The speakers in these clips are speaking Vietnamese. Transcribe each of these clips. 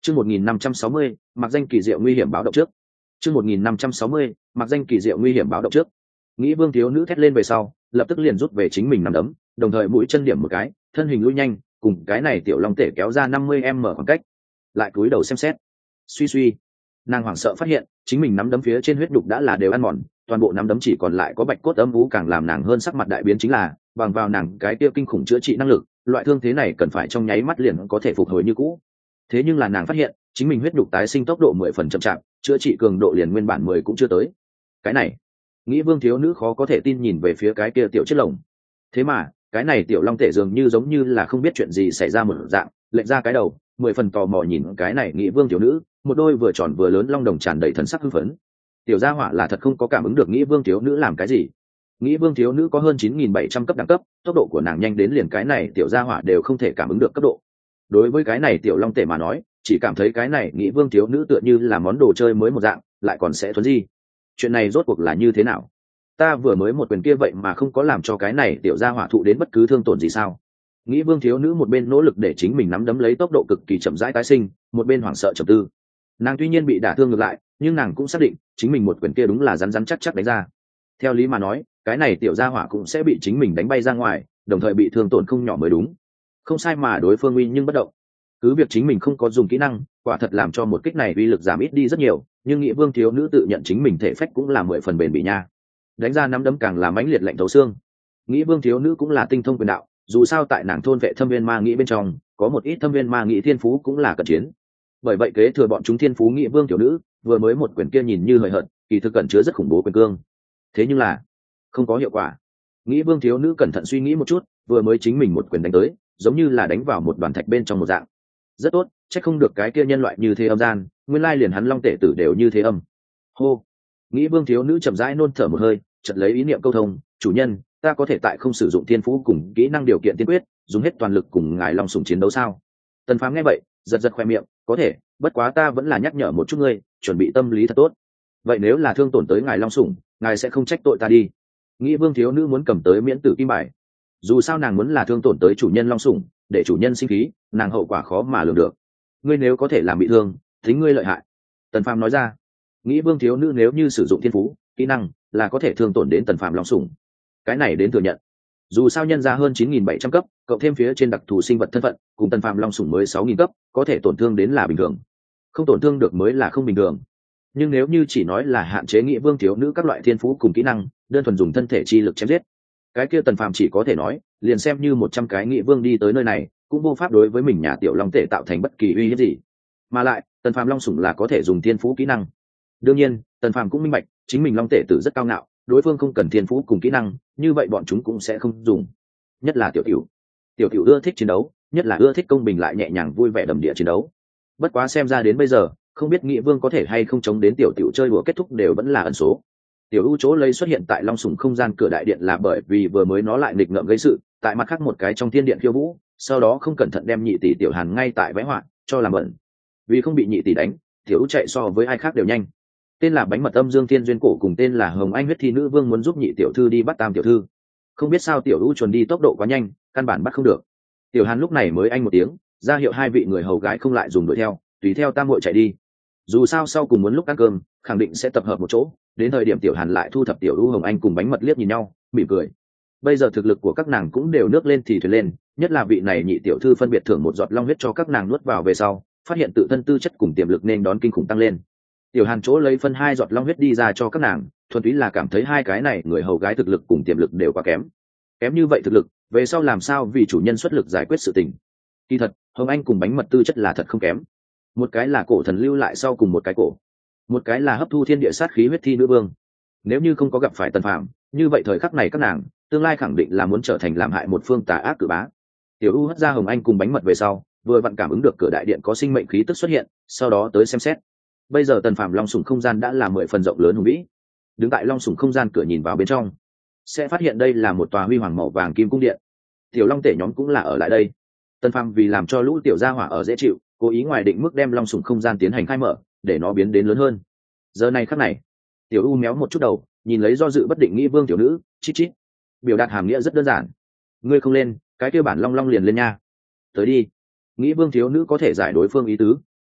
Chương 1560, mặc danh kỳ diệu nguy hiểm báo động trước. Chương 1560, mặc danh kỳ diệu nguy hiểm báo động trước. Nghĩ Vương thiếu nữ thét lên về sau, lập tức liền rút về chính mình nằm đấm, đồng thời mũi chân điểm một cái, thân hình lui nhanh, cùng cái này tiểu long tể kéo ra 50m khoảng cách. Lại cúi đầu xem xét. Suy suy, nàng hoảng sợ phát hiện, chính mình nắm đấm phía trên huyết đục đã là đều ăn mòn, toàn bộ nắm đấm chỉ còn lại có bạch cốt âm vũ, càng làm nàng hơn sắc mặt đại biến chính là, bằng vào nàng cái kia kinh khủng chữa trị năng lực, loại thương thế này cần phải trong nháy mắt liền có thể phục hồi như cũ. Thế nhưng là nàng phát hiện chính mình huyết đục tái sinh tốc độ 10% chậm chạp, chữa trị cường độ liền nguyên bản 10 cũng chưa tới. Cái này, Nghĩ Vương thiếu nữ khó có thể tin nhìn về phía cái kia tiểu chiếc lồng. Thế mà cái này tiểu long tể dường như giống như là không biết chuyện gì xảy ra một dạng, lệch ra cái đầu, 10 phần tò mò nhìn cái này Nghĩ Vương thiếu nữ, một đôi vừa tròn vừa lớn long đồng tràn đầy thần sắc hưng phấn. Tiểu gia hỏa là thật không có cảm ứng được Nghĩ Vương thiếu nữ làm cái gì. Nghĩ Vương thiếu nữ có hơn 9700 cấp đẳng cấp, tốc độ của nàng nhanh đến liền cái này tiểu gia hỏa đều không thể cảm ứng được cấp độ. Đối với cái này tiểu long tể mà nói, chỉ cảm thấy cái này Nghĩ Vương thiếu nữ tựa như là món đồ chơi mới một dạng, lại còn sẽ thuần di. Chuyện này rốt cuộc là như thế nào? Ta vừa mới một quyền kia vậy mà không có làm cho cái này tiểu gia hỏa thụ đến bất cứ thương tổn gì sao? Nghĩ Vương thiếu nữ một bên nỗ lực để chính mình nắm đấm lấy tốc độ cực kỳ chậm rãi tái sinh, một bên hoảng sợ trầm tư. Nàng tuy nhiên bị đả thương ngược lại, nhưng nàng cũng xác định chính mình một quyền kia đúng là rắn rắn chắc chắc đánh ra. Theo lý mà nói, cái này tiểu gia hỏa cũng sẽ bị chính mình đánh bay ra ngoài, đồng thời bị thương tổn không nhỏ mới đúng. Không sai mà đối phương uy nhưng bất động. Cứ việc chính mình không có dùng kỹ năng, quả thật làm cho một kích này uy lực giảm ít đi rất nhiều, nhưng Nghĩ Vương thiếu nữ tự nhận chính mình thể phách cũng là 10 phần bền bỉ nha. Đánh ra nắm đấm càng là mãnh liệt lạnh thấu xương. Nghĩ Vương thiếu nữ cũng là tinh thông quyền đạo, dù sao tại nàng thôn vệ thâm viên ma nghĩ bên trong, có một ít thâm viên ma nghĩ thiên phú cũng là cận chiến. Bởi vậy kế thừa bọn chúng thiên phú Nghĩ Vương thiếu nữ, vừa mới một quyền kia nhìn như hời hợt, kỳ thực cẩn chứa rất khủng bố quyền cương. Thế nhưng là không có hiệu quả. Nghĩ Vương thiếu nữ cẩn thận suy nghĩ một chút, vừa mới chính mình một quyền đánh tới, giống như là đánh vào một đoàn thạch bên trong một dạng. Rất tốt, chắc không được cái kia nhân loại như thế âm gian, nguyên lai liền hắn long tể tử đều như thế âm. Hô. Nghĩ Vương thiếu nữ chậm rãi nôn thở một hơi, chợt lấy ý niệm câu thông, chủ nhân, ta có thể tại không sử dụng thiên phú cùng kỹ năng điều kiện tiên quyết, dùng hết toàn lực cùng ngài long sủng chiến đấu sao? Tần Phàm nghe vậy, giật giật khoe miệng, có thể, bất quá ta vẫn là nhắc nhở một chút ngươi, chuẩn bị tâm lý thật tốt. Vậy nếu là thương tổn tới ngài long sủng, ngài sẽ không trách tội ta đi. Nghĩ Vương thiếu nữ muốn cầm tới miễn tử kim bài. Dù sao nàng muốn là thương tổn tới chủ nhân long sủng, để chủ nhân sinh khí, nàng hậu quả khó mà lường được. Ngươi nếu có thể làm bị thương, tính ngươi lợi hại. Tần Phàm nói ra. Nghĩ Vương thiếu nữ nếu như sử dụng thiên phú kỹ năng là có thể thương tổn đến Tần Phàm long sủng, cái này đến thừa nhận. Dù sao nhân ra hơn 9700 cấp, cộng thêm phía trên đặc thù sinh vật thân phận, cùng Tần Phàm long sủng mới 6000 cấp, có thể tổn thương đến là bình thường, không tổn thương được mới là không bình thường. Nhưng nếu như chỉ nói là hạn chế Nghĩ Vương thiếu nữ các loại thiên phú cùng kỹ năng, đơn thuần dùng thân thể chi lực chém giết, cái kia Tần Phàm chỉ có thể nói, liền xem như 100 cái Nghĩ Vương đi tới nơi này, cũng vô pháp đối với mình nhà tiểu long tể tạo thành bất kỳ uy hiếp gì. Mà lại, Tần Phàm long sủng là có thể dùng thiên phú kỹ năng. Đương nhiên, Tần Phàm cũng minh bạch, chính mình long tể tử rất cao ngạo, đối phương không cần thiên phú cùng kỹ năng, như vậy bọn chúng cũng sẽ không dùng. Nhất là tiểu tiểu ưa thích chiến đấu, nhất là ưa thích công bình lại nhẹ nhàng vui vẻ đầm địa chiến đấu. Bất quá xem ra đến bây giờ, không biết Nghĩ Vương có thể hay không chống đến tiểu tiểu chơi đùa kết thúc đều vẫn là ẩn số. Tiểu U chỗ lấy xuất hiện tại long sủng không gian cửa đại điện là bởi vì vừa mới nó lại nghịch ngợm gây sự, tại mặt khác một cái trong thiên điện khiêu vũ, sau đó không cẩn thận đem nhị tỷ tiểu Hàn ngay tại vẽ họa cho làm bẩn. Vì không bị nhị tỷ đánh, tiểu U chạy so với ai khác đều nhanh. Tên là Bánh Mật Âm Dương Thiên Duyên Cổ cùng tên là Hồng Anh Huyết Thi Nữ Vương muốn giúp nhị tiểu thư đi bắt Tam tiểu thư. Không biết sao tiểu U chuẩn đi tốc độ quá nhanh, căn bản bắt không được. Tiểu Hàn lúc này mới anh một tiếng, ra hiệu hai vị người hầu gái không lại dùng đuổi theo, tùy theo Tam muội chạy đi. Dù sao sau cùng muốn lúc ăn cơm, khẳng định sẽ tập hợp một chỗ, đến thời điểm tiểu Hàn lại thu thập tiểu U Hồng Anh cùng Bánh Mật liếc nhìn nhau, mỉm cười. Bây giờ thực lực của các nàng cũng đều nước lên thì thuyền lên, nhất là vị này nhị tiểu thư phân biệt thưởng một giọt long huyết cho các nàng nuốt vào về sau, phát hiện tự thân tư chất cùng tiềm lực nên đón kinh khủng tăng lên. Tiểu Hàn chỗ lấy phân 2 giọt long huyết đi ra cho các nàng, thuần túy là cảm thấy hai cái này người hầu gái thực lực cùng tiềm lực đều quá kém. Kém như vậy thực lực, về sau làm sao vì chủ nhân xuất lực giải quyết sự tình. Kỳ thật, Hồng Anh cùng Bánh Mật tư chất là thật không kém. Một cái là cổ thần lưu lại sau cùng một cái cổ, một cái là hấp thu thiên địa sát khí huyết thi nữ vương. Nếu như không có gặp phải Tần Phàm, như vậy thời khắc này các nàng tương lai khẳng định là muốn trở thành làm hại một phương tà ác cử bá. Tiểu U hất ra Hồng Anh cùng Bánh Mật về sau, vừa vặn cảm ứng được cửa đại điện có sinh mệnh khí tức xuất hiện, sau đó tới xem xét. Bây giờ Tần Phàm long sủng không gian đã là 10 phần rộng lớn hùng vĩ. Đứng tại long sủng không gian cửa nhìn vào bên trong, sẽ phát hiện đây là một tòa huy hoàng màu vàng kim cung điện. Tiểu long tể nhóm cũng là ở lại đây. Tần Phàm vì làm cho lũ tiểu gia hỏa ở dễ chịu, cố ý ngoài định mức đem long sủng không gian tiến hành khai mở, để nó biến đến lớn hơn. Giờ này khắc này, Tiểu U méo một chút đầu, nhìn lấy do dự bất định Nghĩ Vương tiểu nữ, chít chít. Biểu đạt hàm nghĩa rất đơn giản. Ngươi không lên, cái kia bản long long liền lên nha. Tới đi. Nghĩ Vương thiếu nữ có thể giải đối phương ý tứ,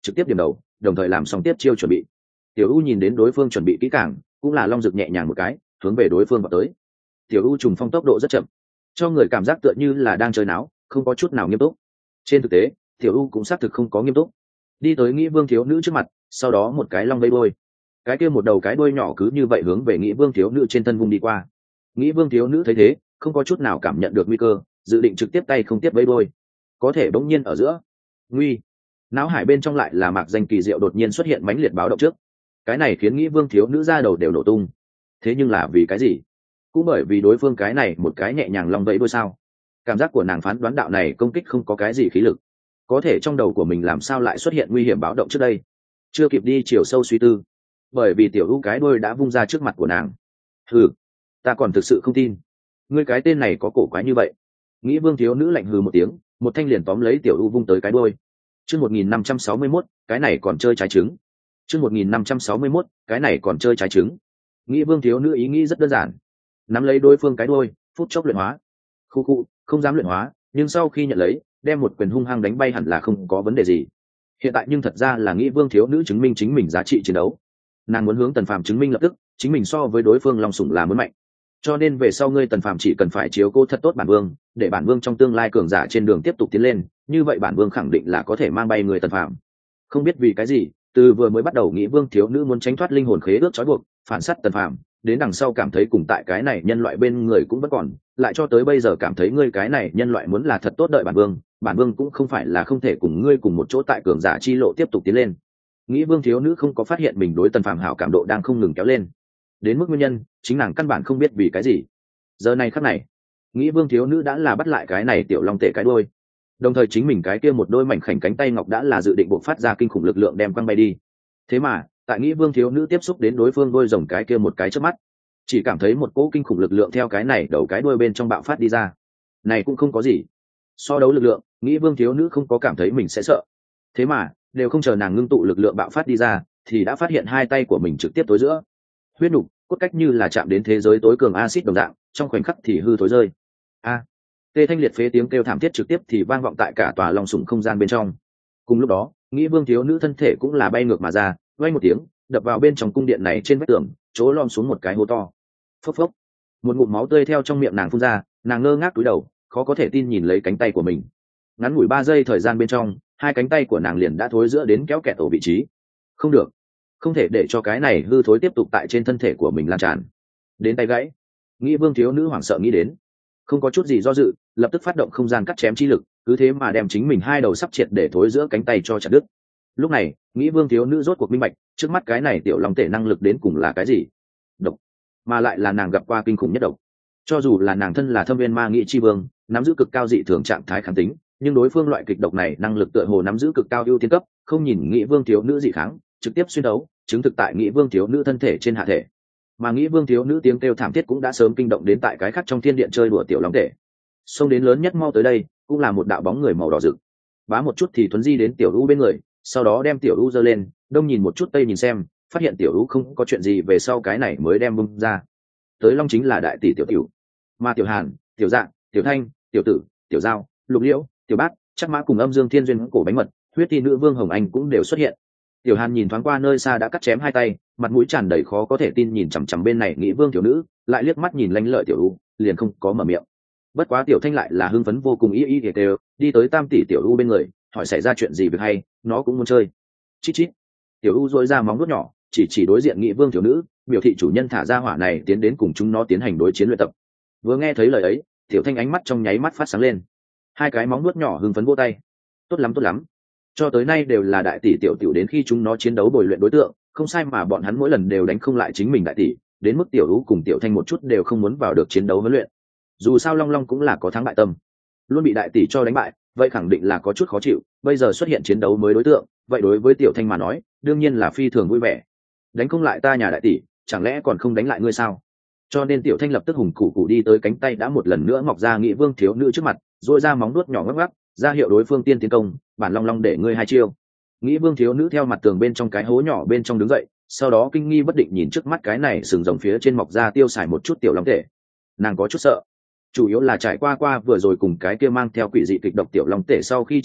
trực tiếp điểm đầu, đồng thời làm xong tiếp chiêu chuẩn bị. Tiểu U nhìn đến đối phương chuẩn bị kỹ càng, cũng là long rực nhẹ nhàng một cái, hướng về đối phương vào tới. Tiểu U trùng phong tốc độ rất chậm, cho người cảm giác tựa như là đang chơi náo, không có chút nào nghiêm túc. Trên thực tế, Tiểu U cũng xác thực không có nghiêm túc. Đi tới Nghĩ Vương thiếu nữ trước mặt, sau đó một cái long vây đuôi. Cái kia một đầu cái đuôi nhỏ cứ như vậy hướng về Nghĩ Vương thiếu nữ trên thân vung đi qua. Nghĩ Vương thiếu nữ thấy thế, không có chút nào cảm nhận được nguy cơ, dự định trực tiếp tay không tiếp vây đuôi. Có thể bỗng nhiên ở giữa, nguy, não hải bên trong lại là mạc danh kỳ diệu đột nhiên xuất hiện mãnh liệt báo động trước. Cái này khiến Nghĩ Vương thiếu nữ ra đầu đều nổ tung. Thế nhưng là vì cái gì? Cũng bởi vì đối phương cái này một cái nhẹ nhàng long vẫy đuôi sao? Cảm giác của nàng phán đoán đạo này công kích không có cái gì khí lực, có thể trong đầu của mình làm sao lại xuất hiện nguy hiểm báo động trước đây? Chưa kịp đi chiều sâu suy tư, bởi vì Tiểu U cái đuôi đã vung ra trước mặt của nàng. Hừ, ta còn thực sự không tin, ngươi cái tên này có cổ quái như vậy. Nghĩ Vương thiếu nữ lạnh hừ một tiếng, một thanh liền tóm lấy Tiểu U vung tới cái đuôi. Chương 1561, cái này còn chơi trái trứng. Chương 1561, cái này còn chơi trái trứng. Nghĩ Vương thiếu nữ ý nghĩ rất đơn giản, nắm lấy đối phương cái đuôi, phút chốc luyện hóa. Khu khu, không dám luyện hóa, nhưng sau khi nhận lấy, đem một quyền hung hăng đánh bay hẳn là không có vấn đề gì. Hiện tại nhưng thật ra là Nghĩ Vương thiếu nữ chứng minh chính mình giá trị chiến đấu. Nàng muốn hướng Tần Phàm chứng minh lập tức, chính mình so với đối phương Long Sủng là muốn mạnh. Cho nên về sau ngươi Tần Phàm chỉ cần phải chiếu cố thật tốt bản vương, để bản vương trong tương lai cường giả trên đường tiếp tục tiến lên, như vậy bản vương khẳng định là có thể mang bay người Tần Phàm. Không biết vì cái gì, từ vừa mới bắt đầu Nghĩ Vương thiếu nữ muốn tránh thoát linh hồn khế ước trói buộc, phản sát Tần Phàm, đến đằng sau cảm thấy cùng tại cái này nhân loại bên người cũng vẫn còn, lại cho tới bây giờ cảm thấy ngươi cái này nhân loại muốn là thật tốt đợi bản vương cũng không phải là không thể cùng ngươi cùng một chỗ tại cường giả chi lộ tiếp tục tiến lên. Nghĩ Vương thiếu nữ không có phát hiện mình đối Tần Phàm hảo cảm độ đang không ngừng kéo lên, đến mức nguyên nhân chính nàng căn bản không biết vì cái gì. Giờ này khắc này, Nghĩ Vương thiếu nữ đã là bắt lại cái này tiểu long tệ cái đuôi, đồng thời chính mình cái kia một đôi mảnh khảnh cánh tay ngọc đã là dự định bộc phát ra kinh khủng lực lượng đem quăng bay đi. Thế mà tại Nghĩ Vương thiếu nữ tiếp xúc đến đối phương đôi rồng cái kia một cái chớp mắt, chỉ cảm thấy một cỗ kinh khủng lực lượng theo cái này đầu cái đuôi bên trong bạo phát đi ra. Này cũng không có gì, so đấu lực lượng, Nghĩ Vương thiếu nữ không có cảm thấy mình sẽ sợ. Thế mà đều không chờ nàng ngưng tụ lực lượng bạo phát đi ra, thì đã phát hiện hai tay của mình trực tiếp tối giữa, huyết nục cốt cách như là chạm đến thế giới tối cường axit đồng dạng, trong khoảnh khắc thì hư thối rơi. Tê thanh liệt phế tiếng kêu thảm thiết trực tiếp thì vang vọng tại cả tòa Long Sủng không gian bên trong. Cùng lúc đó, Nghĩ Vương thiếu nữ thân thể cũng là bay ngược mà ra, vang một tiếng, đập vào bên trong cung điện này trên vách tường, chỗ lom xuống một cái hố to. Phốc phốc, một ngụm máu tươi theo trong miệng nàng phun ra, nàng ngơ ngác cúi đầu, khó có thể tin nhìn lấy cánh tay của mình. Ngắn ngủi 3 giây thời gian bên trong, hai cánh tay của nàng liền đã thối giữa đến kéo kẹt ở vị trí. Không được, không thể để cho cái này hư thối tiếp tục tại trên thân thể của mình lan tràn đến tay gãy. Nghĩ Vương thiếu nữ hoảng sợ nghĩ đến, không có chút gì do dự, lập tức phát động không gian cắt chém chi lực, cứ thế mà đem chính mình hai đầu sắp triệt để thối giữa cánh tay cho chặt đứt. Lúc này, Nghĩ Vương thiếu nữ rốt cuộc minh bạch, trước mắt cái này tiểu long tể năng lực đến cùng là cái gì? Độc, mà lại là nàng gặp qua kinh khủng nhất độc. Cho dù là nàng thân là Thâm Viên Ma Nghị chi vương, nắm giữ cực cao dị thường trạng thái kháng tính, nhưng đối phương loại kịch độc này năng lực tựa hồ nắm giữ cực cao ưu tiên cấp, không nhìn Nghĩ Vương thiếu nữ dị kháng, trực tiếp xuyên đấu, chứng thực tại Nghĩ Vương thiếu nữ thân thể trên hạ thể. Mà Nghĩ Vương thiếu nữ tiếng kêu thảm thiết cũng đã sớm kinh động đến tại cái khác trong thiên điện chơi đùa tiểu long tể. Xông đến lớn nhất mau tới đây, cũng là một đạo bóng người màu đỏ rực. Bá một chút thì thuấn di đến tiểu U bên người, sau đó đem tiểu U giơ lên, đông nhìn một chút tây nhìn xem, phát hiện tiểu U không có chuyện gì về sau cái này mới đem bung ra. Tới long chính là đại tỷ tiểu tiểu, mà tiểu Hàn, tiểu Dạng, tiểu Thanh, tiểu Tử, tiểu Giao, Lục Liễu, tiểu Bát, chắc mã cùng Âm Dương Thiên Duyên cổ bánh mật, huyết thi nữ vương Hồng Anh cũng đều xuất hiện. Tiểu Hàn nhìn thoáng qua nơi xa đã cắt chém hai tay, mặt mũi tràn đầy khó có thể tin nhìn chằm chằm bên này Nghĩ Vương tiểu nữ, lại liếc mắt nhìn lanh lợi tiểu U, liền không có mở miệng. Bất quá tiểu Thanh lại là hưng phấn vô cùng y đều đi tới tam tỷ tiểu U bên người, hỏi xảy ra chuyện gì việc hay, nó cũng muốn chơi. Chít chít. Tiểu U dỗi ra móng vuốt nhỏ, chỉ đối diện Nghĩ Vương tiểu nữ, biểu thị chủ nhân thả ra hỏa này tiến đến cùng chúng nó tiến hành đối chiến luyện tập. Vừa nghe thấy lời ấy, tiểu Thanh ánh mắt trong nháy mắt phát sáng lên, hai cái móng vuốt nhỏ hưng phấn vỗ tay. Tốt lắm tốt lắm, cho tới nay đều là đại tỷ tiểu tiểu đến khi chúng nó chiến đấu bồi luyện đối tượng, không sai mà bọn hắn mỗi lần đều đánh không lại chính mình đại tỷ, đến mức tiểu U cùng tiểu Thanh một chút đều không muốn vào được chiến đấu huấn luyện. Dù sao Long Long cũng là có thắng bại tâm, luôn bị đại tỷ cho đánh bại, vậy khẳng định là có chút khó chịu, bây giờ xuất hiện chiến đấu mới đối tượng, vậy đối với tiểu Thanh mà nói đương nhiên là phi thường vui vẻ. Đánh không lại ta nhà đại tỷ, chẳng lẽ còn không đánh lại ngươi sao? Cho nên tiểu Thanh lập tức hùng củ đi tới cánh tay đã một lần nữa mọc ra Nghĩ Vương thiếu nữ trước mặt, dội ra móng nuốt nhỏ ngắc ngắc, ra hiệu đối phương tiên tiến công, bản Long Long để ngươi hai chiêu. Nghĩ Vương thiếu nữ theo mặt tường bên trong cái hố nhỏ bên trong đứng dậy, sau đó kinh nghi bất định nhìn trước mắt cái này sừng rồng phía trên mọc ra tiêu xài một chút tiểu long tể. Nàng có chút sợ, chủ yếu là trải qua vừa rồi cùng cái kia mang theo quỷ dị kịch độc tiểu long tể sau khi chiến đấu,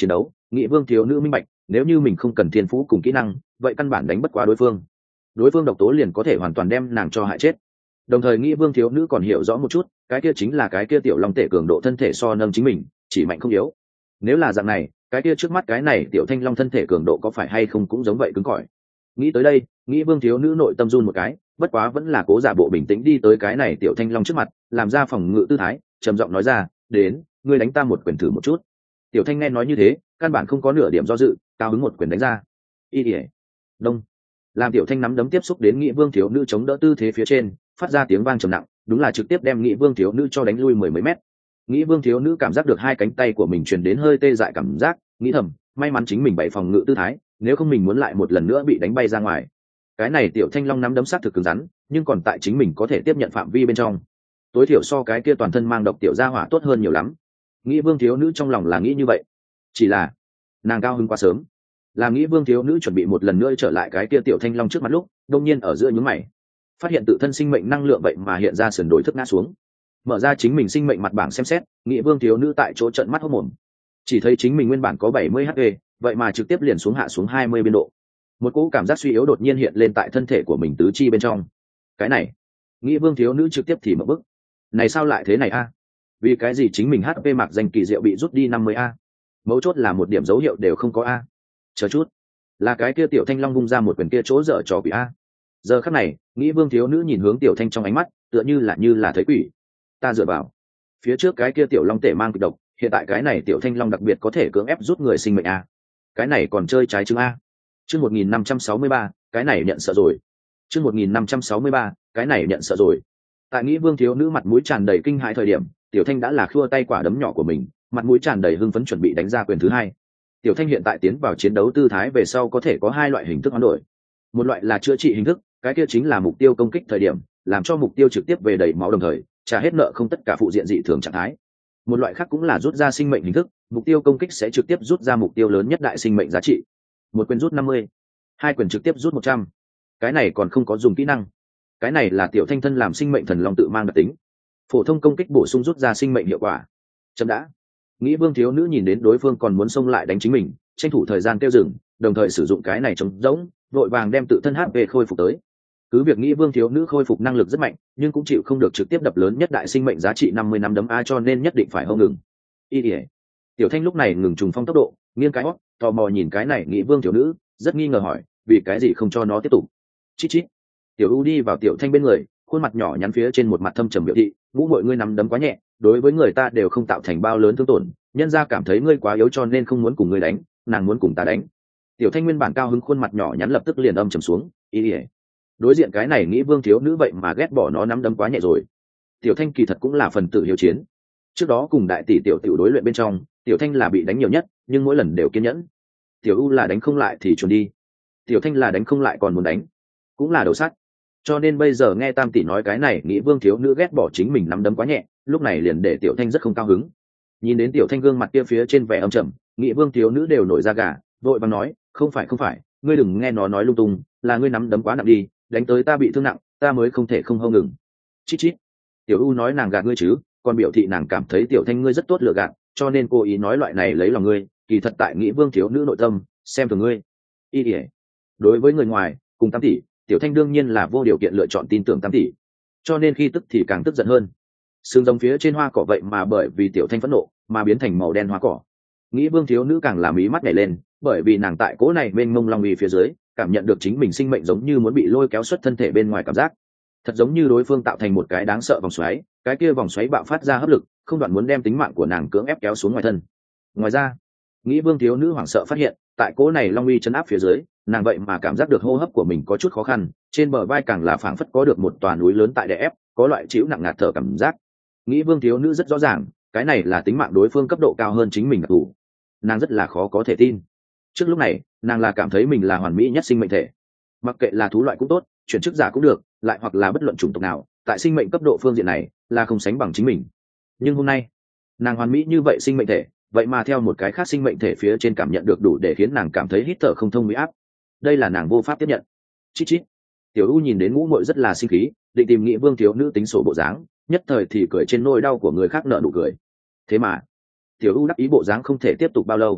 Nghị vương thiếu nữ minh bạch, nếu như mình không cần thiên phú cùng kỹ năng vậy căn bản đánh bất quá đối phương độc tố liền có thể hoàn toàn đem nàng cho hại chết. Đồng thời Nghị vương thiếu nữ còn hiểu rõ một chút, cái kia chính là cái kia tiểu long tể cường độ thân thể so nâng chính mình chỉ mạnh không yếu. Nếu là dạng này, cái kia trước mắt cái này tiểu thanh long thân thể cường độ có phải hay không cũng giống vậy cứng cỏi. Nghĩ tới đây, Nghị vương thiếu nữ nội tâm run một cái, bất quá vẫn là cố giả bộ bình tĩnh đi tới cái này tiểu thanh long trước mặt, làm ra phòng ngự tư thái, trầm giọng nói ra, đến, ngươi đánh ta một quyền thử một chút. Tiểu thanh nghe nói như thế, căn bản không có nửa điểm do dự, cao hứng một quyền đánh ra. Y ỉa đông, làm tiểu thanh nắm đấm tiếp xúc đến Nghị vương thiếu nữ chống đỡ tư thế phía trên, phát ra tiếng vang trầm nặng, đúng là trực tiếp đem Nghị vương thiếu nữ cho đánh lui mười mấy mét. Nghị vương thiếu nữ cảm giác được hai cánh tay của mình truyền đến hơi tê dại cảm giác, nghĩ thầm, may mắn chính mình bày phòng ngự tư thái, nếu không mình muốn lại một lần nữa bị đánh bay ra ngoài. Cái này tiểu thanh long nắm đấm sát thực cứng rắn, nhưng còn tại chính mình có thể tiếp nhận phạm vi bên trong, tối thiểu so cái kia toàn thân mang độc tiểu gia hỏa tốt hơn nhiều lắm. Nghị vương thiếu nữ trong lòng là nghĩ như vậy, chỉ là nàng cao hứng quá sớm. Làm Nghị vương thiếu nữ chuẩn bị một lần nữa trở lại cái kia tiểu thanh long trước mặt lúc, đột nhiên ở giữa nhướng mày, phát hiện tự thân sinh mệnh năng lượng vậy mà hiện ra sườn đổi thức ngã xuống. Mở ra chính mình sinh mệnh mặt bảng xem xét, Nghị vương thiếu nữ tại chỗ trợn mắt hốt mồm, chỉ thấy chính mình nguyên bản có 70 HP, vậy mà trực tiếp liền hạ xuống 20 biên độ. Một cỗ cảm giác suy yếu đột nhiên hiện lên tại thân thể của mình tứ chi bên trong. Cái này, Nghị vương thiếu nữ trực tiếp thì mở bức. Này sao lại thế này a? Vì cái gì chính mình HP mạc danh kỳ diệu bị rút đi 50 a? Mấu chốt là một điểm dấu hiệu đều không có a. Chờ chút, là cái kia tiểu thanh long vung ra một quyền kia chỗ dở trò quỷ a. Giờ khắc này, Nghị vương thiếu nữ nhìn hướng tiểu thanh trong ánh mắt, tựa như là thấy quỷ. Ta dựa vào, phía trước cái kia tiểu long tể mang kịch độc, hiện tại cái này tiểu thanh long đặc biệt có thể cưỡng ép rút người sinh mệnh a. Cái này còn chơi trái chứng a. Chương 1563, cái này nhận sợ rồi. Chương 1563, cái này nhận sợ rồi. Tại Nghị vương thiếu nữ mặt mũi tràn đầy kinh hãi thời điểm, tiểu thanh đã là khua tay quả đấm nhỏ của mình, mặt mũi tràn đầy hưng phấn chuẩn bị đánh ra quyền thứ hai. Tiểu thanh hiện tại tiến vào chiến đấu tư thái về sau có thể có hai loại hình thức hoán đổi. Một loại là chữa trị hình thức, cái kia chính là mục tiêu công kích thời điểm, làm cho mục tiêu trực tiếp về đầy máu đồng thời trả hết nợ không tất cả phụ diện dị thường trạng thái. Một loại khác cũng là rút ra sinh mệnh hình thức, mục tiêu công kích sẽ trực tiếp rút ra mục tiêu lớn nhất đại sinh mệnh giá trị. Một quyền rút 50, hai quyền trực tiếp rút 100. Cái này còn không có dùng kỹ năng. Cái này là tiểu thanh thân làm sinh mệnh thần long tự mang đặc tính. Phổ thông công kích bổ sung rút ra sinh mệnh hiệu quả. Chấm đã. Nghị vương thiếu nữ nhìn đến đối phương còn muốn xông lại đánh chính mình, tranh thủ thời gian kêu dừng, đồng thời sử dụng cái này chống rỗng, vội vàng đem tự thân HP khôi phục tới. Cứ việc Nghị vương thiếu nữ khôi phục năng lực rất mạnh, nhưng cũng chịu không được trực tiếp đập lớn nhất đại sinh mệnh giá trị 50 năm đấm a, cho nên nhất định phải hông ngừng. Tiểu thanh lúc này ngừng trùng phong tốc độ, nghiêng cái hót, tò mò nhìn cái này Nghị vương thiếu nữ, rất nghi ngờ hỏi, vì cái gì không cho nó tiếp tục? Chít chít. Tiểu U đi vào tiểu thanh bên người, khuôn mặt nhỏ nhắn phía trên một mặt thâm trầm biểu thị, ngũ mọi ngươi nắm đấm quá nhẹ, đối với người ta đều không tạo thành bao lớn thương tổn, nhân ra cảm thấy ngươi quá yếu cho nên không muốn cùng ngươi đánh, nàng muốn cùng ta đánh. Tiểu thanh nguyên bản cao hứng khuôn mặt nhỏ nhắn lập tức liền âm trầm xuống. Đối diện cái này Nghị vương thiếu nữ vậy mà ghét bỏ nó nắm đấm quá nhẹ rồi. Tiểu thanh kỳ thật cũng là phần tử hiếu chiến. Trước đó cùng đại tỷ tiểu tiểu đối luyện bên trong, tiểu thanh là bị đánh nhiều nhất, nhưng mỗi lần đều kiên nhẫn. Tiểu U là đánh không lại thì chuồn đi, tiểu thanh là đánh không lại còn muốn đánh, cũng là đầu sắt. Cho nên bây giờ nghe tam tỷ nói cái này Nghị vương thiếu nữ ghét bỏ chính mình nắm đấm quá nhẹ, lúc này liền để tiểu thanh rất không cao hứng. Nhìn đến tiểu thanh gương mặt kia phía trên vẻ âm trầm, Nghị vương thiếu nữ đều nổi da gà, vội vàng nói, không phải, ngươi đừng nghe nó nói lung tung, là ngươi nắm đấm quá nặng đi, đánh tới ta bị thương nặng, ta mới không thể không hông ngừng. Chít chít. Tiểu U nói nàng gạt ngươi chứ, còn biểu thị nàng cảm thấy tiểu thanh ngươi rất tốt lựa gạt, cho nên cố ý nói loại này lấy lòng ngươi, kỳ thật tại Nghị vương thiếu nữ nội tâm xem thường ngươi. Đối với người ngoài, cùng tam tỷ, tiểu thanh đương nhiên là vô điều kiện lựa chọn tin tưởng tam tỷ, cho nên khi tức thì càng tức giận hơn. Sương giống phía trên hoa cỏ vậy mà bởi vì tiểu thanh phẫn nộ mà biến thành màu đen hoa cỏ. Nghị vương thiếu nữ càng làm ý mắt nhảy lên, bởi vì nàng tại cỗ này bên mông long uy phía dưới cảm nhận được chính mình sinh mệnh giống như muốn bị lôi kéo xuất thân thể bên ngoài cảm giác, thật giống như đối phương tạo thành một cái đáng sợ vòng xoáy, cái kia vòng xoáy bạo phát ra hấp lực, không đoạn muốn đem tính mạng của nàng cưỡng ép kéo xuống ngoài thân. Ngoài ra, Nghị vương thiếu nữ hoảng sợ phát hiện, tại cỗ này long uy chấn áp phía dưới, nàng vậy mà cảm giác được hô hấp của mình có chút khó khăn, trên bờ vai càng là phảng phất có được một tòa núi lớn tại đè ép, có loại chịu nặng ngạt thở cảm giác. Nghị vương thiếu nữ rất rõ ràng, cái này là tính mạng đối phương cấp độ cao hơn chính mình đặc thù. Nàng rất là khó có thể tin. Trước lúc này, nàng là cảm thấy mình là hoàn mỹ nhất sinh mệnh thể, mặc kệ là thú loại cũng tốt, chuyển chức giả cũng được, lại hoặc là bất luận chủng tộc nào, tại sinh mệnh cấp độ phương diện này là không sánh bằng chính mình. Nhưng hôm nay, nàng hoàn mỹ như vậy sinh mệnh thể, vậy mà theo một cái khác sinh mệnh thể phía trên cảm nhận được đủ để khiến nàng cảm thấy hít thở không thông uy áp. Đây là nàng vô pháp tiếp nhận. Chít chít. Tiểu U nhìn đến ngũ muội rất là sinh khí, định tìm Nghị vương thiếu nữ tính sổ bộ dáng, nhất thời thì cười trên nỗi đau của người khác nợ nụ cười. Thế mà, Tiểu U đắc ý bộ dáng không thể tiếp tục bao lâu.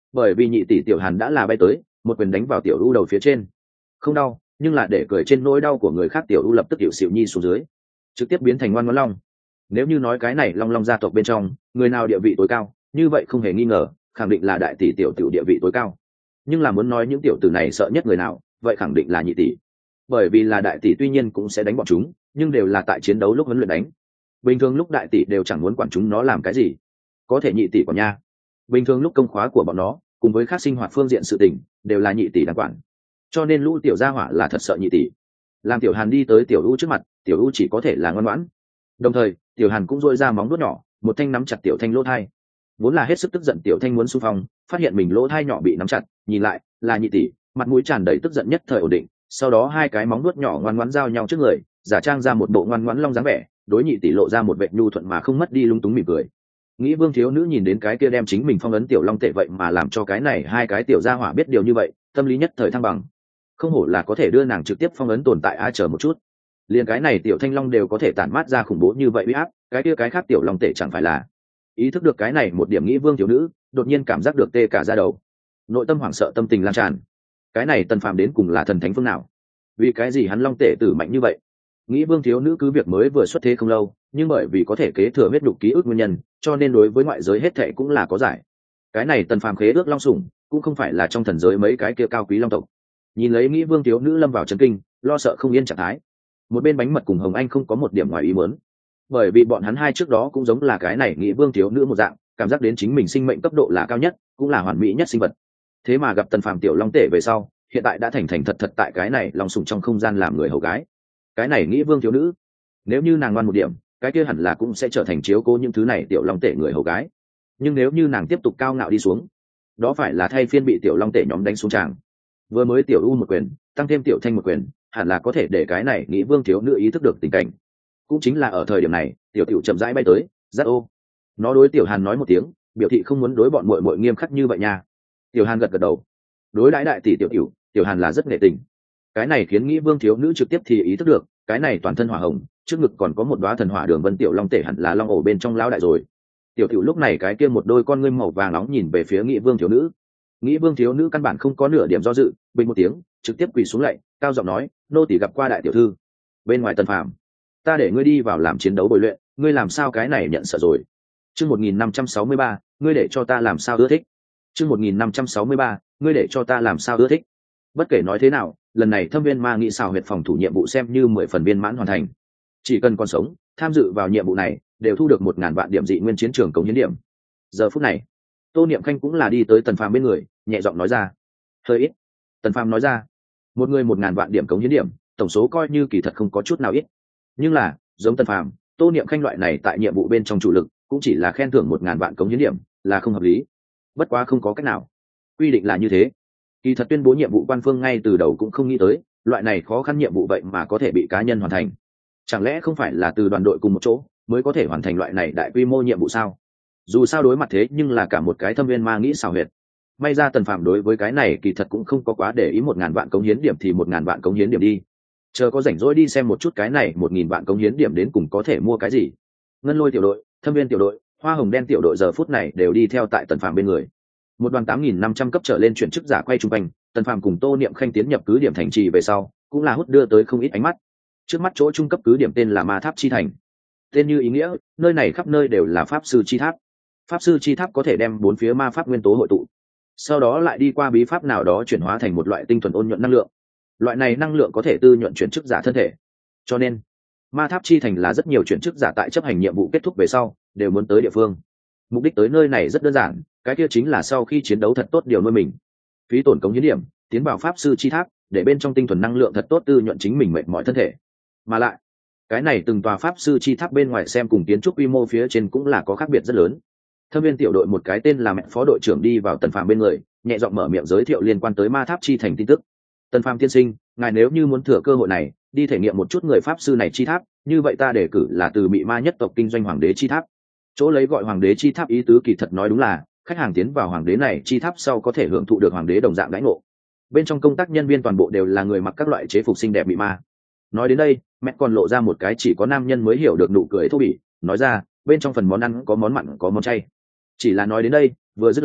bởi vì nhị tỷ Tiểu Hàn đã là bay tới, một quyền đánh vào Tiểu U đầu phía trên. Không đau, nhưng là để cười trên nỗi đau của người khác, Tiểu U lập tức hiểu xịu nhi xuống dưới, trực tiếp biến thành ngoan ngoãn long. Nếu như nói cái này long long gia tộc bên trong người nào địa vị tối cao, như vậy không hề nghi ngờ khẳng định là đại tỷ Tiểu Tiểu địa vị tối cao. Nhưng là muốn nói những tiểu tử này sợ nhất người nào, vậy khẳng định là nhị tỷ. Bởi vì là đại tỷ tuy nhiên cũng sẽ đánh bọn chúng, nhưng đều là tại chiến đấu lúc huấn luyện đánh. Bình thường lúc đại tỷ đều chẳng muốn quản chúng nó làm cái gì, có thể nhị tỷ còn nha. Bình thường lúc công khóa của bọn nó cùng với khác sinh hoạt phương diện sự tình đều là nhị tỷ đang quản, cho nên lũ tiểu gia hỏa là thật sợ nhị tỷ. Làm Tiểu Hàn đi tới Tiểu U trước mặt, Tiểu U chỉ có thể là ngoan ngoãn. Đồng thời Tiểu Hàn cũng dội ra móng vuốt nhỏ, một thanh nắm chặt Tiểu Thanh lỗ thai. Vốn là hết sức tức giận Tiểu Thanh muốn xung phong, phát hiện mình lỗ thai nhỏ bị nắm chặt, nhìn lại là nhị tỷ, mặt mũi tràn đầy tức giận nhất thời ổn định. Sau đó hai cái móng vuốt nhỏ ngoan ngoãn giao nhau trước người, giả trang ra một bộ ngoan ngoãn long dáng vẻ, đối nhị tỷ lộ ra một vẻ nhu thuận mà không mất đi lung túng mỉm cười. Nghĩ Vương thiếu nữ nhìn đến cái kia đem chính mình phong ấn tiểu long tệ vậy mà làm cho cái này hai cái tiểu gia hỏa biết điều như vậy, tâm lý nhất thời thăng bằng. Không hổ là có thể đưa nàng trực tiếp phong ấn tồn tại, ai chờ một chút, liền cái này tiểu thanh long đều có thể tản mát ra khủng bố như vậy uy áp, cái kia cái khác tiểu long tệ chẳng phải là. Ý thức được cái này một điểm, Nghĩ Vương thiếu nữ đột nhiên cảm giác được tê cả da đầu, nội tâm hoảng sợ, tâm tình lan tràn. Cái này Tần Phàm đến cùng là thần thánh phương nào? Vì cái gì hắn long tệ tử mạnh như vậy? Nghĩ Vương thiếu nữ cứ việc mới vừa xuất thế không lâu, nhưng bởi vì có thể kế thừa huyết đục ký ức nguyên nhân, cho nên đối với ngoại giới hết thệ cũng là có giải. Cái này Tần Phàm khế ước long sủng cũng không phải là trong thần giới mấy cái kia cao quý long tộc. Nhìn lấy Nghĩ Vương thiếu nữ lâm vào chấn kinh, lo sợ không yên trạng thái. Một bên Bánh Mật cùng Hồng Anh không có một điểm ngoài ý muốn, bởi vì bọn hắn hai trước đó cũng giống là cái này Nghĩ Vương thiếu nữ một dạng, cảm giác đến chính mình sinh mệnh cấp độ là cao nhất, cũng là hoàn mỹ nhất sinh vật. Thế mà gặp Tần Phàm tiểu long tể về sau, hiện tại đã thành thành thật thật tại cái này long sủng trong không gian làm người hầu gái. Cái này Nghĩ Vương thiếu nữ, nếu như nàng ngoan một điểm, cái kia hẳn là cũng sẽ trở thành chiếu cố những thứ này tiểu long tể người hầu gái. Nhưng nếu như nàng tiếp tục cao ngạo đi xuống, đó phải là thay phiên bị tiểu long tể nhóm đánh xuống tràng. Vừa mới tiểu U một quyền, tăng thêm tiểu Thanh một quyền, hẳn là có thể để cái này Nghĩ Vương thiếu nữ ý thức được tình cảnh. Cũng chính là ở thời điểm này, tiểu tiểu chậm rãi bay tới, dắt ô. Nó đối tiểu Hàn nói một tiếng, biểu thị không muốn đối bọn muội muội nghiêm khắc như vậy nha. Tiểu Hàn gật gật đầu. Đối đãi đại tỷ tiểu Hàn là rất nghệ tình. Cái này khiến Nghĩ Vương thiếu nữ trực tiếp thì ý thức được, cái này toàn thân hỏa hồng, trước ngực còn có một đóa thần hỏa đường vân tiểu long tể hẳn là long ổ bên trong lão đại rồi. Tiểu tiểu lúc này cái kia một đôi con ngươi màu vàng nóng nhìn về phía Nghĩ Vương thiếu nữ. Nghĩ Vương thiếu nữ căn bản không có nửa điểm do dự, bình một tiếng, trực tiếp quỳ xuống lạy, cao giọng nói, nô tỳ gặp qua đại tiểu thư. Bên ngoài Tần Phàm, ta để ngươi đi vào làm chiến đấu bồi luyện, ngươi làm sao cái này nhận sợ rồi? Chương 1563, ngươi để cho ta làm sao ưa thích. Chương 1563, ngươi để cho ta làm sao ưa thích. Bất kể nói thế nào, lần này Thâm Viên Ma Nghị xào huyệt phòng thủ nhiệm vụ xem như 10 phần viên mãn hoàn thành. Chỉ cần còn sống, tham dự vào nhiệm vụ này, đều thu được 1000 vạn điểm dị nguyên chiến trường cống hiến điểm. Giờ phút này, Tô Niệm Khanh cũng là đi tới Tần Phàm bên người, nhẹ giọng nói ra. Hơi ít. Tần Phàm nói ra. Một người 1000 vạn điểm cống hiến điểm, tổng số coi như kỳ thật không có chút nào ít. Nhưng là, giống Tần Phàm, Tô Niệm Khanh loại này tại nhiệm vụ bên trong chủ lực, cũng chỉ là khen thưởng 1000 vạn cống hiến điểm, là không hợp lý. Bất quá không có cách nào. Quy định là như thế. Kỳ thật tuyên bố nhiệm vụ quan phương ngay từ đầu cũng không nghĩ tới, loại này khó khăn nhiệm vụ vậy mà có thể bị cá nhân hoàn thành. Chẳng lẽ không phải là từ đoàn đội cùng một chỗ mới có thể hoàn thành loại này đại quy mô nhiệm vụ sao? Dù sao đối mặt thế nhưng là cả một cái Thâm Viên Ma Nghĩ xào huyệt. May ra Tần Phàm đối với cái này kỳ thật cũng không có quá để ý, 1000 vạn cống hiến điểm thì 1000 vạn cống hiến điểm đi. Chờ có rảnh rỗi đi xem một chút cái này 1000 vạn cống hiến điểm đến cùng có thể mua cái gì. Ngân Lôi tiểu đội, Thâm Viên tiểu đội, Hoa Hồng Đen tiểu đội giờ phút này đều đi theo tại Tần Phàm bên người. Một đoàn 8500 cấp trở lên chuyển chức giả quay trung quanh, Tần Phàm cùng Tô Niệm Khanh tiến nhập cứ điểm thành trì về sau, cũng là hút đưa tới không ít ánh mắt. Trước mắt chỗ trung cấp cứ điểm tên là Ma Tháp chi thành. Tên như ý nghĩa, nơi này khắp nơi đều là pháp sư chi tháp. Pháp sư chi tháp có thể đem bốn phía ma pháp nguyên tố hội tụ, sau đó lại đi qua bí pháp nào đó chuyển hóa thành một loại tinh thuần ôn nhuận năng lượng. Loại này năng lượng có thể tư nhuận chuyển chức giả thân thể. Cho nên, Ma Tháp chi thành là rất nhiều chuyển chức giả tại chấp hành nhiệm vụ kết thúc về sau đều muốn tới địa phương. Mục đích tới nơi này rất đơn giản, cái kia chính là sau khi chiến đấu thật tốt điều nuôi mình. Phí tổn cống hiến điểm, tiến vào pháp sư chi tháp, để bên trong tinh thuần năng lượng thật tốt tư nhuận chính mình mệt mỏi thân thể. Mà lại, cái này từng tòa pháp sư chi tháp bên ngoài xem cùng kiến trúc quy mô phía trên cũng là có khác biệt rất lớn. Thâm Viên tiểu đội một cái tên là mẹ phó đội trưởng đi vào Tần Phàm bên người, nhẹ giọng mở miệng giới thiệu liên quan tới Ma Tháp chi thành tin tức. Tần Phàm tiên sinh, ngài nếu như muốn thừa cơ hội này đi thể nghiệm một chút người pháp sư này chi tháp, như vậy ta đề cử là từ Mị Ma nhất tộc kinh doanh Hoàng đế chi tháp. Chỗ lấy gọi Hoàng đế chi tháp ý tứ kỳ thật nói đúng là khách hàng tiến vào Hoàng đế này chi tháp sau có thể hưởng thụ được Hoàng đế đồng dạng đãi ngộ. Bên trong công tác nhân viên toàn bộ đều là người mặc các loại chế phục xinh đẹp mị ma. Nói đến đây, mẹ còn lộ ra một cái chỉ có nam nhân mới hiểu được nụ cười thô bỉ, nói ra, bên trong phần món ăn có món mặn có món chay. Chỉ là nói đến đây, vừa dứt lời,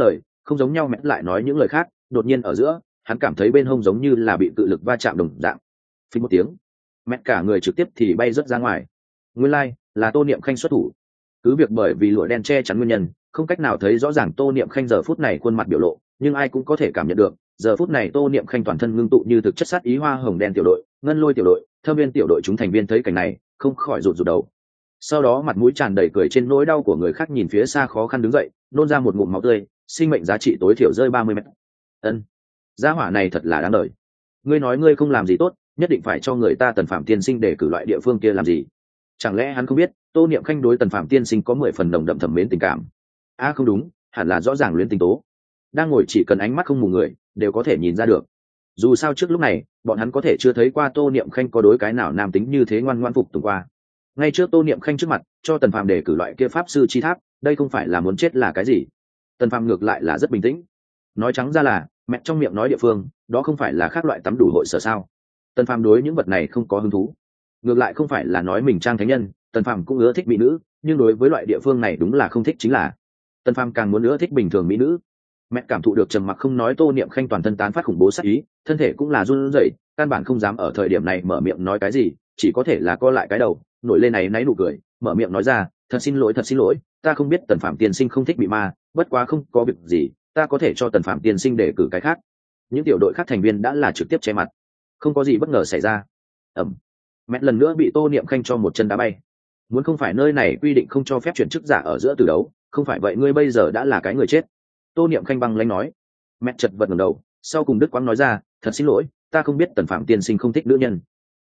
Không giống nhau mẹ lại nói những lời khác, đột nhiên ở giữa hắn cảm thấy bên hông giống như là bị cự lực va chạm đồng dạng. Phí một tiếng, mẹ cả người trực tiếp thì bay rớt ra ngoài. Nguyên lai là Tô Niệm Khanh xuất thủ. Cứ việc bởi vì lụa đen che chắn nguyên nhân, không cách nào thấy rõ ràng Tô Niệm Khanh giờ phút này khuôn mặt biểu lộ, nhưng ai cũng có thể cảm nhận được, giờ phút này Tô Niệm Khanh toàn thân ngưng tụ như thực chất sát ý. Hoa hồng đen tiểu đội, ngân lôi tiểu đội, thâm viên tiểu đội chúng thành viên thấy cảnh này, không khỏi rụt rụt đầu. Sau đó mặt mũi tràn đầy cười trên nỗi đau của người khác, nhìn phía xa khó khăn đứng dậy, nôn ra một ngụm máu tươi, sinh mệnh giá trị tối thiểu rơi 30 mét. Ân, gia hỏa này thật là đáng đời. Ngươi nói ngươi không làm gì tốt, nhất định phải cho người ta Tần Phạm tiên sinh để cử loại địa phương kia làm gì? Chẳng lẽ hắn không biết Tô Niệm Khanh đối Tần Phạm tiên sinh có 10 phần nồng đậm thẩm mến tình cảm? Không đúng, hẳn là rõ ràng luyến tình tố. Đang ngồi chỉ cần ánh mắt không mù người đều có thể nhìn ra được. Dù sao trước lúc này bọn hắn có thể chưa thấy qua Tô Niệm Khanh có đối cái nào nam tính như thế ngoan ngoãn phục tùng qua. Ngay trước Tô Niệm Khanh trước mặt cho Tần Phạm để cử loại kia pháp sư chi tháp, đây không phải là muốn chết là cái gì? Tần Phạm ngược lại là rất bình tĩnh, nói trắng ra là mẹ trong miệng nói địa phương đó không phải là khác loại tắm đủ hội sở sao? Tần Phạm đối những vật này không có hứng thú. Ngược lại không phải là nói mình trang thánh nhân, Tần Phạm cũng ưa thích mỹ nữ, nhưng đối với loại địa phương này đúng là không thích. Chính là Tần Phạm càng muốn ưa thích bình thường mỹ nữ. Mẹ cảm thụ được trầm mặc không nói Tô Niệm Khanh toàn thân tán phát khủng bố sát ý, thân thể cũng là run rẩy, căn bản không dám ở thời điểm này mở miệng nói cái gì, chỉ có thể là co lại cái đầu, nổi lên này náy nụ cười, mở miệng nói ra, thật xin lỗi, ta không biết Tần Phạm tiên sinh không thích bị ma, bất quá không có việc gì, ta có thể cho Tần Phạm tiên sinh để cử cái khác. Những tiểu đội khác thành viên đã là trực tiếp che mặt, không có gì bất ngờ xảy ra. Mẹ lần nữa bị Tô Niệm Khanh cho một chân đá bay. Muốn không phải nơi này quy định không cho phép chuyển chức giả ở giữa từ đấu, không phải vậy ngươi bây giờ đã là cái người chết. Tô Niệm Khanh băng lãnh nói. Mẹ chật vật ngẩng đầu, sau cùng Đức Quang nói ra, thật xin lỗi, ta không biết Tần Phạm tiên sinh không thích nữ nhân.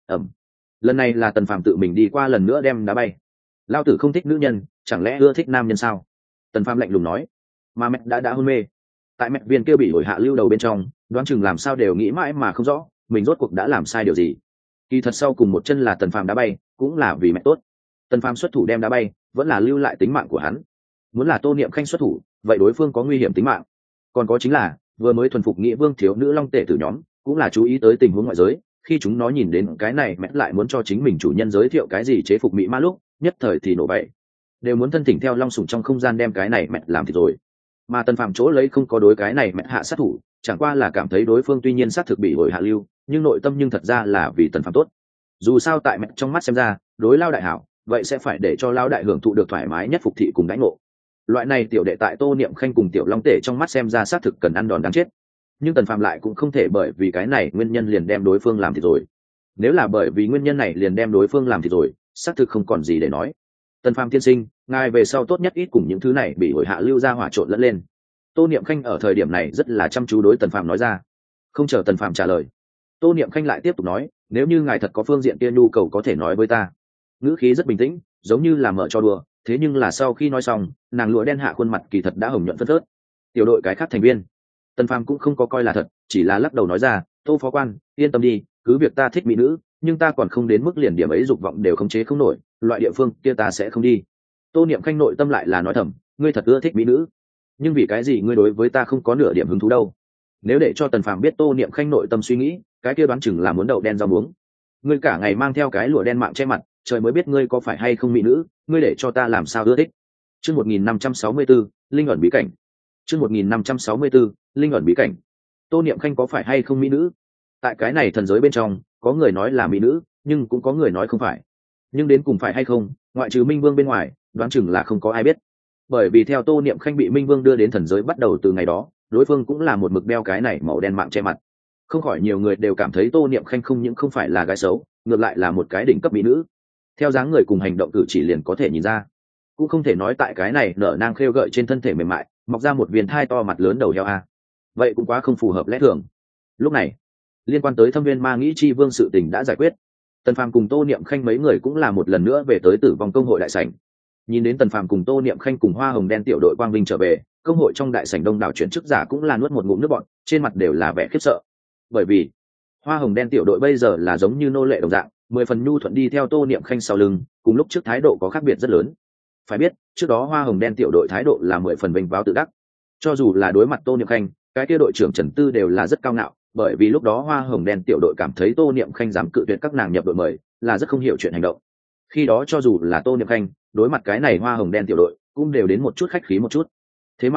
Lần này là Tần Phạm tự mình đi qua lần nữa đem đá bay. Lao tử không thích nữ nhân, chẳng lẽ ưa thích nam nhân sao? Tần Phạm lạnh lùng nói. Mà mẹ đã hôn mê. Tại mẹ viên kia bị hồi hạ lưu đầu bên trong, đoán chừng làm sao đều nghĩ mãi mà không rõ, mình rốt cuộc đã làm sai điều gì. Kỳ thật sau cùng một chân là Tần Phạm đá bay, cũng là vì mẹ tốt. Tần Phạm xuất thủ đem đá bay, vẫn là lưu lại tính mạng của hắn. Muốn là Tô Niệm Khanh xuất thủ, vậy đối phương có nguy hiểm tính mạng. Còn có chính là vừa mới thuần phục nghĩa vương thiếu nữ long tể tử nhóm, cũng là chú ý tới tình huống ngoại giới, khi chúng nó nhìn đến cái này mẹ lại muốn cho chính mình chủ nhân giới thiệu cái gì chế phục mỹ ma lúc, nhất thời thì nổ bậy, đều muốn thân thỉnh theo long sủng trong không gian đem cái này mẹ làm thì rồi. Mà Tần Phạm chỗ lấy không có đối cái này mẹ hạ sát thủ, chẳng qua là cảm thấy đối phương tuy nhiên sát thực bị hồi hạ lưu, nhưng nội tâm nhưng thật ra là vì Tần Phạm tốt. Dù sao tại mẹ trong mắt xem ra, đối Lao đại hảo, vậy sẽ phải để cho Lao đại hưởng thụ được thoải mái nhất phục thị cùng đãi ngộ. Loại này tiểu đệ tại Tô Niệm Khanh cùng tiểu long tể trong mắt xem ra xác thực cần ăn đòn đáng chết, nhưng Tần Phạm lại cũng không thể bởi vì cái này nguyên nhân liền đem đối phương làm thì rồi. Nếu là bởi vì nguyên nhân này liền đem đối phương làm thì rồi, xác thực không còn gì để nói. Tần Phạm tiên sinh, ngài về sau tốt nhất ít cùng những thứ này bị hồi hạ lưu ra hỏa trộn lẫn lên. Tô Niệm Khanh ở thời điểm này rất là chăm chú đối Tần Phạm nói ra. Không chờ Tần Phạm trả lời, Tô Niệm Khanh lại tiếp tục nói, nếu như ngài thật có phương diện kia nhu cầu có thể nói với ta. Ngữ khí rất bình tĩnh, giống như là mở cho đùa, thế nhưng là sau khi nói xong, nàng lụa đen hạ khuôn mặt kỳ thật đã hồng nhuận phất phớt. Tiểu đội cái khác thành viên, Tần Phàm cũng không có coi là thật, chỉ là lắc đầu nói ra, Tô phó quan, yên tâm đi, cứ việc ta thích mỹ nữ, nhưng ta còn không đến mức liền điểm ấy dục vọng đều khống chế không nổi, loại địa phương kia ta sẽ không đi. Tô Niệm Khanh nội tâm lại là nói thầm, ngươi thật ưa thích mỹ nữ, nhưng vì cái gì ngươi đối với ta không có nửa điểm hứng thú đâu? Nếu để cho Tần Phàm biết Tô Niệm Khanh nội tâm suy nghĩ, cái kia đoán chừng là muốn đậu đen rau muống. Ngươi cả ngày mang theo cái lụa đen mạng che mặt, trời mới biết ngươi có phải hay không mỹ nữ, ngươi để cho ta làm sao ưa thích. Chương 1564, linh ẩn bí cảnh. Chương 1564, linh ẩn bí cảnh. Tô Niệm Khanh có phải hay không mỹ nữ? Tại cái này thần giới bên trong, có người nói là mỹ nữ, nhưng cũng có người nói không phải. Nhưng đến cùng phải hay không, ngoại trừ Minh Vương bên ngoài, đoán chừng là không có ai biết. Bởi vì theo Tô Niệm Khanh bị Minh Vương đưa đến thần giới bắt đầu từ ngày đó, đối phương cũng là một mực đeo cái này màu đen mạng che mặt. Không khỏi nhiều người đều cảm thấy Tô Niệm Khanh không những không phải là gái xấu, ngược lại là một cái đỉnh cấp mỹ nữ. Theo dáng người cùng hành động cử chỉ liền có thể nhìn ra, cũng không thể nói tại cái này nở nang khêu gợi trên thân thể mềm mại mọc ra một viên thai to mặt lớn đầu heo a, vậy cũng quá không phù hợp lẽ thường. Lúc này liên quan tới thâm viên ma nghĩ chi vương sự tình đã giải quyết, Tần Phàm cùng Tô Niệm Khanh mấy người cũng là một lần nữa về tới Tử vong công hội đại sảnh. Nhìn đến Tần Phàm cùng Tô Niệm Khanh cùng Hoa Hồng Đen tiểu đội quang vinh trở về, công hội trong đại sảnh đông đảo chuyển chức giả cũng là nuốt một ngụm nước bọt, trên mặt đều là vẻ khiếp sợ. Bởi vì Hoa Hồng Đen tiểu đội bây giờ là giống như nô lệ đồng dạng, 10 phần nhu thuận đi theo Tô Niệm Khanh sau lưng, cùng lúc trước thái độ có khác biệt rất lớn. Phải biết, trước đó Hoa Hồng Đen tiểu đội thái độ là 10 phần vênh váo tự đắc. Cho dù là đối mặt Tô Niệm Khanh, cái kia đội trưởng Trần Tư đều là rất cao ngạo, bởi vì lúc đó Hoa Hồng Đen tiểu đội cảm thấy Tô Niệm Khanh dám cự tuyệt các nàng nhập đội mời, là rất không hiểu chuyện hành động. Khi đó cho dù là Tô Niệm Khanh, đối mặt cái này Hoa Hồng Đen tiểu đội, cũng đều đến một chút khách khí một chút. Thế mà,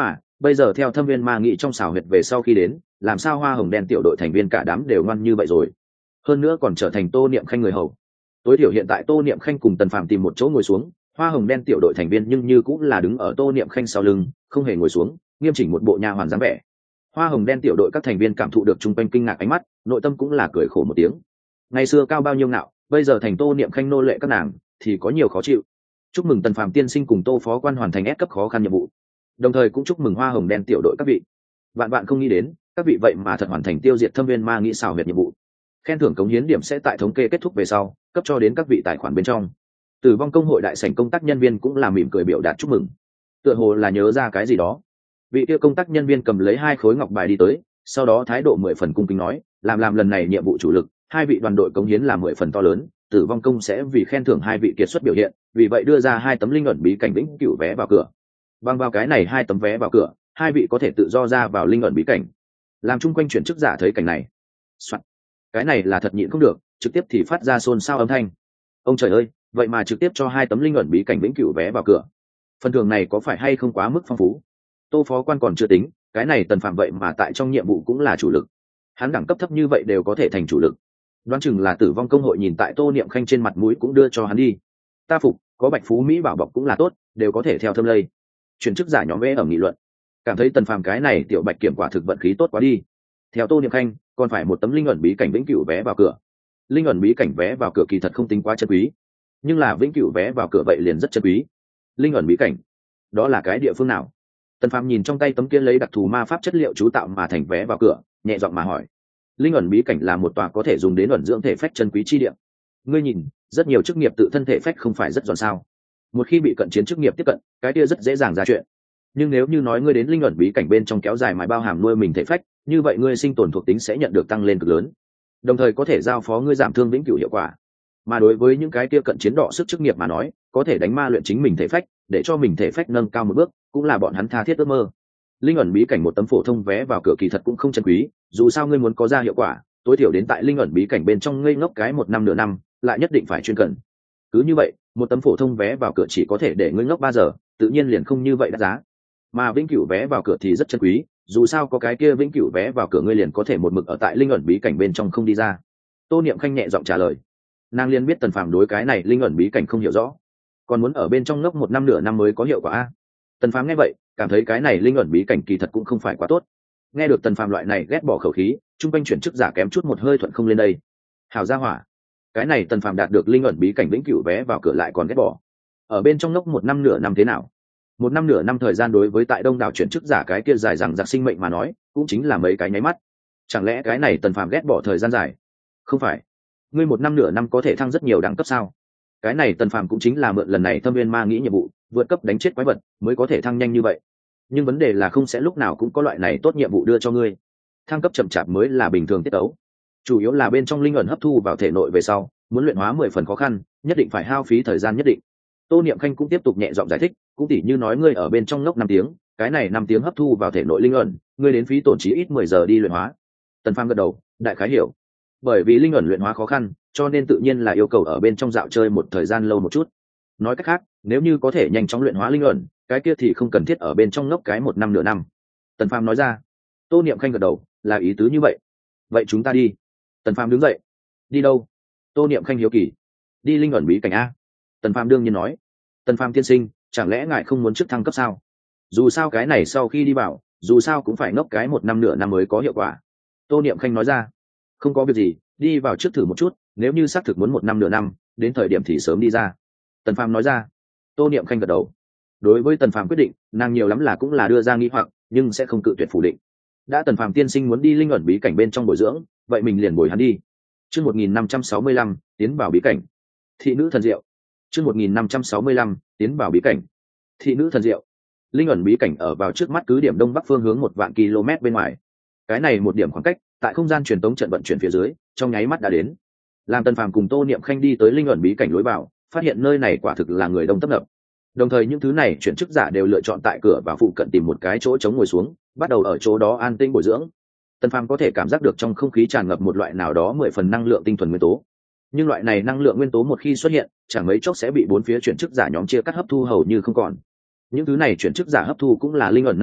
bây giờ theo thâm viên ma nghị trong xào huyệt về sau khi đến, làm sao hoa hồng đen tiểu đội thành viên cả đám đều ngoan như vậy rồi, hơn nữa còn trở thành Tô Niệm Khanh người hầu. Tối thiểu hiện tại Tô Niệm Khanh cùng Tần Phàm tìm một chỗ ngồi xuống, hoa hồng đen tiểu đội thành viên nhưng như cũng là đứng ở Tô Niệm Khanh sau lưng, không hề ngồi xuống, nghiêm chỉnh một bộ nha hoàn dáng vẻ. Hoa hồng đen tiểu đội các thành viên cảm thụ được chung quanh kinh ngạc ánh mắt, nội tâm cũng là cười khổ một tiếng. Ngày xưa cao bao nhiêu ngạo, bây giờ thành Tô Niệm Khanh nô lệ các nàng thì có nhiều khó chịu. Chúc mừng Tần Phàm tiên sinh cùng Tô phó quan hoàn thành S cấp khó khăn nhiệm vụ, đồng thời cũng chúc mừng hoa hồng đen tiểu đội các vị. Vạn bạn không nghĩ đến, các vị vậy mà thật hoàn thành tiêu diệt thâm viên ma nghĩ xảo huyệt nhiệm vụ. Khen thưởng cống hiến điểm sẽ tại thống kê kết thúc về sau cấp cho đến các vị tài khoản bên trong. Tử vong công hội đại sảnh công tác nhân viên cũng là mỉm cười biểu đạt chúc mừng, tựa hồ là nhớ ra cái gì đó. Vị kia công tác nhân viên cầm lấy 2 khối ngọc bài đi tới, sau đó thái độ 10 phần cung kính nói, làm lần này nhiệm vụ chủ lực, 2 vị đoàn đội cống hiến là 10 phần to lớn, Tử vong công sẽ vì khen thưởng 2 vị kiệt xuất biểu hiện, vì vậy đưa ra 2 tấm linh ẩn bí cảnh vĩnh cửu vé vào cửa. Bằng vào cái này 2 tấm vé vào cửa, 2 vị có thể tự do ra vào linh ẩn bí cảnh. Làm chung quanh chuyển chức giả thấy cảnh này, soạn, cái này là thật nhịn không được, trực tiếp thì phát ra xôn xao âm thanh. Ông trời ơi, vậy mà trực tiếp cho 2 tấm linh ẩn bí cảnh vĩnh cửu vé vào cửa, phần thưởng này có phải hay không quá mức phong phú? Tô phó quan còn chưa tính, cái này Tần Phạm vậy mà tại trong nhiệm vụ cũng là chủ lực, hắn đẳng cấp thấp như vậy đều có thể thành chủ lực, đoán chừng là Tử vong công hội nhìn tại Tô Niệm Khanh trên mặt mũi cũng đưa cho hắn đi. Ta phục, có Bạch Phú Mỹ bảo bọc cũng là tốt, đều có thể theo thâm lây. Chuyển chức giả nhóm vẽ ở nghị luận, cảm thấy Tần Phàm cái này tiểu Bạch kiểm quả thực vận khí tốt quá đi. Theo Tô Niệm Khanh, còn phải một tấm linh ẩn bí cảnh vĩnh cửu vé vào cửa. Linh ẩn bí cảnh vé vào cửa kỳ thật không tính quá chân quý, nhưng là vĩnh cửu vé vào cửa vậy liền rất chân quý. Linh ẩn bí cảnh, đó là cái địa phương nào? Tần Phàm nhìn trong tay tấm kia lấy đặc thù ma pháp chất liệu chú tạo mà thành vé vào cửa, nhẹ giọng mà hỏi. Linh ẩn bí cảnh là một tòa có thể dùng đến ẩn dưỡng thể phách chân quý chi địa. Ngươi nhìn, rất nhiều chức nghiệp tự thân thể phách không phải rất giòn sao? Một khi bị cận chiến chức nghiệp tiếp cận, cái kia rất dễ dàng ra chuyện. Nhưng nếu như nói ngươi đến linh ẩn bí cảnh bên trong kéo dài mãi bao hàm nuôi mình thể phách, như vậy ngươi sinh tồn thuộc tính sẽ nhận được tăng lên cực lớn, đồng thời có thể giao phó ngươi giảm thương vĩnh cửu hiệu quả. Mà đối với những cái kia cận chiến đọ sức chức nghiệp mà nói, có thể đánh ma luyện chính mình thể phách, để cho mình thể phách nâng cao một bước, cũng là bọn hắn tha thiết ước mơ. Linh ẩn bí cảnh một tấm phổ thông vé vào cửa kỳ thật cũng không chân quý, dù sao ngươi muốn có ra hiệu quả, tối thiểu đến tại linh ẩn bí cảnh bên trong ngây ngốc cái 1 năm nửa năm, lại nhất định phải chuyên cần. Cứ như vậy, một tấm phổ thông vé vào cửa chỉ có thể để ngươi ngốc 3 giờ, tự nhiên liền không như vậy đắt giá. Mà vĩnh cửu vé vào cửa thì rất chân quý, dù sao có cái kia vĩnh cửu vé vào cửa ngươi liền có thể một mực ở tại linh ẩn bí cảnh bên trong không đi ra. Tô Niệm Khanh nhẹ giọng trả lời. Nàng liền biết Tần Phàm đối cái này linh ẩn bí cảnh không hiểu rõ, còn muốn ở bên trong ngốc 1 năm nửa năm mới có hiệu quả a. Tần Phàm nghe vậy, cảm thấy cái này linh ẩn bí cảnh kỳ thật cũng không phải quá tốt. Nghe được Tần Phàm loại này ghét bỏ khẩu khí, trung quanh chuyển chức giả kém chút một hơi thuận không lên đây. Hảo gia hỏa, cái này Tần Phàm đạt được linh ẩn bí cảnh vĩnh cửu vé vào cửa lại còn ghét bỏ. Ở bên trong ngốc 1 năm nửa năm thế nào? 1 năm nửa năm thời gian đối với tại đông đảo chuyển chức giả cái kia dài rằng giặc sinh mệnh mà nói, cũng chính là mấy cái nháy mắt. Chẳng lẽ cái này Tần Phàm ghét bỏ thời gian dài? Không phải, ngươi 1 năm nửa năm có thể thăng rất nhiều đẳng cấp sao? Cái này Tần Phàm cũng chính là mượn lần này Thâm Viên Ma nghĩ nhiệm vụ, vượt cấp đánh chết quái vật mới có thể thăng nhanh như vậy. Nhưng vấn đề là không sẽ lúc nào cũng có loại này tốt nhiệm vụ đưa cho ngươi. Thăng cấp chậm chạp mới là bình thường tiết tấu. Chủ yếu là bên trong linh ẩn hấp thu vào thể nội về sau, muốn luyện hóa 10 phần khó khăn, nhất định phải hao phí thời gian nhất định. Tô Niệm Khanh cũng tiếp tục nhẹ giọng giải thích, cũng tỉ như nói ngươi ở bên trong ngốc 5 tiếng, cái này 5 tiếng hấp thu vào thể nội linh ẩn, ngươi đến phí tổn chí ít 10 giờ đi luyện hóa. Tần Phàm gật đầu, đại khái hiểu. Bởi vì linh ẩn luyện hóa khó khăn, cho nên tự nhiên là yêu cầu ở bên trong dạo chơi một thời gian lâu một chút. Nói cách khác, nếu như có thể nhanh chóng luyện hóa linh ẩn, cái kia thì không cần thiết ở bên trong ngốc cái 1 năm nửa năm. Tần Phàm nói ra. Tô Niệm Khanh gật đầu, là ý tứ như vậy. Vậy chúng ta đi. Tần Phàm đứng dậy. Đi đâu? Tô Niệm Khanh hiếu kỳ. Đi linh ẩn bí cảnh a. Tần Phàm đương nhiên nói. Tần Phàm tiên sinh, chẳng lẽ ngài không muốn chức thăng cấp sao? Dù sao cái này sau khi đi vào, dù sao cũng phải ngốc cái 1 năm nửa năm mới có hiệu quả. Tô Niệm Khanh nói ra. Không có việc gì, đi vào trước thử một chút, nếu như xác thực muốn 1 năm nửa năm, đến thời điểm thì sớm đi ra. Tần Phàm nói ra. Tô Niệm Khanh gật đầu. Đối với Tần Phàm quyết định, nàng nhiều lắm là cũng là đưa ra nghi hoặc, nhưng sẽ không cự tuyệt phủ định. Đã Tần Phàm tiên sinh muốn đi linh ẩn bí cảnh bên trong bồi dưỡng, vậy mình liền bồi hắn đi. Chương 1565, tiến vào bí cảnh. Thị nữ thần diệu. Chương 1565, tiến vào bí cảnh. Thị nữ thần diệu. Linh ẩn bí cảnh ở vào trước mắt cứ điểm đông bắc phương hướng 1 vạn km bên ngoài. Cái này một điểm khoảng cách, tại không gian truyền tống trận vận chuyển phía dưới, trong nháy mắt đã đến. Làm Tần Phàm cùng Tô Niệm Khanh đi tới linh ẩn bí cảnh lối vào, phát hiện nơi này quả thực là người đông tấp nập. Đồng thời những thứ này chuyển chức giả đều lựa chọn tại cửa và phụ cận tìm một cái chỗ trống ngồi xuống, bắt đầu ở chỗ đó an tĩnh bồi dưỡng. Tần Phàm có thể cảm giác được trong không khí tràn ngập một loại nào đó 10 phần năng lượng tinh thuần nguyên tố. Nhưng loại này năng lượng nguyên tố một khi xuất hiện, chẳng mấy chốc sẽ bị 4 phía chuyển chức giả nhóm chia cắt hấp thu hầu như không còn. Những thứ này chuyển chức giả hấp thu cũng là linh ẩn năng lượng,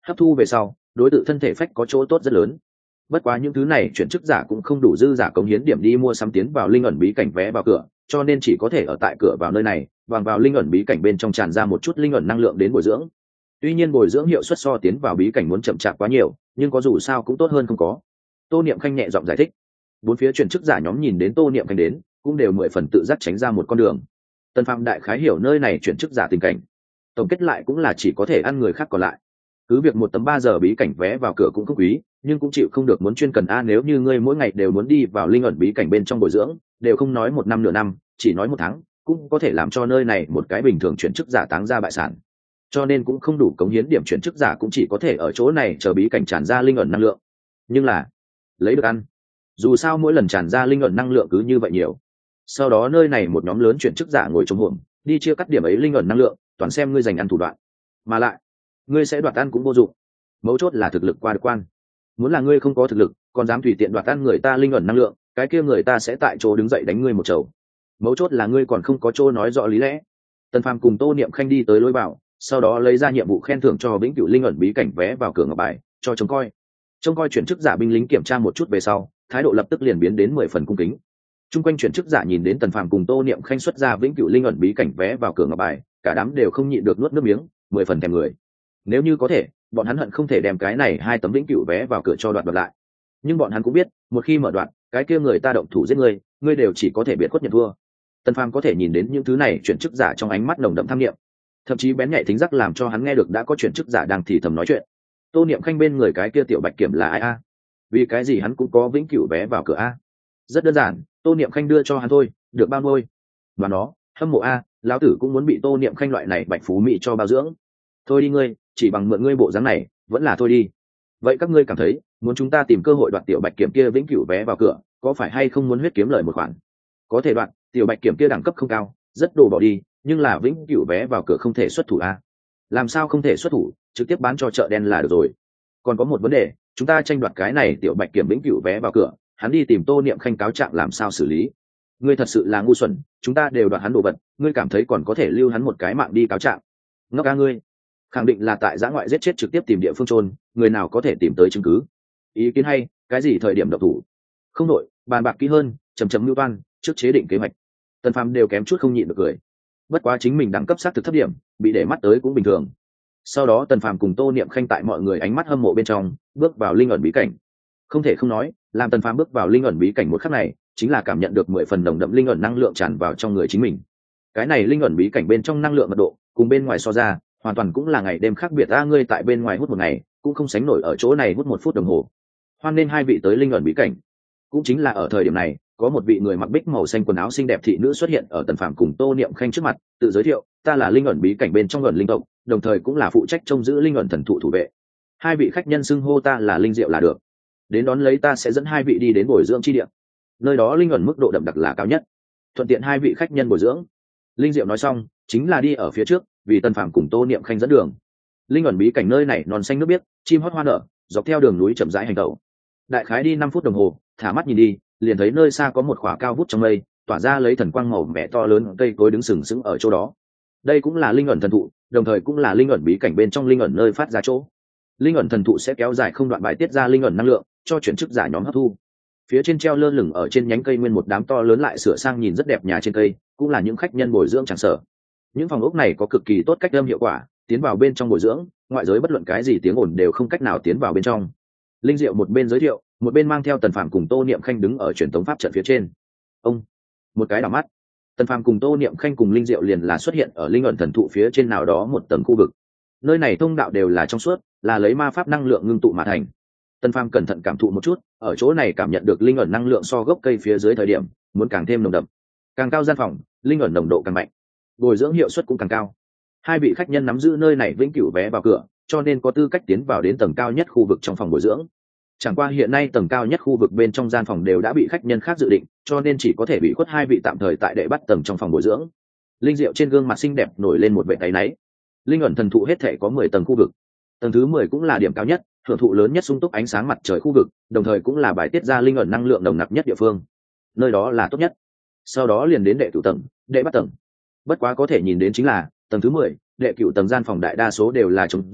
hấp thu về sau đối tượng thân thể phách có chỗ tốt rất lớn. Bất quá những thứ này chuyển chức giả cũng không đủ dư giả cống hiến điểm đi mua sắm tiến vào linh ẩn bí cảnh vé vào cửa, cho nên chỉ có thể ở tại cửa vào nơi này bằng vào linh ẩn bí cảnh bên trong tràn ra một chút linh ẩn năng lượng đến bồi dưỡng. Tuy nhiên bồi dưỡng hiệu suất so tiến vào bí cảnh muốn chậm chạp quá nhiều, nhưng có dù sao cũng tốt hơn không có. Tô Niệm Khanh nhẹ giọng giải thích. Bốn phía chuyển chức giả nhóm nhìn đến Tô Niệm Khanh đến, cũng đều 10 phần tự giác tránh ra một con đường. Tần Phạm đại khái hiểu nơi này chuyển chức giả tình cảnh, tổng kết lại cũng là chỉ có thể ăn người khác còn lại. Cứ việc 1 tấm 3 giờ bí cảnh vé vào cửa cũng không quý, nhưng cũng chịu không được muốn chuyên cần a. Nếu như ngươi mỗi ngày đều muốn đi vào linh ẩn bí cảnh bên trong bồi dưỡng, đều không nói 1 năm nửa năm, chỉ nói 1 tháng, cũng có thể làm cho nơi này một cái bình thường chuyển chức giả táng ra bại sản. Cho nên cũng không đủ cống hiến điểm chuyển chức giả cũng chỉ có thể ở chỗ này chờ bí cảnh tràn ra linh ẩn năng lượng. Nhưng là lấy được ăn, dù sao mỗi lần tràn ra linh ẩn năng lượng cứ như vậy nhiều. Sau đó nơi này một nhóm lớn chuyển chức giả ngồi trong hùm đi chia cắt điểm ấy linh ẩn năng lượng, toàn xem ngươi dành ăn thủ đoạn. Mà lại ngươi sẽ đoạt ăn cũng vô dụng, mấu chốt là thực lực qua được quan. Muốn là ngươi không có thực lực còn dám tùy tiện đoạt ăn người ta linh ẩn năng lượng, cái kia người ta sẽ tại chỗ đứng dậy đánh ngươi một chầu. Mấu chốt là ngươi còn không có chỗ nói rõ lý lẽ. Tần Phàm cùng Tô Niệm Khanh đi tới lối vào, sau đó lấy ra nhiệm vụ khen thưởng cho vĩnh cửu linh ẩn bí cảnh vé vào cửa ngọc bài cho trông coi chuyển chức giả binh lính kiểm tra một chút về sau, thái độ lập tức liền biến đến 10 phần cung kính. Trung quanh chuyển chức giả nhìn đến Tần Phàm cùng Tô Niệm Khanh xuất ra vĩnh cửu linh ẩn bí cảnh vé vào cửa ngọc bài, cả đám đều không nhịn được nuốt nước miếng, 10 phần thèm người. Nếu như có thể, bọn hắn hận không thể đem cái này 2 tấm vĩnh cửu vé vào cửa cho đoạt lại. Nhưng bọn hắn cũng biết, một khi mở đoạn, cái kia người ta động thủ giết ngươi đều chỉ có thể biệt khuất nhận thua. Tần Phàm có thể nhìn đến những thứ này chuyển chức giả trong ánh mắt nồng đậm tham niệm, thậm chí bén nhạy thính giác làm cho hắn nghe được đã có chuyển chức giả đang thì thầm nói chuyện. Tô Niệm Khanh bên người cái kia tiểu bạch kiểm là ai a? Vì cái gì hắn cũng có vĩnh cửu vé vào cửa a? Rất đơn giản, Tô Niệm Khanh đưa cho hắn thôi, được bao nuôi. Và nó, hâm mộ a, lão tử cũng muốn bị Tô Niệm Khanh loại này bạch phú mỹ cho bao dưỡng. Thôi đi ngươi, chỉ bằng mượn ngươi bộ dáng này, vẫn là thôi đi. Vậy các ngươi cảm thấy, muốn chúng ta tìm cơ hội đoạt tiểu bạch kiểm kia vĩnh cửu vé vào cửa, có phải hay không muốn huyết kiếm lời một khoản? Có thể đoạt, tiểu bạch kiểm kia đẳng cấp không cao, rất đồ bỏ đi, nhưng là vĩnh cửu vé vào cửa không thể xuất thủ a. Làm sao không thể xuất thủ, trực tiếp bán cho chợ đen là được rồi. Còn có một vấn đề, chúng ta tranh đoạt cái này tiểu bạch kiểm vĩnh cửu vé vào cửa, hắn đi tìm Tô Niệm Khanh cáo trạng làm sao xử lý? Ngươi thật sự là ngu xuẩn, chúng ta đều đoạt hắn đồ vật, ngươi cảm thấy còn có thể lưu hắn một cái mạng đi cáo trạng? Ngốc ca ngươi, khẳng định là tại giã ngoại giết chết trực tiếp tìm địa phương chôn, người nào có thể tìm tới chứng cứ? Ý kiến hay, cái gì thời điểm động thủ? Không đội, bàn bạc kỹ hơn, chầm mưu toan, trước chế định kế hoạch. Tần Phàm đều kém chút không nhịn được cười. Bất quá chính mình đẳng cấp xác thực thấp điểm, bị để mắt tới cũng bình thường. Sau đó Tần Phàm cùng Tô Niệm Khanh tại mọi người ánh mắt hâm mộ bên trong bước vào linh ẩn bí cảnh. Không thể không nói, làm Tần Phàm bước vào linh ẩn bí cảnh một khắc này, chính là cảm nhận được 10 phần nồng đậm linh ẩn năng lượng tràn vào trong người chính mình. Cái này linh ẩn bí cảnh bên trong năng lượng mật độ cùng bên ngoài so ra, hoàn toàn cũng là ngày đêm khác biệt. Ngươi tại bên ngoài hút một ngày, cũng không sánh nổi ở chỗ này hút 1 phút đồng hồ. Hoan nên hai vị tới linh ẩn bí cảnh. Cũng chính là ở thời điểm này, có một vị người mặc bích màu xanh quần áo xinh đẹp thị nữ xuất hiện ở Tần Phàm cùng Tô Niệm Khanh trước mặt, tự giới thiệu, ta là linh ẩn bí cảnh bên trong ẩn linh tộc, đồng thời cũng là phụ trách trông giữ linh ẩn thần thụ thủ vệ. Hai vị khách nhân xưng hô ta là Linh Diệu là được. Đến đón lấy ta sẽ dẫn hai vị đi đến bồi dưỡng chi địa, nơi đó linh ẩn mức độ đậm đặc là cao nhất, thuận tiện hai vị khách nhân bồi dưỡng. Linh Diệu nói xong chính là đi ở phía trước, vì Tần Phàm cùng Tô Niệm Khanh dẫn đường. Linh ẩn bí cảnh nơi này non xanh nước biếc, chim hót hoa nở, dọc theo đường núi chậm rãi hành tẩu. Đại khái đi 5 phút đồng hồ, thả mắt nhìn đi, liền thấy nơi xa có một khỏa cao vút trong mây, tỏa ra lấy thần quang màu mẹ to lớn, cây cối đứng sừng sững ở chỗ đó. Đây cũng là linh ẩn thần thụ, đồng thời cũng là linh ẩn bí cảnh bên trong linh ẩn nơi phát ra chỗ. Linh ẩn thần thụ sẽ kéo dài không đoạn bài tiết ra linh ẩn năng lượng cho chuyển chức giả nhóm hấp thu. Phía trên treo lơ lửng ở trên nhánh cây nguyên một đám to lớn lại sửa sang nhìn rất đẹp nhà trên cây, cũng là những khách nhân bồi dưỡng chẳng sở. Những phòng ốc này có cực kỳ tốt cách âm hiệu quả, tiến vào bên trong bồi dưỡng, ngoại giới bất luận cái gì tiếng ồn đều không cách nào tiến vào bên trong. Linh Diệu một bên giới thiệu, một bên mang theo Tần Phàm cùng Tô Niệm Khanh đứng ở truyền tống pháp trận phía trên. Ông, một cái đảo mắt, Tần Phàm cùng Tô Niệm Khanh cùng Linh Diệu liền là xuất hiện ở linh ẩn thần thụ phía trên nào đó một tầng khu vực. Nơi này thông đạo đều là trong suốt, là lấy ma pháp năng lượng ngưng tụ mà thành. Tần Phàm cẩn thận cảm thụ một chút, ở chỗ này cảm nhận được linh ẩn năng lượng so gốc cây phía dưới thời điểm muốn càng thêm nồng đậm. Càng cao gian phòng, linh ẩn nồng độ càng mạnh, bồi dưỡng hiệu suất cũng càng cao. Hai vị khách nhân nắm giữ nơi này vĩnh cửu vé vào cửa, cho nên có tư cách tiến vào đến tầng cao nhất khu vực trong phòng bồi dưỡng. Chẳng qua hiện nay tầng cao nhất khu vực bên trong gian phòng đều đã bị khách nhân khác dự định, cho nên chỉ có thể bị khuất hai vị tạm thời tại đệ bắt tầng trong phòng bồi dưỡng. Linh Diệu trên gương mặt xinh đẹp nổi lên một vẻ áy náy. Linh ẩn thần thụ hết thể có 10 tầng khu vực. Tầng thứ 10 cũng là điểm cao nhất, hưởng thụ lớn nhất sung túc ánh sáng mặt trời khu vực, đồng thời cũng là bài tiết ra linh ẩn năng lượng nồng nặc nhất địa phương. Nơi đó là tốt nhất. Sau đó liền đến đệ cửu tầng, đệ bắt tầng. Bất quá có thể nhìn đến chính là tầng thứ 10, đệ cửu tầng gian phòng đại đa số đều là trống rỗng,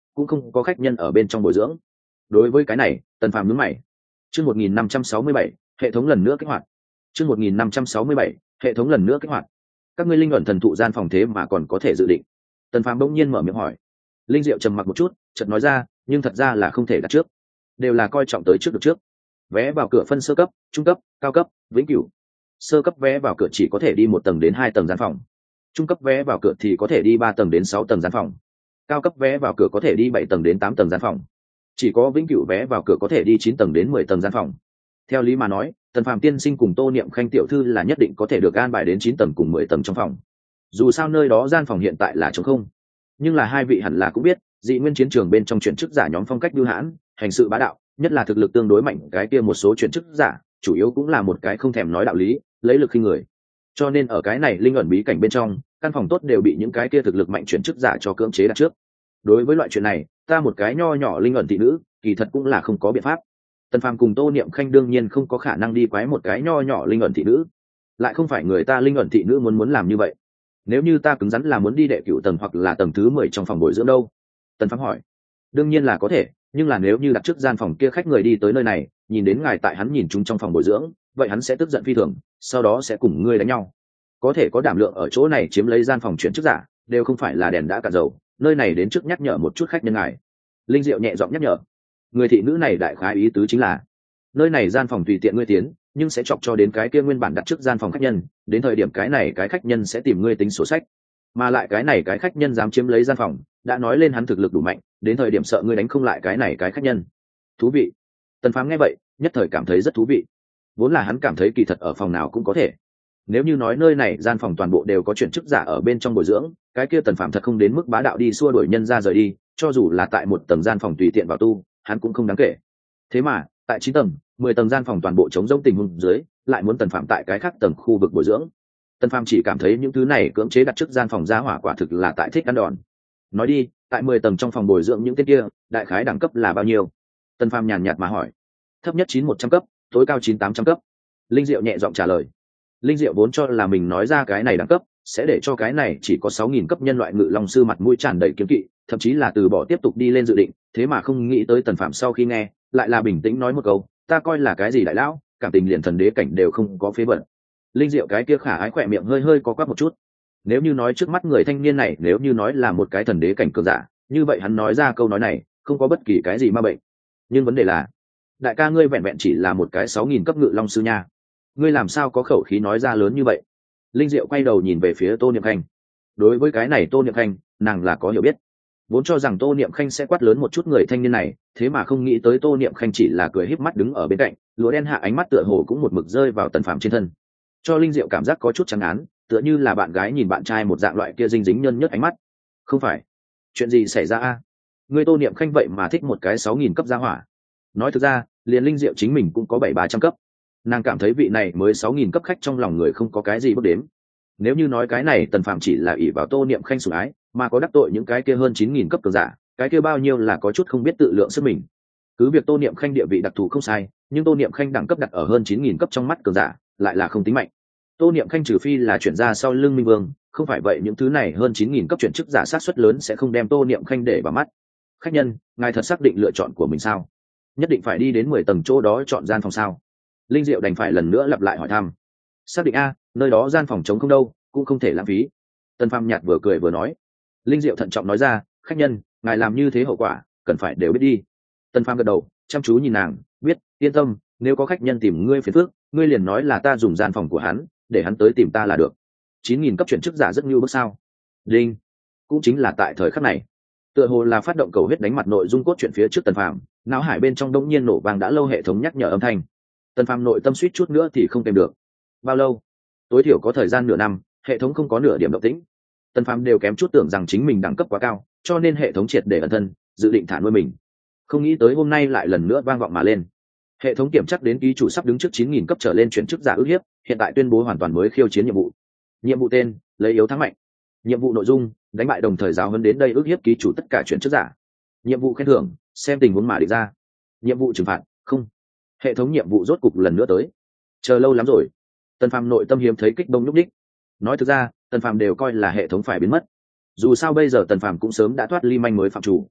cũng không có khách nhân ở bên trong bồi dưỡng. Đối với cái này, Tần Phàm nhướng mày. Chương 1567, hệ thống lần nữa kích hoạt. Chương 1567, hệ thống lần nữa kích hoạt. Các ngươi linh ẩn thần thụ gian phòng thế mà còn có thể dự định. Tần Phàm bỗng nhiên mở miệng hỏi. Linh Diệu trầm mặc một chút, chợt nói ra, nhưng thật ra là không thể đặt trước, đều là coi trọng tới trước được trước. Vé vào cửa phân sơ cấp, trung cấp, cao cấp, vĩnh cửu. Sơ cấp vé vào cửa chỉ có thể đi 1 tầng đến 2 tầng gian phòng. Trung cấp vé vào cửa thì có thể đi 3 tầng đến 6 tầng gian phòng. Cao cấp vé vào cửa có thể đi 7 tầng đến 8 tầng gian phòng. Chỉ có vĩnh cửu vé vào cửa có thể đi 9 tầng đến 10 tầng gian phòng. Theo lý mà nói, Tần Phàm tiên sinh cùng Tô Niệm Khanh tiểu thư là nhất định có thể được an bài đến 9 tầng cùng 10 tầng trong phòng. Dù sao nơi đó gian phòng hiện tại là trống không. Nhưng là hai vị hẳn là cũng biết, dị nguyên chiến trường bên trong chuyển chức giả nhóm phong cách bưu hãn, hành sự bá đạo, nhất là thực lực tương đối mạnh cái kia một số chuyển chức giả, chủ yếu cũng là một cái không thèm nói đạo lý, lấy lực khinh người. Cho nên ở cái này linh ẩn bí cảnh bên trong, căn phòng tốt đều bị những cái kia thực lực mạnh chuyển chức giả cho cưỡng chế đặt trước. Đối với loại chuyện này, ta một cái nho nhỏ linh ẩn thị nữ, kỳ thật cũng là không có biện pháp. Tần Phàm cùng Tô Niệm Khanh đương nhiên không có khả năng đi quái một cái nho nhỏ linh ẩn thị nữ, lại không phải người ta linh ẩn thị nữ muốn làm như vậy. Nếu như ta cứng rắn là muốn đi đệ cửu tầng hoặc là tầng thứ 10 trong phòng bồi dưỡng đâu? Tần Phàm hỏi. Đương nhiên là có thể, nhưng là nếu như đặt trước gian phòng kia khách người đi tới nơi này, nhìn đến ngài tại hắn nhìn chúng trong phòng bồi dưỡng, vậy hắn sẽ tức giận phi thường, sau đó sẽ cùng ngươi đánh nhau. Có thể có đảm lượng ở chỗ này chiếm lấy gian phòng chuyển chức giả, đều không phải là đèn đã cạn dầu, nơi này đến trước nhắc nhở một chút khách nhân ngài. Linh Diệu nhẹ giọng nhắc nhở. Người thị nữ này đại khái ý tứ chính là, nơi này gian phòng tùy tiện ngươi tiến, nhưng sẽ chọc cho đến cái kia nguyên bản đặt trước gian phòng khách nhân, đến thời điểm cái này cái khách nhân sẽ tìm ngươi tính sổ sách, mà lại cái này cái khách nhân dám chiếm lấy gian phòng, đã nói lên hắn thực lực đủ mạnh, đến thời điểm sợ ngươi đánh không lại cái này cái khách nhân. Thú vị. Tần Phàm nghe vậy, nhất thời cảm thấy rất thú vị. Vốn là hắn cảm thấy kỳ thật ở phòng nào cũng có thể. Nếu như nói nơi này gian phòng toàn bộ đều có chuyển chức giả ở bên trong bồi dưỡng, cái kia Tần Phàm thật không đến mức bá đạo đi xua đuổi nhân ra rời đi, cho dù là tại một tầng gian phòng tùy tiện vào tu, hắn cũng không đáng kể. Thế mà, tại 9 tầng, 10 tầng gian phòng toàn bộ trống rỗng tình huống dưới, lại muốn Tần Phàm tại cái khác tầng khu vực bồi dưỡng. Tần Phàm chỉ cảm thấy những thứ này cưỡng chế đặt trước gian phòng giá hỏa quả thực là tại thích ăn đòn. Nói đi, tại 10 tầng trong phòng bồi dưỡng những tên kia, đại khái đẳng cấp là bao nhiêu? Tần Phàm nhàn nhạt mà hỏi. Thấp nhất 9-100 cấp, tối cao 9-800 cấp. Linh Diệu nhẹ giọng trả lời. Linh Diệu vốn cho là mình nói ra cái này đẳng cấp, sẽ để cho cái này chỉ có 6.000 cấp nhân loại ngự long sư mặt mũi tràn đầy kiêng kỵ, thậm chí là từ bỏ tiếp tục đi lên dự định, thế mà không nghĩ tới Tần Phàm sau khi nghe, lại là bình tĩnh nói một câu, ta coi là cái gì đại lão, cảm tình liền thần đế cảnh đều không có phế vận. Linh Diệu cái kia khả ái khỏe miệng hơi hơi có quắc một chút. Nếu như nói trước mắt người thanh niên này nếu như nói là một cái thần đế cảnh cường giả, như vậy hắn nói ra câu nói này không có bất kỳ cái gì ma bệnh. Nhưng vấn đề là, đại ca ngươi vẹn vẹn chỉ là một cái 6.000 cấp ngự long sư nha, ngươi làm sao có khẩu khí nói ra lớn như vậy? Linh Diệu quay đầu nhìn về phía Tô Niệm Khanh. Đối với cái này Tô Niệm Khanh, nàng là có hiểu biết, vốn cho rằng Tô Niệm Khanh sẽ quát lớn một chút người thanh niên này, thế mà không nghĩ tới Tô Niệm Khanh chỉ là cười híp mắt đứng ở bên cạnh, lụa đen hạ ánh mắt tựa hồ cũng một mực rơi vào Tần Phàm trên thân, cho Linh Diệu cảm giác có chút trắng án, tựa như là bạn gái nhìn bạn trai một dạng loại kia dinh dính nhân nhất ánh mắt. Không phải, chuyện gì xảy ra a? Ngươi Tô Niệm Khanh vậy mà thích một cái 6.000 cấp gia hỏa? Nói thực ra, liền Linh Diệu chính mình cũng có 700-800 cấp, nàng cảm thấy vị này mới 6.000 cấp khách trong lòng người không có cái gì bước đếm. Nếu như nói cái này Tần Phàm chỉ là ỷ vào Tô Niệm Khanh sủng ái, mà có đắc tội những cái kia hơn 9.000 cấp cường giả, cái kia bao nhiêu là có chút không biết tự lượng sức mình. Cứ việc Tô Niệm Khanh địa vị đặc thù không sai, nhưng Tô Niệm Khanh đẳng cấp đặt ở hơn 9.000 cấp trong mắt cường giả, lại là không tính mạnh. Tô Niệm Khanh trừ phi là chuyển ra sau lưng Minh Vương, không phải vậy những thứ này hơn 9.000 cấp chuyển chức giả sát suất lớn sẽ không đem Tô Niệm Khanh để vào mắt. Khách nhân, ngài thật xác định lựa chọn của mình sao? Nhất định phải đi đến 10 tầng chỗ đó chọn gian phòng sao? Linh Diệu đành phải lần nữa lặp lại hỏi thăm. Xác định a, nơi đó gian phòng trống không đâu, cũng không thể lãng phí. Tần Phàm nhạt vừa cười vừa nói. Linh Diệu thận trọng nói ra, khách nhân, ngài làm như thế hậu quả cần phải đều biết đi. Tần Phàm gật đầu, chăm chú nhìn nàng, biết, yên tâm, nếu có khách nhân tìm ngươi phiền phức, ngươi liền nói là ta dùng gian phòng của hắn, để hắn tới tìm ta là được. 9.000 cấp chuyển chức giả rất như bước sao? Đinh. Cũng chính là tại thời khắc này, tựa hồ là phát động cầu huyết đánh mặt nội dung cốt truyện phía trước Tần Phàm, não hải bên trong đống nhiên nổ vang đã lâu hệ thống nhắc nhở âm thanh. Tần Phàm nội tâm suýt chút nữa thì không kèm được. Bao lâu? Tối thiểu có thời gian nửa năm, hệ thống không có nửa điểm động tĩnh. Tần Phàm đều kém chút tưởng rằng chính mình đẳng cấp quá cao, cho nên hệ thống triệt để ẩn thân, dự định thả nuôi mình. Không nghĩ tới hôm nay lại lần nữa vang vọng mà lên. Hệ thống kiểm chắc đến ký chủ sắp đứng trước 9.000 cấp trở lên chuyển chức giả ức hiếp, hiện tại tuyên bố hoàn toàn mới khiêu chiến nhiệm vụ. Nhiệm vụ tên: lấy yếu thắng mạnh. Nhiệm vụ nội dung: đánh bại đồng thời giáo huấn đến đây ức hiếp ký chủ tất cả chuyển chức giả. Nhiệm vụ khen thưởng: xem tình huống mà định ra. Nhiệm vụ trừng phạt: không. Hệ thống nhiệm vụ rốt cục lần nữa tới. Chờ lâu lắm rồi. Tần Phàm nội tâm hiếm thấy kích động lúc đích. Nói thực ra, Tần Phàm đều coi là hệ thống phải biến mất. Dù sao bây giờ Tần Phàm cũng sớm đã thoát ly manh mới phạm chủ,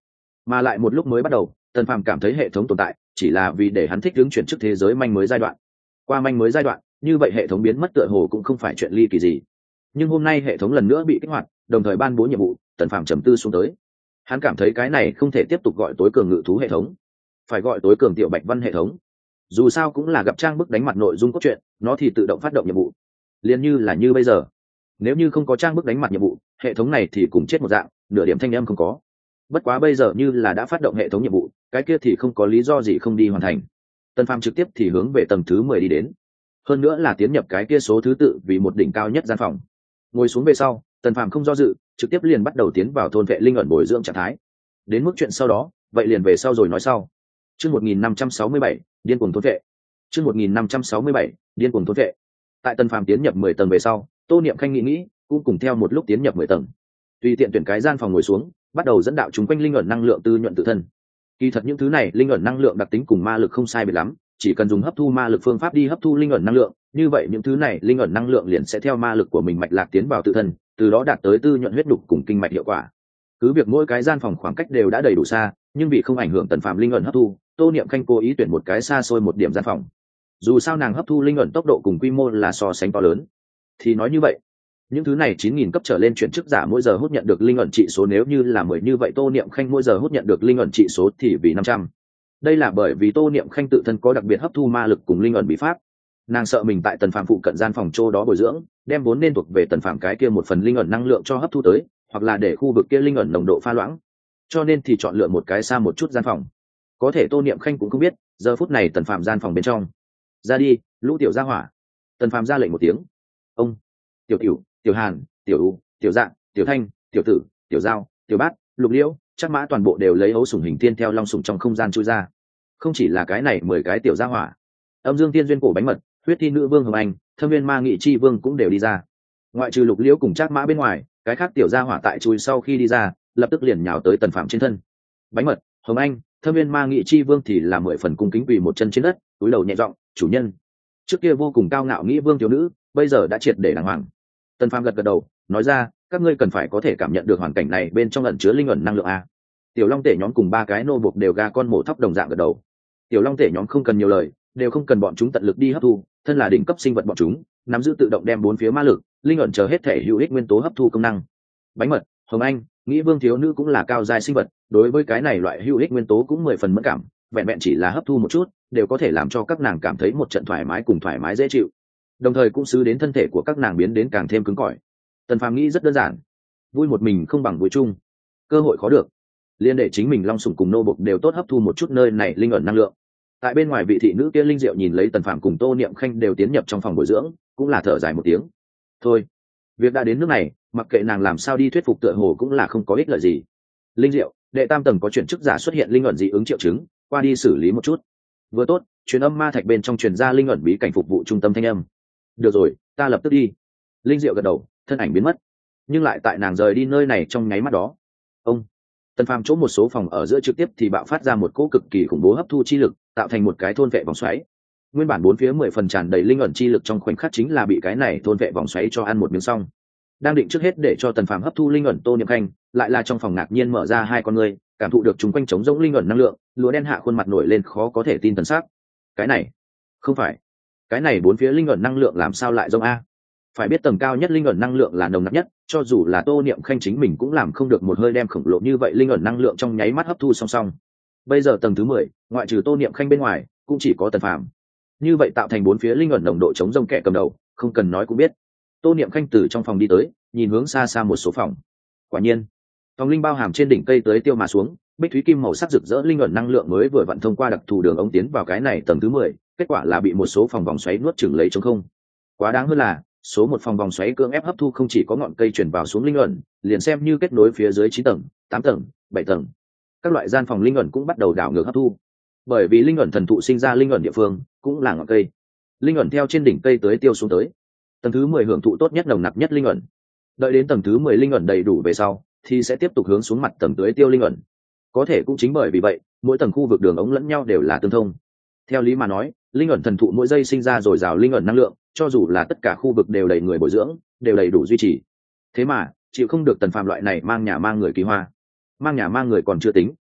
Mà lại một lúc mới bắt đầu, Tần Phàm cảm thấy hệ thống tồn tại chỉ là vì để hắn thích ứng chuyển chức thế giới manh mới giai đoạn. Qua manh mới giai đoạn, như vậy hệ thống biến mất tựa hồ cũng không phải chuyện ly kỳ gì. Nhưng hôm nay hệ thống lần nữa bị kích hoạt, đồng thời ban bố nhiệm vụ, Tần Phàm trầm tư xuống tới. Hắn cảm thấy cái này không thể tiếp tục gọi tối cường ngự thú hệ thống, phải gọi tối cường tiểu bạch văn hệ thống. Dù sao cũng là gặp trang bức đánh mặt nội dung cốt truyện, nó thì tự động phát động nhiệm vụ. Liên như là như bây giờ, nếu như không có trang bức đánh mặt nhiệm vụ, hệ thống này thì cùng chết một dạng, nửa điểm thanh âm không có. Bất quá bây giờ như là đã phát động hệ thống nhiệm vụ, cái kia thì không có lý do gì không đi hoàn thành. Tần Phàm trực tiếp thì hướng về tầng thứ 10 đi đến, hơn nữa là tiến nhập cái kia số thứ tự vì một đỉnh cao nhất gian phòng. Ngồi xuống về sau, Tần Phàm không do dự, trực tiếp liền bắt đầu tiến vào thôn vệ linh ẩn bồi dưỡng trạng thái. Đến mức chuyện sau đó, vậy liền về sau rồi nói sau. Chương 1567, điên cuồng thôn vệ. Chương 1567, điên cuồng thôn vệ. Tại Tần Phàm tiến nhập 10 tầng về sau, Tô Niệm Khanh nghĩ, cũng cùng theo một lúc tiến nhập 10 tầng. Tùy tiện tuyển cái gian phòng ngồi xuống, bắt đầu dẫn đạo chúng quanh linh ẩn năng lượng tư nhuận tự thân. Kỳ thật những thứ này linh ẩn năng lượng đặc tính cùng ma lực không sai biệt lắm, chỉ cần dùng hấp thu ma lực phương pháp đi hấp thu linh ẩn năng lượng, như vậy những thứ này linh ẩn năng lượng liền sẽ theo ma lực của mình mạch lạc tiến vào tự thân, từ đó đạt tới tư nhuận huyết đục cùng kinh mạch hiệu quả. Cứ việc mỗi cái gian phòng khoảng cách đều đã đầy đủ xa, nhưng vì không ảnh hưởng Tần Phàm linh ẩn hấp thu, Tô Niệm Khanh cố ý tuyển một cái xa xôi một điểm gian phòng. Dù sao nàng hấp thu linh ẩn tốc độ cùng quy mô là so sánh to lớn. Thì nói như vậy, những thứ này 9.000 cấp trở lên chuyển chức giả mỗi giờ hút nhận được linh ẩn trị số nếu như là 10 như vậy Tô Niệm Khanh mỗi giờ hút nhận được linh ẩn trị số thì vì 500. Đây là bởi vì Tô Niệm Khanh tự thân có đặc biệt hấp thu ma lực cùng linh ẩn bí pháp. Nàng sợ mình tại Tần Phàm phụ cận gian phòng chỗ đó bồi dưỡng, đem vốn nên thuộc về Tần Phàm cái kia một phần linh ẩn năng lượng cho hấp thu tới, hoặc là để khu vực kia linh ẩn nồng độ pha loãng. Cho nên thì chọn lựa một cái xa một chút gian phòng. Có thể Tô Niệm Khanh cũng không biết, giờ phút này Tần Phàm gian phòng bên trong. Ra đi, lũ tiểu gia hỏa. Tần Phàm ra lệnh một tiếng. Ông, Tiểu Cửu, Tiểu Hàn, Tiểu U, Tiểu Dạng, Tiểu Thanh, Tiểu Tử, Tiểu Giao, Tiểu Bát, Lục Liễu, chắc mã toàn bộ đều lấy ấu sủng hình tiên theo long sủng trong không gian chui ra. Không chỉ là cái này 10 cái tiểu gia hỏa, Âm Dương Tiên duyên cổ bánh mật, Huyết Thi nữ vương Hồng Anh, Thâm Viên ma nghị chi vương cũng đều đi ra. Ngoại trừ Lục Liễu cùng chắc mã bên ngoài, cái khác tiểu gia hỏa tại chui sau khi đi ra, lập tức liền nhào tới Tần Phàm trên thân. Bánh mật, Hồng Anh, Thâm Viên ma nghị chi vương thì là 10 phần cung kính quỳ một chân trên đất, cúi đầu nhẹ giọng, "Chủ nhân." Trước kia vô cùng cao ngạo nghĩ vương thiếu nữ, bây giờ đã triệt để đàng hoàng. Tần Phàm gật gật đầu, nói ra, các ngươi cần phải có thể cảm nhận được hoàn cảnh này bên trong ẩn chứa linh ẩn năng lượng a. Tiểu Long Tể nhóm cùng 3 cái nô buộc đều gà con mổ thóc đồng dạng gật đầu. Tiểu Long Tể nhóm không cần nhiều lời, đều không cần bọn chúng tận lực đi hấp thu, thân là đỉnh cấp sinh vật bọn chúng, nắm giữ tự động đem 4 phía ma lực, linh ẩn chờ hết thể hữu ích nguyên tố hấp thu công năng. Bánh mật, Hồng Anh, nghĩ vương thiếu nữ cũng là cao giai sinh vật, đối với cái này loại hữu ích nguyên tố cũng 10 phần mẫn cảm, vẹn vẹn chỉ là hấp thu một chút, đều có thể làm cho các nàng cảm thấy một trận thoải mái cùng thoải mái dễ chịu. Đồng thời cũng xứ đến thân thể của các nàng biến đến càng thêm cứng cỏi. Tần Phàm nghĩ rất đơn giản, vui một mình không bằng vui chung, cơ hội khó được, liên để chính mình long sủng cùng nô bộc đều tốt hấp thu một chút nơi này linh ẩn năng lượng. Tại bên ngoài vị thị nữ kia linh diệu nhìn lấy Tần Phàm cùng Tô Niệm Khanh đều tiến nhập trong phòng bồi dưỡng, cũng là thở dài một tiếng. Thôi, việc đã đến nước này, mặc kệ nàng làm sao đi thuyết phục tựa hồ cũng là không có ích lợi gì. Linh diệu, đệ tam tầng có chuyển chức giả xuất hiện linh ẩn dị ứng triệu chứng, qua đi xử lý một chút. Vừa tốt, truyền âm ma thạch bên trong truyền ra linh ẩn bí cảnh phục vụ trung tâm thanh âm. Được rồi, ta lập tức đi. Linh diệu gật đầu, thân ảnh biến mất. Nhưng lại tại nàng rời đi nơi này trong nháy mắt đó, ông Tần Phàm chỗ một số phòng ở giữa trực tiếp thì bạo phát ra một cỗ cực kỳ khủng bố hấp thu chi lực, tạo thành một cái thôn vệ vòng xoáy. Nguyên bản 4 phía 10 phần tràn đầy linh ẩn chi lực trong khoảnh khắc chính là bị cái này thôn vệ vòng xoáy cho ăn một miếng xong. Đang định trước hết để cho Tần Phàm hấp thu linh ẩn Tô Niệm Khanh, lại là trong phòng ngạc nhiên mở ra hai con ngươi, cảm thụ được chúng quanh trống rỗng linh ẩn năng lượng, lúa đen hạ khuôn mặt nổi lên khó có thể tin thần sắc. Cái này, không phải, cái này 4 phía linh ẩn năng lượng làm sao lại giống a? Phải biết tầng cao nhất linh ẩn năng lượng là nồng nặc nhất, cho dù là Tô Niệm Khanh chính mình cũng làm không được một hơi đem khổng lồ như vậy linh ẩn năng lượng trong nháy mắt hấp thu song song. Bây giờ tầng thứ 10, ngoại trừ Tô Niệm Khanh bên ngoài, cũng chỉ có Tần Phàm. Như vậy tạo thành 4 phía linh ẩn nồng độ chống rông kẻ cầm đầu, không cần nói cũng biết. Tô Niệm Khanh từ trong phòng đi tới, nhìn hướng xa xa một số phòng. Quả nhiên, phòng linh bao hàm trên đỉnh cây tới tiêu mà xuống, bích thúy kim màu sắc rực rỡ linh ẩn năng lượng mới vừa vận thông qua đặc thù đường ống tiến vào cái này tầng thứ 10, kết quả là bị một số phòng vòng xoáy nuốt chửng lấy trống không. Quá đáng hơn là, số một phòng vòng xoáy cưỡng ép hấp thu không chỉ có ngọn cây chuyển vào xuống linh ẩn, liền xem như kết nối phía dưới 9 tầng, 8 tầng, 7 tầng. Các loại gian phòng linh ẩn cũng bắt đầu đảo ngược hấp thu. Bởi vì linh ẩn thần thụ sinh ra linh ẩn địa phương, cũng là ngọn cây. Linh ẩn theo trên đỉnh cây tới tiêu xuống tới. Tầng thứ 10 hưởng thụ tốt nhất nồng nặc nhất linh ẩn. Đợi đến tầng thứ 10 linh ẩn đầy đủ về sau, thì sẽ tiếp tục hướng xuống mặt tầng tới tiêu linh ẩn. Có thể cũng chính bởi vì vậy, mỗi tầng khu vực đường ống lẫn nhau đều là tương thông. Theo lý mà nói, linh ẩn thần thụ mỗi giây sinh ra dồi dào linh ẩn năng lượng, cho dù là tất cả khu vực đều đầy người bồi dưỡng, đều đầy đủ duy trì. Thế mà, chịu không được Tần Phàm loại này mang nhà mang người kỳ hoa. Mang nhà mang người còn chưa tính,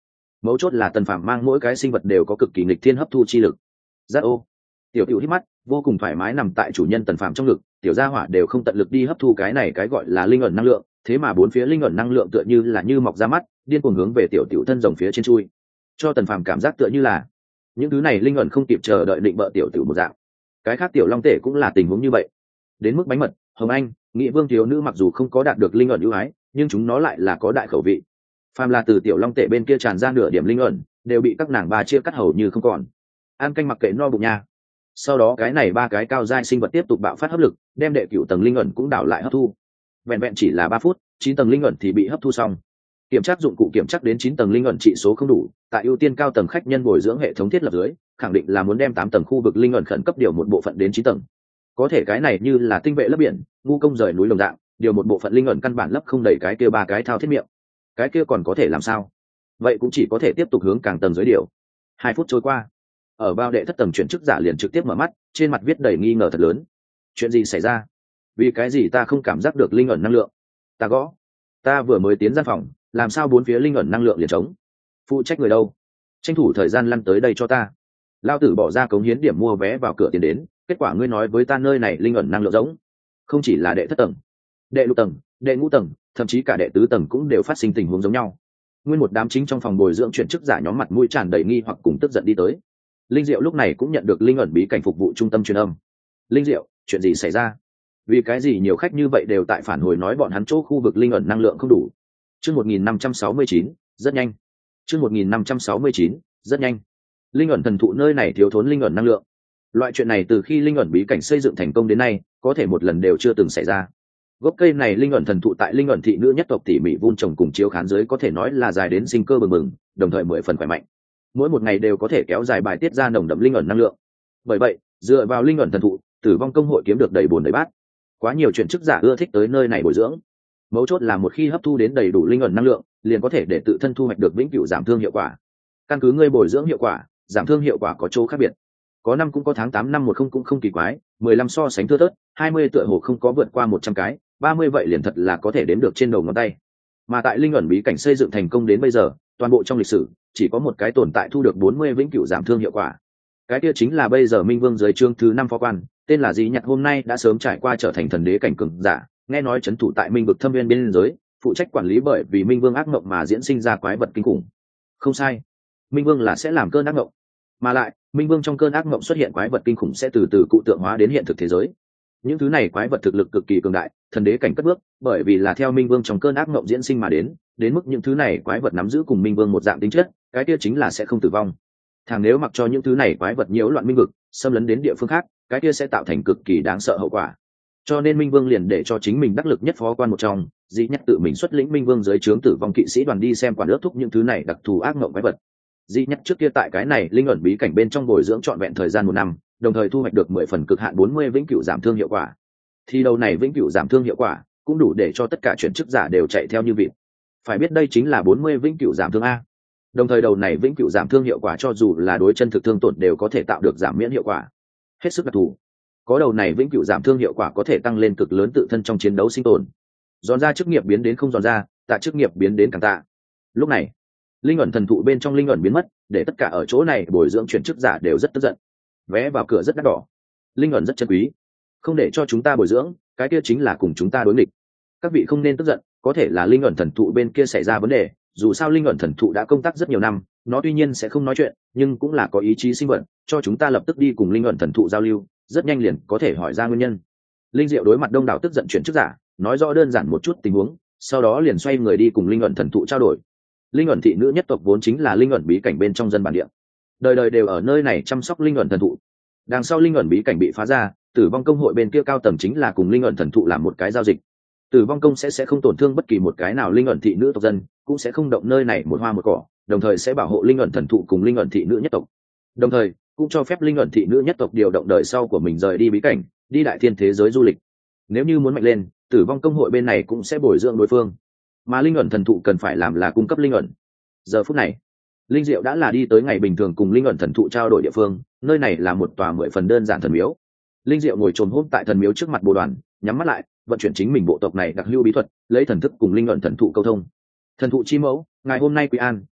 mấu chốt là tần phàm mang mỗi cái sinh vật đều có cực kỳ nghịch thiên hấp thu chi lực. Giác ô, tiểu tiểu hít mắt vô cùng thoải mái nằm tại chủ nhân tần phàm trong ngực, tiểu gia hỏa đều không tận lực đi hấp thu cái này cái gọi là linh ẩn năng lượng, thế mà bốn phía linh ẩn năng lượng tựa như là như mọc ra mắt, điên cuồng hướng về tiểu tiểu thân rồng phía trên chui, cho tần phàm cảm giác tựa như là những thứ này linh ẩn không kịp chờ đợi định bợ tiểu tiểu một dạng. Cái khác tiểu long tể cũng là tình huống như vậy. Đến mức bánh mật, hồng anh, nghị vương thiếu nữ mặc dù không có đạt được linh ẩn ưu ái, nhưng chúng nó lại là có đại khẩu vị. Phàm là từ tiểu long tể bên kia tràn ra nửa điểm linh ẩn, đều bị các nàng ba chia cắt hầu như không còn. Ăn canh mặc kệ no bụng nha. Sau đó cái này ba cái cao giai sinh vật tiếp tục bạo phát hấp lực, đem đệ cửu tầng linh ẩn cũng đảo lại hấp thu. Vẹn vẹn chỉ là 3 phút, 9 tầng linh ẩn thì bị hấp thu xong. Kiểm tra dụng cụ kiểm tra đến 9 tầng linh ẩn trị số không đủ, tại ưu tiên cao tầng khách nhân bồi dưỡng hệ thống thiết lập dưới, khẳng định là muốn đem 8 tầng khu vực linh ẩn khẩn cấp điều một bộ phận đến 9 tầng. Có thể cái này như là tinh vệ lấp biển, ngu công rời núi đồng dạng, điều một bộ phận linh ẩn căn bản lấp không đầy cái kia ba cái thao thiết miệng. Cái kia còn có thể làm sao? Vậy cũng chỉ có thể tiếp tục hướng càng tầng dưới điều. 2 phút trôi qua, ở bao đệ thất tầng chuyển chức giả liền trực tiếp mở mắt, trên mặt viết đầy nghi ngờ thật lớn. Chuyện gì xảy ra? Vì cái gì ta không cảm giác được linh ẩn năng lượng? Ta gõ, ta vừa mới tiến gian phòng, làm sao bốn phía linh ẩn năng lượng liền trống? Phụ trách người đâu? Tranh thủ thời gian lăn tới đây cho ta. Lao tử bỏ ra cống hiến điểm mua vé vào cửa tiền đến, kết quả ngươi nói với ta nơi này linh ẩn năng lượng giống. Không chỉ là đệ thất tầng, đệ lục tầng, đệ ngũ tầng, thậm chí cả đệ tứ tầng cũng đều phát sinh tình huống giống nhau. Nguyên một đám chính trong phòng bồi dưỡng chuyển chức giả nhóm mặt mũi tràn đầy nghi hoặc cùng tức giận đi tới. Linh Diệu lúc này cũng nhận được linh ẩn bí cảnh phục vụ trung tâm truyền âm. Linh Diệu, chuyện gì xảy ra? Vì cái gì nhiều khách như vậy đều tại phản hồi nói bọn hắn chỗ khu vực linh ẩn năng lượng không đủ? Chương 1569, rất nhanh. Chương 1569, rất nhanh. Linh ẩn thần thụ nơi này thiếu thốn linh ẩn năng lượng. Loại chuyện này từ khi linh ẩn bí cảnh xây dựng thành công đến nay, có thể một lần đều chưa từng xảy ra. Gốc cây này linh ẩn thần thụ tại linh ẩn thị nữ nhất tộc tỉ mỉ vun trồng cùng chiếu khán dưới có thể nói là dài đến sinh cơ bừng bừng, đồng thời 10 phần khỏe mạnh. Mỗi một ngày đều có thể kéo dài bài tiết ra nồng đậm linh ẩn năng lượng. Bởi vậy, dựa vào linh ẩn thần thụ, Tử vong công hội kiếm được đầy bồn đầy bát. Quá nhiều chuyện chức giả ưa thích tới nơi này bồi dưỡng. Mấu chốt là một khi hấp thu đến đầy đủ linh ẩn năng lượng, liền có thể để tự thân thu hoạch được vĩnh cửu giảm thương hiệu quả. Căn cứ ngươi bồi dưỡng hiệu quả, giảm thương hiệu quả có chỗ khác biệt. Có năm cũng có tháng 8 năm 10 cũng không kỳ quái, 15 so sánh thưa thớt, 20 tựa hồ không có vượt qua 100 cái, 30 vậy liền thật là có thể đếm được trên đầu ngón tay. Mà tại linh ẩn bí cảnh xây dựng thành công đến bây giờ, toàn bộ trong lịch sử chỉ có một cái tồn tại thu được 40 vĩnh cửu giảm thương hiệu quả. Cái kia chính là bây giờ Minh Vương dưới chương thứ 5 phó quan, tên là Dĩ Nhặt, hôm nay đã sớm trải qua trở thành thần đế cảnh cường giả, nghe nói trấn thủ tại Minh vực thâm viên biên giới, phụ trách quản lý bởi vì Minh Vương ác mộng mà diễn sinh ra quái vật kinh khủng. Không sai, Minh Vương là sẽ làm cơn ác mộng, mà lại Minh Vương trong cơn ác mộng xuất hiện quái vật kinh khủng sẽ từ từ cụ tượng hóa đến hiện thực thế giới. Những thứ này quái vật thực lực cực kỳ cường đại, thần đế cảnh cất bước, bởi vì là theo Minh Vương trong cơn ác mộng diễn sinh mà đến mức những thứ này quái vật nắm giữ cùng Minh Vương một dạng tính chất, cái kia chính là sẽ không tử vong. Thằng nếu mặc cho những thứ này quái vật nhiễu loạn minh vực, xâm lấn đến địa phương khác, cái kia sẽ tạo thành cực kỳ đáng sợ hậu quả. Cho nên Minh Vương liền để cho chính mình đắc lực nhất phó quan một trong, Dĩ Nhất tự mình xuất lĩnh Minh Vương dưới trướng tử vong kỵ sĩ đoàn đi xem quản ước thúc những thứ này đặc thù ác mộng quái vật. Dĩ Nhất trước kia tại cái này linh ẩn bí cảnh bên trong bồi dưỡng trọn vẹn thời gian 1 năm, đồng thời thu hoạch được 10 phần cực hạn 40 vĩnh cửu giảm thương hiệu quả. Thì đầu này vĩnh cửu giảm thương hiệu quả cũng đủ để cho tất cả chuyển chức giả đều chạy theo như vịt. Phải biết đây chính là 40 vĩnh cửu giảm thương a. Đồng thời đầu này vĩnh cửu giảm thương hiệu quả cho dù là đối chân thực thương tổn đều có thể tạo được giảm miễn hiệu quả. Hết sức đặc thù. Có đầu này vĩnh cửu giảm thương hiệu quả có thể tăng lên cực lớn tự thân trong chiến đấu sinh tồn. Giòn ra chức nghiệp biến đến không giòn ra, tạ chức nghiệp biến đến càng tạ. Lúc này, linh ẩn thần thụ bên trong linh ẩn biến mất, để tất cả ở chỗ này bồi dưỡng chuyển chức giả đều rất tức giận. Vé vào cửa rất đắt đỏ, linh ẩn rất chân quý, không để cho chúng ta bồi dưỡng, cái kia chính là cùng chúng ta đối nghịch. Các vị không nên tức giận, có thể là linh ẩn thần thụ bên kia xảy ra vấn đề, dù sao linh ẩn thần thụ đã công tác rất nhiều năm, nó tuy nhiên sẽ không nói chuyện, nhưng cũng là có ý chí sinh vật, cho chúng ta lập tức đi cùng linh ẩn thần thụ giao lưu, rất nhanh liền có thể hỏi ra nguyên nhân. Linh Diệu đối mặt đông đảo tức giận chuyển chức giả, nói rõ đơn giản một chút tình huống, sau đó liền xoay người đi cùng linh ẩn thần thụ trao đổi. Linh ẩn thị nữ nhất tộc vốn chính là linh ẩn bí cảnh bên trong dân bản địa, đời đời đều ở nơi này chăm sóc linh ẩn thần thụ. Đằng sau linh ẩn bí cảnh bị phá ra, tử vong công hội bên kia cao tầng chính là cùng linh ẩn thần thụ làm một cái giao dịch. Tử vong công sẽ không tổn thương bất kỳ một cái nào linh ẩn thị nữ tộc dân, cũng sẽ không động nơi này một hoa một cỏ, đồng thời sẽ bảo hộ linh ẩn thần thụ cùng linh ẩn thị nữ nhất tộc. Đồng thời cũng cho phép linh ẩn thị nữ nhất tộc điều động đời sau của mình rời đi bí cảnh, đi đại thiên thế giới du lịch. Nếu như muốn mạnh lên, tử vong công hội bên này cũng sẽ bồi dưỡng đối phương, mà linh ẩn thần thụ cần phải làm là cung cấp linh ẩn. Giờ phút này, Linh Diệu đã là đi tới ngày bình thường cùng linh ẩn thần thụ trao đổi địa phương, nơi này là một tòa 10 phần đơn giản thần miếu. Linh Diệu ngồi chồm hôm tại thần miếu trước mặt bồ đoàn, nhắm mắt lại, vận chuyển chính mình bộ tộc này đặc lưu bí thuật, lấy thần thức cùng linh ẩn thần thụ câu thông. Thần thụ chi mẫu, ngày hôm nay quý an,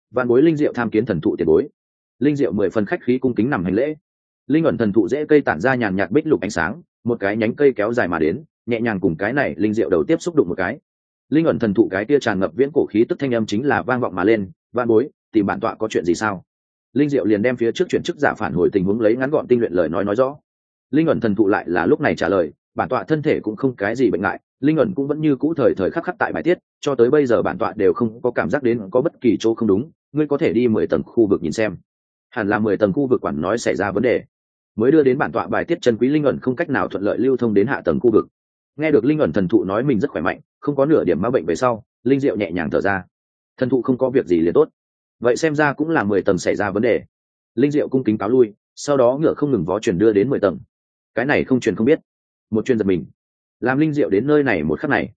vạn bối linh diệu tham kiến thần thụ tiền bối. Linh diệu 10 phần khách khí cung kính nằm hành lễ. Linh ẩn thần thụ dễ cây tản ra nhàn nhạt bích lục ánh sáng, một cái nhánh cây kéo dài mà đến, nhẹ nhàng cùng cái này linh diệu đầu tiếp xúc đụng một cái. Linh ẩn thần thụ cái kia tràn ngập viễn cổ khí tức thanh âm chính là vang vọng mà lên, vạn bối tìm bản tọa có chuyện gì sao? Linh diệu liền đem phía trước chuyển chức giả phản hồi tình huống lấy ngắn gọn tinh luyện lời nói rõ. Linh ẩn thần thụ lại là lúc này trả lời, bản tọa thân thể cũng không cái gì bệnh ngại, linh ẩn cũng vẫn như cũ thời thời khắc khắc tại bài tiết, cho tới bây giờ bản tọa đều không có cảm giác đến có bất kỳ chỗ không đúng, ngươi có thể đi 10 tầng khu vực nhìn xem. Hẳn là 10 tầng khu vực quản nói xảy ra vấn đề, mới đưa đến bản tọa bài tiết chân quý linh ẩn không cách nào thuận lợi lưu thông đến hạ tầng khu vực. Nghe được linh ẩn thần thụ nói mình rất khỏe mạnh, không có nửa điểm ma bệnh về sau, linh diệu nhẹ nhàng thở ra. Thần thụ không có việc gì liền tốt, vậy xem ra cũng là 10 tầng xảy ra vấn đề. Linh diệu cung kính cáo lui, sau đó ngựa không ngừng vó chuyển đưa đến 10 tầng. Cái này không truyền không biết, một truyền giật mình. Làm linh diệu đến nơi này một khắc này,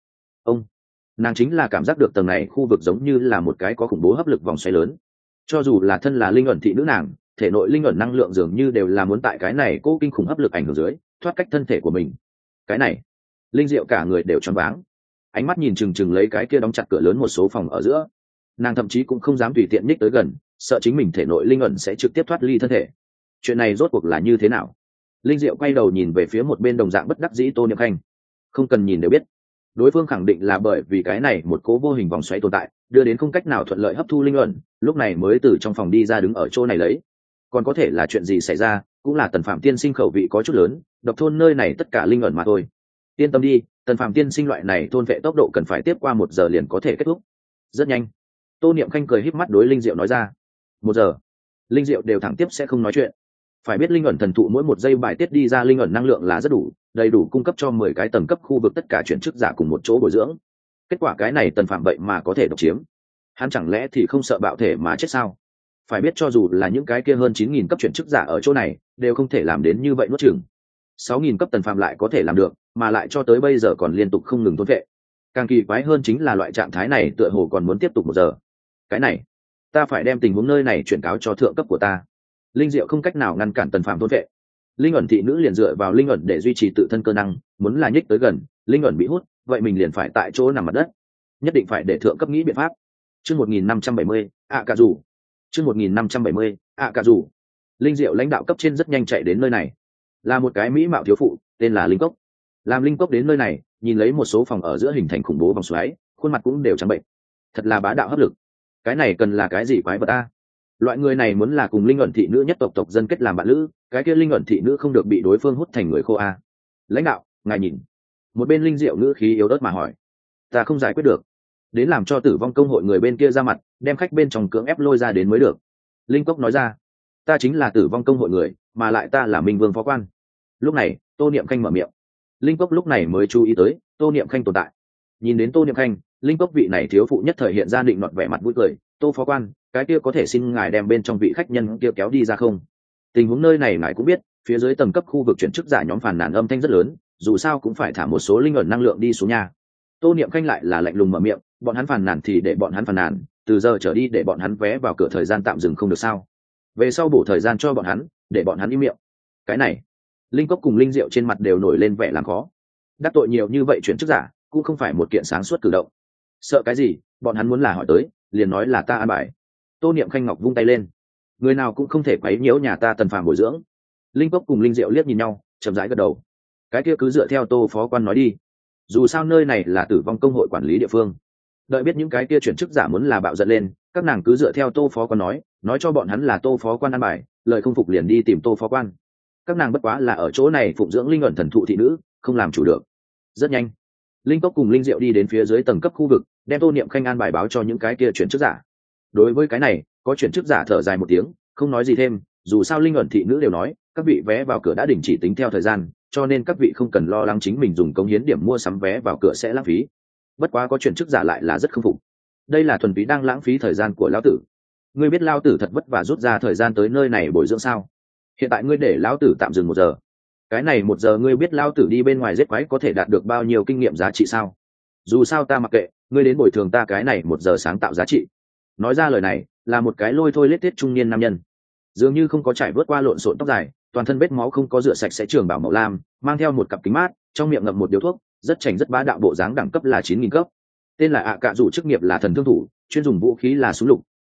nàng chính là cảm giác được tầng này khu vực giống như là một cái có khủng bố hấp lực vòng xoáy lớn. Cho dù là thân là linh ẩn thị nữ nàng, thể nội linh ẩn năng lượng dường như đều là muốn tại cái này cố kinh khủng hấp lực ảnh hưởng dưới thoát cách thân thể của mình. Cái này, linh diệu cả người đều choáng váng, ánh mắt nhìn chừng chừng lấy cái kia đóng chặt cửa lớn một số phòng ở giữa. Nàng thậm chí cũng không dám tùy tiện nhích tới gần, sợ chính mình thể nội linh ẩn sẽ trực tiếp thoát ly thân thể. Chuyện này rốt cuộc là như thế nào? Linh diệu quay đầu nhìn về phía một bên đồng dạng bất đắc dĩ Tô Niệm Khanh. Không cần nhìn đều biết, đối phương khẳng định là bởi vì cái này một cố vô hình vòng xoáy tồn tại đưa đến không cách nào thuận lợi hấp thu linh ẩn, lúc này mới từ trong phòng đi ra đứng ở chỗ này lấy. Còn có thể là chuyện gì xảy ra, cũng là Tần Phạm tiên sinh khẩu vị có chút lớn, độc thôn nơi này tất cả linh ẩn mà thôi. Yên tâm đi, Tần Phạm tiên sinh loại này thôn vệ tốc độ cần phải tiếp qua 1 giờ liền có thể kết thúc. Rất nhanh. Tô Niệm Khanh cười híp mắt đối Linh Diệu nói ra. 1 giờ? Linh Diệu đều thẳng tiếp sẽ không nói chuyện. Phải biết linh ẩn thần thụ mỗi 1 giây bài tiết đi ra linh ẩn năng lượng là rất đủ, đầy đủ cung cấp cho 10 cái tầng cấp khu vực tất cả chuyển chức giả cùng một chỗ bồi dưỡng. Kết quả cái này Tần Phạm vậy mà có thể độc chiếm. Hắn chẳng lẽ thì không sợ bạo thể mà chết sao? Phải biết cho dù là những cái kia hơn 9.000 cấp chuyển chức giả ở chỗ này đều không thể làm đến như vậy nuốt chửng. 6.000 cấp Tần Phạm lại có thể làm được, mà lại cho tới bây giờ còn liên tục không ngừng thôn vệ. Càng kỳ quái hơn chính là loại trạng thái này tựa hồ còn muốn tiếp tục 1 giờ. Cái này, ta phải đem tình huống nơi này chuyển cáo cho thượng cấp của ta. Linh Diệu không cách nào ngăn cản Tần Phạm thôn vệ. Linh ẩn thị nữ liền dựa vào linh ẩn để duy trì tự thân cơ năng, muốn là nhích tới gần, linh ẩn bị hút, vậy mình liền phải tại chỗ nằm mặt đất. Nhất định phải để thượng cấp nghĩ biện pháp. Chương 1570, cả dù. Chương 1570, cả dù. Linh Diệu lãnh đạo cấp trên rất nhanh chạy đến nơi này. Là một cái mỹ mạo thiếu phụ, tên là Linh Cốc. Làm Linh Cốc đến nơi này, nhìn lấy một số phòng ở giữa hình thành khủng bố vòng xoáy, khuôn mặt cũng đều trắng bệnh. Thật là bá đạo hấp lực. Cái này cần là cái gì quái vật a? Loại người này muốn là cùng linh ẩn thị nữ nhất tộc dân kết làm bạn lữ, cái kia linh ẩn thị nữ không được bị đối phương hút thành người khô a. Lãnh đạo, ngài nhìn. Một bên Linh Diệu ngữ khí yếu ớt mà hỏi. Ta không giải quyết được, đến làm cho tử vong công hội người bên kia ra mặt, đem khách bên trong cưỡng ép lôi ra đến mới được. Linh Cốc nói ra. Ta chính là tử vong công hội người, mà lại ta là Minh Vương phó quan. Lúc này Tô Niệm Khanh mở miệng. Linh Cốc lúc này mới chú ý tới Tô Niệm Khanh tồn tại. Nhìn đến Tô Niệm Khanh, Linh Cốc vị này thiếu phụ nhất thời hiện ra định nọt vẻ mặt vui cười. Tô phó quan, cái kia có thể xin ngài đem bên trong vị khách nhân kia kéo đi ra không? Tình huống nơi này ngài cũng biết, phía dưới tầng cấp khu vực chuyển chức giả nhóm phàn nàn âm thanh rất lớn, dù sao cũng phải thả một số linh ẩn năng lượng đi xuống nhà. Tô Niệm Khanh lại là lạnh lùng mở miệng, bọn hắn phàn nàn thì để bọn hắn phàn nàn, từ giờ trở đi để bọn hắn vé vào cửa thời gian tạm dừng không được sao? Về sau bổ thời gian cho bọn hắn, để bọn hắn im miệng. Cái này, Linh Cốc cùng Linh Diệu trên mặt đều nổi lên vẻ làm khó. Đắc tội nhiều như vậy chuyển chức giả, cũng không phải một kiện sáng suốt cử động. Sợ cái gì, bọn hắn muốn là hỏi tới, liền nói là ta an bài. Tô Niệm Khanh ngọc vung tay lên. Người nào cũng không thể quấy nhiễu nhà ta Tần Phàm bồi dưỡng. Linh Cốc cùng Linh Diệu liếc nhìn nhau, chậm rãi gật đầu. Cái kia cứ dựa theo Tô phó quan nói đi. Dù sao nơi này là tử vong công hội quản lý địa phương. Đợi biết những cái kia chuyển chức giả muốn là bạo giận lên, các nàng cứ dựa theo Tô phó quan nói cho bọn hắn là Tô phó quan an bài, lời không phục liền đi tìm Tô phó quan. Các nàng bất quá là ở chỗ này phụng dưỡng linh ẩn thần thụ thị nữ, không làm chủ được. Rất nhanh, Linh Cốc cùng Linh Diệu đi đến phía dưới tầng cấp khu vực, đem Tô Niệm Khanh an bài báo cho những cái kia chuyển chức giả. Đối với cái này, có chuyển chức giả thở dài một tiếng, không nói gì thêm, dù sao linh ẩn thị nữ đều nói các vị vé vào cửa đã đình chỉ tính theo thời gian, cho nên các vị không cần lo lắng chính mình dùng cống hiến điểm mua sắm vé vào cửa sẽ lãng phí. Bất quá có chuyển chức giả lại là rất không phục. Đây là thuần túy đang lãng phí thời gian của lão tử. Ngươi biết lão tử thật vất vả rút ra thời gian tới nơi này bồi dưỡng sao? Hiện tại ngươi để lão tử tạm dừng 1 giờ. Cái này 1 giờ ngươi biết lão tử đi bên ngoài giết quái có thể đạt được bao nhiêu kinh nghiệm giá trị sao? Dù sao ta mặc kệ, ngươi đến bồi thường ta cái này 1 giờ sáng tạo giá trị. Nói ra lời này là một cái lôi thôi lết thiết trung niên nam nhân, dường như không có trải vớt qua lộn xộn tóc dài, toàn thân vết máu không có rửa sạch sẽ trường bảo màu lam, mang theo một cặp kính mát, trong miệng ngậm một điếu thuốc, rất chảnh rất bá đạo, bộ dáng đẳng cấp là 9.000 cấp. Tên là cả dù, chức nghiệp là thần thương thủ, chuyên dùng vũ khí là súng lục,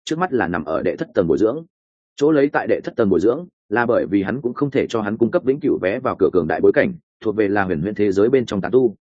trước mắt là nằm ở đệ thất tầng bồi dưỡng. Chỗ lấy tại đệ thất tầng bồi dưỡng là bởi vì hắn cũng không thể cho hắn cung cấp vĩnh cửu vé vào cửa cường đại bối cảnh, thuộc về là huyền huyễn thế giới bên trong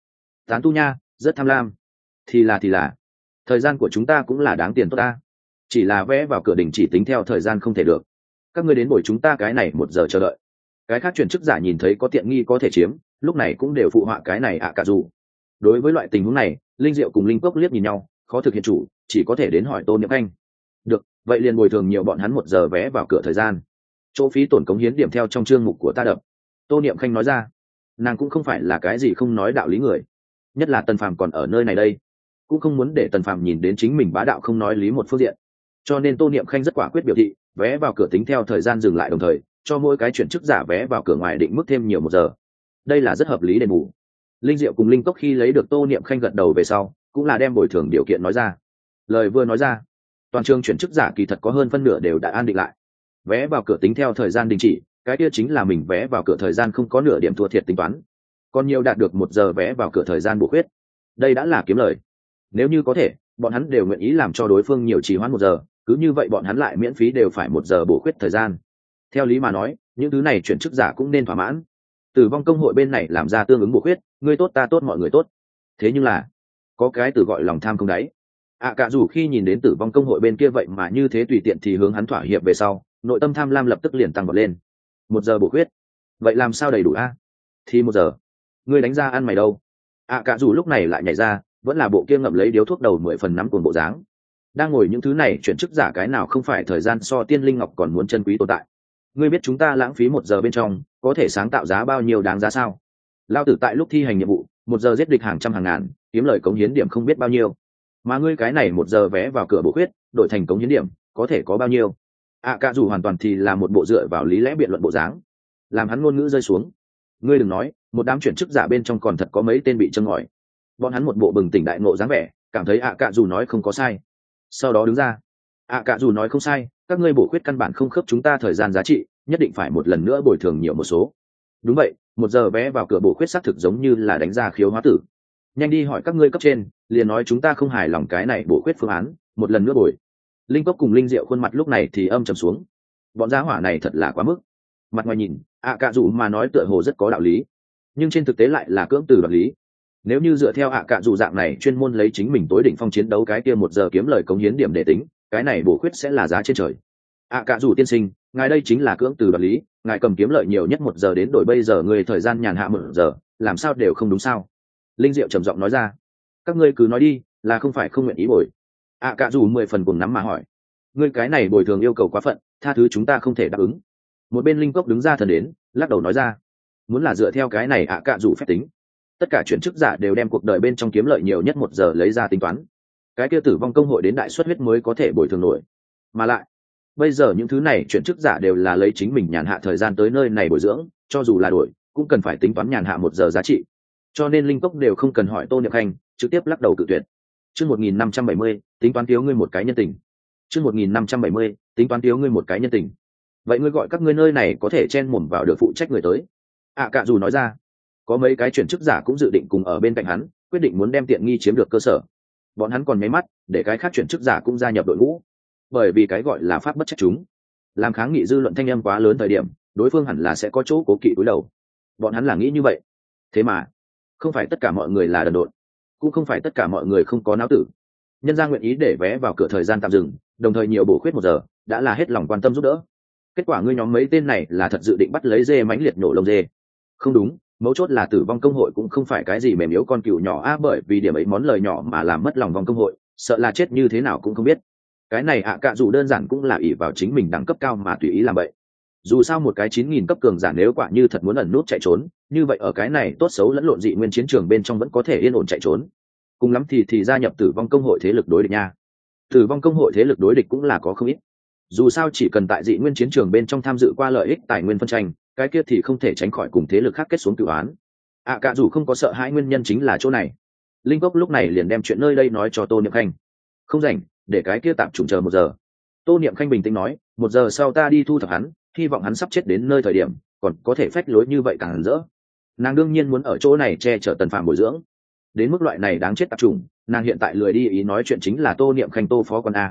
tán tu nha, rất tham lam. Thì là thời gian của chúng ta cũng là đáng tiền tốt ta, chỉ là vé vào cửa đỉnh chỉ tính theo thời gian không thể được. Các ngươi đến buổi chúng ta cái này 1 giờ chờ đợi. Cái khác chuyển chức giả nhìn thấy có tiện nghi có thể chiếm, lúc này cũng đều phụ họa cái này cả dù. Đối với loại tình huống này, Linh Diệu cùng Linh Cốc liếc nhìn nhau, khó thực hiện chủ, chỉ có thể đến hỏi Tô Niệm Khanh. Được, vậy liền bồi thường nhiều bọn hắn 1 giờ vé vào cửa thời gian. Chỗ phí tổn cống hiến điểm theo trong chương mục của ta đập. Tô Niệm Khanh nói ra, nàng cũng không phải là cái gì không nói đạo lý người, nhất là Tần Phàm còn ở nơi này đây, cũng không muốn để Tần Phàm nhìn đến chính mình bá đạo không nói lý một phương diện, cho nên Tô Niệm Khanh rất quả quyết biểu thị vé vào cửa tính theo thời gian dừng lại, đồng thời cho mỗi cái chuyển chức giả vé vào cửa ngoài định mức thêm nhiều 1 giờ. Đây là rất hợp lý đền bù. Linh Diệu cùng Linh Cốc khi lấy được Tô Niệm Khanh gật đầu về sau, cũng là đem bồi thường điều kiện nói ra. Lời vừa nói ra, toàn trường chuyển chức giả kỳ thật có hơn phân nửa đều đã an định lại. Vé vào cửa tính theo thời gian đình chỉ, cái kia chính là mình vé vào cửa thời gian không có nửa điểm thua thiệt tính toán, còn nhiều đạt được 1 giờ vé vào cửa thời gian bổ khuyết. Đây đã là kiếm lời. Nếu như có thể, bọn hắn đều nguyện ý làm cho đối phương nhiều trì hoãn 1 giờ, cứ như vậy bọn hắn lại miễn phí đều phải 1 giờ bổ khuyết thời gian. Theo lý mà nói, những thứ này chuyển chức giả cũng nên thỏa mãn. Tử vong công hội bên này làm ra tương ứng bổ khuyết, ngươi tốt ta tốt mọi người tốt. Thế nhưng là có cái từ gọi lòng tham không đáy. Cả dù khi nhìn đến tử vong công hội bên kia vậy mà như thế tùy tiện thì hướng hắn thỏa hiệp về sau, nội tâm tham lam lập tức liền tăng vọt lên. 1 giờ bổ khuyết, vậy làm sao đầy đủ a? Thì 1 giờ, ngươi đánh ra ăn mày đâu? Cả dù lúc này lại nhảy ra, vẫn là bộ kia ngậm lấy điếu thuốc đầu 10 phần nắm cuồng bộ dáng. Đang ngồi những thứ này chuyển chức giả cái nào không phải thời gian so tiên linh ngọc còn muốn chân quý tồn tại. Ngươi biết chúng ta lãng phí 1 giờ bên trong có thể sáng tạo giá bao nhiêu đáng giá sao? Lao tử tại lúc thi hành nhiệm vụ 1 giờ giết địch hàng trăm hàng ngàn, kiếm lời cống hiến điểm không biết bao nhiêu, mà ngươi cái này 1 giờ vé vào cửa bổ khuyết đổi thành cống hiến điểm có thể có bao nhiêu? Cả dù hoàn toàn thì là một bộ dựa vào lý lẽ biện luận bộ dáng, làm hắn ngôn ngữ rơi xuống. Ngươi đừng nói, một đám chuyển chức giả bên trong còn thật có mấy tên bị châm ngòi. Bọn hắn một bộ bừng tỉnh đại ngộ dáng vẻ, cảm thấy cả dù nói không có sai, sau đó đứng ra. Cả dù nói không sai, các ngươi bổ khuyết căn bản không khớp chúng ta thời gian giá trị, nhất định phải một lần nữa bồi thường nhiều một số. Đúng vậy, 1 giờ vé vào cửa bổ khuyết xác thực giống như là đánh ra khiếu hóa tử. Nhanh đi hỏi các ngươi cấp trên, liền nói chúng ta không hài lòng cái này bổ khuyết phương án, một lần nữa bồi. Linh Cốc cùng Linh Diệu khuôn mặt lúc này thì âm trầm xuống. Bọn gia hỏa này thật là quá mức. Mặt ngoài nhìn, cả dù mà nói tựa hồ rất có đạo lý, nhưng trên thực tế lại là cưỡng từ đoạt lý. Nếu như dựa theo cả dù dạng này chuyên môn lấy chính mình tối đỉnh phong chiến đấu cái kia 1 giờ kiếm lời cống hiến điểm để tính, cái này bổ khuyết sẽ là giá trên trời. Cả dù tiên sinh, ngài đây chính là cưỡng từ đoạt lý, ngài cầm kiếm lợi nhiều nhất 1 giờ đến đổi bây giờ người thời gian nhàn hạ 1 giờ, làm sao đều không đúng sao? Linh Diệu trầm giọng nói ra. Các ngươi cứ nói đi, là không phải không nguyện ý bồi. Cả dù 10 phần cùng nắm mà hỏi. Ngươi cái này bồi thường yêu cầu quá phận, tha thứ chúng ta không thể đáp ứng. Một bên Linh Cốc đứng ra thần đến, lắc đầu nói ra. Muốn là dựa theo cái này cả dù phép tính, tất cả chuyển chức giả đều đem cuộc đời bên trong kiếm lợi nhiều nhất 1 giờ lấy ra tính toán, cái kia tử vong công hội đến đại suất huyết mới có thể bồi thường nổi. Mà lại bây giờ những thứ này chuyển chức giả đều là lấy chính mình nhàn hạ thời gian tới nơi này bồi dưỡng, cho dù là đổi cũng cần phải tính toán nhàn hạ 1 giờ giá trị, cho nên Linh Cốc đều không cần hỏi Tô Niệm Khanh, trực tiếp lắc đầu cự tuyệt. Chương 1570, tính toán thiếu ngươi một cái nhân tình. Chương 1570, tính toán thiếu ngươi một cái nhân tình. Vậy ngươi gọi các ngươi nơi này có thể chen mồm vào được phụ trách người tới. Cả dù nói ra. Có mấy cái chuyển chức giả cũng dự định cùng ở bên cạnh hắn, quyết định muốn đem tiện nghi chiếm được cơ sở. Bọn hắn còn nháy mắt để cái khác chuyển chức giả cũng gia nhập đội ngũ, bởi vì cái gọi là pháp bất trách chúng, làm kháng nghị dư luận thanh âm quá lớn thời điểm, đối phương hẳn là sẽ có chỗ cố kỵ cúi đầu. Bọn hắn là nghĩ như vậy. Thế mà không phải tất cả mọi người là đần độn, cũng không phải tất cả mọi người không có não tử. Nhân gia nguyện ý để vé vào cửa thời gian tạm dừng, đồng thời nhiều bổ khuyết 1 giờ, đã là hết lòng quan tâm giúp đỡ. Kết quả ngươi nhóm mấy tên này là thật dự định bắt lấy dê mãnh liệt nổ lông dê. Không đúng, mấu chốt là tử vong công hội cũng không phải cái gì mềm yếu con cừu nhỏ bởi vì điểm ấy món lời nhỏ mà làm mất lòng vong công hội, sợ là chết như thế nào cũng không biết. Cái này cả dù đơn giản cũng là ỷ vào chính mình đẳng cấp cao mà tùy ý làm vậy. Dù sao một cái 9.000 cấp cường giả nếu quả như thật muốn ẩn nút chạy trốn, như vậy ở cái này tốt xấu lẫn lộn dị nguyên chiến trường bên trong vẫn có thể yên ổn chạy trốn. Cùng lắm thì gia nhập tử vong công hội thế lực đối địch nha. Tử vong công hội thế lực đối địch cũng là có không ít. Dù sao chỉ cần tại dị nguyên chiến trường bên trong tham dự qua lợi ích tài nguyên phân tranh, cái kia thì không thể tránh khỏi cùng thế lực khác kết xuống cửu án. Cả dù không có sợ hãi nguyên nhân chính là chỗ này. Linh Cốc lúc này liền đem chuyện nơi đây nói cho Tô Niệm Khanh. Không rảnh, để cái kia tạm trùng chờ 1 giờ. Tô Niệm Khanh bình tĩnh nói, 1 giờ sau ta đi thu thập hắn, hy vọng hắn sắp chết đến nơi thời điểm còn có thể phách lối như vậy càng rỡ. Nàng đương nhiên muốn ở chỗ này che chở Tần Phàm bồi dưỡng. Đến mức loại này đáng chết tạp trùng, nàng hiện tại lười đi ý nói chuyện chính là Tô Niệm Khanh Tô phó con a.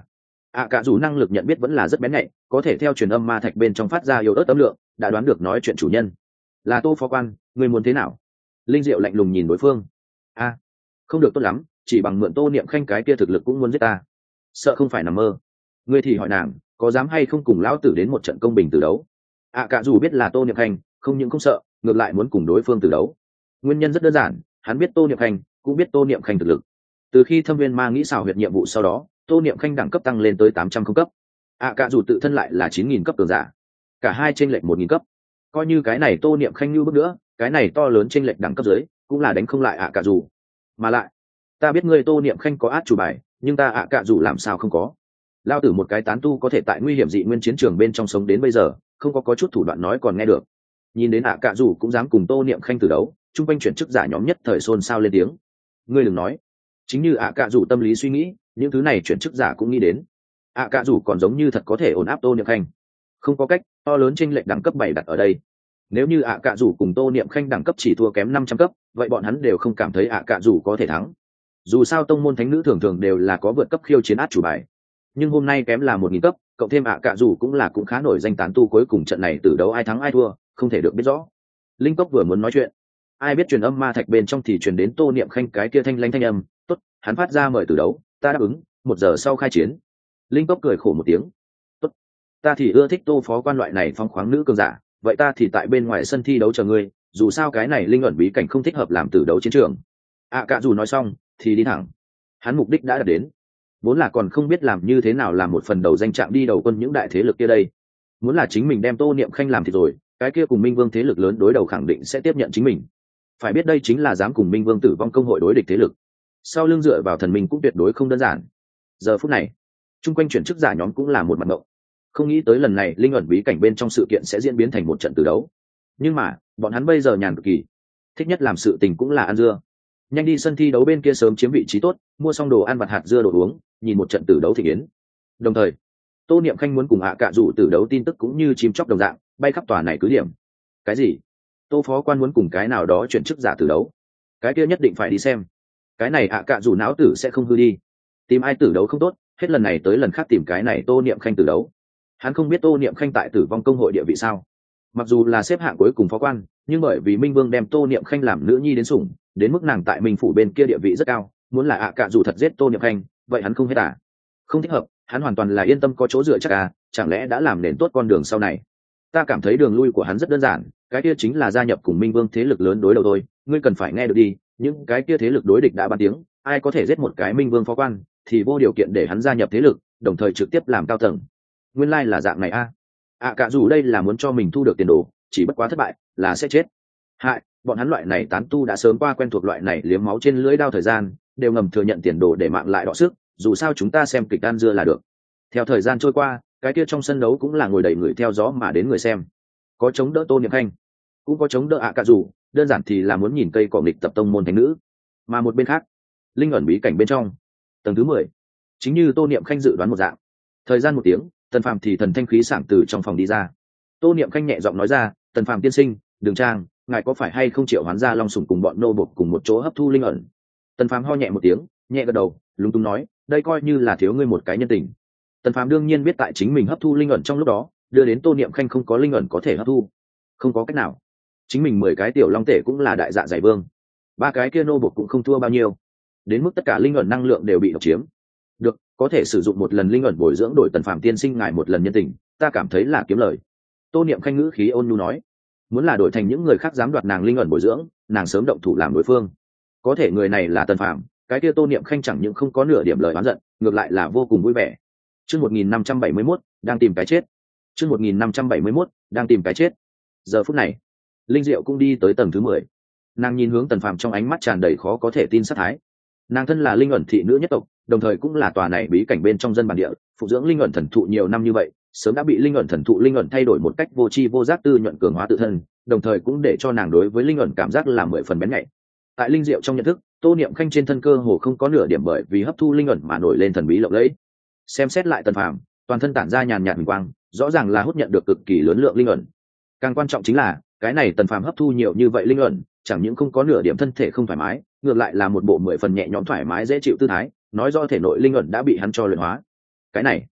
Cả dù năng lực nhận biết vẫn là rất bén nhạy, có thể theo truyền âm ma thạch bên trong phát ra yếu ớt âm lượng, đã đoán được nói chuyện chủ nhân là Tô phó quan. Ngươi muốn thế nào? Linh Diệu lạnh lùng nhìn đối phương. Không được tốt lắm, chỉ bằng mượn Tô Niệm Khanh cái kia thực lực cũng muốn giết ta, sợ không phải nằm mơ. Ngươi thì hỏi nàng có dám hay không cùng lão tử đến một trận công bình từ đấu. Cả dù biết là Tô Niệm Khanh, không những không sợ, ngược lại muốn cùng đối phương từ đấu. Nguyên nhân rất đơn giản, hắn biết Tô Niệm Khanh, cũng biết Tô Niệm Khanh thực lực. Từ khi Thâm Viên Ma nghĩ xảo huyệt nhiệm vụ sau đó, Tô Niệm Khanh đẳng cấp tăng lên tới 800 không cấp. Cả dù tự thân lại là 9000 cấp cường giả, cả hai chênh lệch 1000 cấp. Coi như cái này Tô Niệm Khanh như bước nữa, cái này to lớn chênh lệch đẳng cấp dưới, cũng là đánh không lại cả dù. Mà lại, ta biết ngươi Tô Niệm Khanh có át chủ bài, nhưng ta cả dù làm sao không có. Lao tử một cái tán tu có thể tại nguy hiểm dị nguyên chiến trường bên trong sống đến bây giờ, không có chút thủ đoạn nói còn nghe được. Nhìn đến cả dù cũng dám cùng Tô Niệm Khanh từ đấu, trung quanh chuyển chức giả nhóm nhất thời xôn xao lên tiếng. Ngươi đừng nói, chính như cả dù tâm lý suy nghĩ, những thứ này chuyển chức giả cũng nghĩ đến. Cả dù còn giống như thật có thể ổn áp Tô Niệm Khanh. Không có cách, to lớn chênh lệch đẳng cấp 7 đặt ở đây. Nếu như cả dù cùng Tô Niệm Khanh đẳng cấp chỉ thua kém 500 cấp, vậy bọn hắn đều không cảm thấy cả dù có thể thắng. Dù sao tông môn thánh nữ thường thường đều là có vượt cấp khiêu chiến át chủ bài, nhưng hôm nay kém là 1000 cấp, cộng thêm cả dù cũng khá nổi danh tán tu, cuối cùng trận này từ đấu ai thắng ai thua, không thể được biết rõ. Linh Cốc vừa muốn nói chuyện, ai biết truyền âm ma thạch bên trong thì truyền đến Tô Niệm Khanh cái kia thanh lãnh thanh âm. Tốt, hắn phát ra mời từ đấu, ta đáp ứng, 1 giờ sau khai chiến. Linh Cốc cười khổ một tiếng. Tốt, ta thì ưa thích Tô phó quan loại này phong khoáng nữ cường giả, vậy ta thì tại bên ngoài sân thi đấu chờ ngươi, dù sao cái này linh ẩn bí cảnh không thích hợp làm tử đấu chiến trường. Cả dù nói xong thì đi thẳng. Hắn mục đích đã đạt đến, vốn là còn không biết làm như thế nào làm một phần đầu danh trạng đi đầu quân những đại thế lực kia đây. Muốn là chính mình đem Tô Niệm Khanh làm thì rồi, cái kia cùng Minh Vương thế lực lớn đối đầu khẳng định sẽ tiếp nhận chính mình. Phải biết đây chính là dám cùng Minh Vương Tử Vong công hội đối địch thế lực, sau lưng dựa vào thần minh cũng tuyệt đối không đơn giản. Giờ phút này, chung quanh chuyển chức giả nhóm cũng là một mặt ngộ, không nghĩ tới lần này linh ẩn bí cảnh bên trong sự kiện sẽ diễn biến thành một trận từ đấu. Nhưng mà bọn hắn bây giờ nhàn cực kỳ, thích nhất làm sự tình cũng là ăn dưa. Nhanh đi sân thi đấu bên kia sớm chiếm vị trí tốt, mua xong đồ ăn vặt hạt dưa đồ uống, nhìn một trận tử đấu thị kiến. Đồng thời, Tô Niệm Khanh muốn cùng cả dù tử đấu tin tức cũng như chim chóc đồng dạng bay khắp tòa này cứ điểm. Cái gì? Tô phó quan muốn cùng cái nào đó chuyển chức giả tử đấu? Cái kia nhất định phải đi xem. Cái này cả dù não tử sẽ không hư đi. Tìm ai tử đấu không tốt, hết lần này tới lần khác tìm cái này Tô Niệm Khanh tử đấu. Hắn không biết Tô Niệm Khanh tại Tử Vong công hội địa vị sao? Mặc dù là xếp hạng cuối cùng phó quan, nhưng bởi vì Minh Vương đem Tô Niệm Khanh làm nữ nhi đến sủng, đến mức nàng tại Minh phủ bên kia địa vị rất cao, muốn là cả dù thật giết Tô Niệm Khanh, vậy hắn không hết à? Không thích hợp, hắn hoàn toàn là yên tâm có chỗ dựa chắc à, chẳng lẽ đã làm nền tốt con đường sau này. Ta cảm thấy đường lui của hắn rất đơn giản, cái kia chính là gia nhập cùng Minh Vương thế lực lớn đối đầu thôi. Ngươi cần phải nghe được đi, những cái kia thế lực đối địch đã bàn tiếng, ai có thể giết một cái Minh Vương phó quan thì vô điều kiện để hắn gia nhập thế lực, đồng thời trực tiếp làm cao tầng. Nguyên lai là dạng này a. Cả dù đây là muốn cho mình thu được tiền đồ, chỉ bất quá thất bại là sẽ chết. Hại, bọn hắn loại này tán tu đã sớm qua quen thuộc loại này liếm máu trên lưỡi đao thời gian, đều ngầm thừa nhận tiền đồ để mạng lại đọ sức, dù sao chúng ta xem kịch ăn dưa là được. Theo thời gian trôi qua, cái kia trong sân đấu cũng là ngồi đầy người theo gió mà đến người xem. Có chống đỡ Tô Niệm Khanh, cũng có chống đỡ cả dù, đơn giản thì là muốn nhìn cây cỏ nghịch tập tông môn thánh nữ. Mà một bên khác, linh ẩn bí cảnh bên trong, tầng thứ 10, chính như Tô Niệm Khanh dự đoán một dạng. Thời gian 1 tiếng, Tần Phàm thì thần thanh khí sảng từ trong phòng đi ra. Tô Niệm Khanh nhẹ giọng nói ra, Tần Phàm tiên sinh, Đường Trang, ngài có phải hay không triệu hoán ra Long Sủng cùng bọn nô bộc cùng một chỗ hấp thu linh ẩn? Tần Phàm ho nhẹ một tiếng, nhẹ gật đầu, lúng túng nói, đây coi như là thiếu ngươi một cái nhân tình. Tần Phàm đương nhiên biết tại chính mình hấp thu linh ẩn trong lúc đó, đưa đến Tô Niệm Khanh không có linh ẩn có thể hấp thu. Không có cách nào, chính mình 10 cái tiểu long tể cũng là đại dạ giải vương, 3 cái kia nô bộc cũng không thua bao nhiêu, đến mức tất cả linh ẩn năng lượng đều bị độc chiếm. Được, có thể sử dụng một lần linh ẩn bồi dưỡng đổi Tần Phàm tiên sinh ngài một lần nhân tình, ta cảm thấy là kiếm lời. Tô Niệm Khanh ngữ khí ôn nhu nói, muốn là đổi thành những người khác dám đoạt nàng linh ẩn bồi dưỡng, nàng sớm động thủ làm đối phương. Có thể người này là Tần Phàm, cái kia Tô Niệm Khanh chẳng những không có nửa điểm lời oán giận, ngược lại là vô cùng vui vẻ. Chương 1571, đang tìm cái chết. Chương 1571, đang tìm cái chết. Giờ phút này, Linh Diệu cũng đi tới tầng thứ 10. Nàng nhìn hướng Tần Phàm trong ánh mắt tràn đầy khó có thể tin sát thái. Nàng thân là linh ẩn thị nữ nhất tộc, đồng thời cũng là tòa này bí cảnh bên trong dân bản địa, phụ dưỡng linh ẩn thần thụ nhiều năm như vậy, sớm đã bị linh ẩn thần thụ linh ẩn thay đổi một cách vô tri vô giác tư nhuận cường hóa tự thân, đồng thời cũng để cho nàng đối với linh ẩn cảm giác là 10 phần bén nhạy. Tại Linh Diệu trong nhận thức, Tô Niệm Khanh trên thân cơ hồ không có nửa điểm bởi vì hấp thu linh ẩn mà nổi lên thần bí lộng lẫy. Xem xét lại Tần Phàm, toàn thân tản ra nhàn nhạt huỳnh quang, rõ ràng là hút nhận được cực kỳ lớn lượng linh ẩn. Càng quan trọng chính là, cái này Tần Phàm hấp thu nhiều như vậy linh ẩn, chẳng những không có nửa điểm thân thể không thoải mái, ngược lại là một bộ 10 phần nhẹ nhõm thoải mái dễ chịu tư thái, nói do thể nội linh ẩn đã bị hắn cho luyện hóa. Cái này,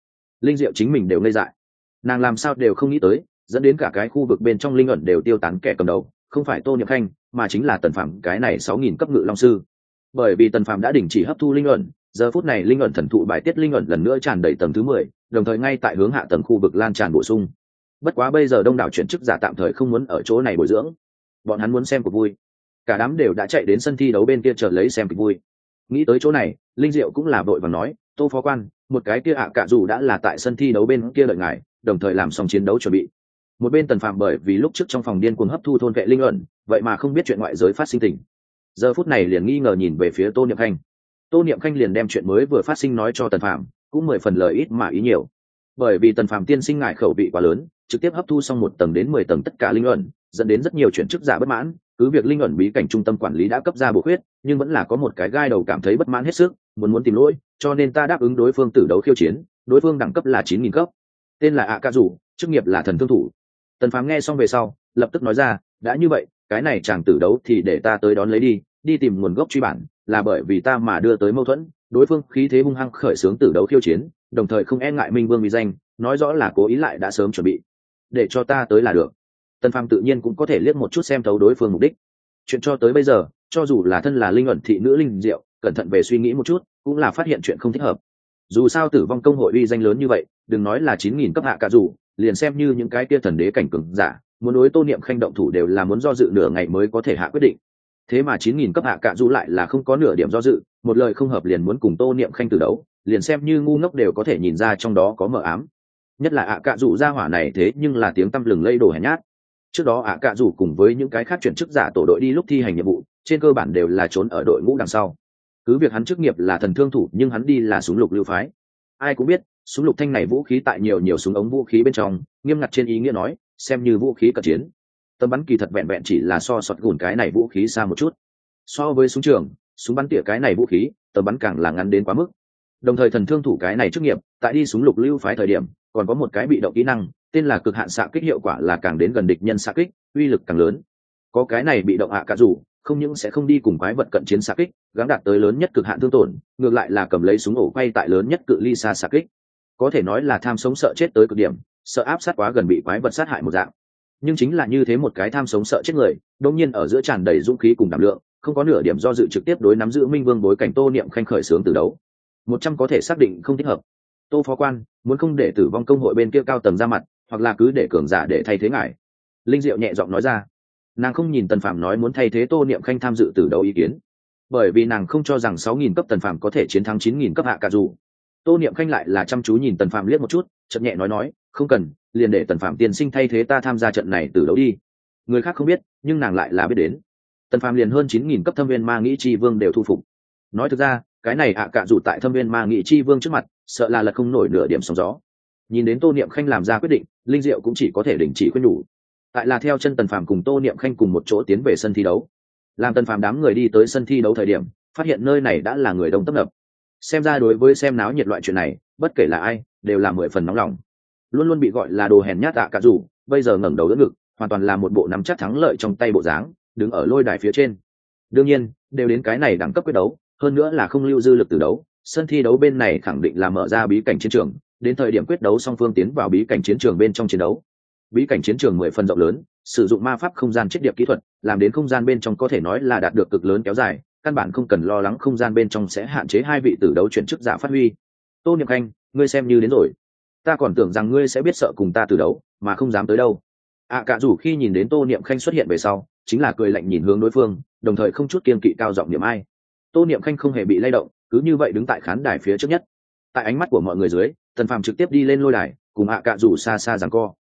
Linh Diệu chính mình đều ngây dại, nàng làm sao đều không nghĩ tới, dẫn đến cả cái khu vực bên trong linh ẩn đều tiêu tán kẻ cầm đầu không phải Tô Niệm Khanh mà chính là Tần Phàm cái này 6.000 cấp ngự long sư. Bởi vì Tần Phàm đã đình chỉ hấp thu linh ẩn, giờ phút này linh ẩn thần thụ bài tiết linh ẩn lần nữa tràn đầy tầng thứ 10, đồng thời ngay tại hướng hạ tầng khu vực lan tràn bổ sung. Bất quá bây giờ đông đảo chuyển chức giả tạm thời không muốn ở chỗ này bồi dưỡng, bọn hắn muốn xem cuộc vui. Cả đám đều đã chạy đến sân thi đấu bên kia chờ lấy xem kịch vui. Nghĩ tới chỗ này, Linh Diệu cũng là vội vàng nói, Tô phó quan, một cái kia cả dù đã là tại sân thi đấu bên kia đợi ngài, đồng thời làm xong chiến đấu chuẩn bị. Một bên Tần Phàm bởi vì lúc trước trong phòng điên cuồng hấp thu thôn vệ linh ẩn, vậy mà không biết chuyện ngoại giới phát sinh tình, giờ phút này liền nghi ngờ nhìn về phía Tô Niệm Khanh. Tô Niệm Khanh liền đem chuyện mới vừa phát sinh nói cho Tần Phàm, cũng 10 phần lời ít mà ý nhiều. Bởi vì Tần Phàm tiên sinh ngại khẩu vị quá lớn, trực tiếp hấp thu xong 1 tầng đến 10 tầng tất cả linh ẩn, dẫn đến rất nhiều chuyển chức giả bất mãn. Cứ việc linh ẩn bí cảnh trung tâm quản lý đã cấp ra bổ khuyết, nhưng vẫn là có một cái gai đầu cảm thấy bất mãn hết sức, muốn tìm lỗi, cho nên ta đáp ứng đối phương tử đấu khiêu chiến. Đối phương đẳng cấp là 9.000 cấp, tên là Cạ Dù, chức nghiệp là thần thương thủ. Tần Phàm nghe xong về sau, lập tức nói ra, đã như vậy, cái này chàng tử đấu thì để ta tới đón lấy đi tìm nguồn gốc truy bản, là bởi vì ta mà đưa tới mâu thuẫn, đối phương khí thế hung hăng khởi xướng tử đấu khiêu chiến, đồng thời không e ngại Minh Vương uy danh, nói rõ là cố ý lại đã sớm chuẩn bị, để cho ta tới là được. Tần Phàm tự nhiên cũng có thể liếc một chút xem thấu đối phương mục đích. Chuyện cho tới bây giờ, cho dù là thân là linh ẩn thị nữ Linh Diệu, cẩn thận về suy nghĩ một chút, cũng là phát hiện chuyện không thích hợp. Dù sao tử vong công hội uy danh lớn như vậy, đừng nói là 9.000 cấp hạ cả dù, liền xem như những cái kia thần đế cảnh cường giả, muốn đối Tô Niệm Khanh động thủ đều là muốn do dự nửa ngày mới có thể hạ quyết định. Thế mà 9.000 cấp hạ cả dù lại là không có nửa điểm do dự, một lời không hợp liền muốn cùng Tô Niệm Khanh tử đấu, liền xem như ngu ngốc đều có thể nhìn ra trong đó có mờ ám. Nhất là cả dù gia hỏa này thế nhưng là tiếng tăm lừng lây đồ hèn nhát. Trước đó cả dù cùng với những cái khác chuyển chức giả tổ đội đi lúc thi hành nhiệm vụ, trên cơ bản đều là trốn ở đội ngũ đằng sau. Cứ việc hắn chức nghiệp là thần thương thủ, nhưng hắn đi là súng lục lưu phái. Ai cũng biết, súng lục thanh này vũ khí tại nhiều súng ống vũ khí bên trong, nghiêm ngặt trên ý nghĩa nói, xem như vũ khí cận chiến. Tầm bắn kỳ thật vẹn vẹn chỉ là so sọt gùn cái này vũ khí xa một chút. So với súng trường, súng bắn tỉa cái này vũ khí, tầm bắn càng là ngắn đến quá mức. Đồng thời thần thương thủ cái này chức nghiệp, tại đi súng lục lưu phái thời điểm, còn có một cái bị động kỹ năng, tên là cực hạn xạ kích, hiệu quả là càng đến gần địch nhân xạ kích, uy lực càng lớn. Có cái này bị động cả dù, không những sẽ không đi cùng quái vật cận chiến xạ kích, gắng đạt tới lớn nhất cực hạn thương tổn, ngược lại là cầm lấy súng ổ quay tại lớn nhất cự ly xa xạ kích. Có thể nói là tham sống sợ chết tới cực điểm, sợ áp sát quá gần bị quái vật sát hại một dạng. Nhưng chính là như thế một cái tham sống sợ chết người, đột nhiên ở giữa tràn đầy dũng khí cùng đảm lượng, không có nửa điểm do dự trực tiếp đối nắm giữ Minh Vương bối cảnh Tô Niệm Khanh khởi xướng từ đấu. 100 có thể xác định không thích hợp. Tô phó quan, muốn không để tử vong công hội bên kia cao tầng ra mặt, hoặc là cứ để cường giả để thay thế ngài. Linh Diệu nhẹ giọng nói ra. Nàng không nhìn Tần Phàm nói muốn thay thế Tô Niệm Khanh tham dự tử đấu ý kiến, bởi vì nàng không cho rằng 6.000 cấp Tần Phàm có thể chiến thắng 9.000 cấp hạ cả dù. Tô Niệm Khanh lại là chăm chú nhìn Tần Phàm liếc một chút, chợt nhẹ nói, không cần, liền để Tần Phàm tiên sinh thay thế ta tham gia trận này tử đấu đi. Người khác không biết, nhưng nàng lại là biết đến. Tần Phàm liền hơn 9.000 cấp Thâm Viên Ma Nghĩ Chi Vương đều thu phục. Nói thực ra, cái này cả dù tại Thâm Viên Ma Nghĩ Chi Vương trước mặt, sợ là lật không nổi nửa điểm sóng gió. Nhìn đến Tô Niệm Khanh làm ra quyết định, Linh Diệu cũng chỉ có thể đình chỉ khuyên nhủ. Tại là theo chân Tần Phàm cùng Tô Niệm Khanh cùng một chỗ tiến về sân thi đấu. Làm Tần Phàm đám người đi tới sân thi đấu thời điểm, phát hiện nơi này đã là người đông tấp nập. Xem ra đối với xem náo nhiệt loại chuyện này, bất kể là ai, đều là 10 phần nóng lòng. Luôn luôn bị gọi là đồ hèn nhát cả dù, bây giờ ngẩng đầu đỡ ngực, hoàn toàn là một bộ nắm chắc thắng lợi trong tay bộ dáng, đứng ở lôi đài phía trên. Đương nhiên, đều đến cái này đẳng cấp quyết đấu, hơn nữa là không lưu dư lực từ đấu, sân thi đấu bên này khẳng định là mở ra bí cảnh chiến trường, đến thời điểm quyết đấu song phương tiến vào bí cảnh chiến trường bên trong chiến đấu. Bí cảnh chiến trường 10 phần rộng lớn, sử dụng ma pháp không gian chiết điệp kỹ thuật, làm đến không gian bên trong có thể nói là đạt được cực lớn kéo dài, căn bản không cần lo lắng không gian bên trong sẽ hạn chế hai vị tử đấu chuyển chức giả phát huy. Tô Niệm Khanh, ngươi xem như đến rồi. Ta còn tưởng rằng ngươi sẽ biết sợ cùng ta tử đấu, mà không dám tới đâu. Cả dù khi nhìn đến Tô Niệm Khanh xuất hiện về sau, chính là cười lạnh nhìn hướng đối phương, đồng thời không chút kiêng kỵ cao giọng niệm ai. Tô Niệm Khanh không hề bị lay động, cứ như vậy đứng tại khán đài phía trước nhất. Tại ánh mắt của mọi người dưới, Tần Phàm trực tiếp đi lên lôi đài, cùng cả dù xa xa giằng co.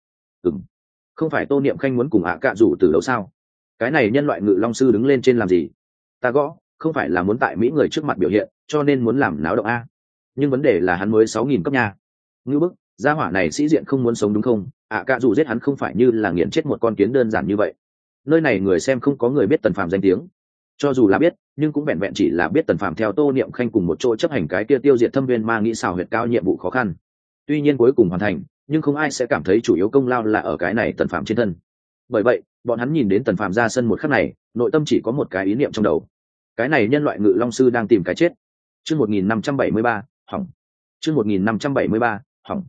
Không phải Tô Niệm Khanh muốn cùng cả dù tử đấu sao? Cái này nhân loại ngự long sư đứng lên trên làm gì? Ta gõ, không phải là muốn tại mỹ người trước mặt biểu hiện, cho nên muốn làm náo động a. Nhưng vấn đề là hắn mới 6.000 cấp nha. Ngư bức, gia hỏa này sĩ diện không muốn sống đúng không? Cả dù giết hắn không phải như là nghiền chết một con kiến đơn giản như vậy. Nơi này người xem không có người biết Tần Phàm danh tiếng. Cho dù là biết, nhưng cũng vẹn vẹn chỉ là biết Tần Phàm theo Tô Niệm Khanh cùng một chỗ chấp hành cái kia tiêu diệt Thâm Viên Ma Nghĩ xào huyệt cao nhiệm vụ khó khăn. Tuy nhiên cuối cùng hoàn thành, nhưng không ai sẽ cảm thấy chủ yếu công lao là ở cái này Tần Phàm trên thân. Bởi vậy, bọn hắn nhìn đến Tần Phàm ra sân một khắc này, nội tâm chỉ có một cái ý niệm trong đầu. Cái này nhân loại ngự long sư đang tìm cái chết. Chương 1573, hỏng. Chương 1573, hỏng.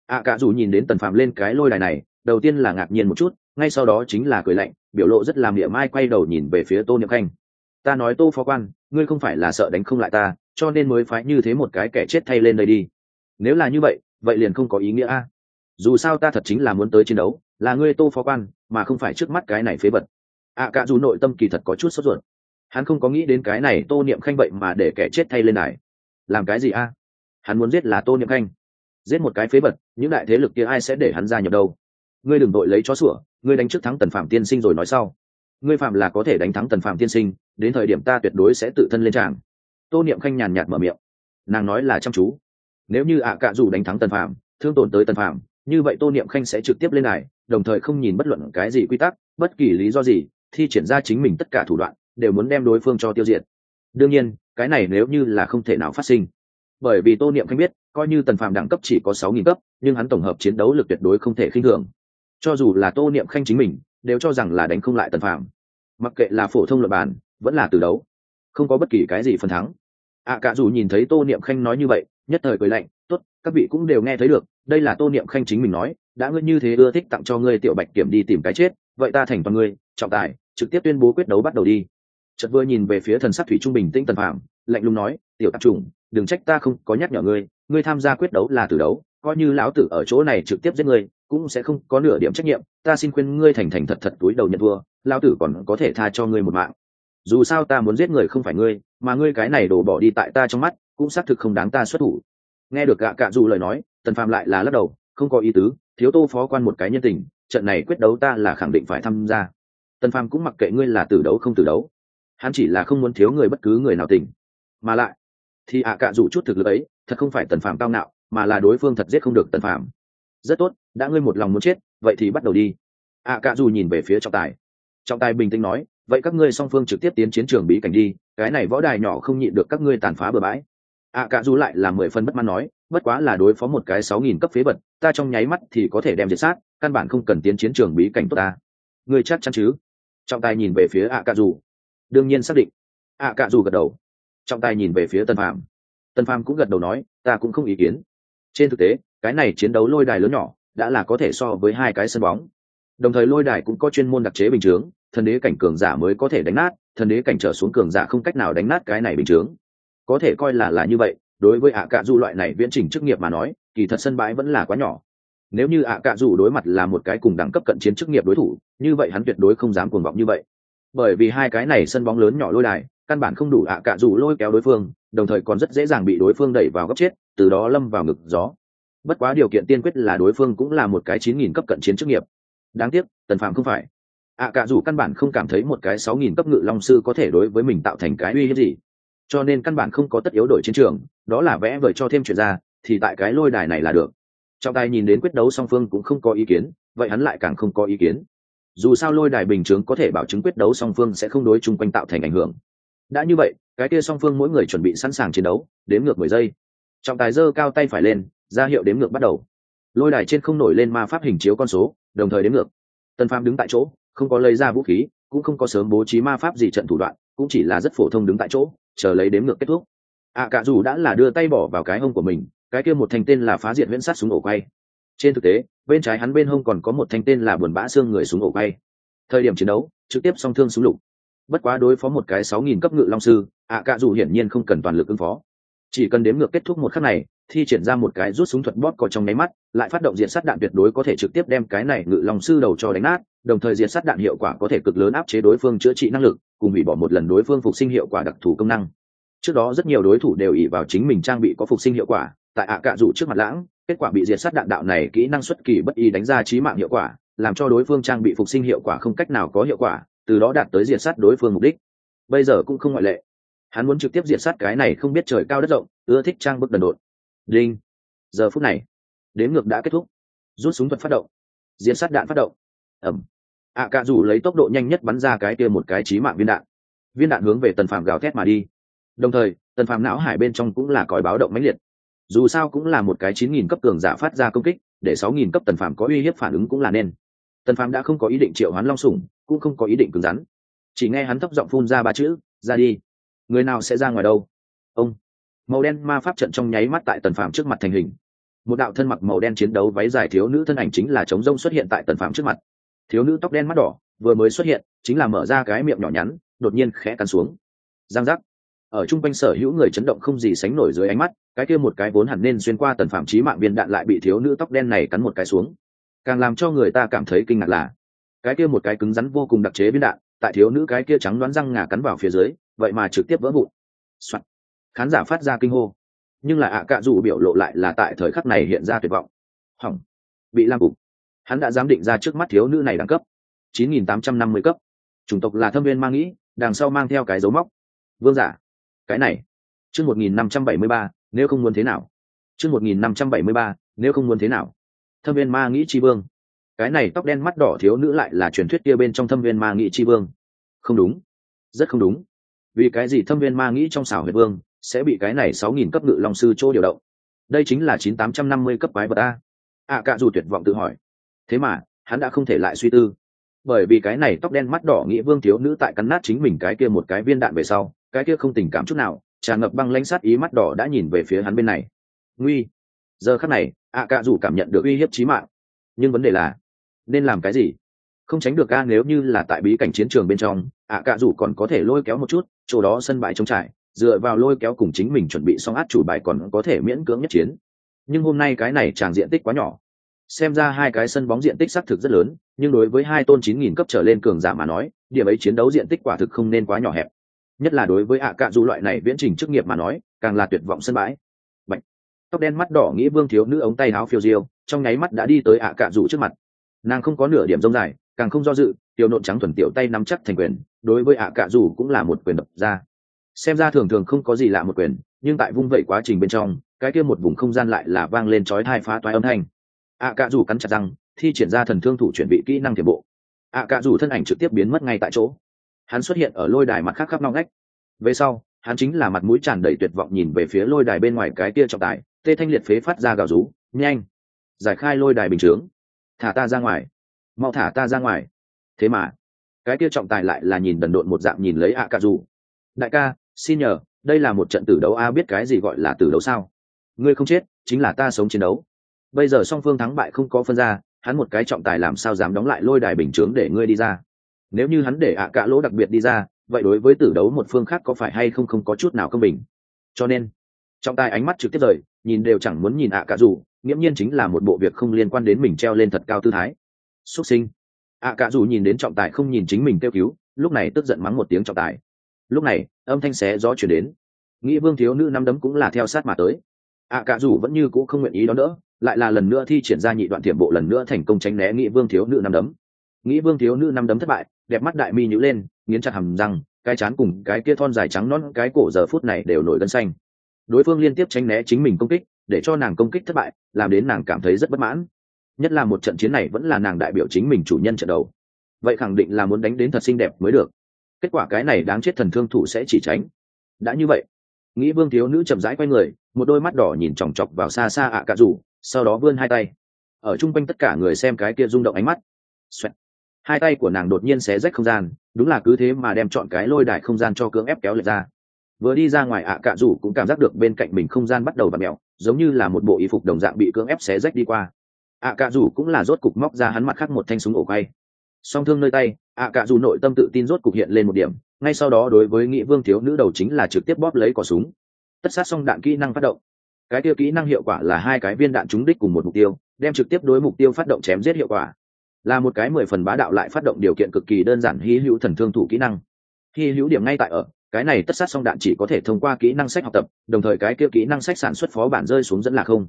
Cả dù nhìn đến tần phàm lên cái lôi đài này, đầu tiên là ngạc nhiên một chút, ngay sau đó chính là cười lạnh, biểu lộ rất làm mỉa mai, quay đầu nhìn về phía Tô Niệm Khanh. Ta nói Tô phó quan, ngươi không phải là sợ đánh không lại ta, cho nên mới phái như thế một cái kẻ chết thay lên đây đi. Nếu là như vậy, vậy liền không có ý nghĩa a. Dù sao ta thật chính là muốn tới chiến đấu, là ngươi Tô phó quan, mà không phải trước mắt cái này phế vật. Cả dù nội tâm kỳ thật có chút sốt ruột. Hắn không có nghĩ đến cái này Tô Niệm Khanh vậy mà để kẻ chết thay lên đài. Làm cái gì a? Hắn muốn giết là Tô Niệm Khanh. Giết một cái phế vật, những đại thế lực kia ai sẽ để hắn gia nhập đâu? Ngươi đừng đội lấy chó sủa, ngươi đánh trước thắng Tần Phạm tiên sinh rồi nói sau. Ngươi phạm là có thể đánh thắng Tần Phạm tiên sinh, đến thời điểm ta tuyệt đối sẽ tự thân lên tràng. Tô Niệm Khanh nhàn nhạt mở miệng, nàng nói là chăm chú. Nếu như cả dù đánh thắng Tần Phạm, thương tổn tới Tần Phạm, như vậy Tô Niệm Khanh sẽ trực tiếp lên đài, đồng thời không nhìn bất luận cái gì quy tắc, bất kỳ lý do gì, thi triển ra chính mình tất cả thủ đoạn, đều muốn đem đối phương cho tiêu diệt. Đương nhiên, cái này nếu như là không thể nào phát sinh, bởi vì Tô Niệm Khanh biết, coi như Tần Phạm đẳng cấp chỉ có 6.000 cấp, nhưng hắn tổng hợp chiến đấu lực tuyệt đối không thể khinh thường. Cho dù là Tô Niệm Khanh chính mình, đều cho rằng là đánh không lại Tần Phạm. Mặc kệ là phổ thông luận bàn, vẫn là từ đấu, không có bất kỳ cái gì phần thắng. Cả dù nhìn thấy Tô Niệm Khanh nói như vậy, nhất thời cười lạnh, tốt, các vị cũng đều nghe thấy được, đây là Tô Niệm Khanh chính mình nói, đã ngươi như thế ưa thích tặng cho ngươi Tiểu Bạch Kiểm đi tìm cái chết, vậy ta thành toàn ngươi, trọng tài, trực tiếp tuyên bố quyết đấu bắt đầu đi. Chợt vừa nhìn về phía thần sắc thủy trung bình tĩnh Tần Phạm, lạnh lùng nói, tiểu tạp chủng, đừng trách ta không có nhắc nhở ngươi, ngươi tham gia quyết đấu là tử đấu, coi như lão tử ở chỗ này trực tiếp giết ngươi, cũng sẽ không có nửa điểm trách nhiệm, ta xin khuyên ngươi thành thành thật thật túi đầu nhận thua, lão tử còn có thể tha cho ngươi một mạng. Dù sao ta muốn giết người không phải ngươi, mà ngươi cái này đổ bỏ đi tại ta trong mắt, cũng xác thực không đáng ta xuất thủ. Nghe được cả dù lời nói, Tần Phạm lại là lắc đầu, không có ý tứ, thiếu Tô phó quan một cái nhân tình, trận này quyết đấu ta là khẳng định phải tham gia. Tần Phạm cũng mặc kệ ngươi là tử đấu không tử đấu, hắn chỉ là không muốn thiếu người bất cứ người nào tình. Mà lại thì cả dù chút thực lực ấy thật không phải Tần Phạm cao ngạo, mà là đối phương thật giết không được Tần Phạm. Rất tốt, đã ngươi một lòng muốn chết, vậy thì bắt đầu đi. Cả dù nhìn về phía trọng tài bình tĩnh nói, vậy các ngươi song phương trực tiếp tiến chiến trường bí cảnh đi, cái này võ đài nhỏ không nhịn được các ngươi tàn phá bừa bãi. Cả dù lại là 10 phân bất mãn nói, bất quá là đối phó một cái 6.000 cấp phế vật, ta trong nháy mắt thì có thể đem diệt sát, căn bản không cần tiến chiến trường bí cảnh tốt ta. Ngươi chắc chắn chứ? Trọng tài nhìn về phía cả dù. Đương nhiên xác định. Cả dù gật đầu. Trọng tài nhìn về phía Tần Phạm cũng gật đầu nói, ta cũng không ý kiến. Trên thực tế, cái này chiến đấu lôi đài lớn nhỏ đã là có thể so với 2 cái sân bóng. Đồng thời lôi đài cũng có chuyên môn đặc chế bình chướng, thần đế cảnh cường giả mới có thể đánh nát, thần đế cảnh trở xuống cường giả không cách nào đánh nát cái này bình chướng. Có thể coi là như vậy, đối với cả dù loại này viễn trình chức nghiệp mà nói, kỳ thật sân bãi vẫn là quá nhỏ. Nếu như cả dù đối mặt là một cái cùng đẳng cấp cận chiến chức nghiệp đối thủ, như vậy hắn tuyệt đối không dám cuồng vọng như vậy. Bởi vì 2 cái này sân bóng lớn nhỏ lôi đài, căn bản không đủ cả dù lôi kéo đối phương, đồng thời còn rất dễ dàng bị đối phương đẩy vào góc chết, từ đó lâm vào ngực gió. Bất quá điều kiện tiên quyết là đối phương cũng là một cái 9.000 cấp cận chiến chức nghiệp. Đáng tiếc, Tần Phạm không phải. Cả dù căn bản không cảm thấy một cái 6.000 cấp ngự long sư có thể đối với mình tạo thành cái uy hiếp gì, cho nên căn bản không có tất yếu đổi chiến trường, đó là vẽ vời cho thêm chuyện ra, thì tại cái lôi đài này là được. Trọng tài nhìn đến quyết đấu song phương cũng không có ý kiến, vậy hắn lại càng không có ý kiến. Dù sao lôi đài bình chướng có thể bảo chứng quyết đấu song phương sẽ không đối chung quanh tạo thành ảnh hưởng. Đã như vậy, cái kia song phương mỗi người chuẩn bị sẵn sàng chiến đấu, đếm ngược 10 giây. Trọng tài giơ cao tay phải lên, ra hiệu đếm ngược bắt đầu. Lôi đài trên không nổi lên ma pháp hình chiếu con số, đồng thời đếm ngược. Tần Phạm đứng tại chỗ, không có lấy ra vũ khí, cũng không có sớm bố trí ma pháp gì trận thủ đoạn, cũng chỉ là rất phổ thông đứng tại chỗ, chờ lấy đếm ngược kết thúc. Cả dù đã là đưa tay bỏ vào cái hông của mình, cái kia một thanh tên là phá diệt viễn sát súng ổ quay. Trên thực tế, bên trái hắn bên hông còn có một thanh tên là buồn bã xương người súng ổ quay. Thời điểm chiến đấu, trực tiếp song thương súng lục. Bất quá đối phó một cái 6.000 cấp ngự long sư, cả dù hiển nhiên không cần toàn lực ứng phó. Chỉ cần đếm ngược kết thúc một khắc này, thi triển ra một cái rút súng thuật bóp có trong nháy mắt, lại phát động diệt sát đạn tuyệt đối có thể trực tiếp đem cái này ngự long sư đầu cho đánh nát, đồng thời diệt sát đạn hiệu quả có thể cực lớn áp chế đối phương chữa trị năng lực, cùng hủy bỏ một lần đối phương phục sinh hiệu quả đặc thù công năng. Trước đó rất nhiều đối thủ đều ỷ vào chính mình trang bị có phục sinh hiệu quả, tại cả dù trước mặt lãng, kết quả bị diệt sát đạn đạo này kỹ năng xuất kỳ bất ý đánh ra chí mạng hiệu quả, làm cho đối phương trang bị phục sinh hiệu quả không cách nào có hiệu quả, từ đó đạt tới diệt sát đối phương mục đích. Bây giờ cũng không ngoại lệ, hắn muốn trực tiếp diệt sát cái này không biết trời cao đất rộng, ưa thích trang bức đần độn. Đinh. Giờ phút này, đếm ngược đã kết thúc. Rút súng thuật phát động, diệt sát đạn phát động. Ầm. Cả dù lấy tốc độ nhanh nhất bắn ra cái kia một cái chí mạng viên đạn hướng về Tần Phạm gào thét mà đi. Đồng thời, Tần Phạm não hải bên trong cũng là còi báo động mãnh liệt. Dù sao cũng là một cái 9.000 cấp cường giả phát ra công kích, để 6.000 cấp Tần Phạm có uy hiếp phản ứng cũng là nên. Tần Phạm đã không có ý định triệu hoán long sủng, cũng không có ý định cứng rắn. Chỉ nghe hắn thấp giọng phun ra 3 chữ, ra đi. Người nào sẽ ra ngoài đâu? Ông. Màu đen ma pháp trận trong nháy mắt tại Tần Phạm trước mặt thành hình. một đạo thân mặc màu đen chiến đấu váy dài thiếu nữ thân ảnh chính là trống rông xuất hiện tại Tần Phàm trước mặt. Thiếu nữ tóc đen mắt đỏ vừa mới xuất hiện chính là mở ra cái miệng nhỏ nhắn, đột nhiên khẽ cắn xuống. Giang giác. Ở trung quanh sở hữu người chấn động không gì sánh nổi dưới ánh mắt, cái kia một cái vốn hẳn nên xuyên qua Tần Phàm chí mạng viên đạn lại bị thiếu nữ tóc đen này cắn một cái xuống. Càng làm cho người ta cảm thấy kinh ngạc là, cái kia một cái cứng rắn vô cùng đặc chế viên đạn, tại thiếu nữ cái kia trắng đoán răng ngà cắn vào phía dưới, vậy mà trực tiếp vỡ vụn. Soạn. Khán giả phát ra kinh hô, nhưng là ạ cạ dù biểu lộ lại là tại thời khắc này hiện ra tuyệt vọng. Hỏng, bị lam cục. Hắn đã dám định ra trước mắt thiếu nữ này đẳng cấp 9850 cấp, chủng tộc là Thâm Viên Ma Nghĩ, đằng sau mang theo cái dấu móc vương giả. Cái này chương 1573, nếu không muốn thế nào. Chương 1573, nếu không muốn thế nào. Thâm Viên Ma Nghĩ chi vương. Cái này tóc đen mắt đỏ thiếu nữ lại là truyền thuyết kia bên trong Thâm Viên Ma Nghĩ chi vương. Không đúng, rất không đúng. Vì cái gì Thâm Viên Ma Nghĩ trong xảo huyệt vương sẽ bị cái này 6000 cấp ngự long sư chỗ điều động? Đây chính là 9850 cấp quái vật a. Cạ dù tuyệt vọng tự hỏi. Thế mà hắn đã không thể lại suy tư, bởi vì cái này tóc đen mắt đỏ nghĩa vương thiếu nữ tại cắn nát chính mình cái kia một cái viên đạn về sau, cái kia không tình cảm chút nào, tràn ngập băng lãnh sát ý mắt đỏ đã nhìn về phía hắn bên này. Nguy. Giờ khắc này cạ dù cảm nhận được uy hiếp chí mạng, nhưng vấn đề là nên làm cái gì? Không tránh được nếu như là tại bí cảnh chiến trường bên trong, cạ dù còn có thể lôi kéo một chút, chỗ đó sân bãi trống trải, dựa vào lôi kéo cùng chính mình chuẩn bị xong át chủ bài còn có thể miễn cưỡng nhất chiến. Nhưng hôm nay cái này tràng diện tích quá nhỏ, xem ra hai cái sân bóng diện tích xác thực rất lớn, nhưng đối với hai tôn 9000 cấp trở lên cường giả mà nói, điểm ấy chiến đấu diện tích quả thực không nên quá nhỏ hẹp, nhất là đối với cạ dù loại này viễn trình chức nghiệp mà nói, càng là tuyệt vọng sân bãi. Bạch. Tóc đen mắt đỏ nghĩa vương thiếu nữ ống tay áo phiêu diêu, trong nháy mắt đã đi tới cạ dù trước mặt. Nàng không có nửa điểm rông dài, càng không do dự, tiểu nộn trắng thuần tiểu tay nắm chắc thành quyền, đối với cạ dù cũng là một quyền đập ra. Xem ra thường thường không có gì lạ một quyền, nhưng tại vung vẩy quá trình bên trong, cái kia một vùng không gian lại là vang lên chói tai phá toái âm thanh. Cạ dù cắn chặt răng, thi triển ra thần thương thủ chuyển bị kỹ năng thiểm bộ. Cạ dù thân ảnh trực tiếp biến mất ngay tại chỗ. Hắn xuất hiện ở lôi đài mặt khác khắp ngóc ngách. Về sau, hắn chính là mặt mũi tràn đầy tuyệt vọng nhìn về phía lôi đài bên ngoài cái kia trọng tài, tê thanh liệt phế phát ra gào rú, nhanh, giải khai lôi đài bình chướng, thả ta ra ngoài, mau thả ta ra ngoài. Thế mà, cái kia trọng tài lại là nhìn đần độn một dạng nhìn lấy cạ dù. Đại ca, xin nhờ, đây là một trận tử đấu biết cái gì gọi là tử đấu sao? Ngươi không chết, chính là ta sống chiến đấu. Bây giờ song phương thắng bại không có phân ra, hắn một cái trọng tài làm sao dám đóng lại lôi đài bình chướng để ngươi đi ra? Nếu như hắn để cạ lỗ đặc biệt đi ra, vậy đối với tử đấu một phương khác có phải hay không có chút nào công bình? Cho nên trọng tài ánh mắt trực tiếp rời, nhìn đều chẳng muốn nhìn cạ dù, nghiễm nhiên chính là một bộ việc không liên quan đến mình treo lên thật cao tư thái. Xuất sinh. Cạ dù nhìn đến trọng tài không nhìn chính mình kêu cứu, lúc này tức giận mắng một tiếng trọng tài. Lúc này âm thanh xé gió chuyển đến, nghĩ vương thiếu nữ nắm đấm cũng là theo sát mà tới. Cạ dù vẫn như cũ không nguyện ý đón đỡ, lại là lần nữa thi triển ra nhị đoạn thiểm bộ, lần nữa thành công tránh né nghĩ vương thiếu nữ nắm đấm. Nghĩ vương thiếu nữ nắm đấm thất bại, đẹp mắt đại mi nhíu lên, nghiến chặt hàm răng, cái trán cùng cái kia thon dài trắng nõn cái cổ giờ phút này đều nổi gân xanh. Đối phương liên tiếp tránh né chính mình công kích, để cho nàng công kích thất bại, làm đến nàng cảm thấy rất bất mãn. Nhất là một trận chiến này vẫn là nàng đại biểu chính mình chủ nhân trận đầu, vậy khẳng định là muốn đánh đến thật xinh đẹp mới được. Kết quả cái này đáng chết thần thương thủ sẽ chỉ tránh. Đã như vậy, nghĩ vương thiếu nữ chậm rãi quay người, một đôi mắt đỏ nhìn chòng chọc vào xa xa cạ dù, sau đó vươn hai tay. Ở chung quanh tất cả người xem cái kia rung động ánh mắt. Xoẹt. Hai tay của nàng đột nhiên xé rách không gian, đúng là cứ thế mà đem chọn cái lôi đài không gian cho cưỡng ép kéo lệch ra. Vừa đi ra ngoài cạ dù cũng cảm giác được bên cạnh mình không gian bắt đầu vặn mèo, giống như là một bộ y phục đồng dạng bị cưỡng ép xé rách đi qua. Cạ dù cũng là rốt cục móc ra hắn mặt khác một thanh súng ổ quay. Song thương nơi tay, cạ dù nội tâm tự tin rốt cục hiện lên một điểm, ngay sau đó đối với nghị vương thiếu nữ đầu chính là trực tiếp bóp lấy cò súng. Tất sát xong đạn kỹ năng phát động. Cái tiêu kỹ năng hiệu quả là hai cái viên đạn trúng đích cùng một mục tiêu, đem trực tiếp đối mục tiêu phát động chém giết hiệu quả. Là một cái 10 phần bá đạo lại phát động điều kiện cực kỳ đơn giản hy hữu thần thương thủ kỹ năng. Hy hữu điểm ngay tại ở, cái này tất sát xong đạn chỉ có thể thông qua kỹ năng sách học tập, đồng thời cái kia kỹ năng sách sản xuất phó bản rơi xuống dẫn là không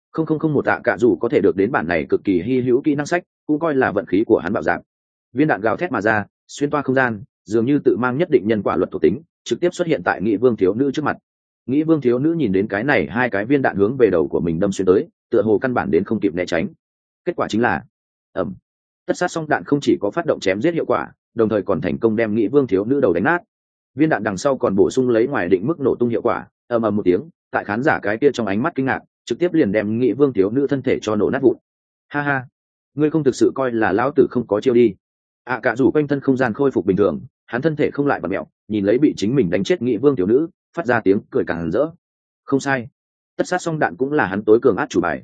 một cạ dù có thể được đến bản này cực kỳ hy hữu kỹ năng sách, cũng coi là vận khí của hắn bạo dạng. Viên đạn gào thét mà ra, xuyên toa không gian, dường như tự mang nhất định nhân quả luật thuộc tính, trực tiếp xuất hiện tại nghị vương thiếu nữ trước mặt. Nghị vương thiếu nữ nhìn đến cái này hai cái viên đạn hướng về đầu của mình đâm xuyên tới, tựa hồ căn bản đến không kịp né tránh. Kết quả chính là ầm. Tất sát xong đạn không chỉ có phát động chém giết hiệu quả, đồng thời còn thành công đem nghị vương thiếu nữ đầu đánh nát. Viên đạn đằng sau còn bổ sung lấy ngoài định mức nổ tung hiệu quả, ầm ầm một tiếng, tại khán giả cái kia trong ánh mắt kinh ngạc, trực tiếp liền đem nghị vương thiếu nữ thân thể cho nổ nát vụn. Ha ha, ngươi không thực sự coi là lão tử không có chiêu đi. Cạ dù quanh thân không gian khôi phục bình thường, hắn thân thể không lại bật mẹo, nhìn lấy bị chính mình đánh chết nghị vương thiếu nữ, phát ra tiếng cười càng rỡ. Không sai, tất sát xong đạn cũng là hắn tối cường át chủ bài.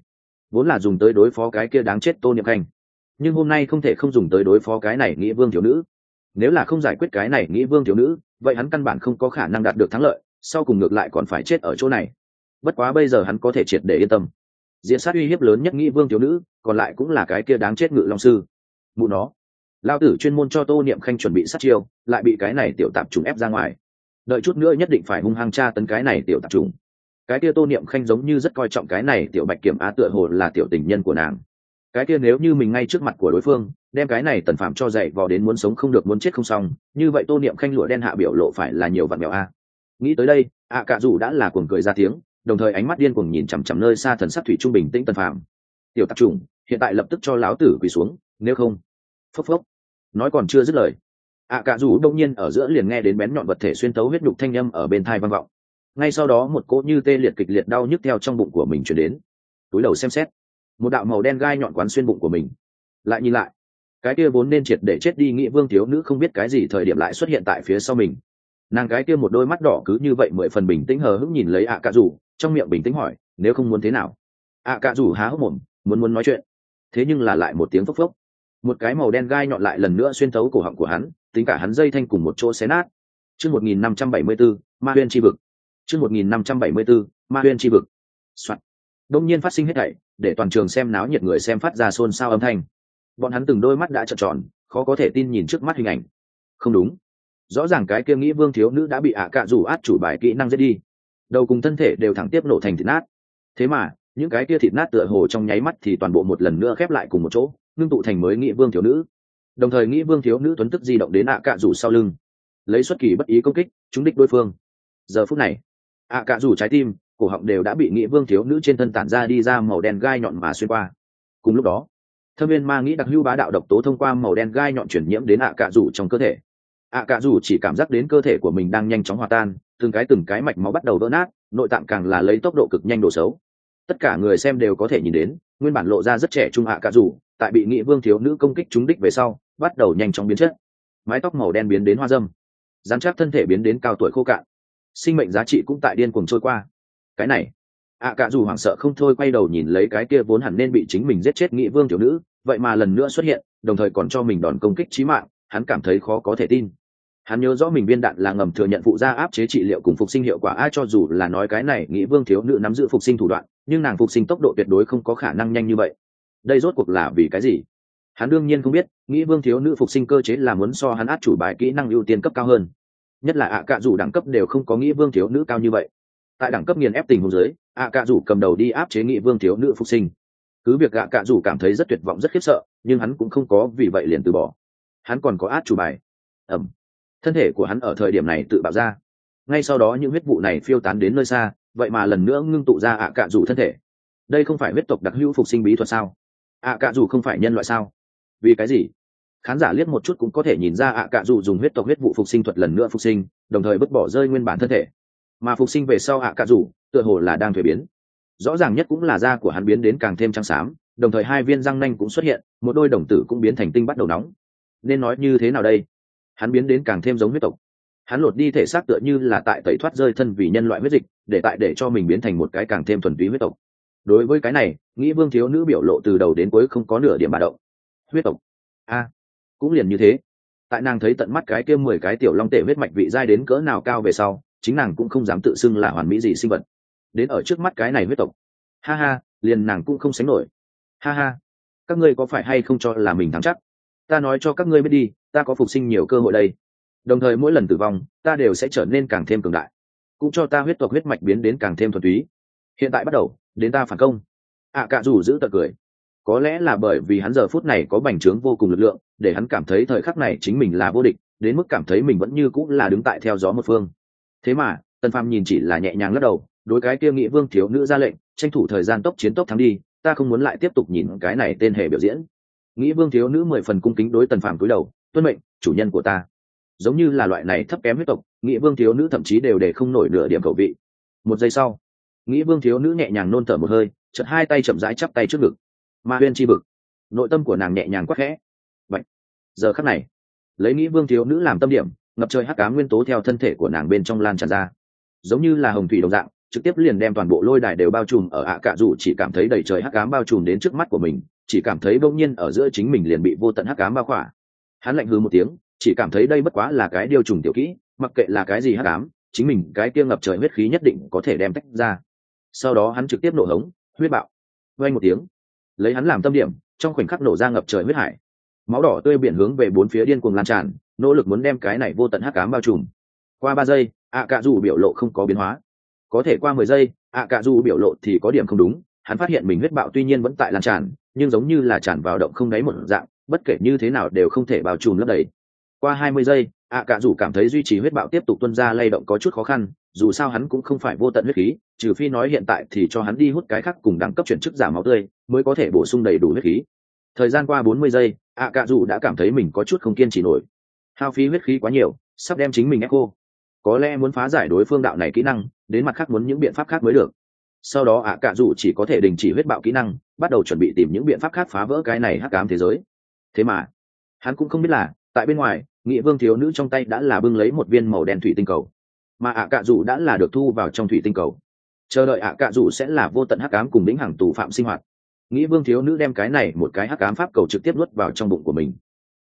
vốn là dùng tới đối phó cái kia đáng chết Tô Niệm Khanh, nhưng hôm nay không thể không dùng tới đối phó cái này Nghĩa Vương thiếu nữ. Nếu là không giải quyết cái này Nghĩa Vương thiếu nữ, vậy hắn căn bản không có khả năng đạt được thắng lợi, sau cùng ngược lại còn phải chết ở chỗ này. Bất quá bây giờ hắn có thể triệt để yên tâm. Diện sát uy hiếp lớn nhất Nghĩa Vương thiếu nữ, còn lại cũng là cái kia đáng chết Ngự Long sư. Mụ nó, lao tử chuyên môn cho Tô Niệm Khanh chuẩn bị sát chiêu, lại bị cái này tiểu tạp trùng ép ra ngoài. Đợi chút nữa nhất định phải hung hăng tra tấn cái này tiểu tạp trùng. Cái kia Tô Niệm Khanh giống như rất coi trọng cái này tiểu Bạch Kiểm A, tựa hồ là tiểu tình nhân của nàng. Cái kia nếu như mình ngay trước mặt của đối phương đem cái này Tần Phàm cho dạy vò đến muốn sống không được muốn chết không xong, như vậy Tô Niệm Khanh lụa đen hạ biểu lộ phải là nhiều vặn mèo a. Nghĩ tới đây, Cạ Dù đã là cuồng cười ra tiếng, đồng thời ánh mắt điên cuồng nhìn chằm chằm nơi xa thần sắc thủy trung bình tĩnh Tần Phàm. Tiểu tạp trùng, hiện tại lập tức cho lão tử quỳ xuống, nếu không. Phốc phốc. Nói còn chưa dứt lời, Cạ Dù đông nhiên ở giữa liền nghe đến bén nhọn vật thể xuyên tấu huyết nhục thanh âm ở bên tai vang vọng. Ngay sau đó một cỗ như tê liệt kịch liệt đau nhức theo trong bụng của mình truyền đến. Túi đầu xem xét, một đạo màu đen gai nhọn quán xuyên bụng của mình. Lại nhìn lại, cái kia vốn nên triệt để chết đi Nghĩa Vương thiếu nữ không biết cái gì thời điểm lại xuất hiện tại phía sau mình. Nàng cái kia một đôi mắt đỏ cứ như vậy 10 phần bình tĩnh hờ hững nhìn lấy Cạ Dù, trong miệng bình tĩnh hỏi, nếu không muốn thế nào? Cạ Dù há hốc mồm, muốn nói chuyện, thế nhưng là lại một tiếng phốc phốc, một cái màu đen gai nhọn lại lần nữa xuyên thấu cổ họng của hắn, tính cả hắn dây thanh cùng một chỗ xé nát. Chương 1574, Ma Huyên chi vực. Chương 1574, Ma Huyên chi vực. Soạn. Đông nhiên phát sinh hết thảy, để toàn trường xem náo nhiệt người xem phát ra xôn xao âm thanh. Bọn hắn từng đôi mắt đã trợn tròn, khó có thể tin nhìn trước mắt hình ảnh. Không đúng, rõ ràng cái kia Nghĩa Vương thiếu nữ đã bị Cạ Dù át chủ bài kỹ năng giết đi, đầu cùng thân thể đều thẳng tiếp nổ thành thịt nát. Thế mà những cái kia thịt nát tựa hồ trong nháy mắt thì toàn bộ một lần nữa khép lại cùng một chỗ, ngưng tụ thành mới Nghĩa Vương thiếu nữ. Đồng thời Nghĩa Vương thiếu nữ tuấn tức di động đến Cạ Dù sau lưng, lấy xuất kỳ bất ý công kích trúng đích đối phương. Giờ phút này Cạ Dù trái tim, cổ họng đều đã bị Nghĩa Vương thiếu nữ trên thân tản ra đi ra màu đen gai nhọn mà xuyên qua. Cùng lúc đó, Thâm Viên Ma nghĩ đặc hữu bá đạo độc tố thông qua màu đen gai nhọn chuyển nhiễm đến Cạ Dù trong cơ thể. Cạ Dù chỉ cảm giác đến cơ thể của mình đang nhanh chóng hòa tan, từng cái mạch máu bắt đầu vỡ nát, nội tạng càng là lấy tốc độ cực nhanh đổ xấu. Tất cả người xem đều có thể nhìn đến, nguyên bản lộ ra rất trẻ trung Cạ Dù, tại bị Nghĩa Vương thiếu nữ công kích trúng đích về sau, bắt đầu nhanh chóng biến chất. Mái tóc màu đen biến đến hoa dâm, rắn chắc thân thể biến đến cao tuổi khô cạn, sinh mệnh giá trị cũng tại điên cuồng trôi qua. Cái này, Cạ Dù hoảng sợ không thôi quay đầu nhìn lấy cái kia vốn hẳn nên bị chính mình giết chết Nghĩa Vương thiếu nữ, vậy mà lần nữa xuất hiện, đồng thời còn cho mình đòn công kích chí mạng, hắn cảm thấy khó có thể tin. Hắn nhớ rõ mình viên đạn là ngầm thừa nhận phụ gia áp chế trị liệu cùng phục sinh hiệu quả, cho dù là nói cái này Nghĩa Vương thiếu nữ nắm giữ phục sinh thủ đoạn, nhưng nàng phục sinh tốc độ tuyệt đối không có khả năng nhanh như vậy. Đây rốt cuộc là vì cái gì? Hắn đương nhiên không biết, Nghĩa Vương thiếu nữ phục sinh cơ chế là muốn so hắn át chủ bài kỹ năng ưu tiên cấp cao hơn. Nhất là Cạ Dù đẳng cấp đều không có Nghĩa Vương thiếu nữ cao như vậy. Tại đẳng cấp nghiền ép tình huống dưới, Cạ Dù cầm đầu đi áp chế Nghĩa Vương thiếu nữ phục sinh. Cứ việc Cạ Dù cảm thấy rất tuyệt vọng rất khiếp sợ, nhưng hắn cũng không có vì vậy liền từ bỏ. Hắn còn có át chủ bài. Thân thể của hắn ở thời điểm này tự bạo ra. Ngay sau đó những huyết vụ này phiêu tán đến nơi xa, vậy mà lần nữa ngưng tụ ra Cạ Dù thân thể. Đây không phải huyết tộc đặc hữu phục sinh bí thuật sao? Cạ Dù không phải nhân loại sao? Vì cái gì? Khán giả liếc một chút cũng có thể nhìn ra Cạ Dù dùng huyết tộc huyết vụ phục sinh thuật lần nữa phục sinh, đồng thời vứt bỏ rơi nguyên bản thân thể. Mà phục sinh về sau Cạ Dù tựa hồ là đang thuế biến. Rõ ràng nhất cũng là da của hắn biến đến càng thêm trắng xám, đồng thời hai viên răng nanh cũng xuất hiện, một đôi đồng tử cũng biến thành tinh bắt đầu nóng. Nên nói như thế nào đây? Hắn biến đến càng thêm giống huyết tộc. Hắn lột đi thể xác tựa như là tại tẩy thoát rơi thân vì nhân loại huyết dịch, để cho mình biến thành một cái càng thêm thuần túy huyết tộc. Đối với cái này, Nghĩa Vương thiếu nữ biểu lộ từ đầu đến cuối không có nửa điểm bà động. Huyết tộc? Cũng liền như thế. Tại nàng thấy tận mắt cái kia 10 cái tiểu long tể huyết mạch vị giai đến cỡ nào cao về sau, chính nàng cũng không dám tự xưng là hoàn mỹ gì sinh vật. Đến ở trước mắt cái này huyết tộc, ha ha, liền nàng cũng không sánh nổi. Ha ha, các ngươi có phải hay không cho là mình thắng chắc? Ta nói cho các ngươi biết đi, ta có phục sinh nhiều cơ hội đây. Đồng thời mỗi lần tử vong, ta đều sẽ trở nên càng thêm cường đại, cũng cho ta huyết tộc huyết mạch biến đến càng thêm thuần túy. Hiện tại bắt đầu, đến ta phản công. Cạ Dù giữ tợn cười. Có lẽ là bởi vì hắn giờ phút này có bành trướng vô cùng lực lượng, để hắn cảm thấy thời khắc này chính mình là vô địch, đến mức cảm thấy mình vẫn như cũng là đứng tại theo gió một phương. Thế mà Tần Phàm nhìn chỉ là nhẹ nhàng lắc đầu, đối cái kia Nghĩa Vương thiếu nữ ra lệnh, tranh thủ thời gian tốc chiến tốc thắng đi, ta không muốn lại tiếp tục nhìn cái này tên hề biểu diễn. Nghĩa Vương thiếu nữ 10 phần cung kính đối Tần Phàm cúi đầu, tuân mệnh, chủ nhân của ta. Giống như là loại này thấp kém huyết tộc, Nghĩa Vương thiếu nữ thậm chí đều để không nổi nửa điểm khẩu vị. Một giây sau, Nghĩa Vương thiếu nữ nhẹ nhàng nôn thở một hơi, chợt hai tay chậm rãi chắp tay trước ngực. Ma Huyên chi vực. Nội tâm của nàng nhẹ nhàng quắc khẽ. Vậy, giờ khắc này, lấy Nghĩa Vương thiếu nữ làm tâm điểm, ngập trời hắc ám nguyên tố theo thân thể của nàng bên trong lan tràn ra, giống như là hồng thủy đồng dạng, trực tiếp liền đem toàn bộ lôi đài đều bao trùm ở ạ cạ rủ, chỉ cảm thấy đầy trời hắc ám bao trùm đến trước mắt của mình, chỉ cảm thấy bỗng nhiên ở giữa chính mình liền bị vô tận hắc ám bao khỏa. Hắn lạnh hừ một tiếng, chỉ cảm thấy đây bất quá là cái điều trùng tiểu kỹ, mặc kệ là cái gì hắc ám, chính mình cái kia ngập trời huyết khí nhất định có thể đem tách ra. Sau đó hắn trực tiếp nổ hống, huyết bạo. Vang một tiếng, lấy hắn làm tâm điểm, trong khoảnh khắc nổ ra ngập trời huyết hải. Máu đỏ tươi biển hướng về bốn phía điên cuồng lan tràn, nỗ lực muốn đem cái này vô tận hắc ám bao trùm. Qua 3 giây, ạ cạ rủ biểu lộ không có biến hóa. Có thể qua 10 giây, ạ cạ rủ biểu lộ thì có điểm không đúng, hắn phát hiện mình huyết bạo tuy nhiên vẫn tại lan tràn, nhưng giống như là tràn vào động không đáy một dạng, bất kể như thế nào đều không thể bao trùm lấp đầy. Qua 20 giây, ạ cạ rủ cảm thấy duy trì huyết bạo tiếp tục tuôn ra lay động có chút khó khăn, dù sao hắn cũng không phải vô tận huyết khí, trừ phi nói hiện tại thì cho hắn đi hút cái khác cùng đẳng cấp chuyển chức giảm máu tươi mới có thể bổ sung đầy đủ huyết khí. Thời gian qua 40 giây, ạ cạ rủ đã cảm thấy mình có chút không kiên trì nổi, hao phí huyết khí quá nhiều, sắp đem chính mình ép khô. Có lẽ muốn phá giải đối phương đạo này kỹ năng, đến mặt khác muốn những biện pháp khác mới được. Sau đó ạ cạ rủ chỉ có thể đình chỉ huyết bạo kỹ năng, bắt đầu chuẩn bị tìm những biện pháp khác phá vỡ cái này hắc ám thế giới. Thế mà hắn cũng không biết là tại bên ngoài, Nghị Vương thiếu nữ trong tay đã là bưng lấy một viên màu đen thủy tinh cầu, mà ạ cạ rủ đã là được thu vào trong thủy tinh cầu, chờ đợi ạ cạ rủ sẽ là vô tận hắc ám cùng lĩnh hàng tù phạm sinh hoạt. Nghị Vương thiếu nữ đem cái này một cái hắc ám pháp cầu trực tiếp nuốt vào trong bụng của mình.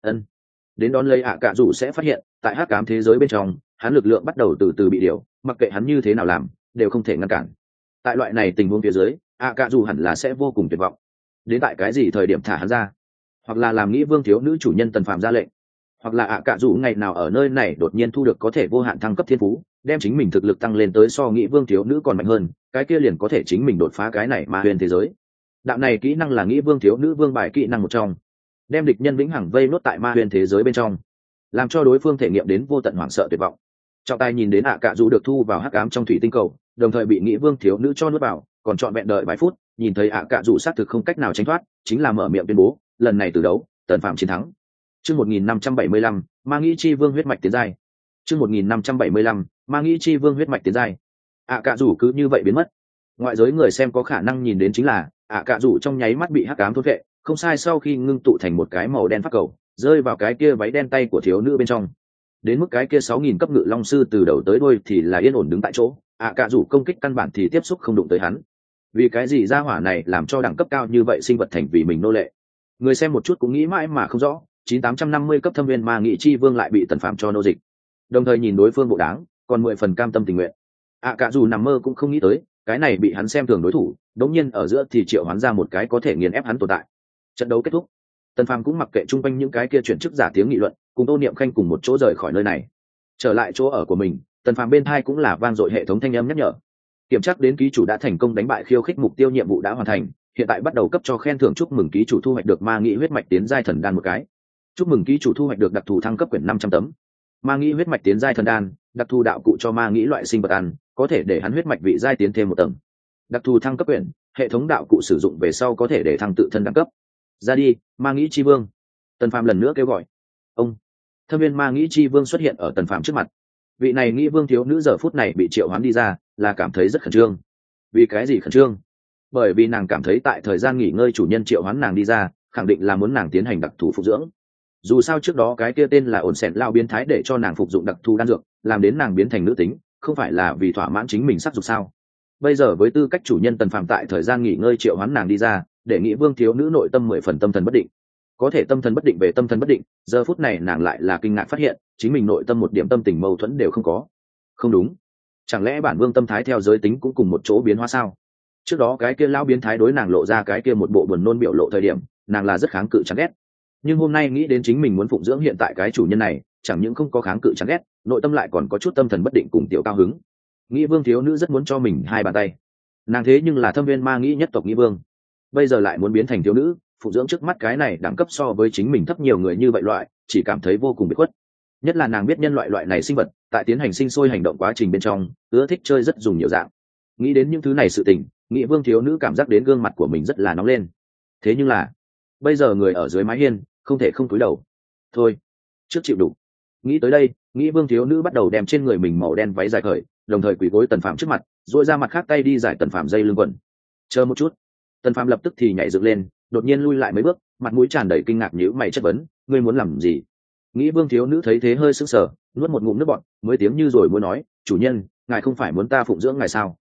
Đến đón lấy ạ cạ rủ sẽ phát hiện tại hắc ám thế giới bên trong, hắn lực lượng bắt đầu từ từ bị điều, mặc kệ hắn như thế nào làm đều không thể ngăn cản. Tại loại này tình huống phía dưới, ạ cạ rủ hẳn là sẽ vô cùng tuyệt vọng. Đến tại cái gì thời điểm thả hắn ra, hoặc là làm Nghị Vương thiếu nữ chủ nhân Tần Phàm ra lệnh, hoặc là ạ cạ rủ ngày nào ở nơi này đột nhiên thu được có thể vô hạn thăng cấp thiên phú, đem chính mình thực lực tăng lên tới so Nghị Vương thiếu nữ còn mạnh hơn, cái kia liền có thể chính mình đột phá cái này ma huyền thế giới. Đạo này kỹ năng là Nghị Vương thiếu nữ vương bài kỹ năng một trong, đem địch nhân vĩnh hằng vây nốt tại ma huyền thế giới bên trong, làm cho đối phương thể nghiệm đến vô tận hoảng sợ tuyệt vọng. Trọng tài nhìn đến ạ cạ rủ được thu vào hắc ám trong thủy tinh cầu, đồng thời bị Nghị Vương thiếu nữ cho nuốt vào, còn trọn vẹn đợi vài phút, nhìn thấy ạ cạ rủ xác thực không cách nào tránh thoát, chính là mở miệng tuyên bố, lần này từ đấu, Tần Phàm chiến thắng. Chương 1575, Ma Nghĩ Chi Vương huyết mạch tiến giai. Chương 1575, Ma Nghĩ Chi Vương huyết mạch tiến giai. ạ cạ rủ cứ như vậy biến mất. Ngoại giới người xem có khả năng nhìn đến chính là ạ cạ rủ trong nháy mắt bị hắc ám thôn vệ, không sai, sau khi ngưng tụ thành một cái màu đen pháp cầu, rơi vào cái kia váy đen tay của thiếu nữ bên trong. Đến mức cái kia 6000 cấp ngự long sư từ đầu tới đuôi thì là yên ổn đứng tại chỗ, ạ cạ rủ công kích căn bản thì tiếp xúc không đụng tới hắn. Vì cái gì gia hỏa này làm cho đẳng cấp cao như vậy sinh vật thành vì mình nô lệ? Người xem một chút cũng nghĩ mãi mà không rõ. 9850 cấp thâm viên Ma Nghị Chi Vương lại bị Tần Phàm cho nô dịch, đồng thời nhìn đối phương bộ đáng, còn 10 phần cam tâm tình nguyện. ạ cạ rủ nằm mơ cũng không nghĩ tới, cái này bị hắn xem thường đối thủ, đống nhiên ở giữa thì triệu hoán ra một cái có thể nghiền ép hắn tồn tại. Trận đấu kết thúc, Tần Phàm cũng mặc kệ chung quanh những cái kia chuyển chức giả tiếng nghị luận, cùng Tô Niệm Khanh cùng một chỗ rời khỏi nơi này, trở lại chỗ ở của mình. Tần Phàm bên tai cũng là vang dội hệ thống thanh âm nhắc nhở, kiểm tra đến ký chủ đã thành công đánh bại khiêu khích mục tiêu, nhiệm vụ đã hoàn thành, hiện tại bắt đầu cấp cho khen thưởng, chúc mừng ký chủ thu hoạch được Ma Nghĩ huyết mạch tiến giai thần đan một cái, chúc mừng ký chủ thu hoạch được đặc thù thăng cấp quyển 500 tấm. Ma Nghĩ huyết mạch tiến giai thần đan, đặc thù đạo cụ cho ma nghĩ loại sinh vật ăn, có thể để hắn huyết mạch vị giai tiến thêm một tầng. Đặc thù thăng cấp quyển, hệ thống đạo cụ sử dụng về sau có thể để thăng tự thân đẳng cấp. Ra đi, Ma Nghĩ Chi Vương. Tần Phàm lần nữa kêu gọi. Ông. Thâm viên Ma Nghĩ Chi Vương xuất hiện ở Tần Phàm trước mặt. Vị này Nghĩ Vương thiếu nữ giờ phút này bị triệu hoán đi ra, là cảm thấy rất khẩn trương. Vì cái gì khẩn trương? Bởi vì nàng cảm thấy tại thời gian nghỉ ngơi chủ nhân triệu hoán nàng đi ra, khẳng định là muốn nàng tiến hành đặc thù phục dưỡng. Dù sao trước đó cái kia tên là ổn sẹn lao biến thái để cho nàng phục dụng đặc thù đan dược, làm đến nàng biến thành nữ tính, không phải là vì thỏa mãn chính mình sắc dục sao? Bây giờ với tư cách chủ nhân Tần Phàm tại thời gian nghỉ ngơi triệu hoán nàng đi ra, để Nghị Vương thiếu nữ nội tâm 10 phần tâm thần bất định. Có thể tâm thần bất định về tâm thần bất định, giờ phút này nàng lại là kinh ngạc phát hiện chính mình nội tâm một điểm tâm tình mâu thuẫn đều không có. Không đúng, chẳng lẽ bản vương tâm thái theo giới tính cũng cùng một chỗ biến hóa sao? Trước đó cái kia lão biến thái đối nàng lộ ra cái kia một bộ buồn nôn biểu lộ thời điểm, nàng là rất kháng cự chán ghét. Nhưng hôm nay nghĩ đến chính mình muốn phụng dưỡng hiện tại cái chủ nhân này, chẳng những không có kháng cự chán ghét, nội tâm lại còn có chút tâm thần bất định cùng tiểu cao hứng. Nghĩ Vương thiếu nữ rất muốn cho mình 2 bàn tay. Nàng thế nhưng là thâm viên ma nghĩ nhất tộc Nghĩ Vương, bây giờ lại muốn biến thành thiếu nữ, phụng dưỡng trước mắt cái này đẳng cấp so với chính mình thấp nhiều người như vậy loại, chỉ cảm thấy vô cùng bị khuất. Nhất là nàng biết nhân loại này sinh vật tại tiến hành sinh sôi hành động quá trình bên trong ưa thích chơi rất dùng nhiều dạng. Nghĩ đến những thứ này sự tình, Nghĩ Vương thiếu nữ cảm giác đến gương mặt của mình rất là nóng lên. Thế nhưng là bây giờ người ở dưới mái hiên không thể không cúi đầu. Thôi, trước chịu đủ. Nghĩ tới đây, Nghĩ Vương thiếu nữ bắt đầu đem trên người mình màu đen váy dài khởi, đồng thời quỳ gối Tần Phàm trước mặt, duỗi ra mặt khác tay đi giải Tần Phàm dây lưng quần. Chờ một chút. Tần Phàm lập tức thì nhảy dựng lên, đột nhiên lui lại mấy bước, mặt mũi tràn đầy kinh ngạc, nhíu mày chất vấn, ngươi muốn làm gì? Nghĩ Vương thiếu nữ thấy thế hơi sững sờ, nuốt một ngụm nước bọt, mới tiếng như rồi muốn nói, chủ nhân, ngài không phải muốn ta phụng dưỡng ngài sao?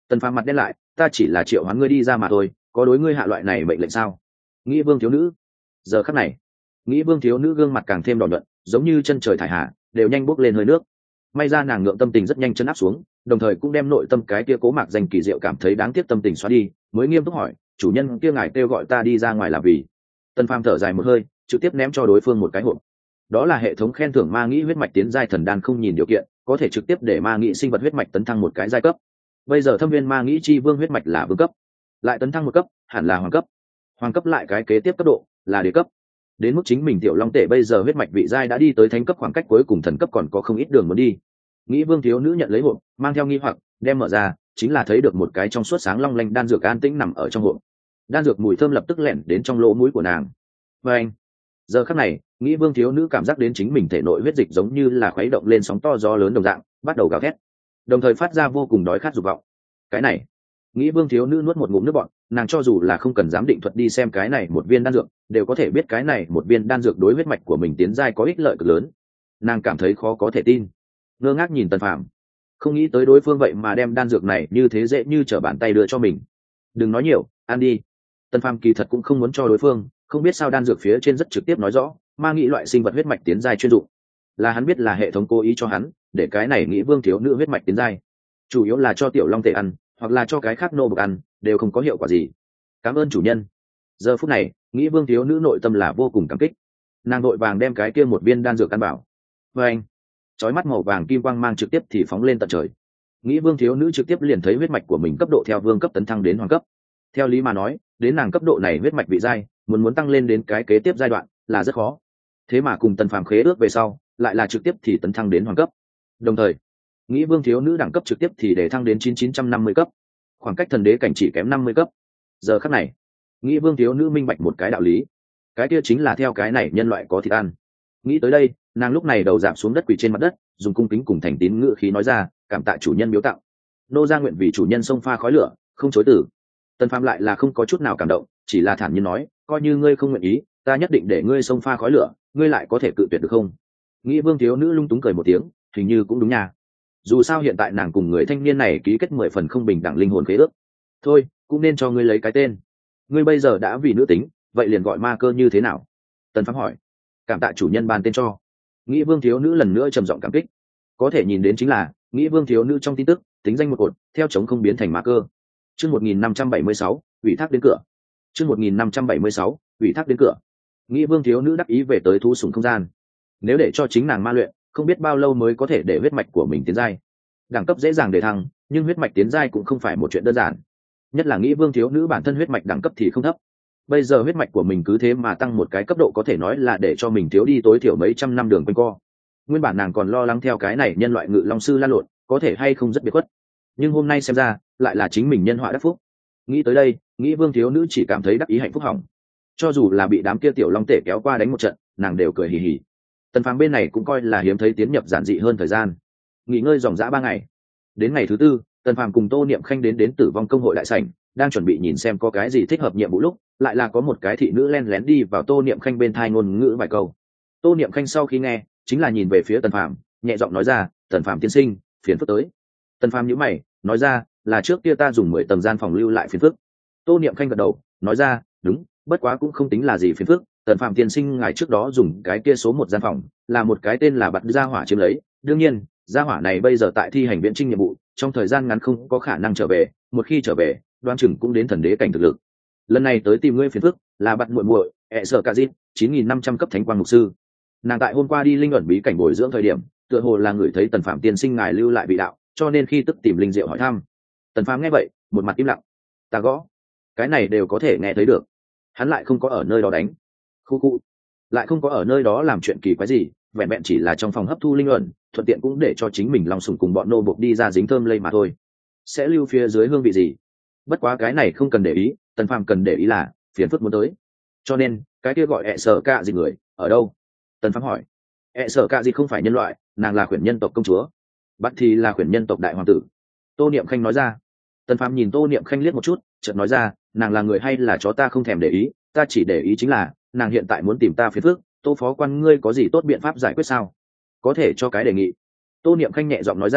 Tần Phàm mặt đen lại, ta chỉ là triệu hoán ngươi đi ra mà thôi, có đối ngươi hạ loại này mệnh lệnh sao? Nghĩ vương thiếu nữ. Giờ khắc này, nghĩ vương thiếu nữ gương mặt càng thêm đỏ nhuận, giống như chân trời thải hạ, đều nhanh bốc lên hơi nước. May ra nàng ngượng tâm tình rất nhanh chân áp xuống, đồng thời cũng đem nội tâm cái kia cố mạc danh kỳ diệu cảm thấy đáng tiếc tâm tình xóa đi, mới nghiêm túc hỏi, chủ nhân kia ngài kêu gọi ta đi ra ngoài là vì? Tần Phàm thở dài một hơi, trực tiếp ném cho đối phương một cái hộp. Đó là hệ thống khen thưởng ma nghĩ huyết mạch tiến giai thần đan không nhìn điều kiện, có thể trực tiếp để ma nghĩ sinh vật huyết mạch tấn thăng một cái giai cấp. Bây giờ thâm viên ma nghĩ chi vương huyết mạch là vương cấp, lại tấn thăng một cấp, hẳn là hoàng cấp. Hoàng cấp lại cái kế tiếp cấp độ là đế cấp. Đến mức chính mình tiểu long tể bây giờ huyết mạch vị giai đã đi tới thánh cấp, khoảng cách cuối cùng thần cấp còn có không ít đường muốn đi. Nghĩ vương thiếu nữ nhận lấy hộp, mang theo nghi hoặc đem mở ra, chính là thấy được một cái trong suốt sáng long lanh đan dược an tĩnh nằm ở trong hộp. Đan dược mùi thơm lập tức lẻn đến trong lỗ mũi của nàng. Và anh, giờ khắc này, nghĩ vương thiếu nữ cảm giác đến chính mình thể nội huyết dịch giống như là khuấy động lên sóng to gió lớn đồng dạng, bắt đầu gào thét, đồng thời phát ra vô cùng đói khát dục vọng. Cái này, nghĩ vương thiếu nữ nuốt một ngụm nước bọt, nàng cho dù là không cần giám định thuật đi xem cái này một viên đan dược, đều có thể biết cái này một viên đan dược đối huyết mạch của mình tiến giai có ích lợi cực lớn. Nàng cảm thấy khó có thể tin, ngơ ngác nhìn Tần Phàm, không nghĩ tới đối phương vậy mà đem đan dược này như thế dễ như trở bàn tay đưa cho mình. Đừng nói nhiều, ăn đi. Tần Phàm kỳ thật cũng không muốn cho đối phương, không biết sao đan dược phía trên rất trực tiếp nói rõ, ma nghĩ loại sinh vật huyết mạch tiến giai chuyên dụng, là hắn biết là hệ thống cố ý cho hắn, để cái này nghĩ vương thiếu nữ huyết mạch tiến giai, chủ yếu là cho tiểu long tể ăn, hoặc là cho cái khác nô bộc ăn, đều không có hiệu quả gì. Cảm ơn chủ nhân. Giờ phút này, nghĩ vương thiếu nữ nội tâm là vô cùng cảm kích, nàng vội vàng đem cái kia một viên đan dược ăn bảo. Và anh, chói mắt màu vàng kim quang mang trực tiếp thì phóng lên tận trời. Nghĩ vương thiếu nữ trực tiếp liền thấy huyết mạch của mình cấp độ theo vương cấp tấn thăng đến hoàng cấp. Theo lý mà nói, đến nàng cấp độ này huyết mạch vị giai, muốn tăng lên đến cái kế tiếp giai đoạn là rất khó. Thế mà cùng Tần Phàm khế ước về sau, lại là trực tiếp thì tấn thăng đến hoàng cấp. Đồng thời, nghĩ vương thiếu nữ đẳng cấp trực tiếp thì để thăng đến 9950 cấp, khoảng cách thần đế cảnh chỉ kém 50 cấp. Giờ khắc này, nghĩ vương thiếu nữ minh bạch một cái đạo lý, cái kia chính là theo cái này nhân loại có thịt ăn. Nghĩ tới đây, nàng lúc này đầu giảm xuống đất quỳ trên mặt đất, dùng cung kính cùng thành tín ngữ khí nói ra, cảm tạ chủ nhân biếu tặng, nô gia nguyện vì chủ nhân xông pha khói lửa, không chối từ. Tần Phàm lại là không có chút nào cảm động, chỉ là thản nhiên nói, coi như ngươi không nguyện ý, ta nhất định để ngươi xông pha khói lửa, ngươi lại có thể cự tuyệt được không? Nghĩ vương thiếu nữ lung túng cười một tiếng, hình như cũng đúng nha. Dù sao hiện tại nàng cùng người thanh niên này ký kết 10 phần không bình đẳng linh hồn khế ước. Thôi, cũng nên cho ngươi lấy cái tên. Ngươi bây giờ đã vì nữ tính, vậy liền gọi ma cơ như thế nào? Tần Phàm hỏi. Cảm tạ chủ nhân ban tên cho. Nghĩ vương thiếu nữ lần nữa trầm giọng cảm kích. Có thể nhìn đến chính là, nghĩ vương thiếu nữ trong tin tức, tính danh một cột, theo chống không biến thành ma cơ. Chương 1576, ủy thác đến cửa. Chương 1576, ủy thác đến cửa. Nghĩ vương thiếu nữ đắc ý về tới thú sủng không gian. Nếu để cho chính nàng ma luyện, không biết bao lâu mới có thể để huyết mạch của mình tiến giai. Đẳng cấp dễ dàng để thăng, nhưng huyết mạch tiến giai cũng không phải một chuyện đơn giản. Nhất là nghĩ vương thiếu nữ bản thân huyết mạch đẳng cấp thì không thấp. Bây giờ huyết mạch của mình cứ thế mà tăng một cái cấp độ có thể nói là để cho mình thiếu đi tối thiểu mấy trăm năm đường quanh co. Nguyên bản nàng còn lo lắng theo cái này nhân loại ngự long sư lan lộn, có thể hay không rất biệt khuất. Nhưng hôm nay xem ra, lại là chính mình nhân họa đắc phúc. Nghĩ tới đây, nghĩ vương thiếu nữ chỉ cảm thấy đắc ý hạnh phúc hỏng. Cho dù là bị đám kia tiểu long tể kéo qua đánh một trận, nàng đều cười hì hì. Tần Phàm bên này cũng coi là hiếm thấy tiến nhập giản dị hơn thời gian, nghỉ ngơi dòng dã 3 ngày. Đến ngày thứ tư, Tần Phàm cùng Tô Niệm Khanh đến Tử vong công hội đại sảnh, đang chuẩn bị nhìn xem có cái gì thích hợp nhiệm vụ lúc, lại là có một cái thị nữ len lén đi vào Tô Niệm Khanh bên thai ngôn ngữ vài câu. Tô Niệm Khanh sau khi nghe, chính là nhìn về phía Tần Phàm, nhẹ giọng nói ra, "Tần Phàm tiên sinh, phiền phức tới." Tần Phàm nhíu mày, nói ra, "Là trước kia ta dùng 10 tầng gian phòng lưu lại phiền phức." Tô Niệm Khanh gật đầu, nói ra, "Đúng, bất quá cũng không tính là gì phiền phức. Tần Phàm tiên sinh ngài trước đó dùng cái kia số 1 gian phòng, là một cái tên là Bạt Gia Hỏa chiếm lấy. Đương nhiên, Gia Hỏa này bây giờ tại thi hành viễn chinh nhiệm vụ, trong thời gian ngắn không có khả năng trở về, một khi trở về, đoán chừng cũng đến thần đế cảnh thực lực. Lần này tới tìm ngươi phiền phức, là Bạt muội muội, Sở Cả Dít, 9500 cấp thánh quang mục sư. Nàng tại hôm qua đi linh ẩn bí cảnh bồi dưỡng thời điểm, tựa hồ là người thấy Tần Phàm tiên sinh ngài lưu lại vị đạo, cho nên khi tức tìm linh diệu hỏi thăm." Tần Phàm nghe vậy, một mặt im lặng. Ta gõ, cái này đều có thể nghe thấy được. Hắn lại không có ở nơi đó đánh, khu lại không có ở nơi đó làm chuyện kỳ quái gì, vẹn vẹn chỉ là trong phòng hấp thu linh ẩn, thuận tiện cũng để cho chính mình lòng sùng cùng bọn nô buộc đi ra dính thơm lây mà thôi. Sẽ lưu phía dưới hương vị gì? Bất quá cái này không cần để ý, Tần Phàm cần để ý là phiền phức muốn tới. Cho nên, cái kia gọi Sở Cả gì người, ở đâu? Tần Phàm hỏi. Sở Cả gì không phải nhân loại, nàng là khuyển nhân tộc công chúa. Bắt thì là khuyển nhân tộc đại hoàng tử. Tô Niệm Khanh nói ra. Tần Phàm nhìn Tô Niệm Khanh liếc một chút, chợt nói ra, nàng là người hay là chó ta không thèm để ý, ta chỉ để ý chính là nàng hiện tại muốn tìm ta phiền phức. Tô phó quan ngươi có gì tốt biện pháp giải quyết sao? Có thể cho cái đề nghị. Tô Niệm Khanh nhẹ giọng nói ra,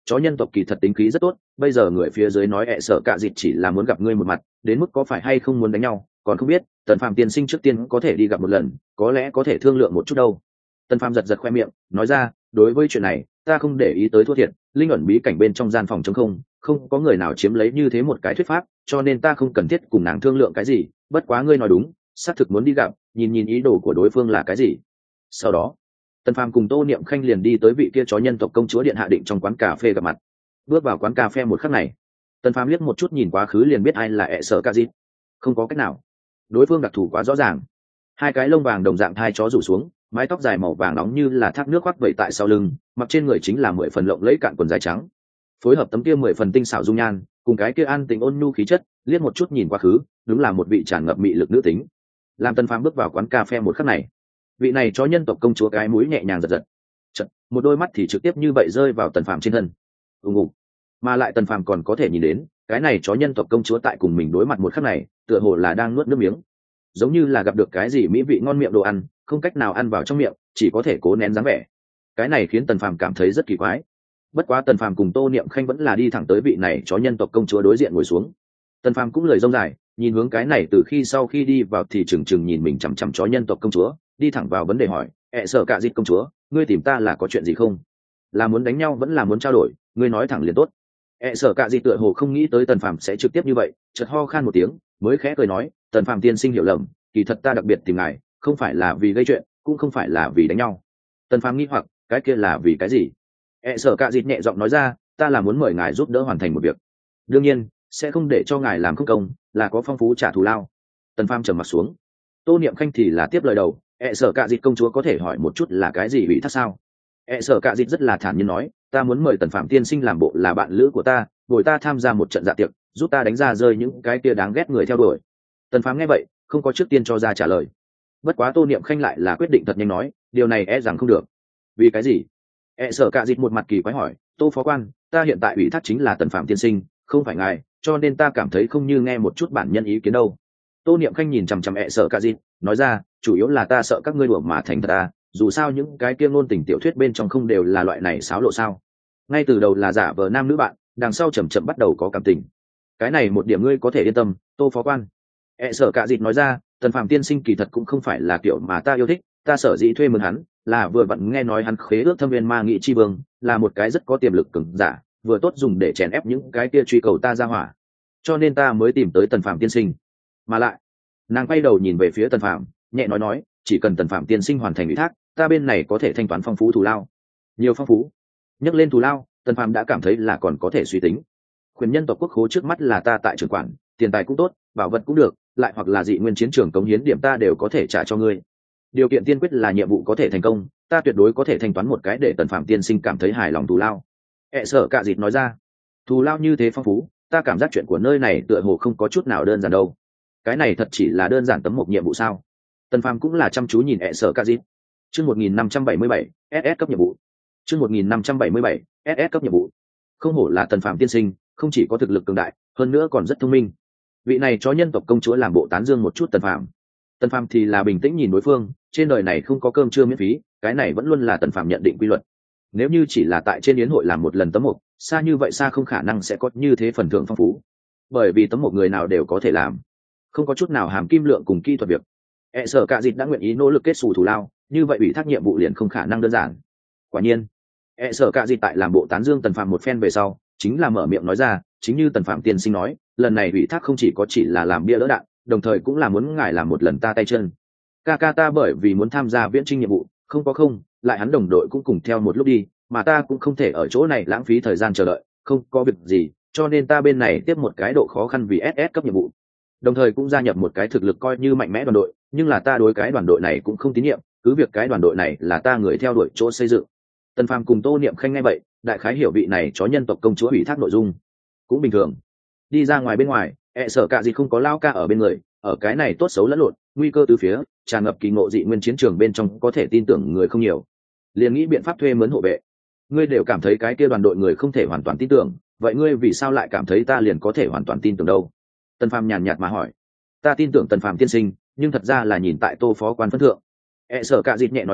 chó nhân tộc kỳ thật tính khí rất tốt, bây giờ người phía dưới nói sợ cả dịt chỉ là muốn gặp ngươi một mặt, đến mức có phải hay không muốn đánh nhau còn không biết. Tần Phàm tiên sinh trước tiên có thể đi gặp một lần, có lẽ có thể thương lượng một chút đâu. Tần Phàm giật giật khoe miệng nói ra, đối với chuyện này ta không để ý tới thua thiệt, linh ẩn bí cảnh bên trong gian phòng trống không có người nào chiếm lấy như thế một cái thuyết pháp, cho nên ta không cần thiết cùng nàng thương lượng cái gì. Bất quá ngươi nói đúng, xác thực muốn đi gặp, nhìn nhìn ý đồ của đối phương là cái gì. Sau đó Tần Phàm cùng Tô Niệm Khanh liền đi tới vị kia chó nhân tộc công chúa điện hạ định trong quán cà phê gặp mặt. Bước vào quán cà phê một khắc này, Tần Phàm liếc một chút nhìn quá khứ liền biết ai là sợ cả dịt. Không có cách nào, đối phương đặc thù quá rõ ràng. Hai cái lông vàng đồng dạng thai chó rủ xuống, mái tóc dài màu vàng nóng như là thác nước khoác vẩy tại sau lưng, mặc trên người chính là 10 phần lộng lẫy cạn quần dài trắng, phối hợp tấm kia 10 phần tinh xảo dung nhan cùng cái kia an tình ôn nhu khí chất, liếc một chút nhìn quá khứ đúng là một vị tràn ngập mị lực nữ tính. Làm Tần Phàm bước vào quán cà phê một khắc này, vị này chó nhân tộc công chúa cái mũi nhẹ nhàng giật giật, chật, một đôi mắt thì trực tiếp như vậy rơi vào Tần Phàm trên thân. Ngủ, mà lại Tần Phàm còn có thể nhìn đến cái này chó nhân tộc công chúa tại cùng mình đối mặt một khắc này tựa hồ là đang nuốt nước miếng, giống như là gặp được cái gì mỹ vị ngon miệng đồ ăn không cách nào ăn vào trong miệng, chỉ có thể cố nén dáng vẻ. Cái này khiến Tần Phàm cảm thấy rất kỳ quái. Bất quá Tần Phàm cùng Tô Niệm Khanh vẫn là đi thẳng tới vị này chó nhân tộc công chúa đối diện ngồi xuống. Tần Phàm cũng lời rông dài nhìn hướng cái này từ khi sau khi đi vào thì chừng chừng nhìn mình chằm chằm chó nhân tộc công chúa, đi thẳng vào vấn đề hỏi, sợ cả dịt công chúa, ngươi tìm ta là có chuyện gì không? Là muốn đánh nhau vẫn là muốn trao đổi, ngươi nói thẳng liền tốt. Sợ cả dịt tựa hồ không nghĩ tới Tần Phàm sẽ trực tiếp như vậy, chợt ho khan một tiếng mới khẽ cười nói, Tần Phàm tiên sinh hiểu lầm, kỳ thật ta đặc biệt tìm ngài không phải là vì gây chuyện, cũng không phải là vì đánh nhau. Tần Phàm nghi hoặc, cái kia là vì cái gì? Sợ cả dịt nhẹ giọng nói ra, ta là muốn mời ngài giúp đỡ hoàn thành một việc, đương nhiên sẽ không để cho ngài làm không công, là có phong phú trả thù lao. Tần Phàm trầm mặt xuống. Tô Niệm Khanh thì là tiếp lời đầu, sợ cả dịt công chúa có thể hỏi một chút là cái gì ủy thác sao? Sợ cả dịt rất là thản nhiên nói, ta muốn mời Tần Phàm tiên sinh làm bộ là bạn lữ của ta, bồi ta tham gia một trận dạ tiệc, giúp ta đánh ra rơi những cái kia đáng ghét người theo đuổi. Tần Phàm nghe vậy không có trước tiên cho ra trả lời. Bất quá Tô Niệm Khanh lại là quyết định thật nhanh nói, điều này rằng không được. Vì cái gì? Sợ cả dịt một mặt kỳ quái hỏi, Tô phó quan, ta hiện tại ủy thác chính là Tần Phàm tiên sinh, không phải ngài, cho nên ta cảm thấy không như nghe một chút bản nhân ý kiến đâu. Tô Niệm Khanh nhìn chằm chằm sợ cả dịt nói ra, chủ yếu là ta sợ các ngươi đùa mà thành thật ta, dù sao những cái kia ngôn tình tiểu thuyết bên trong không đều là loại này xáo lộ sao? Ngay từ đầu là giả vờ nam nữ bạn, đằng sau chậm chậm bắt đầu có cảm tình. Cái này một điểm ngươi có thể yên tâm, Tô phó quan. Sợ cả dịt nói ra, Tần Phàm tiên sinh kỳ thật cũng không phải là kiểu mà ta yêu thích, ta sở dĩ thuê mướn hắn là vừa vặn nghe nói hắn khế ước thâm viên ma nghị chi vương, là một cái rất có tiềm lực cường giả, vừa tốt dùng để chèn ép những cái kia truy cầu ta ra hỏa, cho nên ta mới tìm tới Tần Phàm tiên sinh. Mà lại, nàng quay đầu nhìn về phía Tần Phàm, nhẹ nói, chỉ cần Tần Phàm tiên sinh hoàn thành ủy thác, ta bên này có thể thanh toán phong phú thù lao. Nhiều phong phú? Nhắc lên thù lao, Tần Phàm đã cảm thấy là còn có thể suy tính. Quyền nhân tộc quốc khố trước mắt là ta tại trưởng quản, tiền tài cũng tốt, bảo vật cũng được, lại hoặc là dị nguyên chiến trường cống hiến điểm ta đều có thể trả cho ngươi. Điều kiện tiên quyết là nhiệm vụ có thể thành công, ta tuyệt đối có thể thanh toán một cái để Tần Phàm tiên sinh cảm thấy hài lòng thù lao. Sợ cả dịt nói ra, thù lao như thế phong phú, ta cảm giác chuyện của nơi này tựa hồ không có chút nào đơn giản đâu. Cái này thật chỉ là đơn giản tấm một nhiệm vụ sao? Tần Phàm cũng là chăm chú nhìn sợ cả dịt. Chương 1577, SS cấp nhiệm vụ. Chương 1577, SS cấp nhiệm vụ. Không hổ là Tần Phàm tiên sinh, không chỉ có thực lực cường đại, hơn nữa còn rất thông minh. Vị này chó nhân tộc công chúa làm bộ tán dương một chút Tần Phàm. Tần Phàm thì là bình tĩnh nhìn đối phương, trên đời này không có cơm trưa miễn phí, cái này vẫn luôn là Tần Phàm nhận định quy luật. Nếu như chỉ là tại trên yến hội làm một lần tấm mộc, xa như vậy xa không khả năng sẽ có như thế phần thưởng phong phú, bởi vì tấm mộc người nào đều có thể làm, không có chút nào hàm kim lượng cùng kỹ thuật việc. Sợ cả dịt đã nguyện ý nỗ lực kết xù thù lao, như vậy ủy thác nhiệm vụ liền không khả năng đơn giản. Quả nhiên, sợ cả dịt tại làm bộ tán dương Tần Phàm một phen về sau, chính là mở miệng nói ra, chính như Tần Phàm tiên sinh nói, lần này ủy thác không chỉ có chỉ là làm bia đỡ đạn, đồng thời cũng là muốn ngài làm một lần ta tay chân. Ca ta bởi vì muốn tham gia viễn trinh nhiệm vụ, không, lại hắn đồng đội cũng cùng theo một lúc đi, mà ta cũng không thể ở chỗ này lãng phí thời gian chờ đợi, không có việc gì, cho nên ta bên này tiếp một cái độ khó khăn vì SS cấp nhiệm vụ, đồng thời cũng gia nhập một cái thực lực coi như mạnh mẽ đoàn đội, nhưng là ta đối cái đoàn đội này cũng không tín nhiệm, cứ việc cái đoàn đội này là ta người theo đuổi chỗ xây dựng. Tần Phàm cùng Tô Niệm Khanh nghe vậy, đại khái hiểu vị này chó nhân tộc công chúa ủy thác nội dung. Cũng bình thường. Đi ra ngoài bên ngoài, sợ cả gì không có lao ca ở bên người, ở cái này tốt xấu lẫn lộn, nguy cơ từ phía, tràn ngập kỳ ngộ dị nguyên chiến trường bên trong có thể tin tưởng người không nhiều. Liền nghĩ biện pháp thuê mướn hộ vệ. Ngươi đều cảm thấy cái kia đoàn đội người không thể hoàn toàn tin tưởng, vậy ngươi vì sao lại cảm thấy ta liền có thể hoàn toàn tin tưởng đâu? Tần Phàm nhàn nhạt mà hỏi. Ta tin tưởng Tần Phàm tiên sinh, nhưng thật ra là nhìn tại Tô phó quan phân thượng. Sợ cả dịt nhẹ nói,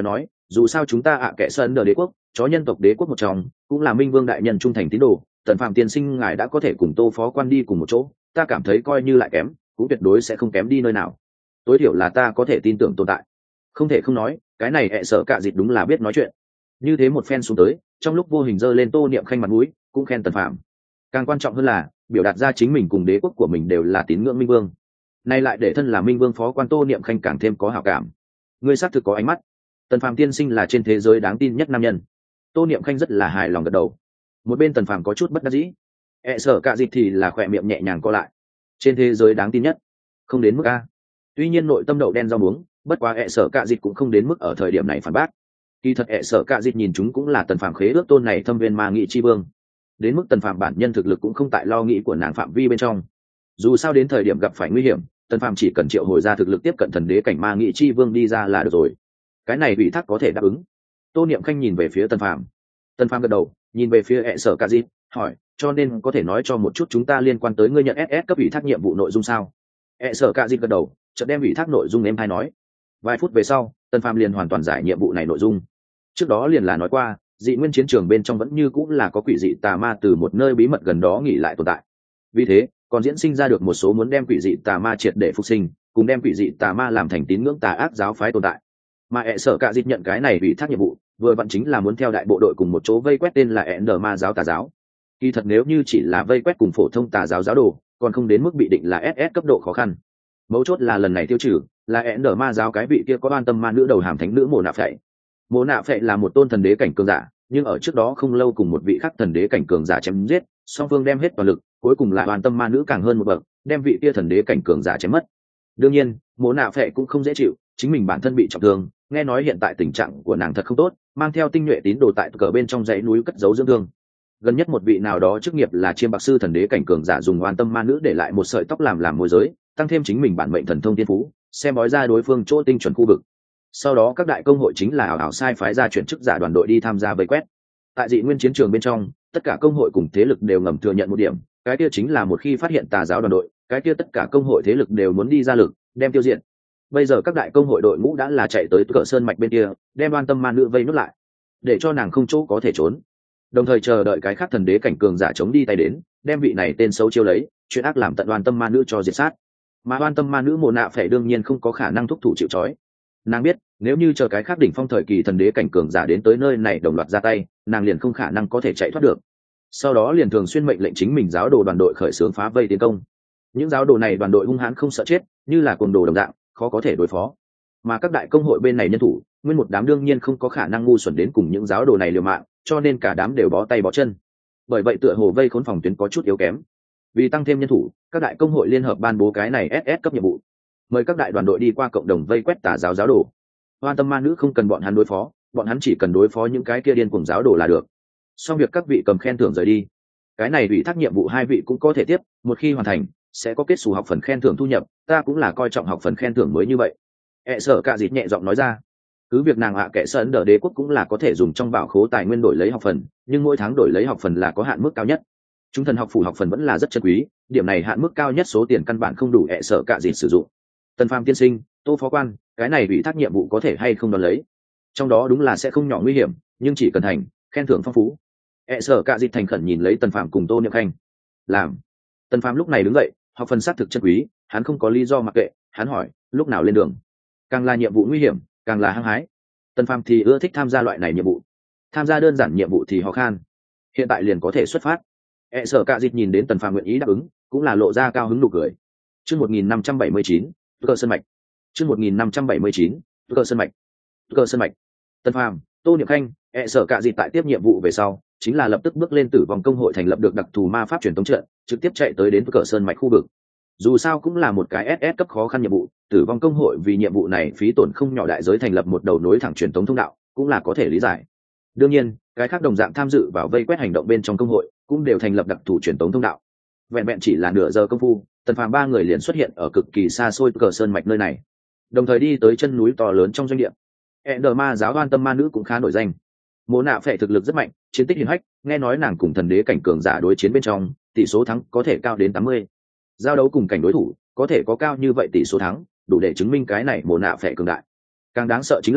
dù sao chúng ta kệ sơn đờ đế quốc chó nhân tộc đế quốc một trong, cũng là minh vương đại nhân trung thành tín đồ. Tần Phạm tiên sinh ngài đã có thể cùng Tô phó quan đi cùng một chỗ, ta cảm thấy coi như lại kém cũng tuyệt đối sẽ không kém đi nơi nào, tối thiểu là ta có thể tin tưởng tồn tại. Không thể không nói, cái này hệ sở cạ dịt đúng là biết nói chuyện. Như thế một phen xuống tới, trong lúc vô hình giơ lên Tô Niệm Khanh mặt mũi, cũng khen Tần Phạm. Càng quan trọng hơn là biểu đạt ra chính mình cùng đế quốc của mình đều là tín ngưỡng minh vương, nay lại để thân là minh vương phó quan Tô Niệm Khanh càng thêm có hảo cảm. Ngươi xác thực có ánh mắt, Tần Phạm tiên sinh là trên thế giới đáng tin nhất nam nhân. Tô Niệm Khanh rất là hài lòng gật đầu. Một bên Tần Phạm có chút bất đắc dĩ, sở cạ dịt thì là khỏe miệng nhẹ nhàng co lại. Trên thế giới đáng tin nhất, không đến mức a. Tuy nhiên nội tâm đậu đen rau muống, bất quá sở cạ dịt cũng không đến mức ở thời điểm này phản bác. Kỳ thật sở cạ dịt nhìn chúng cũng là Tần Phạm khế ước tôn này thâm viên ma nghị chi vương. Đến mức Tần Phạm bản nhân thực lực cũng không tại lo nghĩ của nàng phạm vi bên trong. Dù sao đến thời điểm gặp phải nguy hiểm, Tần Phạm chỉ cần triệu hồi ra thực lực tiếp cận thần đế cảnh ma nghị chi vương đi ra là được rồi. Cái này ủy thác có thể đáp ứng. Tô Niệm Khanh nhìn về phía Tần Phạm. Tần Phạm gật đầu, nhìn về phía sở cạ dịt, hỏi, cho nên có thể nói cho một chút chúng ta liên quan tới ngươi nhận SS cấp ủy thác nhiệm vụ nội dung sao? Sở cạ dịt gật đầu, chợt đem ủy thác nội dung em hay nói. Vài phút về sau, Tần Phạm liền hoàn toàn giải nhiệm vụ này nội dung. Trước đó liền là nói qua, dị nguyên chiến trường bên trong vẫn như cũng là có quỷ dị tà ma từ một nơi bí mật gần đó nghỉ lại tồn tại. Vì thế, còn diễn sinh ra được một số muốn đem quỷ dị tà ma triệt để phục sinh, cùng đem quỷ dị tà ma làm thành tín ngưỡng tà ác giáo phái tồn tại. Mà sở cạ dịt nhận cái này ủy thác nhiệm vụ, vừa vặn chính là muốn theo đại bộ đội cùng một chỗ vây quét tên là Ender ma giáo tà giáo. Kỳ thật nếu như chỉ là vây quét cùng phổ thông tà giáo giáo đồ, còn không đến mức bị định là SS cấp độ khó khăn. Mấu chốt là lần này tiêu trừ là Ender ma giáo cái vị kia có oan tâm ma nữ đầu hàm thánh nữ Mộ Nạ Phệ. Mộ Nạ Phệ là một tôn thần đế cảnh cường giả, nhưng ở trước đó không lâu cùng một vị khác thần đế cảnh cường giả chém giết, song phương đem hết toàn lực, cuối cùng lại oan tâm ma nữ càng hơn một bậc, đem vị kia thần đế cảnh cường giả chém mất. Đương nhiên, Mộ Nạ Phệ cũng không dễ chịu, chính mình bản thân bị trọng thương, nghe nói hiện tại tình trạng của nàng thật không tốt, mang theo tinh nhuệ tín đồ tại cờ bên trong dãy núi cất giấu dưỡng thương. Gần nhất một vị nào đó chức nghiệp là chiêm bạc sư thần đế cảnh cường giả dùng oan tâm ma nữ để lại một sợi tóc làm môi giới, tăng thêm chính mình bản mệnh thần thông tiên phú, xem bói ra đối phương chỗ tinh chuẩn khu vực. Sau đó các đại công hội chính là ảo sai phái ra chuyển chức giả đoàn đội đi tham gia vây quét. Tại dị nguyên chiến trường bên trong, tất cả công hội cùng thế lực đều ngầm thừa nhận một điểm, cái kia chính là một khi phát hiện tà giáo đoàn đội, cái kia tất cả công hội thế lực đều muốn đi ra lực, đem tiêu diệt. Bây giờ các đại công hội đội ngũ đã là chạy tới cửa sơn mạch bên kia, đem oan tâm ma nữ vây nút lại, để cho nàng không chỗ có thể trốn, đồng thời chờ đợi cái khác thần đế cảnh cường giả chống đi tay đến, đem vị này tên xấu chiêu lấy, chuyện ác làm tận oan tâm ma nữ cho diệt sát. Mà oan tâm ma nữ Mộ Nạ Phệ đương nhiên không có khả năng thúc thủ chịu trói. Nàng biết, nếu như chờ cái khác đỉnh phong thời kỳ thần đế cảnh cường giả đến tới nơi này đồng loạt ra tay, nàng liền không khả năng có thể chạy thoát được. Sau đó liền thường xuyên mệnh lệnh chính mình giáo đồ đoàn đội khởi xướng phá vây tiến công. Những giáo đồ này đoàn đội hung hãn không sợ chết, như là côn đồ đồng dạng, khó có thể đối phó. Mà các đại công hội bên này nhân thủ, nguyên một đám đương nhiên không có khả năng ngu xuẩn đến cùng những giáo đồ này liều mạng, cho nên cả đám đều bó tay bó chân. Bởi vậy tựa hồ vây khốn phòng tuyến có chút yếu kém. Vì tăng thêm nhân thủ, các đại công hội liên hợp ban bố cái này SS cấp nhiệm vụ, mời các đại đoàn đội đi qua cộng đồng vây quét tà giáo giáo đồ. Oan tâm ma nữ không cần bọn hắn đối phó, bọn hắn chỉ cần đối phó những cái kia điên cuồng giáo đồ là được. Xong việc các vị cầm khen thưởng rời đi. Cái này ủy thác nhiệm vụ hai vị cũng có thể tiếp, một khi hoàn thành sẽ có kết xù học phần khen thưởng thu nhập, ta cũng là coi trọng học phần khen thưởng mới như vậy. Sở cạ dịt nhẹ giọng nói ra. Cứ việc nàng kệ sơn đờ đế quốc cũng là có thể dùng trong bảo khố tài nguyên đổi lấy học phần, nhưng mỗi tháng đổi lấy học phần là có hạn mức cao nhất. Chúng thần học phủ học phần vẫn là rất chân quý, điểm này hạn mức cao nhất số tiền căn bản không đủ sở cạ dịt sử dụng. Tần Phàm tiên sinh, Tô phó quan, cái này ủy thác nhiệm vụ có thể hay không đón lấy? Trong đó đúng là sẽ không nhỏ nguy hiểm, nhưng chỉ cần thành, khen thưởng phong phú. Sở cạ dịt thành khẩn nhìn lấy Tần Phàm cùng Tô Niệm Khanh. Làm. Tần Phàm lúc này đứng dậy, học phần xác thực chân quý, hắn không có lý do mặc kệ, hắn hỏi, lúc nào lên đường? Càng là nhiệm vụ nguy hiểm, càng là hăng hái. Tần Phàm thì ưa thích tham gia loại này nhiệm vụ, tham gia đơn giản nhiệm vụ thì khó khăn. Hiện tại liền có thể xuất phát. Sở cạ dịt nhìn đến Tần Phàm nguyện ý đáp ứng, cũng là lộ ra cao hứng nụ cười. Chương 1579, Cơ Sơn mạch. Chương 1579, Cơ Sơn mạch. Cơ Sơn mạch. Tần Phàm, Tô Niệm Khanh, Sở cạ dịt tại tiếp nhiệm vụ về sau, chính là lập tức bước lên tử vong công hội thành lập được đặc thù ma pháp truyền tống trận, trực tiếp chạy tới đến Cơ Sơn mạch khu vực. Dù sao cũng là một cái SS cấp khó khăn nhiệm vụ, tử vong công hội vì nhiệm vụ này phí tổn không nhỏ đại giới thành lập một đầu nối thẳng truyền tống thông đạo, cũng là có thể lý giải. Đương nhiên, cái khác đồng dạng tham dự vào vây quét hành động bên trong công hội, cũng đều thành lập đặc thù truyền tống thông đạo. Vẹn vẹn chỉ là nửa giờ công phu, Tần Phàm ba người liền xuất hiện ở cực kỳ xa xôi Cơ Sơn mạch nơi này, đồng thời đi tới chân núi to lớn trong doanh địa. Ender ma giáo oan tâm ma nữ cũng khá nổi danh. Mộ Nạ Phệ thực lực rất mạnh, chiến tích hiển hách, nghe nói nàng cùng thần đế cảnh cường giả đối chiến bên trong, tỷ số thắng có thể cao đến 80. Giao đấu cùng cảnh đối thủ, có thể có cao như vậy tỷ số thắng, đủ để chứng minh cái này Mộ Nạ Phệ cường đại. Càng đáng sợ chính là,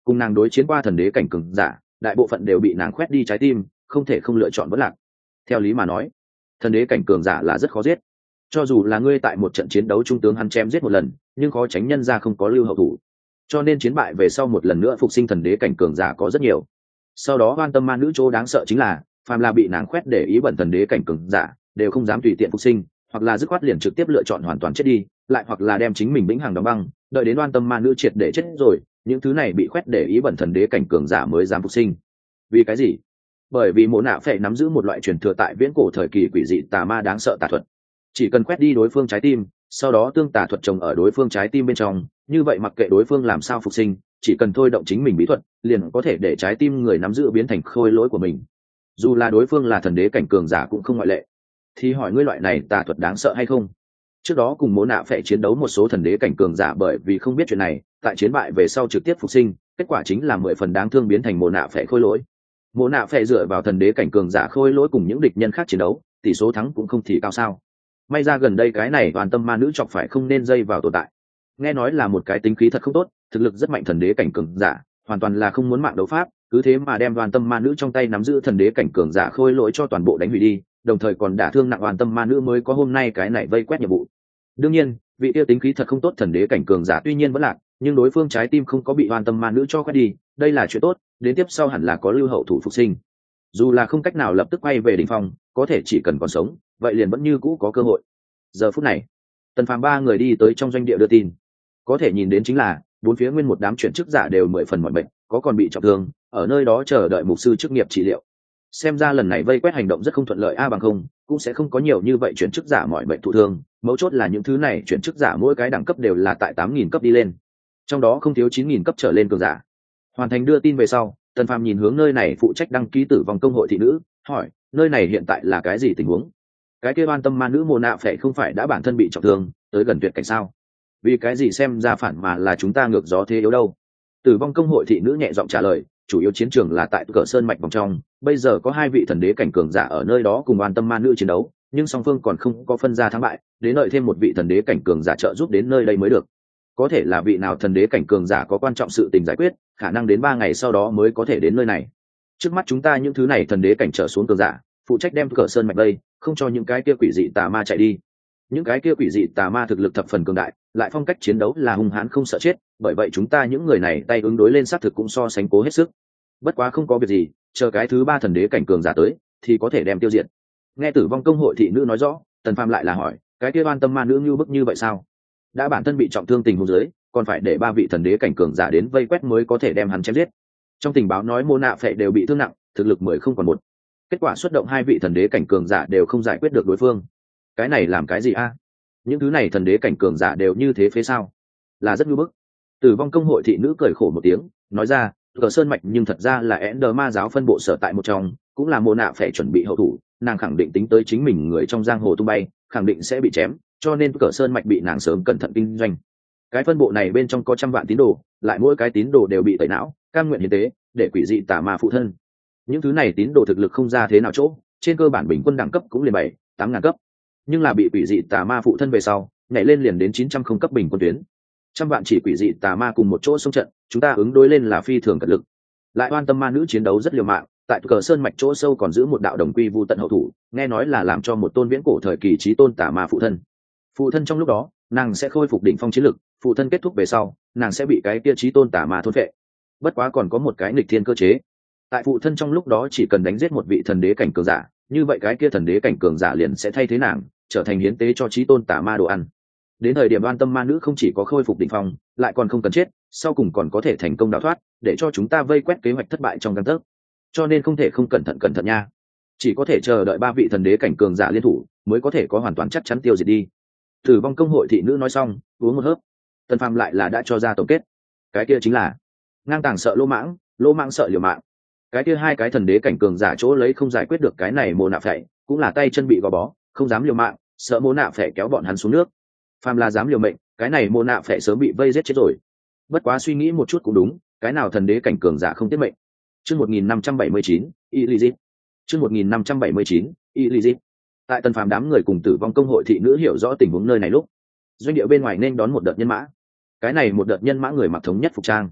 cùng nàng đối chiến qua thần đế cảnh cường giả đại bộ phận đều bị nàng khoét đi trái tim, không thể không lựa chọn vẫn lạc. Theo lý mà nói, thần đế cảnh cường giả là rất khó giết, cho dù là ngươi tại một trận chiến đấu trung tướng hắn chém giết một lần, nhưng khó tránh nhân ra không có lưu hậu thủ, cho nên chiến bại về sau một lần nữa phục sinh thần đế cảnh cường giả có rất nhiều. Sau đó Oan Tâm Ma Nữ chỗ đáng sợ chính là phàm là bị nàng khoét để ý bẩn thần đế cảnh cường giả đều không dám tùy tiện phục sinh, hoặc là dứt khoát liền trực tiếp lựa chọn hoàn toàn chết đi, lại hoặc là đem chính mình vĩnh hằng đóng băng, đợi đến Oan Tâm Ma Nữ triệt để chết rồi, những thứ này bị khoét để ý bẩn thần đế cảnh cường giả mới dám phục sinh. Vì cái gì? Bởi vì Mộ Nạ Phệ nắm giữ một loại truyền thừa tại viễn cổ thời kỳ quỷ dị tà ma đáng sợ tà thuật, chỉ cần quét đi đối phương trái tim, sau đó tương tà thuật trồng ở đối phương trái tim bên trong, như vậy mặc kệ đối phương làm sao phục sinh, chỉ cần thôi động chính mình bí thuật, liền có thể để trái tim người nắm giữ biến thành khôi lỗi của mình. Dù là đối phương là thần đế cảnh cường giả cũng không ngoại lệ. Thì hỏi ngươi loại này tà thuật đáng sợ hay không? Trước đó cùng Mộ Nạ Phệ chiến đấu một số thần đế cảnh cường giả bởi vì không biết chuyện này, tại chiến bại về sau trực tiếp phục sinh, kết quả chính là 10 phần đáng thương biến thành Mộ Nạ Phệ khôi lỗi. Mộ Nạ Phệ dựa vào thần đế cảnh cường giả khôi lỗi cùng những địch nhân khác chiến đấu, tỷ số thắng cũng không thì cao sao. May ra gần đây cái này Oan Tâm Ma Nữ chọc phải không nên dây vào tồn tại. Nghe nói là một cái tính khí thật không tốt, thực lực rất mạnh thần đế cảnh cường giả, hoàn toàn là không muốn mạng đấu pháp, cứ thế mà đem Oan Tâm Ma Nữ trong tay nắm giữ thần đế cảnh cường giả khôi lỗi cho toàn bộ đánh hủy đi, đồng thời còn đả thương nặng Oan Tâm Ma Nữ mới có hôm nay cái này vây quét nhiệm vụ. Đương nhiên, vị tiêu tính khí thật không tốt thần đế cảnh cường giả tuy nhiên vẫn lạc, nhưng đối phương trái tim không có bị Oan Tâm Ma Nữ cho quét đi, đây là chuyện tốt, đến tiếp sau hẳn là có lưu hậu thủ phục sinh. Dù là không cách nào lập tức quay về đỉnh phong, có thể chỉ cần còn sống, vậy liền vẫn như cũ có cơ hội. Giờ phút này, Tần Phàm ba người đi tới trong doanh địa đưa tin, có thể nhìn đến chính là bốn phía nguyên một đám chuyển chức giả đều 10 phần mọi bệnh, có còn bị trọng thương, ở nơi đó chờ đợi mục sư chức nghiệp trị liệu. Xem ra lần này vây quét hành động rất không thuận lợi, bằng không cũng sẽ không có nhiều như vậy chuyển chức giả mọi bệnh thụ thương. Mấu chốt là những thứ này chuyển chức giả mỗi cái đẳng cấp đều là tại 8.000 cấp đi lên, trong đó không thiếu 9.000 cấp trở lên cường giả. Hoàn thành đưa tin về sau, Tần Phàm nhìn hướng nơi này phụ trách đăng ký tử vong công hội thị nữ, hỏi: nơi này hiện tại là cái gì tình huống? Cái kia Oan Tâm Ma Nữ Mộ Nạ Phệ không phải đã bản thân bị trọng thương, tới gần tuyệt cảnh sao? Vì cái gì xem ra phản mà là chúng ta ngược gió thế yếu đâu? Tử vong công hội thị nữ nhẹ giọng trả lời: chủ yếu chiến trường là tại Cờ Sơn mạch vòng trong, bây giờ có 2 vị thần đế cảnh cường giả ở nơi đó cùng Oan Tâm Ma Nữ chiến đấu, nhưng song phương còn không có phân ra thắng bại, đến đợi thêm một vị thần đế cảnh cường giả trợ giúp đến nơi đây mới được. Có thể là vị nào thần đế cảnh cường giả có quan trọng sự tình giải quyết, khả năng đến 3 ngày sau đó mới có thể đến nơi này. Trước mắt chúng ta những thứ này thần đế cảnh trở xuống cường giả, phụ trách đem Cờ Sơn mạch đây, không cho những cái kia quỷ dị tà ma chạy đi. Những cái kia quỷ dị tà ma thực lực thập phần cường đại, lại phong cách chiến đấu là hung hãn không sợ chết, bởi vậy chúng ta những người này tay ứng đối lên sát thực cũng so sánh cố hết sức. Bất quá không có việc gì, chờ cái thứ 3 thần đế cảnh cường giả tới thì có thể đem tiêu diệt. Nghe tử vong công hội thị nữ nói rõ, Tần Phàm lại là hỏi: cái kia Oan Tâm Ma Nữ như bức như vậy sao? Đã bản thân bị trọng thương tình huống dưới, còn phải để 3 vị thần đế cảnh cường giả đến vây quét mới có thể đem hắn chém giết. Trong tình báo nói Mộ Nạ Phệ đều bị thương nặng, thực lực 10 không còn 1. Kết quả xuất động 2 vị thần đế cảnh cường giả đều không giải quyết được đối phương. Cái này làm cái gì a? Những thứ này thần đế cảnh cường giả đều như thế phế sao? Là rất ngu bức. Tử vong công hội thị nữ cười khổ một tiếng, nói ra: Cờ Sơn mạch nhưng thật ra là Ender ma giáo phân bộ sở tại một trong, cũng là Mộ Nạ Phệ chuẩn bị hậu thủ, nàng khẳng định tính tới chính mình người trong giang hồ tung bay, khẳng định sẽ bị chém, cho nên Cờ Sơn mạch bị nàng sớm cẩn thận kinh doanh. Cái phân bộ này bên trong có trăm vạn tín đồ, lại mỗi cái tín đồ đều bị tẩy não, cam nguyện hiến tế để quỷ dị tà ma phụ thân. Những thứ này tín đồ thực lực không ra thế nào chỗ, trên cơ bản bình quân đẳng cấp cũng liền 7-8 ngàn cấp, nhưng là bị quỷ dị tà ma phụ thân về sau, nhảy lên liền đến 900 không cấp bình quân tuyến. Trăm vạn chỉ quỷ dị tà ma cùng một chỗ xông trận, chúng ta ứng đối lên là phi thường cật lực. Lại Oan Tâm Ma Nữ chiến đấu rất liều mạng, tại Cờ Sơn mạch chỗ sâu còn giữ một đạo đồng quy vu tận hậu thủ, nghe nói là làm cho một tôn viễn cổ thời kỳ chí tôn tà ma phụ thân. Phụ thân trong lúc đó, nàng sẽ khôi phục đỉnh phong chiến lực, phụ thân kết thúc về sau, nàng sẽ bị cái kia chí tôn tà ma thôn phệ. Bất quá còn có một cái nghịch thiên cơ chế. Tại phụ thân trong lúc đó chỉ cần đánh giết một vị thần đế cảnh cường giả, như vậy cái kia thần đế cảnh cường giả liền sẽ thay thế nàng, trở thành hiến tế cho chí tôn tà ma đồ ăn. Đến thời điểm Oan Tâm Ma Nữ không chỉ có khôi phục đỉnh phong, lại còn không cần chết, sau cùng còn có thể thành công đào thoát, để cho chúng ta vây quét kế hoạch thất bại trong gang tấc. Cho nên không thể không cẩn thận nha. Chỉ có thể chờ đợi 3 vị thần đế cảnh cường giả liên thủ, mới có thể có hoàn toàn chắc chắn tiêu diệt đi. Tử vong công hội thị nữ nói xong, uống một hớp. Tần Phàm lại là đã cho ra tổng kết. Cái kia chính là ngang tàng sợ lỗ mãng sợ liều mạng. Cái kia 2 cái thần đế cảnh cường giả chỗ lấy không giải quyết được cái này Mộ Nạ Phệ, cũng là tay chân bị gò bó, không dám liều mạng, sợ Mộ Nạ Phệ kéo bọn hắn xuống nước. Phàm là dám liều mệnh, cái này Mộ Nạ Phệ sớm bị vây giết chết rồi. Bất quá suy nghĩ một chút cũng đúng, cái nào thần đế cảnh cường giả không tiết mệnh. Chương 1579, Elizit. Chương 1579, Elizit. Tại Tần Phàm đám người cùng tử vong công hội thị nữ hiểu rõ tình huống nơi này lúc, doanh địa bên ngoài nên đón một đợt nhân mã. Cái này một đợt nhân mã người mặc thống nhất phục trang,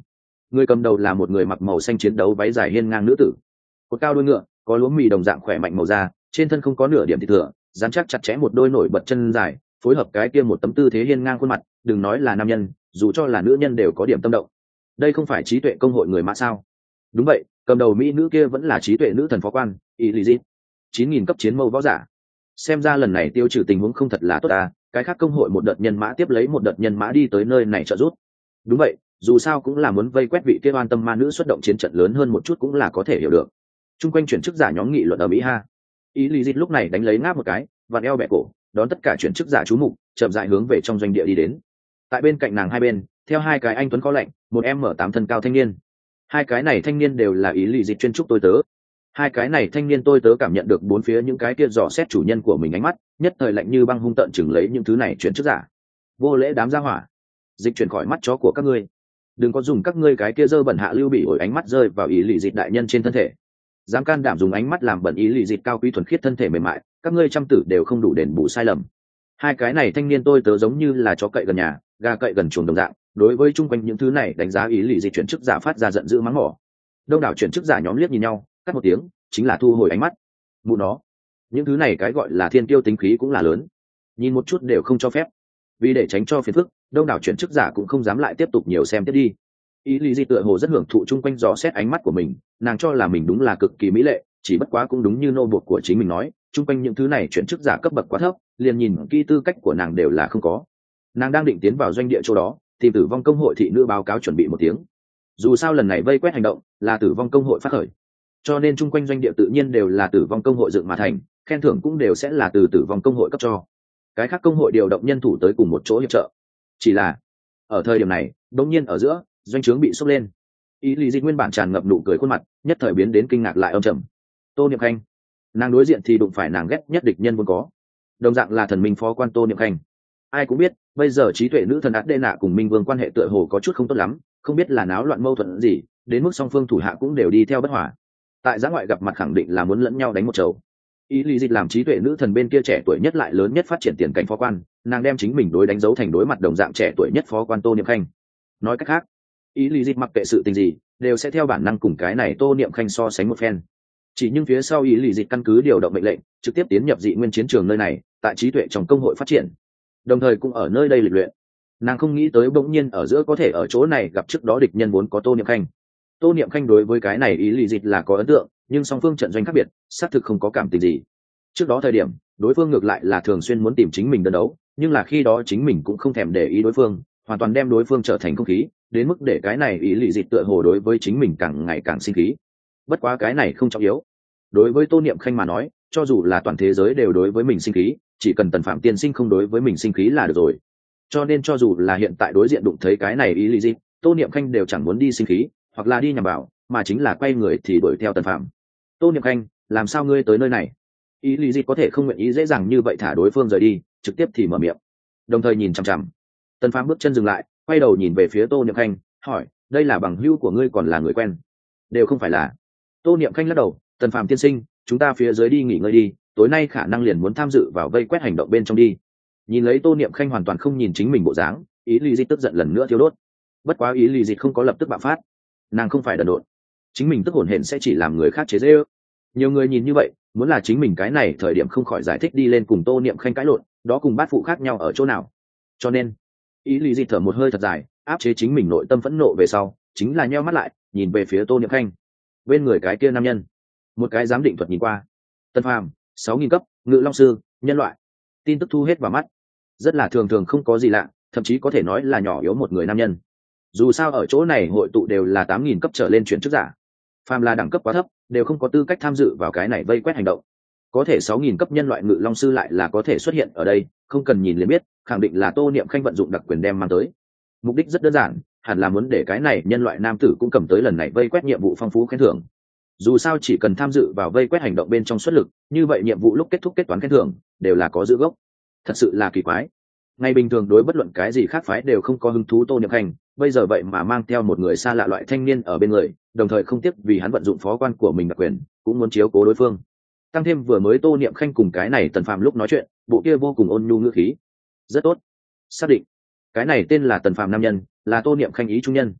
Người cầm đầu là một người mặc màu xanh chiến đấu váy dài hiên ngang nữ tử, cột cao đuôi ngựa, có lúa mì đồng dạng khỏe mạnh màu da, trên thân không có nửa điểm thịt thừa, dán chắc chặt chẽ một đôi nổi bật chân dài, phối hợp cái kia một tấm tư thế hiên ngang khuôn mặt, đừng nói là nam nhân, dù cho là nữ nhân đều có điểm tâm động. Đây không phải trí tuệ công hội người mã sao? Đúng vậy, cầm đầu mỹ nữ kia vẫn là trí tuệ nữ thần phó quan Elizit, 9.000 cấp chiến mâu võ giả. Xem ra lần này tiêu trừ tình huống không thật là tốt à, cái khác công hội một đợt nhân mã tiếp lấy một đợt nhân mã đi tới nơi này trợ giúp. Đúng vậy, dù sao cũng là muốn vây quét vị kia oan tâm ma nữ xuất động chiến trận lớn hơn một chút cũng là có thể hiểu được. Trung quanh chuyển chức giả nhóm nghị luận ở Mỹ ha. Elizit lúc này đánh lấy ngáp một cái, vặn eo bẹ cổ, đón tất cả chuyển chức giả chú mục, chậm rãi hướng về trong doanh địa đi đến. Tại bên cạnh nàng hai bên, theo hai cái anh tuấn có lạnh, một em mở 8 thân cao thanh niên. Hai cái này thanh niên đều là Elizit chuyên trúc tôi tớ. Hai cái này thanh niên tôi tớ cảm nhận được bốn phía những cái kia dò xét chủ nhân của mình ánh mắt, nhất thời lạnh như băng hung tợn chừng lấy những thứ này chuyển chức giả. Vô lễ đám gia hỏa, dịch chuyển khỏi mắt chó của các ngươi, đừng có dùng các ngươi cái kia dơ bẩn hạ lưu bị ổi ánh mắt rơi vào Elizit đại nhân trên thân thể. Dám can đảm dùng ánh mắt làm bẩn Elizit cao quý thuần khiết thân thể mềm mại, các ngươi trăm tử đều không đủ đền bù sai lầm. Hai cái này thanh niên tôi tớ giống như là chó cậy gần nhà, gà cậy gần chuồng đồng dạng, đối với chung quanh những thứ này đánh giá Elizit chuyển chức giả phát ra giận dữ mắng mỏ. Đông đảo chuyển chức giả nhóm liếc nhìn nhau, cắt một tiếng, chính là thu hồi ánh mắt. Mụ nó, những thứ này cái gọi là thiên kiêu tính khí cũng là lớn, nhìn một chút đều không cho phép. Vì để tránh cho phiền phức, đông đảo chuyển chức giả cũng không dám lại tiếp tục nhiều xem tiếp đi. Elizit tựa hồ rất hưởng thụ chung quanh dò xét ánh mắt của mình, nàng cho là mình đúng là cực kỳ mỹ lệ, chỉ bất quá cũng đúng như nô buộc của chính mình nói, chung quanh những thứ này chuyển chức giả cấp bậc quá thấp, liền nhìn kỹ tư cách của nàng đều là không có. Nàng đang định tiến vào doanh địa chỗ đó, tìm Tử vong công hội thị nữ báo cáo chuẩn bị một tiếng. Dù sao lần này vây quét hành động là Tử vong công hội phát khởi, cho nên chung quanh doanh địa tự nhiên đều là Tử vong công hội dựng mà thành, khen thưởng cũng đều sẽ là từ Tử vong công hội cấp cho. Cái khác công hội điều động nhân thủ tới cùng một chỗ hiệp trợ. Chỉ là ở thời điểm này, đột nhiên ở giữa doanh trướng bị sốc lên. Elizit nguyên bản tràn ngập nụ cười khuôn mặt, nhất thời biến đến kinh ngạc lại âm trầm. Tô Niệm Khanh, nàng đối diện thì đụng phải nàng ghét nhất địch nhân vốn có, đồng dạng là thần minh phó quan Tô Niệm Khanh. Ai cũng biết, bây giờ trí tuệ nữ thần Adena cùng Minh Vương quan hệ tựa hồ có chút không tốt lắm, không biết là náo loạn mâu thuẫn gì, đến mức song phương thủ hạ cũng đều đi theo bất hòa. Tại giã ngoại gặp mặt khẳng định là muốn lẫn nhau đánh một chầu. Elizit làm trí tuệ nữ thần bên kia trẻ tuổi nhất lại lớn nhất phát triển tiền cảnh phó quan, nàng đem chính mình đối đánh dấu thành đối mặt đồng dạng trẻ tuổi nhất phó quan Tô Niệm Khanh. Nói cách khác, Elizit mặc kệ sự tình gì, đều sẽ theo bản năng cùng cái này Tô Niệm Khanh so sánh một phen. Chỉ nhưng phía sau Elizit căn cứ điều động mệnh lệnh, trực tiếp tiến nhập dị nguyên chiến trường nơi này, tại trí tuệ trong công hội phát triển, đồng thời cũng ở nơi đây lịch luyện. Nàng không nghĩ tới bỗng nhiên ở giữa có thể ở chỗ này gặp trước đó địch nhân vốn có Tô Niệm Khanh. Tô Niệm Khanh đối với cái này Elizit là có ấn tượng, nhưng song phương trận doanh khác biệt, xác thực không có cảm tình gì. Trước đó thời điểm, đối phương ngược lại là thường xuyên muốn tìm chính mình đơn đấu, nhưng là khi đó chính mình cũng không thèm để ý đối phương, hoàn toàn đem đối phương trở thành không khí, đến mức để cái này Elizit tựa hồ đối với chính mình càng ngày càng sinh khí. Bất quá cái này không trọng yếu. Đối với Tô Niệm Khanh mà nói, cho dù là toàn thế giới đều đối với mình sinh khí, chỉ cần Tần Phạm tiên sinh không đối với mình sinh khí là được rồi. Cho nên cho dù là hiện tại đối diện đụng thấy cái này Elizit, Tô Niệm Khanh đều chẳng muốn đi sinh khí, hoặc là đi nhằm vào, mà chính là quay người thì đuổi theo Tần Phạm. Tô Niệm Khanh, làm sao ngươi tới nơi này? Elizit có thể không nguyện ý dễ dàng như vậy thả đối phương rời đi, trực tiếp thì mở miệng, đồng thời nhìn chằm chằm. Tần Phạm bước chân dừng lại, quay đầu nhìn về phía Tô Niệm Khanh, hỏi, đây là bằng hữu của ngươi còn là người quen? Đều không phải là. Tô Niệm Khanh lắc đầu, Tần Phạm tiên sinh, chúng ta phía dưới đi nghỉ ngơi đi, tối nay khả năng liền muốn tham dự vào vây quét hành động bên trong đi. Nhìn lấy Tô Niệm Khanh hoàn toàn không nhìn chính mình bộ dáng, Elizit tức giận lần nữa thiêu đốt. Bất quá Elizit không có lập tức bạo phát, nàng không phải đần độn, chính mình tức hổn hển sẽ chỉ làm người khác chế giễu. Nhiều người nhìn như vậy, muốn là chính mình cái này thời điểm không khỏi giải thích đi lên cùng Tô Niệm Khanh cãi lộn, đó cùng bát phụ khác nhau ở chỗ nào. Cho nên Elizit thở một hơi thật dài, áp chế chính mình nội tâm phẫn nộ về sau, chính là nheo mắt lại, nhìn về phía Tô Niệm Khanh. Bên người cái kia nam nhân, một cái giám định thuật nhìn qua. Tân Phàm, 6.000 cấp, Ngự Long sư, nhân loại. Tin tức thu hết vào mắt, rất là thường thường không có gì lạ, thậm chí có thể nói là nhỏ yếu một người nam nhân. Dù sao ở chỗ này hội tụ đều là 8.000 cấp trở lên chuyển chức giả, phàm là đẳng cấp quá thấp đều không có tư cách tham dự vào cái này vây quét hành động. Có thể 6.000 cấp nhân loại Ngự Long sư lại là có thể xuất hiện ở đây, không cần nhìn liền biết, khẳng định là Tô Niệm Khanh vận dụng đặc quyền đem mang tới. Mục đích rất đơn giản, hẳn là muốn để cái này nhân loại nam tử cũng cầm tới lần này vây quét nhiệm vụ phong phú khen thưởng. Dù sao chỉ cần tham dự vào vây quét hành động bên trong xuất lực, như vậy nhiệm vụ lúc kết thúc kết toán khen thưởng đều là có giữ gốc. Thật sự là kỳ quái. Ngày bình thường đối bất luận cái gì khác phái đều không có hứng thú Tô Niệm Khanh, bây giờ vậy mà mang theo một người xa lạ loại thanh niên ở bên người, đồng thời không tiếc vì hắn vận dụng phó quan của mình đặc quyền, cũng muốn chiếu cố đối phương. Tăng thêm vừa mới Tô Niệm Khanh cùng cái này Tần Phàm lúc nói chuyện, bộ kia vô cùng ôn nhu ngữ khí. Rất tốt. Xác định. Cái này tên là Tần Phàm nam nhân, là Tô Niệm Khanh ý trung nhân.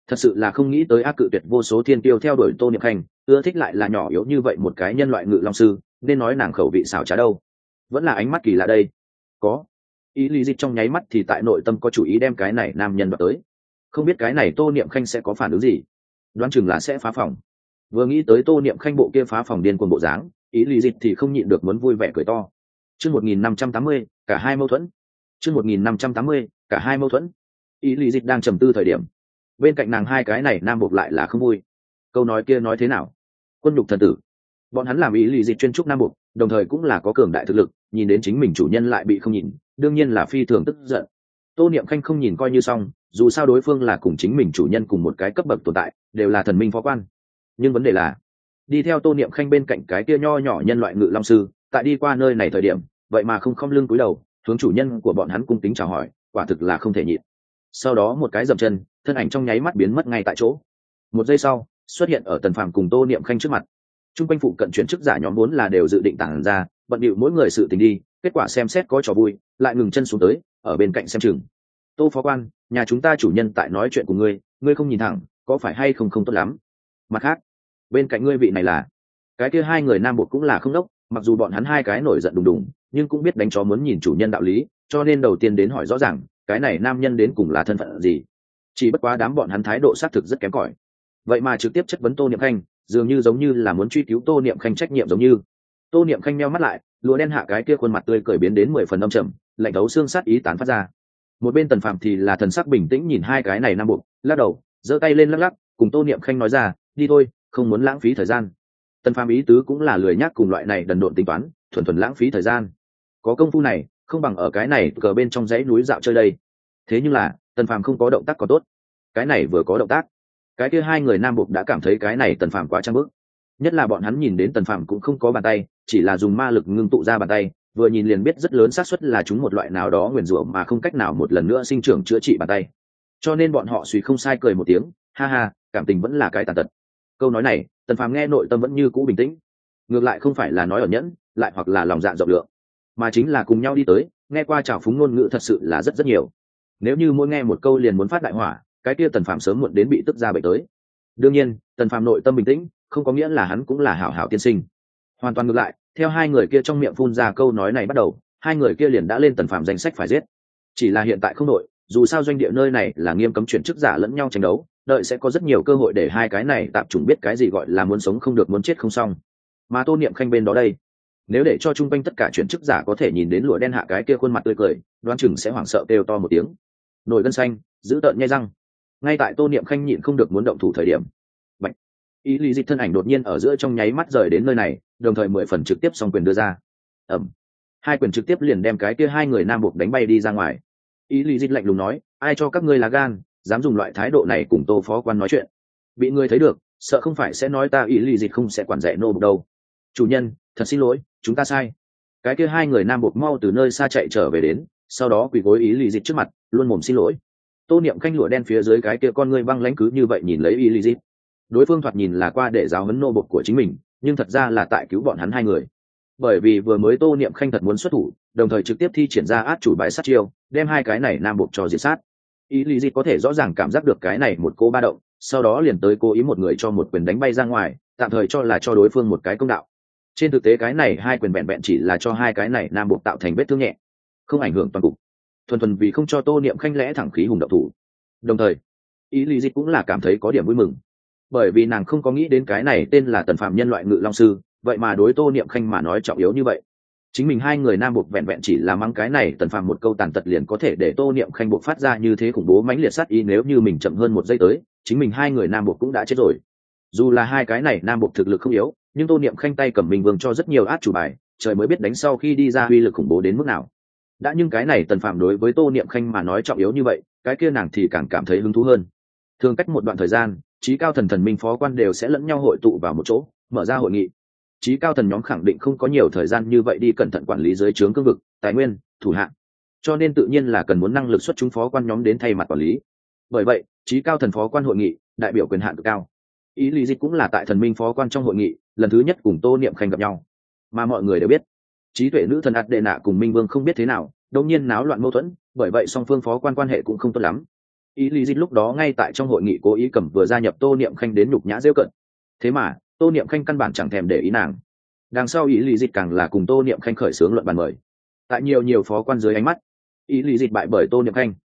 Thật sự là không nghĩ tới ác cự tuyệt vô số thiên tiêu theo đuổi Tô Niệm Khanh, ưa thích lại là nhỏ yếu như vậy một cái nhân loại ngự long sư, nên nói nàng khẩu vị xảo trá đâu. Vẫn là ánh mắt kỳ lạ đây. Có ý lý dịch trong nháy mắt thì tại nội tâm có chủ ý đem cái này nam nhân vào tới. Không biết cái này Tô Niệm Khanh sẽ có phản ứng gì, đoán chừng là sẽ phá phòng. Vừa nghĩ tới Tô Niệm Khanh bộ kia phá phòng điên cuồng bộ dáng, ý lý dịch thì không nhịn được muốn vui vẻ cười to. Chương 1580, cả hai mâu thuẫn. Chương 1580, cả hai mâu thuẫn. Ý lý dịch đang trầm tư thời điểm, bên cạnh nàng hai cái này nam buộc lại là không vui. Câu nói kia nói thế nào? Quân nhục thần tử. Bọn hắn làm ý lý dịch chuyên trúc nam buộc, đồng thời cũng là có cường đại thực lực, nhìn đến chính mình chủ nhân lại bị không nhìn, đương nhiên là phi thường tức giận. Tô Niệm Khanh không nhìn coi như xong, dù sao đối phương là cùng chính mình chủ nhân cùng một cái cấp bậc tồn tại, đều là thần minh phó quan. Nhưng vấn đề là, đi theo Tô Niệm Khanh bên cạnh cái kia nho nhỏ nhân loại ngự long sư, tại đi qua nơi này thời điểm, vậy mà không lưng cúi đầu, hướng chủ nhân của bọn hắn cung kính chào hỏi, quả thực là không thể nhịn. Sau đó một cái dậm chân, thân ảnh trong nháy mắt biến mất ngay tại chỗ. Một giây sau, xuất hiện ở Tần Phàm cùng Tô Niệm Khanh trước mặt. Trung quanh phụ cận chuyển chức giả nhóm vốn là đều dự định tản ra, bận điệu mỗi người sự tình đi, kết quả xem xét có trò vui, lại ngừng chân xuống tới, ở bên cạnh xem chừng. Tô phó quan, nhà chúng ta chủ nhân tại nói chuyện của ngươi, ngươi không nhìn thẳng, có phải hay không tốt lắm. Mặt khác, bên cạnh ngươi vị này là, cái kia hai người nam buộc cũng là không đốc, mặc dù bọn hắn hai cái nổi giận đùng đùng, nhưng cũng biết đánh chó muốn nhìn chủ nhân đạo lý, cho nên đầu tiên đến hỏi rõ ràng, cái này nam nhân đến cùng là thân phận gì. Chỉ bất quá đám bọn hắn thái độ xác thực rất kém cỏi, vậy mà trực tiếp chất vấn Tô Niệm Khanh, dường như giống như là muốn truy cứu Tô Niệm Khanh trách nhiệm giống như. Tô Niệm Khanh meo mắt lại, lụa đen hạ cái kia khuôn mặt tươi cười biến đến 10 phần âm trầm, lạnh thấu xương sát ý tán phát ra. Một bên Tần Phàm thì là thần sắc bình tĩnh nhìn hai cái này nam buộc, lắc đầu, giơ tay lên lắc lắc, cùng Tô Niệm Khanh nói ra, đi thôi, không muốn lãng phí thời gian. Tần Phàm ý tứ cũng là lười nhắc cùng loại này đần độn tính toán, thuần thuần lãng phí thời gian. Có công phu này, không bằng ở cái này cờ bên trong dãy núi dạo chơi đây. Thế nhưng là, Tần Phàm không có động tác có tốt. Cái này vừa có động tác, cái kia hai người nam buộc đã cảm thấy cái này Tần Phàm quá trang bức. Nhất là bọn hắn nhìn đến Tần Phàm cũng không có bàn tay, chỉ là dùng ma lực ngưng tụ ra bàn tay, vừa nhìn liền biết rất lớn xác suất là chúng một loại nào đó nguyền rủa mà không cách nào một lần nữa sinh trưởng chữa trị bàn tay. Cho nên bọn họ suy không sai cười một tiếng, ha ha, cảm tình vẫn là cái tàn tật. Câu nói này, Tần Phàm nghe nội tâm vẫn như cũ bình tĩnh, ngược lại không phải là nói ở nhẫn, lại hoặc là lòng dạ rộng lượng, mà chính là cùng nhau đi tới, nghe qua trào phúng ngôn ngữ thật sự là rất nhiều. Nếu như mỗi nghe một câu liền muốn phát đại hỏa, cái kia Tần Phàm sớm muộn đến bị tức ra bệnh tới. Đương nhiên, Tần Phàm nội tâm bình tĩnh, không có nghĩa là hắn cũng là hảo hảo tiên sinh. Hoàn toàn ngược lại, theo hai người kia trong miệng phun ra câu nói này bắt đầu, hai người kia liền đã lên Tần Phàm danh sách phải giết. Chỉ là hiện tại không đội, dù sao doanh địa nơi này là nghiêm cấm chuyển chức giả lẫn nhau tranh đấu, đợi sẽ có rất nhiều cơ hội để hai cái này tạp chủng biết cái gì gọi là muốn sống không được muốn chết không xong. Mà Tô Niệm Khanh bên đó đây, nếu để cho chung quanh tất cả chuyển chức giả có thể nhìn đến lụa đen hạ cái kia khuôn mặt tươi cười, đoán chừng sẽ hoảng sợ kêu to một tiếng, nổi gân xanh, giữ tợn nhe răng. Ngay tại Tô Niệm Khanh nhịn không được muốn động thủ thời điểm, Bạch, ý lý dịch thân ảnh đột nhiên ở giữa trong nháy mắt rời đến nơi này, đồng thời 10 phần trực tiếp song quyền đưa ra. Ẩm, hai quyền trực tiếp liền đem cái kia hai người nam buộc đánh bay đi ra ngoài. Ý lý dịch lạnh lùng nói, ai cho các ngươi lá gan, dám dùng loại thái độ này cùng Tô phó quan nói chuyện. Bị ngươi thấy được, sợ không phải sẽ nói ta ý lý dịch không sẽ quản dạy nô buộc đâu. Chủ nhân, thật xin lỗi, chúng ta sai. Cái kia hai người nam buộc mau từ nơi xa chạy trở về đến, sau đó quỳ gối ý lý dịch trước mặt, luôn mồm xin lỗi. Tô Niệm Khanh lụa đen phía dưới cái kia con ngươi băng lãnh cứ như vậy nhìn lấy ý lý dịch. Đối phương thoạt nhìn là qua để giáo huấn nô buộc của chính mình, nhưng thật ra là tại cứu bọn hắn hai người. Bởi vì vừa mới Tô Niệm Khanh thật muốn xuất thủ, đồng thời trực tiếp thi triển ra át chủ bài sát chiêu, đem hai cái này nam buộc cho diệt sát. Ý lý dịch có thể rõ ràng cảm giác được cái này một cô ba động, sau đó liền tới cố ý một người cho một quyền đánh bay ra ngoài, tạm thời cho là cho đối phương một cái công đạo. Trên thực tế cái này hai quyền vẹn vẹn chỉ là cho hai cái này nam buộc tạo thành vết thương nhẹ, không ảnh hưởng toàn cục, thuần thuần vì không cho Tô Niệm Khanh lẽ thẳng khí hùng động thủ. Đồng thời, ý lý dịch cũng là cảm thấy có điểm vui mừng, bởi vì nàng không có nghĩ đến cái này tên là Tần Phàm nhân loại ngự long sư, vậy mà đối Tô Niệm Khanh mà nói trọng yếu như vậy. Chính mình hai người nam buộc vẹn vẹn chỉ là mắng cái này Tần Phàm một câu tàn tật liền có thể để Tô Niệm Khanh buộc phát ra như thế khủng bố mãnh liệt sát ý, nếu như mình chậm hơn một giây tới, chính mình hai người nam buộc cũng đã chết rồi. Dù là hai cái này nam buộc thực lực không yếu, nhưng Tô Niệm Khanh tay cầm mình vương cho rất nhiều át chủ bài, trời mới biết đánh sau khi đi ra uy lực khủng bố đến mức nào. Đã nhưng cái này Tần Phàm đối với Tô Niệm Khanh mà nói trọng yếu như vậy, cái kia nàng thì càng cảm thấy hứng thú hơn. Thường cách một đoạn thời gian, trí cao thần thần minh phó quan đều sẽ lẫn nhau hội tụ vào một chỗ, mở ra hội nghị. Trí cao thần nhóm khẳng định không có nhiều thời gian như vậy đi cẩn thận quản lý dưới trướng cương vực, tài nguyên, thủ hạng, cho nên tự nhiên là cần muốn năng lực xuất chúng phó quan nhóm đến thay mặt quản lý. Bởi vậy, trí cao thần phó quan hội nghị, đại biểu quyền hạn cực cao. Ý lý dịch cũng là tại thần minh phó quan trong hội nghị, lần thứ nhất cùng Tô Niệm Khanh gặp nhau. Mà mọi người đều biết, trí tuệ nữ thần ạt đệ nạ cùng minh vương không biết thế nào, đột nhiên náo loạn mâu thuẫn, bởi vậy song phương phó quan quan hệ cũng không tốt lắm. ý lý dịch lúc đó ngay tại trong hội nghị cố ý cầm vừa gia nhập tô niệm khanh đến nhục nhã rêu cận, thế mà tô niệm khanh căn bản chẳng thèm để ý nàng. Đằng sau ý lý dịch càng là cùng tô niệm khanh khởi xướng luận bàn mời. Tại nhiều phó quan dưới ánh mắt, ý lý dịch bại bởi tô niệm khanh.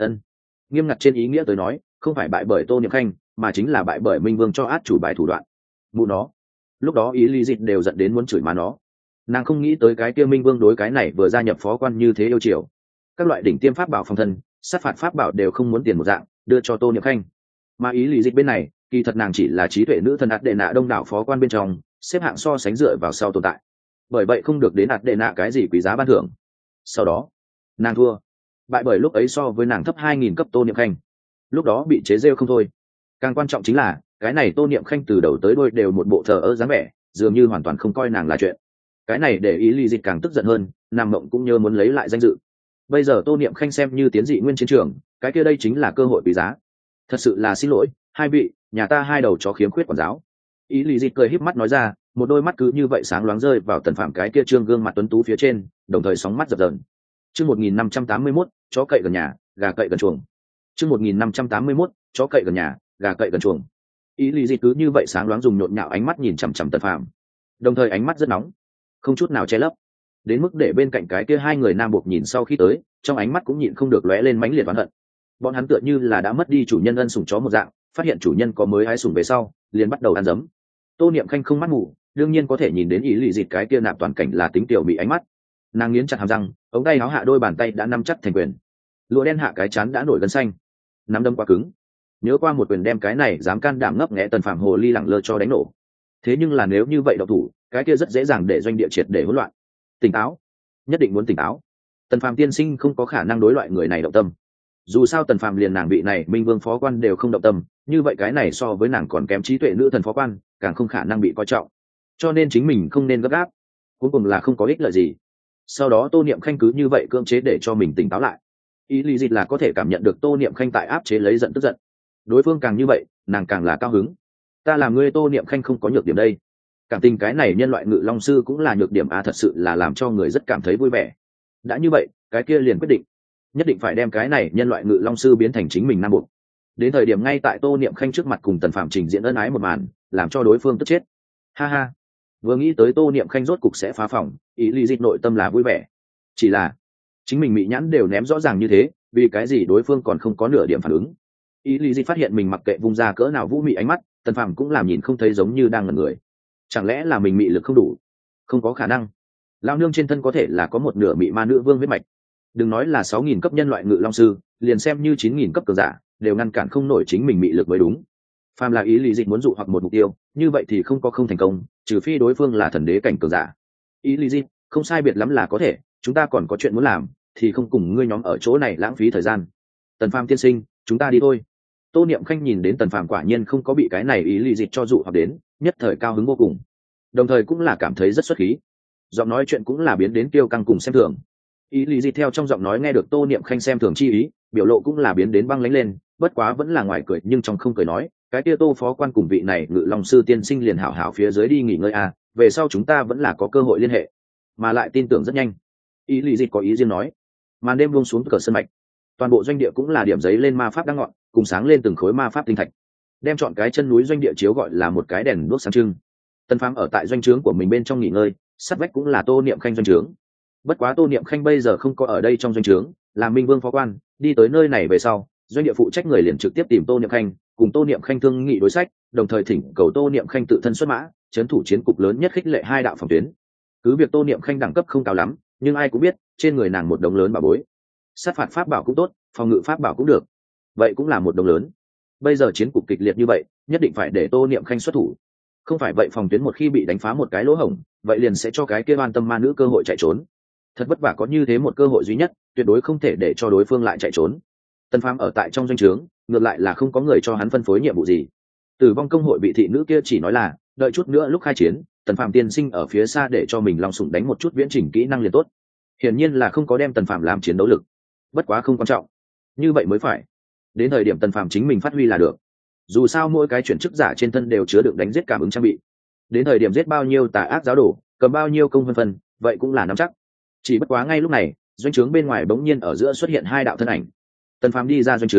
Nghiêm ngặt trên ý nghĩa tới nói, không phải bại bởi tô niệm khanh, mà chính là bại bởi minh vương cho át chủ bài thủ đoạn. Mụ nó, lúc đó ý lý dịch đều giận đến muốn chửi má nó. Nàng không nghĩ tới cái kia minh vương đối cái này vừa gia nhập phó quan như thế yêu chiều, các loại đỉnh tiêm pháp bảo phòng thân, sát phạt pháp bảo đều không muốn tiền một dạng đưa cho tô niệm khanh. Mà ý lý dịch bên này, kỳ thật nàng chỉ là trí tuệ nữ thần ạt đệ nạ đông đảo phó quan bên trong xếp hạng so sánh dựa vào sau tồn tại, bởi vậy không được đến ạt đệ nạ cái gì quý giá ban thưởng. Sau đó nàng thua, bại bởi lúc ấy so với nàng thấp 2000 cấp tô niệm khanh, lúc đó bị chế rêu không thôi. Càng quan trọng chính là cái này tô niệm khanh từ đầu tới đuôi đều một bộ thờ ơ dáng vẻ, dường như hoàn toàn không coi nàng là chuyện. Cái này để ý lý dịch càng tức giận hơn, nàng mộng cũng nhớ muốn lấy lại danh dự. Bây giờ tô niệm khanh xem như tiến dị nguyên chiến trường, cái kia đây chính là cơ hội quý giá. Thật sự là xin lỗi hai vị, nhà ta hai đầu chó khiếm khuyết quản giáo. Ý lý dịch cười híp mắt nói ra, một đôi mắt cứ như vậy sáng loáng rơi vào Tần Phạm cái kia trương gương mặt tuấn tú phía trên, đồng thời sóng mắt dập dờn. Chương 1581, chó cậy gần nhà, gà cậy gần chuồng. Chương 1581, chó cậy gần nhà, gà cậy gần chuồng. Ý lý dịch cứ như vậy sáng loáng dùng nhộn nhạo ánh mắt nhìn chằm chằm Tần Phạm, đồng thời ánh mắt rất nóng, không chút nào che lấp, đến mức để bên cạnh cái kia hai người nam buộc nhìn sau khi tới, trong ánh mắt cũng nhịn không được lóe lên mãnh liệt oán hận. Bọn hắn tựa như là đã mất đi chủ nhân ân sủng chó một dạng, phát hiện chủ nhân có mới hái sủng về sau, liền bắt đầu ăn dấm. Tô niệm khanh không mắt mù, đương nhiên có thể nhìn đến ý lì dịt cái kia nạp toàn cảnh là tính tiểu bị ánh mắt. Nàng nghiến chặt hàm răng, ống tay áo hạ đôi bàn tay đã nắm chắc thành quyền, lụa đen hạ cái chán đã nổi gân xanh, nắm đâm quá cứng. Nhớ qua một quyền đem cái này dám can đảm ngấp nghé Tần Phạm hồ ly lẳng lơ cho đánh nổ. Thế nhưng là nếu như vậy độc thủ, cái kia rất dễ dàng để doanh địa triệt để hỗn loạn. Tỉnh táo, nhất định muốn tỉnh táo. Tần Phạm tiên sinh không có khả năng đối loại người này động tâm. Dù sao Tần Phạm liền nàng vị này minh vương phó quan đều không động tâm, như vậy cái này so với nàng còn kém trí tuệ nữ thần phó quan, càng không khả năng bị coi trọng. Cho nên chính mình không nên gấp gáp, cuối cùng là không có ích lợi gì. Sau đó tô niệm khanh cứ như vậy cưỡng chế để cho mình tỉnh táo lại. Ý lý dịch là có thể cảm nhận được tô niệm khanh tại áp chế lấy giận tức giận, đối phương càng như vậy nàng càng là cao hứng. Ta làm ngươi tô niệm khanh không có nhược điểm đây, cảm tình cái này nhân loại ngự long sư cũng là nhược điểm à, thật sự là làm cho người rất cảm thấy vui vẻ. Đã như vậy cái kia liền quyết định, nhất định phải đem cái này nhân loại ngự long sư biến thành chính mình nam buộc. Đến thời điểm ngay tại tô niệm khanh trước mặt cùng Tần Phạm trình diễn ân ái một màn, làm cho đối phương tức chết. Ha ha, vừa nghĩ tới tô niệm khanh rốt cục sẽ phá phòng, ý lý dịch nội tâm là vui vẻ. Chỉ là chính mình mị nhãn đều ném rõ ràng như thế, vì cái gì đối phương còn không có nửa điểm phản ứng. Ý lý dịch phát hiện mình mặc kệ vung ra cỡ nào vũ mị ánh mắt, Tần Phạm cũng làm nhìn không thấy, giống như đang ngẩn người. Chẳng lẽ là mình mị lực không đủ? Không có khả năng, lao nương trên thân có thể là có một nửa mị ma nữ vương huyết mạch. Đừng nói là 6000 cấp nhân loại ngự long sư, liền xem như 9000 cấp cường giả đều ngăn cản không nổi chính mình mị lực mới đúng. Phàm là ý lý dịch muốn dụ hoặc một mục tiêu, như vậy thì không có không thành công, trừ phi đối phương là thần đế cảnh cường giả. Ý lý dịch không sai biệt lắm là có thể, chúng ta còn có chuyện muốn làm, thì không cùng ngươi nhóm ở chỗ này lãng phí thời gian. Tần Phàm tiên sinh, chúng ta đi thôi. Tô niệm khanh nhìn đến Tần Phàm quả nhiên không có bị cái này ý lý dịch cho dụ hoặc đến, nhất thời cao hứng vô cùng, đồng thời cũng là cảm thấy rất xuất khí. Giọng nói chuyện cũng là biến đến tiêu căng cùng xem thường. Ý lý dịch theo trong giọng nói nghe được tô niệm khanh xem thường chi ý, biểu lộ cũng là biến đến băng lãnh lên, bất quá vẫn là ngoài cười nhưng trong không cười nói, cái kia tô phó quan cùng vị này ngự long sư tiên sinh liền hảo hảo phía dưới đi nghỉ ngơi à, về sau chúng ta vẫn là có cơ hội liên hệ, mà lại tin tưởng rất nhanh. Ý lý dịch có ý riêng nói. Màn đêm buông xuống cờ sân mạch, toàn bộ doanh địa cũng là điểm giấy lên ma pháp đang ngọn, cùng sáng lên từng khối ma pháp tinh thạch, đem chọn cái chân núi doanh địa chiếu gọi là một cái đèn đuốc sáng trưng. Tần Phàm ở tại doanh trướng của mình bên trong nghỉ ngơi, sát vách cũng là tô niệm khanh doanh trướng. Bất quá tô niệm khanh bây giờ không có ở đây trong doanh trướng, là minh vương phó quan, đi tới nơi này về sau, doanh địa phụ trách người liền trực tiếp tìm tô niệm khanh, cùng tô niệm khanh thương nghị đối sách, đồng thời thỉnh cầu tô niệm khanh tự thân xuất mã, chấn thủ chiến cục lớn nhất, khích lệ hai đạo phòng tuyến. Cứ việc tô niệm khanh đẳng cấp không cao lắm, nhưng ai cũng biết trên người nàng một đống lớn bảo bối, sát phạt pháp bảo cũng tốt, phòng ngự pháp bảo cũng được, vậy cũng là một đống lớn. Bây giờ chiến cục kịch liệt như vậy, nhất định phải để tô niệm khanh xuất thủ, không phải vậy phòng tuyến một khi bị đánh phá một cái lỗ hổng, vậy liền sẽ cho cái kia oan tâm ma nữ cơ hội chạy trốn. Thật vất vả có như thế một cơ hội duy nhất, tuyệt đối không thể để cho đối phương lại chạy trốn. Tần Phàm ở tại trong doanh trướng, ngược lại là không có người cho hắn phân phối nhiệm vụ gì. Tử vong công hội vị thị nữ kia chỉ nói là đợi chút nữa lúc khai chiến, Tần Phàm tiên sinh ở phía xa để cho mình long sủng đánh một chút viễn trình kỹ năng liền tốt. Hiển nhiên là không có đem Tần Phàm làm chiến đấu lực, bất quá không quan trọng, như vậy mới phải. Đến thời điểm Tần Phàm chính mình phát huy là được. Dù sao mỗi cái chuyển chức giả trên thân đều chứa đựng đánh giết cảm ứng trang bị, đến thời điểm giết bao nhiêu tà ác giáo đồ, cầm bao nhiêu công vân vân, vậy cũng là nắm chắc. Chỉ bất quá ngay lúc này, doanh trướng bên ngoài bỗng nhiên ở giữa xuất hiện hai đạo thân ảnh. Tần Phàm đi ra doanh trướng,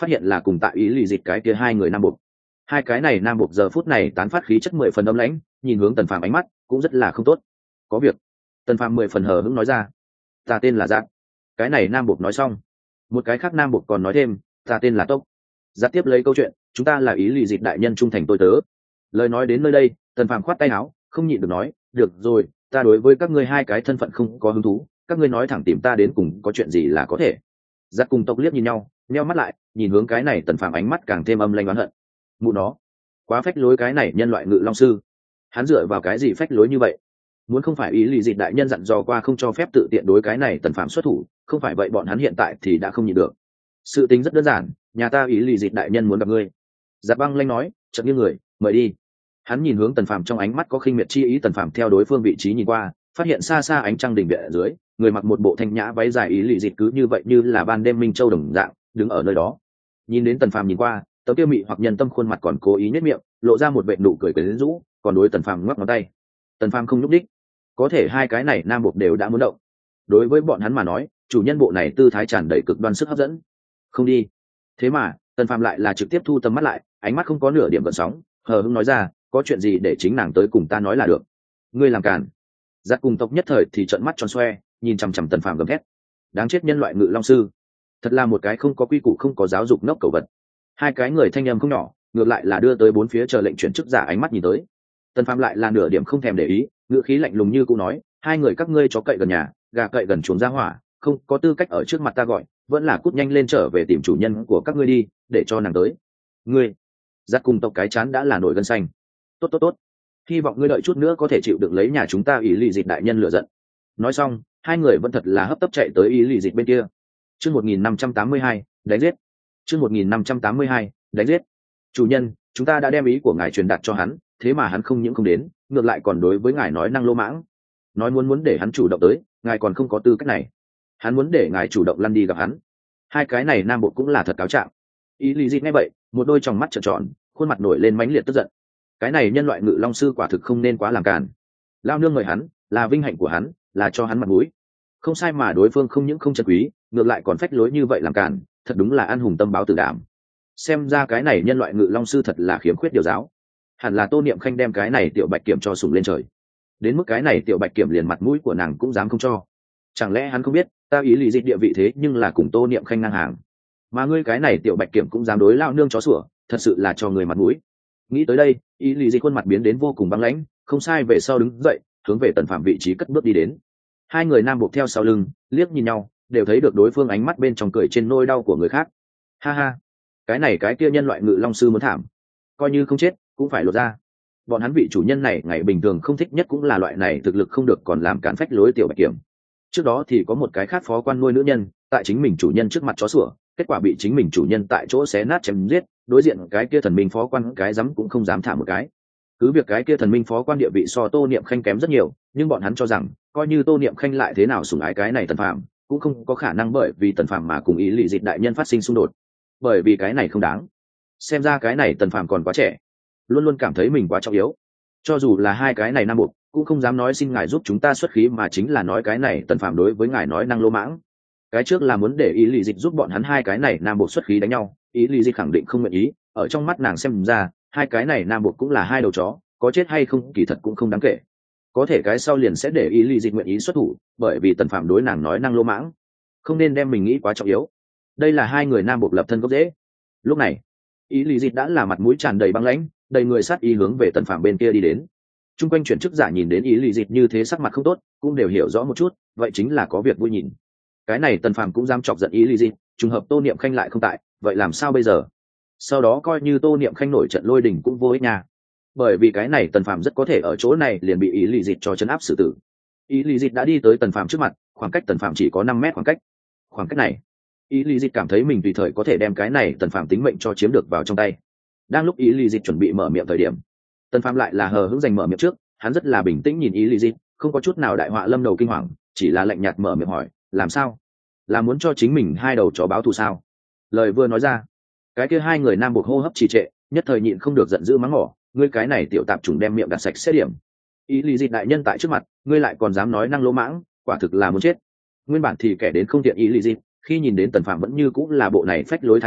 phát hiện là cùng tại ý lì dịch cái kia hai người nam buộc. Hai cái này nam buộc giờ phút này tán phát khí chất 10 phần âm lãnh, nhìn hướng Tần Phàm ánh mắt cũng rất là không tốt. Có việc. Tần Phàm 10 phần hờ hững nói ra. Ta tên là Giác. Cái này nam buộc nói xong, một cái khác nam buộc còn nói thêm, ta tên là Tốc. Giác tiếp lấy câu chuyện, chúng ta là ý lì dịch đại nhân trung thành tôi tớ. Lời nói đến nơi đây, Tần Phàm khoát tay áo, không nhịn được nói, được rồi, ta đối với các ngươi hai cái thân phận không có hứng thú, các ngươi nói thẳng tìm ta đến cùng có chuyện gì là có thể. Giác cùng Tộc liếc nhìn nhau, nheo mắt lại, nhìn hướng cái này Tần Phàm ánh mắt càng thêm âm lanh oán hận. Mụ nó, quá phách lối cái này nhân loại ngự long sư. Hắn dựa vào cái gì phách lối như vậy? Muốn không phải ý lì dịch đại nhân dặn dò qua không cho phép tự tiện đối cái này Tần Phàm xuất thủ, không phải vậy bọn hắn hiện tại thì đã không nhịn được. Sự tính rất đơn giản, nhà ta ý lì dịch đại nhân muốn gặp ngươi. Giáp băng lanh nói, chợt như người, mời đi. Hắn nhìn hướng Tần Phàm trong ánh mắt có khinh miệt chi ý. Tần Phàm theo đối phương vị trí nhìn qua, phát hiện xa xa ánh trăng đỉnh viện ở dưới, người mặc một bộ thanh nhã váy dài ý lì dịch cứ như vậy như là ban đêm minh châu đồng dạng đứng ở nơi đó. Nhìn đến Tần Phàm nhìn qua, tấm tiêu mị hoặc nhân tâm khuôn mặt còn cố ý nhếch miệng, lộ ra một vệt nụ cười quyến rũ, còn đối Tần Phàm ngoắc ngón tay. Tần Phàm không nhúc đích, có thể hai cái này nam buộc đều đã muốn động. Đối với bọn hắn mà nói, chủ nhân bộ này tư thái tràn đầy cực đoan sức hấp dẫn. Không đi. Thế mà Tần Phàm lại là trực tiếp thu tầm mắt lại, ánh mắt không có nửa điểm gợn sóng, hờ hững nói ra, có chuyện gì để chính nàng tới cùng ta nói là được. Ngươi làm cản. Giác cùng Tộc nhất thời thì trợn mắt tròn xoe, nhìn chằm chằm Tần Phàm gầm thét. Đáng chết nhân loại ngự long sư, thật là một cái không có quy củ không có giáo dục nốc cầu vật. Hai cái người thanh âm không nhỏ, ngược lại là đưa tới bốn phía chờ lệnh chuyển chức giả ánh mắt nhìn tới. Tần Phàm lại là nửa điểm không thèm để ý, ngữ khí lạnh lùng như cũ nói, hai người các ngươi chó cậy gần nhà, gà cậy gần chuồng ra hỏa, không có tư cách ở trước mặt ta gọi, vẫn là cút nhanh lên trở về tìm chủ nhân của các ngươi đi, để cho nàng tới. Ngươi. Giác cùng Tộc cái chán đã là nổi gân xanh. Tốt tốt tốt, hy vọng ngươi đợi chút nữa có thể chịu đựng lấy nhà chúng ta ý lì dịch đại nhân lựa giận. Nói xong, hai người vẫn thật là hấp tấp chạy tới ý lì dịch bên kia. Chương 1582, đánh giết. Chương 1582, đánh giết. Chủ nhân, chúng ta đã đem ý của ngài truyền đạt cho hắn, thế mà hắn không những không đến, ngược lại còn đối với ngài nói năng lô mãng. Nói muốn để hắn chủ động tới, ngài còn không có tư cách này. Hắn muốn để ngài chủ động lăn đi gặp hắn. Hai cái này nam bộ cũng là thật cáo trạng. Ý lý dịch nghe vậy, một đôi tròng mắt trợn tròn, khuôn mặt nổi lên mãnh liệt tức giận. Cái này nhân loại ngự long sư quả thực không nên quá làm càn. Lao nương mời hắn, là vinh hạnh của hắn, là cho hắn mặt mũi. Không sai mà đối phương không những không trân quý, ngược lại còn phách lối như vậy làm càn, thật đúng là ăn hùng tâm báo tử đảm. Xem ra cái này nhân loại ngự long sư thật là khiếm khuyết điều giáo. Hẳn là Tô Niệm Khanh đem cái này tiểu bạch kiểm cho sủng lên trời. Đến mức cái này tiểu bạch kiểm liền mặt mũi của nàng cũng dám không cho. Chẳng lẽ hắn không biết ta ý lì dịch địa vị thế nhưng là cùng Tô Niệm Khanh ngang hàng, mà ngươi cái này tiểu bạch kiểm cũng dám đối lao nương chó sủa, thật sự là cho người mặt mũi. Nghĩ tới đây, ý lì dịch khuôn mặt biến đến vô cùng băng lãnh, không sai về sau đứng dậy, hướng về Tần Phàm vị trí cất bước đi đến. Hai người nam buộc theo sau lưng, liếc nhìn nhau, đều thấy được đối phương ánh mắt bên trong cười trên nỗi đau của người khác. Ha ha, cái này cái kia nhân loại ngự long sư muốn thảm, coi như không chết cũng phải lột ra. Bọn hắn vị chủ nhân này ngày bình thường không thích nhất cũng là loại này thực lực không được còn làm cản phách lối tiểu bạch kiểm. Trước đó thì có một cái khác phó quan nuôi nữ nhân, tại chính mình chủ nhân trước mặt chó sủa, kết quả bị chính mình chủ nhân tại chỗ xé nát chém giết, đối diện cái kia thần minh phó quan cái dám cũng không dám thả một cái. Cứ việc cái kia thần minh phó quan địa vị so Tô Niệm Khanh kém rất nhiều, nhưng bọn hắn cho rằng coi như Tô Niệm Khanh lại thế nào sủng ái cái này Tần Phàm, cũng không có khả năng bởi vì Tần Phàm mà cùng ý lì dịch đại nhân phát sinh xung đột, bởi vì cái này không đáng. Xem ra cái này Tần Phàm còn quá trẻ, luôn luôn cảm thấy mình quá trọng yếu. Cho dù là hai cái này nam buộc cũng không dám nói xin ngài giúp chúng ta xuất khí, mà chính là nói cái này Tần Phàm đối với ngài nói năng lỗ mãng. Cái trước là muốn để ý lì dịch giúp bọn hắn hai cái này nam buộc xuất khí đánh nhau, ý lì dịch khẳng định không nguyện ý. Ở trong mắt nàng xem ra hai cái này nam buộc cũng là hai đầu chó, có chết hay không kỳ thật cũng không đáng kể. Có thể cái sau liền sẽ để ý lì dịch nguyện ý xuất thủ, bởi vì Tần Phàm đối nàng nói năng lỗ mãng. Không nên đem mình nghĩ quá trọng yếu. Đây là hai người nam buộc lập thân gốc rễ. Lúc này ý lì dịch đã là mặt mũi tràn đầy băng lãnh, đầy người sát ý hướng về Tần Phàm bên kia đi đến. Trung quanh chuyển chức giả nhìn đến ý lì dịch như thế sắc mặt không tốt, cũng đều hiểu rõ một chút, vậy chính là có việc vui nhìn. Cái này Tần Phàm cũng dám chọc giận ý lì dịch, trùng hợp Tô Niệm Khanh lại không tại, vậy làm sao bây giờ? Sau đó coi như Tô Niệm Khanh nổi trận lôi đình cũng vô ích nha, bởi vì cái này Tần Phàm rất có thể ở chỗ này liền bị ý lì dịch cho trấn áp xử tử. Ý lì dịch đã đi tới Tần Phàm trước mặt, khoảng cách Tần Phàm chỉ có 5 mét khoảng cách này, ý lì dịch cảm thấy mình tùy thời có thể đem cái này Tần Phàm tính mệnh cho chiếm được vào trong tay. Đang lúc ý lì dịch chuẩn bị mở miệng thời điểm, Tần Phàm lại là hờ hững giành mở miệng trước. Hắn rất là bình tĩnh nhìn ý lì dịch, không có chút nào đại họa lâm đầu kinh hoàng, chỉ là lạnh nhạt mở miệng hỏi, làm sao? Là muốn cho chính mình hai đầu chó báo thù sao? Lời vừa nói ra, cái kia hai người nam buộc hô hấp trì trệ, nhất thời nhịn không được giận dữ mắng mỏ, ngươi cái này tiểu tạp chủng đem miệng đặt sạch xét điểm. Ý lì dịch đại nhân tại trước mặt, ngươi lại còn dám nói năng lỗ mãng, quả thực là muốn chết. Nguyên bản thì kẻ đến không tiện ý lì dịch, khi nhìn đến Tần Phàm vẫn như cũng là bộ này phách lối thái độ,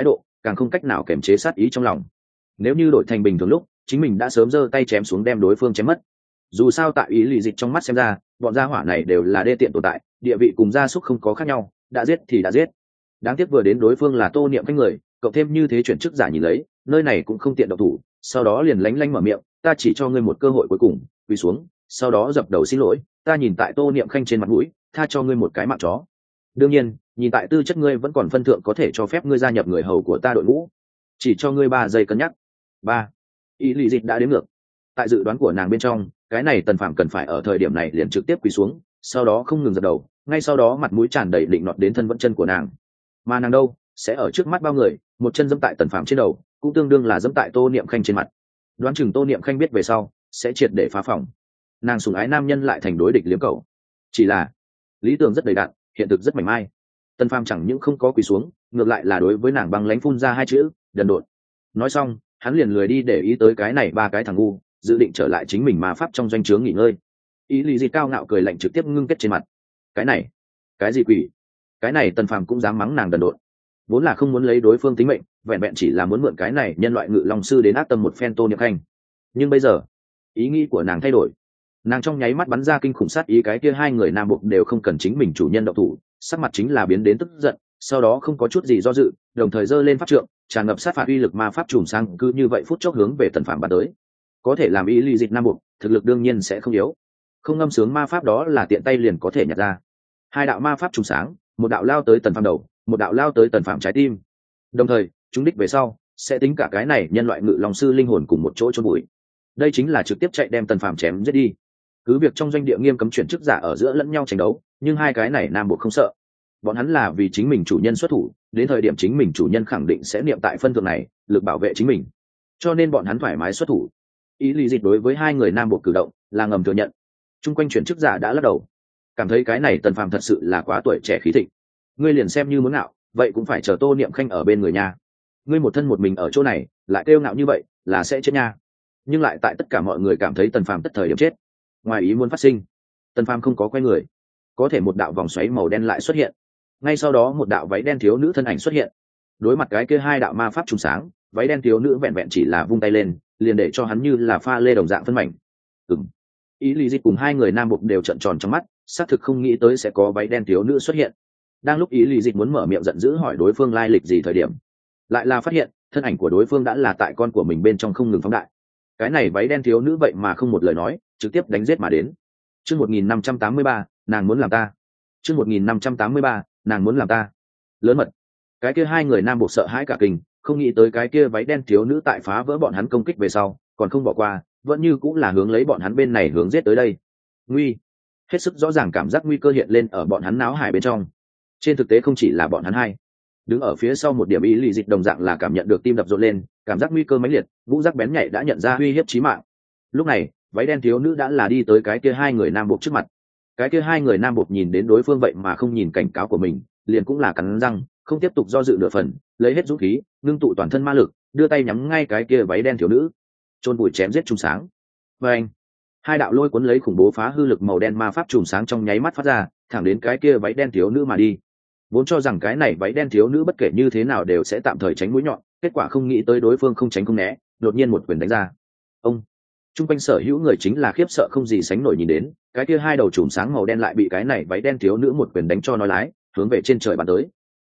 càng không cách nào kiềm chế sát ý trong lòng. Nếu như đổi thành bình thường lúc, chính mình đã sớm giơ tay chém xuống đem đối phương chém mất. Dù sao tại ý lì dịch trong mắt xem ra, bọn gia hỏa này đều là đê tiện tồn tại, địa vị cùng gia súc không có khác nhau, đã giết thì đã giết. Đáng tiếc vừa đến đối phương là Tô Niệm Khanh người, cộng thêm như thế chuyển chức giả nhìn lấy, nơi này cũng không tiện động thủ, sau đó liền lánh lánh mở miệng, ta chỉ cho ngươi một cơ hội cuối cùng, quỳ xuống, sau đó dập đầu xin lỗi, ta nhìn tại Tô Niệm Khanh trên mặt mũi, tha cho ngươi một cái mạng chó. Đương nhiên, nhìn tại tư chất ngươi vẫn còn phân thượng có thể cho phép ngươi gia nhập người hầu của ta đội ngũ, chỉ cho ngươi 3 giây cân nhắc. 3. Ý lì dịch đã đến ngược. Tại dự đoán của nàng bên trong, cái này Tần Phạm cần phải ở thời điểm này liền trực tiếp quỳ xuống, sau đó không ngừng dập đầu, ngay sau đó mặt mũi tràn đầy định nọt đến thân vẫn chân của nàng. Mà nàng đâu, sẽ ở trước mắt bao người, một chân dẫm tại Tần Phạm trên đầu, cũng tương đương là dẫm tại Tô Niệm Khanh trên mặt. Đoán chừng Tô Niệm Khanh biết về sau, sẽ triệt để phá phòng. Nàng sủng ái nam nhân lại thành đối địch liếm cầu. Chỉ là lý tưởng rất đầy đặn, hiện thực rất mảnh mai. Tần Phàm chẳng những không có quỳ xuống, ngược lại là đối với nàng băng lãnh phun ra 2 chữ, đần độn. Nói xong, hắn liền lười đi để ý tới cái này 3 cái thằng ngu, dự định trở lại chính mình ma pháp trong doanh trướng nghỉ ngơi. Ý lý gì cao ngạo cười lạnh trực tiếp ngưng kết trên mặt. Cái này, cái gì quỷ? Cái này Tần Phàm cũng dám mắng nàng đần độn. Vốn là không muốn lấy đối phương tính mệnh, vẹn vẹn chỉ là muốn mượn cái này nhân loại ngự long sư đến ác tâm một phen Tô Niệm Khanh. Nhưng bây giờ, ý nghĩ của nàng thay đổi. Nàng trong nháy mắt bắn ra kinh khủng sát ý, cái kia 2 người nam buộc đều không cần chính mình chủ nhân động thủ, sắc mặt chính là biến đến tức giận, sau đó không có chút gì do dự, đồng thời giơ lên pháp trượng, tràn ngập sát phạt uy lực ma pháp trùm sang, cứ như vậy phút chốc hướng về Tần Phàm bắn tới. Có thể làm ý lì dịch nam buộc, thực lực đương nhiên sẽ không yếu. Không ngâm sướng ma pháp đó là tiện tay liền có thể nhặt ra. 2 đạo ma pháp trùm sáng, một đạo lao tới Tần Phàm đầu, một đạo lao tới Tần Phàm trái tim. Đồng thời, chúng đích về sau, sẽ tính cả cái này nhân loại ngự long sư linh hồn cùng một chỗ chôn bụi. Đây chính là trực tiếp chạy đem Tần Phàm chém giết đi. Cứ việc trong doanh địa nghiêm cấm chuyển chức giả ở giữa lẫn nhau tranh đấu, nhưng 2 cái này nam buộc không sợ. Bọn hắn là vì chính mình chủ nhân xuất thủ, đến thời điểm chính mình chủ nhân khẳng định sẽ niệm tại phân thượng này, lực bảo vệ chính mình, cho nên bọn hắn thoải mái xuất thủ. Ý lý dịch đối với 2 người nam buộc cử động là ngầm thừa nhận. Trung quanh chuyển chức giả đã lắc đầu, cảm thấy cái này Tần Phàm thật sự là quá tuổi trẻ khí thịnh. Ngươi liền xem như muốn ngạo, vậy cũng phải chờ Tô Niệm Khanh ở bên người nha. Ngươi một thân một mình ở chỗ này, lại kêu ngạo như vậy, là sẽ chết nha. Nhưng lại tại tất cả mọi người cảm thấy Tần Phàm tất thời điểm chết. Ngoài ý muốn phát sinh, Tần Phàm không có quay người, có thể một đạo vòng xoáy màu đen lại xuất hiện, ngay sau đó một đạo váy đen thiếu nữ thân ảnh xuất hiện. Đối mặt cái kia 2 đạo ma pháp trùng sáng, váy đen thiếu nữ vẹn vẹn chỉ là vung tay lên, liền để cho hắn như là pha lê đồng dạng phân mảnh. Ý lý dịch cùng 2 người nam buộc đều trợn tròn trong mắt, xác thực không nghĩ tới sẽ có váy đen thiếu nữ xuất hiện. Đang lúc ý lý dịch muốn mở miệng giận dữ hỏi đối phương lai lịch gì thời điểm, lại là phát hiện thân ảnh của đối phương đã là tại con của mình bên trong không ngừng phóng đại. Cái này váy đen thiếu nữ vậy mà không một lời nói, trực tiếp đánh giết mà đến. Chương 1583, nàng muốn làm ta. Chương 1583, nàng muốn làm ta. Lớn mật. Cái kia 2 người nam buộc sợ hãi cả kinh, không nghĩ tới cái kia váy đen thiếu nữ tại phá vỡ bọn hắn công kích về sau, còn không bỏ qua, vẫn như cũng là hướng lấy bọn hắn bên này hướng giết tới đây. Nguy. Hết sức rõ ràng cảm giác nguy cơ hiện lên ở bọn hắn náo hải bên trong. Trên thực tế không chỉ là bọn hắn 2. Đứng ở phía sau một điểm ý lì dịch đồng dạng là cảm nhận được tim đập rộn lên, cảm giác nguy cơ mãnh liệt, vũ giác bén nhạy đã nhận ra uy hiếp chí mạng. Lúc này, váy đen thiếu nữ đã là đi tới cái kia 2 người nam buộc trước mặt. Cái kia 2 người nam buộc nhìn đến đối phương vậy mà không nhìn cảnh cáo của mình, liền cũng là cắn răng, không tiếp tục do dự nửa phần, lấy hết dũng khí, ngưng tụ toàn thân ma lực, đưa tay nhắm ngay cái kia váy đen thiếu nữ, chôn bụi chém giết trùng sáng. Và anh, 2 đạo lôi cuốn lấy khủng bố phá hư lực màu đen ma pháp trùng sáng trong nháy mắt phát ra, thẳng đến cái kia váy đen thiếu nữ mà đi. Vốn cho rằng cái này váy đen thiếu nữ bất kể như thế nào đều sẽ tạm thời tránh mũi nhọn, kết quả không nghĩ tới đối phương không tránh không né, đột nhiên một quyền đánh ra. Ông trung quanh sở hữu người chính là khiếp sợ không gì sánh nổi nhìn đến, cái kia 2 đầu chùm sáng màu đen lại bị cái này váy đen thiếu nữ một quyền đánh cho nói lái, hướng về trên trời bắn tới.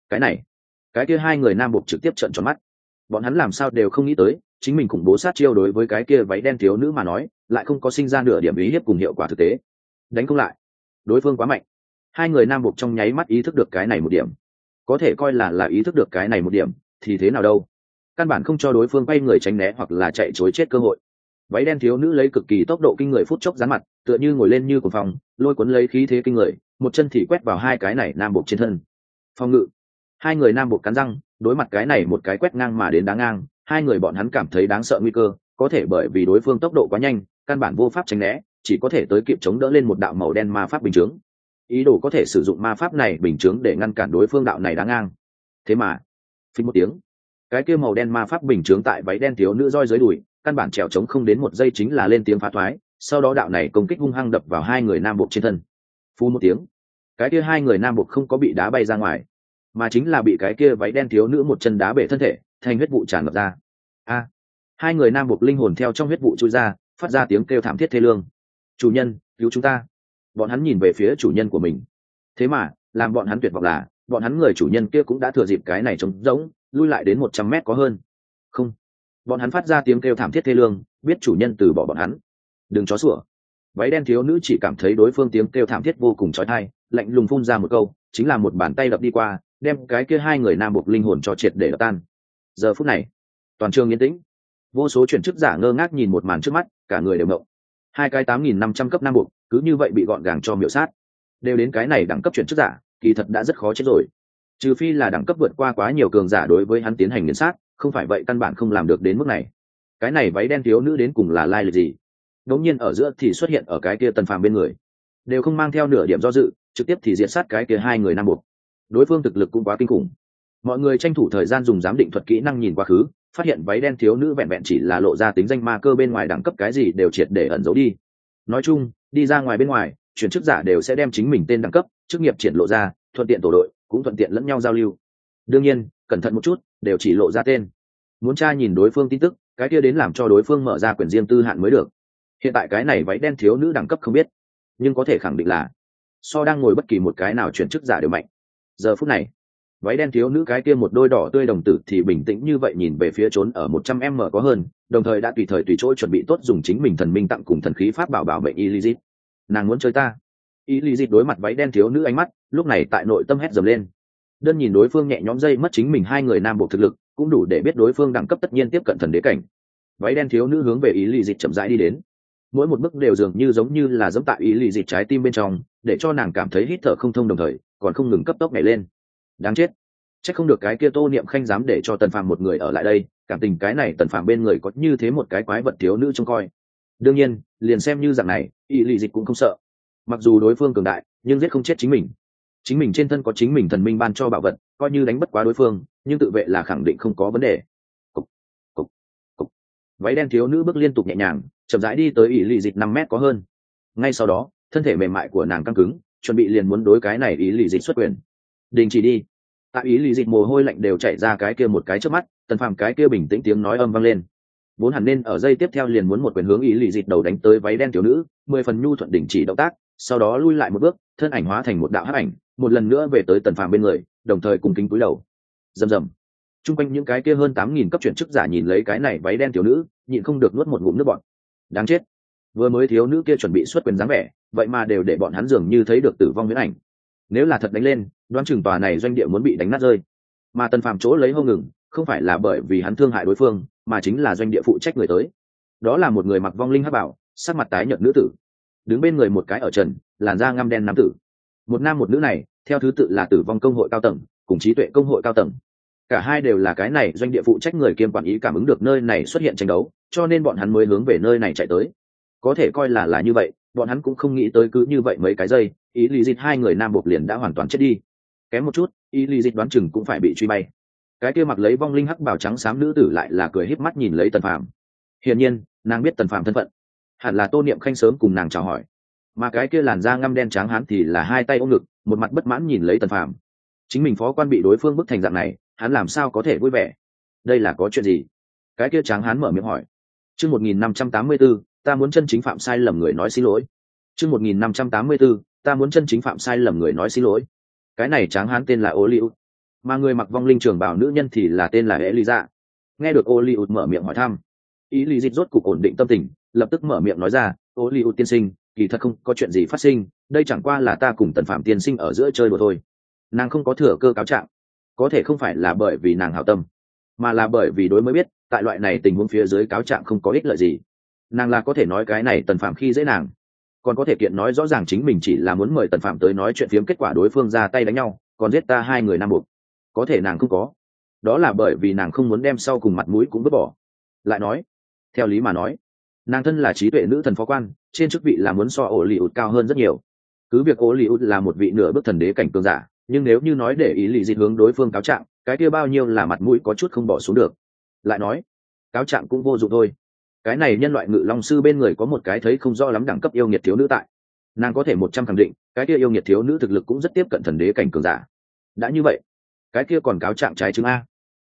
Cái kia 2 người nam buộc trực tiếp trợn tròn mắt. Bọn hắn làm sao đều không nghĩ tới, chính mình khủng bố sát chiêu đối với cái kia váy đen thiếu nữ mà nói, lại không có sinh ra nửa điểm ý hiếp cùng hiệu quả thực tế. Đánh không lại, đối phương quá mạnh. 2 người nam buộc trong nháy mắt ý thức được cái này một điểm. Có thể coi là ý thức được cái này một điểm, thì thế nào đâu? Căn bản không cho đối phương quay người tránh né hoặc là chạy trối chết cơ hội. Váy đen thiếu nữ lấy cực kỳ tốc độ kinh người phút chốc giáng mặt, tựa như ngồi lên như cuồng phong, lôi cuốn lấy khí thế kinh người, một chân thì quét vào 2 cái này nam buộc trên thân. Phòng ngự. 2 người nam buộc cắn răng, đối mặt cái này một cái quét ngang mà đến đá ngang, 2 người bọn hắn cảm thấy đáng sợ nguy cơ, có thể bởi vì đối phương tốc độ quá nhanh, căn bản vô pháp tránh né, chỉ có thể tới kịp chống đỡ lên một đạo màu đen ma pháp bình chướng. Ý đồ có thể sử dụng ma pháp này bình chướng để ngăn cản đối phương đạo này đá ngang. Thế mà, phình một tiếng, cái kia màu đen ma pháp bình chướng tại váy đen thiếu nữ roi dưới đùi, căn bản trèo chống không đến 1 giây chính là lên tiếng phá thoái, sau đó đạo này công kích hung hăng đập vào 2 người nam buộc trên thân. Phù một tiếng, cái kia 2 người nam buộc không có bị đá bay ra ngoài, mà chính là bị cái kia váy đen thiếu nữ một chân đá bể thân thể, thành huyết vụ tràn ngập ra. A! Hai người nam buộc linh hồn theo trong huyết vụ chui ra, phát ra tiếng kêu thảm thiết thê lương. Chủ nhân, cứu chúng ta! Bọn hắn nhìn về phía chủ nhân của mình. Thế mà làm bọn hắn tuyệt vọng là bọn hắn người chủ nhân kia cũng đã thừa dịp cái này trống rỗng lui lại đến 100 mét có hơn. Không! Bọn hắn phát ra tiếng kêu thảm thiết thê lương, biết chủ nhân từ bỏ bọn hắn. Đừng chó sủa! Váy đen thiếu nữ chỉ cảm thấy đối phương tiếng kêu thảm thiết vô cùng chói tai, lạnh lùng phun ra một câu, chính là một bàn tay đập đi qua, đem cái kia hai người nam buộc linh hồn cho triệt để đập tan. Giờ phút này, toàn trường yên tĩnh, vô số chuyển chức giả ngơ ngác nhìn một màn trước mắt, cả người đều ngộng. Hai cái 8.500 cấp nam buộc cứ như vậy bị gọn gàng cho miểu sát. Đều đến cái này đẳng cấp chuyển chức giả, kỳ thật đã rất khó chết rồi. Trừ phi là đẳng cấp vượt qua quá nhiều cường giả đối với hắn tiến hành nghiền sát, không phải vậy căn bản không làm được đến mức này. Cái này váy đen thiếu nữ đến cùng là lai lịch gì? Đột nhiên ở giữa thì xuất hiện ở cái kia Tần Phàm bên người, đều không mang theo nửa điểm do dự, trực tiếp thì diệt sát cái kia hai người nam buộc. Đối phương thực lực cũng quá kinh khủng. Mọi người tranh thủ thời gian dùng giám định thuật kỹ năng nhìn quá khứ, phát hiện váy đen thiếu nữ vẹn vẹn chỉ là lộ ra tính danh ma cơ, bên ngoài đẳng cấp cái gì đều triệt để ẩn giấu đi. Nói chung, đi ra ngoài bên ngoài, chuyển chức giả đều sẽ đem chính mình tên đẳng cấp, chức nghiệp triển lộ ra, thuận tiện tổ đội, cũng thuận tiện lẫn nhau giao lưu. Đương nhiên, cẩn thận một chút, đều chỉ lộ ra tên. Muốn tra nhìn đối phương tin tức, cái kia đến làm cho đối phương mở ra quyền riêng tư hạn mới được. Hiện tại cái này váy đen thiếu nữ đẳng cấp không biết, nhưng có thể khẳng định là so đang ngồi bất kỳ một cái nào chuyển chức giả đều mạnh. Giờ phút này, váy đen thiếu nữ cái kia một đôi đỏ tươi đồng tử thì bình tĩnh như vậy nhìn về phía trốn ở 100m có hơn, đồng thời đã tùy thời tùy chỗ chuẩn bị tốt dùng chính mình thần minh tặng cùng thần khí pháp bảo bảo mệnh Elizit. Nàng muốn chơi ta? Elizit đối mặt váy đen thiếu nữ ánh mắt, lúc này tại nội tâm hét dầm lên. Đơn nhìn đối phương nhẹ nhõm dây mất chính mình hai người nam bộ thực lực, cũng đủ để biết đối phương đẳng cấp tất nhiên tiếp cận thần đế cảnh. Váy đen thiếu nữ hướng về Elizit chậm rãi đi đến. Mỗi một bước đều dường như giống như là giẫm tại Elizit trái tim bên trong, để cho nàng cảm thấy hít thở không thông, đồng thời còn không ngừng cấp tốc nhảy lên. Đáng chết! Chắc không được cái kia Tô Niệm Khanh dám để cho Tần Phàm một người ở lại đây, cảm tình cái này Tần Phàm bên người có như thế một cái quái vật thiếu nữ trông coi. Đương nhiên, liền xem như dạng này, Elizit cũng không sợ. Mặc dù đối phương cường đại, nhưng giết không chết chính mình. Chính mình trên thân có chính mình thần minh ban cho bảo vật, coi như đánh bất quá đối phương, nhưng tự vệ là khẳng định không có vấn đề. Cục, cục, cục. Váy đen thiếu nữ bước liên tục nhẹ nhàng, chậm rãi đi tới Elizit 5 mét có hơn. Ngay sau đó, thân thể mềm mại của nàng căng cứng, chuẩn bị liền muốn đối cái này Elizit xuất quyền. Đình chỉ đi! Tại Elizit mồ hôi lạnh đều chảy ra cái kia một cái trước mắt, Tần Phàm cái kia bình tĩnh tiếng nói âm vang lên. Vốn hẳn nên ở giây tiếp theo liền muốn một quyền hướng Elizit đầu đánh tới váy đen thiếu nữ, 10 phần nhu thuận đình chỉ động tác, sau đó lui lại một bước, thân ảnh hóa thành một đạo hắc ảnh, một lần nữa về tới Tần Phàm bên người, đồng thời cùng kính cúi đầu. Rầm rầm. Trung quanh những cái kia hơn 8.000 cấp chuyển chức giả nhìn lấy cái này váy đen thiếu nữ, nhịn không được nuốt một ngụm nước bọt. Đáng chết. Vừa mới thiếu nữ kia chuẩn bị xuất quyền dáng vẻ, vậy mà đều để bọn hắn dường như thấy được tử vong huyễn ảnh. Nếu là thật đánh lên, đoán chừng tòa này doanh địa muốn bị đánh nát rơi. Mà Tần Phàm chỗ lấy hô ngừng, không phải là bởi vì hắn thương hại đối phương, mà chính là doanh địa phụ trách người tới. Đó là một người mặc vong linh hắc bảo, sắc mặt tái nhợt nữ tử. Đứng bên người một cái ở trần, làn da ngăm đen nam tử. Một nam một nữ này, theo thứ tự là Tử vong công hội cao tầng, cùng trí tuệ công hội cao tầng. Cả hai đều là cái này doanh địa phụ trách người kiêm quản ý cảm ứng được nơi này xuất hiện tranh đấu, cho nên bọn hắn mới hướng về nơi này chạy tới. Có thể coi là như vậy, bọn hắn cũng không nghĩ tới cứ như vậy mấy cái giây, Elizit hai người nam buộc liền đã hoàn toàn chết đi. Kém một chút, Elizit đoán chừng cũng phải bị truy bay. Cái kia mặc lấy vong linh hắc bào trắng xám nữ tử lại là cười híp mắt nhìn lấy Tần Phàm. Hiển nhiên, nàng biết Tần Phàm thân phận, hẳn là Tô Niệm Khanh sớm cùng nàng chào hỏi. Mà cái kia làn da ngăm đen trắng hán thì là hai tay ôm ngực, một mặt bất mãn nhìn lấy Tần Phàm. Chính mình phó quan bị đối phương bức thành dạng này, hắn làm sao có thể vui vẻ? Đây là có chuyện gì? Cái kia trắng hán mở miệng hỏi. Chương 1584, ta muốn chân chính phạm sai lầm người nói xin lỗi. Chương 1584, ta muốn chân chính phạm sai lầm người nói xin lỗi. Cái này tráng hán tên là Oliut, mà người mặc vong linh trường bào nữ nhân thì là tên là Eliza. Nghe được Oliut mở miệng hỏi thăm, Elizit rốt cục ổn định tâm tình, lập tức mở miệng nói ra, Oliut tiên sinh, kỳ thật không có chuyện gì phát sinh, đây chẳng qua là ta cùng Tần Phạm tiên sinh ở giữa chơi đùa thôi. Nàng không có thừa cơ cáo trạng, có thể không phải là bởi vì nàng hảo tâm, mà là bởi vì đối mới biết, tại loại này tình huống phía dưới cáo trạng không có ích lợi gì. Nàng là có thể nói cái này Tần Phạm khi dễ nàng, còn có thể kiện nói rõ ràng chính mình chỉ là muốn mời Tần Phạm tới nói chuyện phiếm, kết quả đối phương ra tay đánh nhau, còn giết ta hai người nam buộc. Có thể nàng không có, đó là bởi vì nàng không muốn đem sau cùng mặt mũi cũng vứt bỏ. Lại nói, theo lý mà nói, nàng thân là trí tuệ nữ thần phó quan, trên chức vị là muốn so Oliut cao hơn rất nhiều. Cứ việc Oliut là một vị nửa bước thần đế cảnh cường giả, nhưng nếu như nói để ý lì dịch hướng đối phương cáo trạng, cái kia bao nhiêu là mặt mũi có chút không bỏ xuống được. Lại nói, cáo trạng cũng vô dụng thôi. Cái này nhân loại ngự long sư bên người có một cái thấy không rõ lắm đẳng cấp yêu nghiệt thiếu nữ tại, nàng có thể 100 khẳng định cái kia yêu nghiệt thiếu nữ thực lực cũng rất tiếp cận thần đế cảnh cường giả. Đã như vậy, cái kia còn cáo trạng trái chứng a?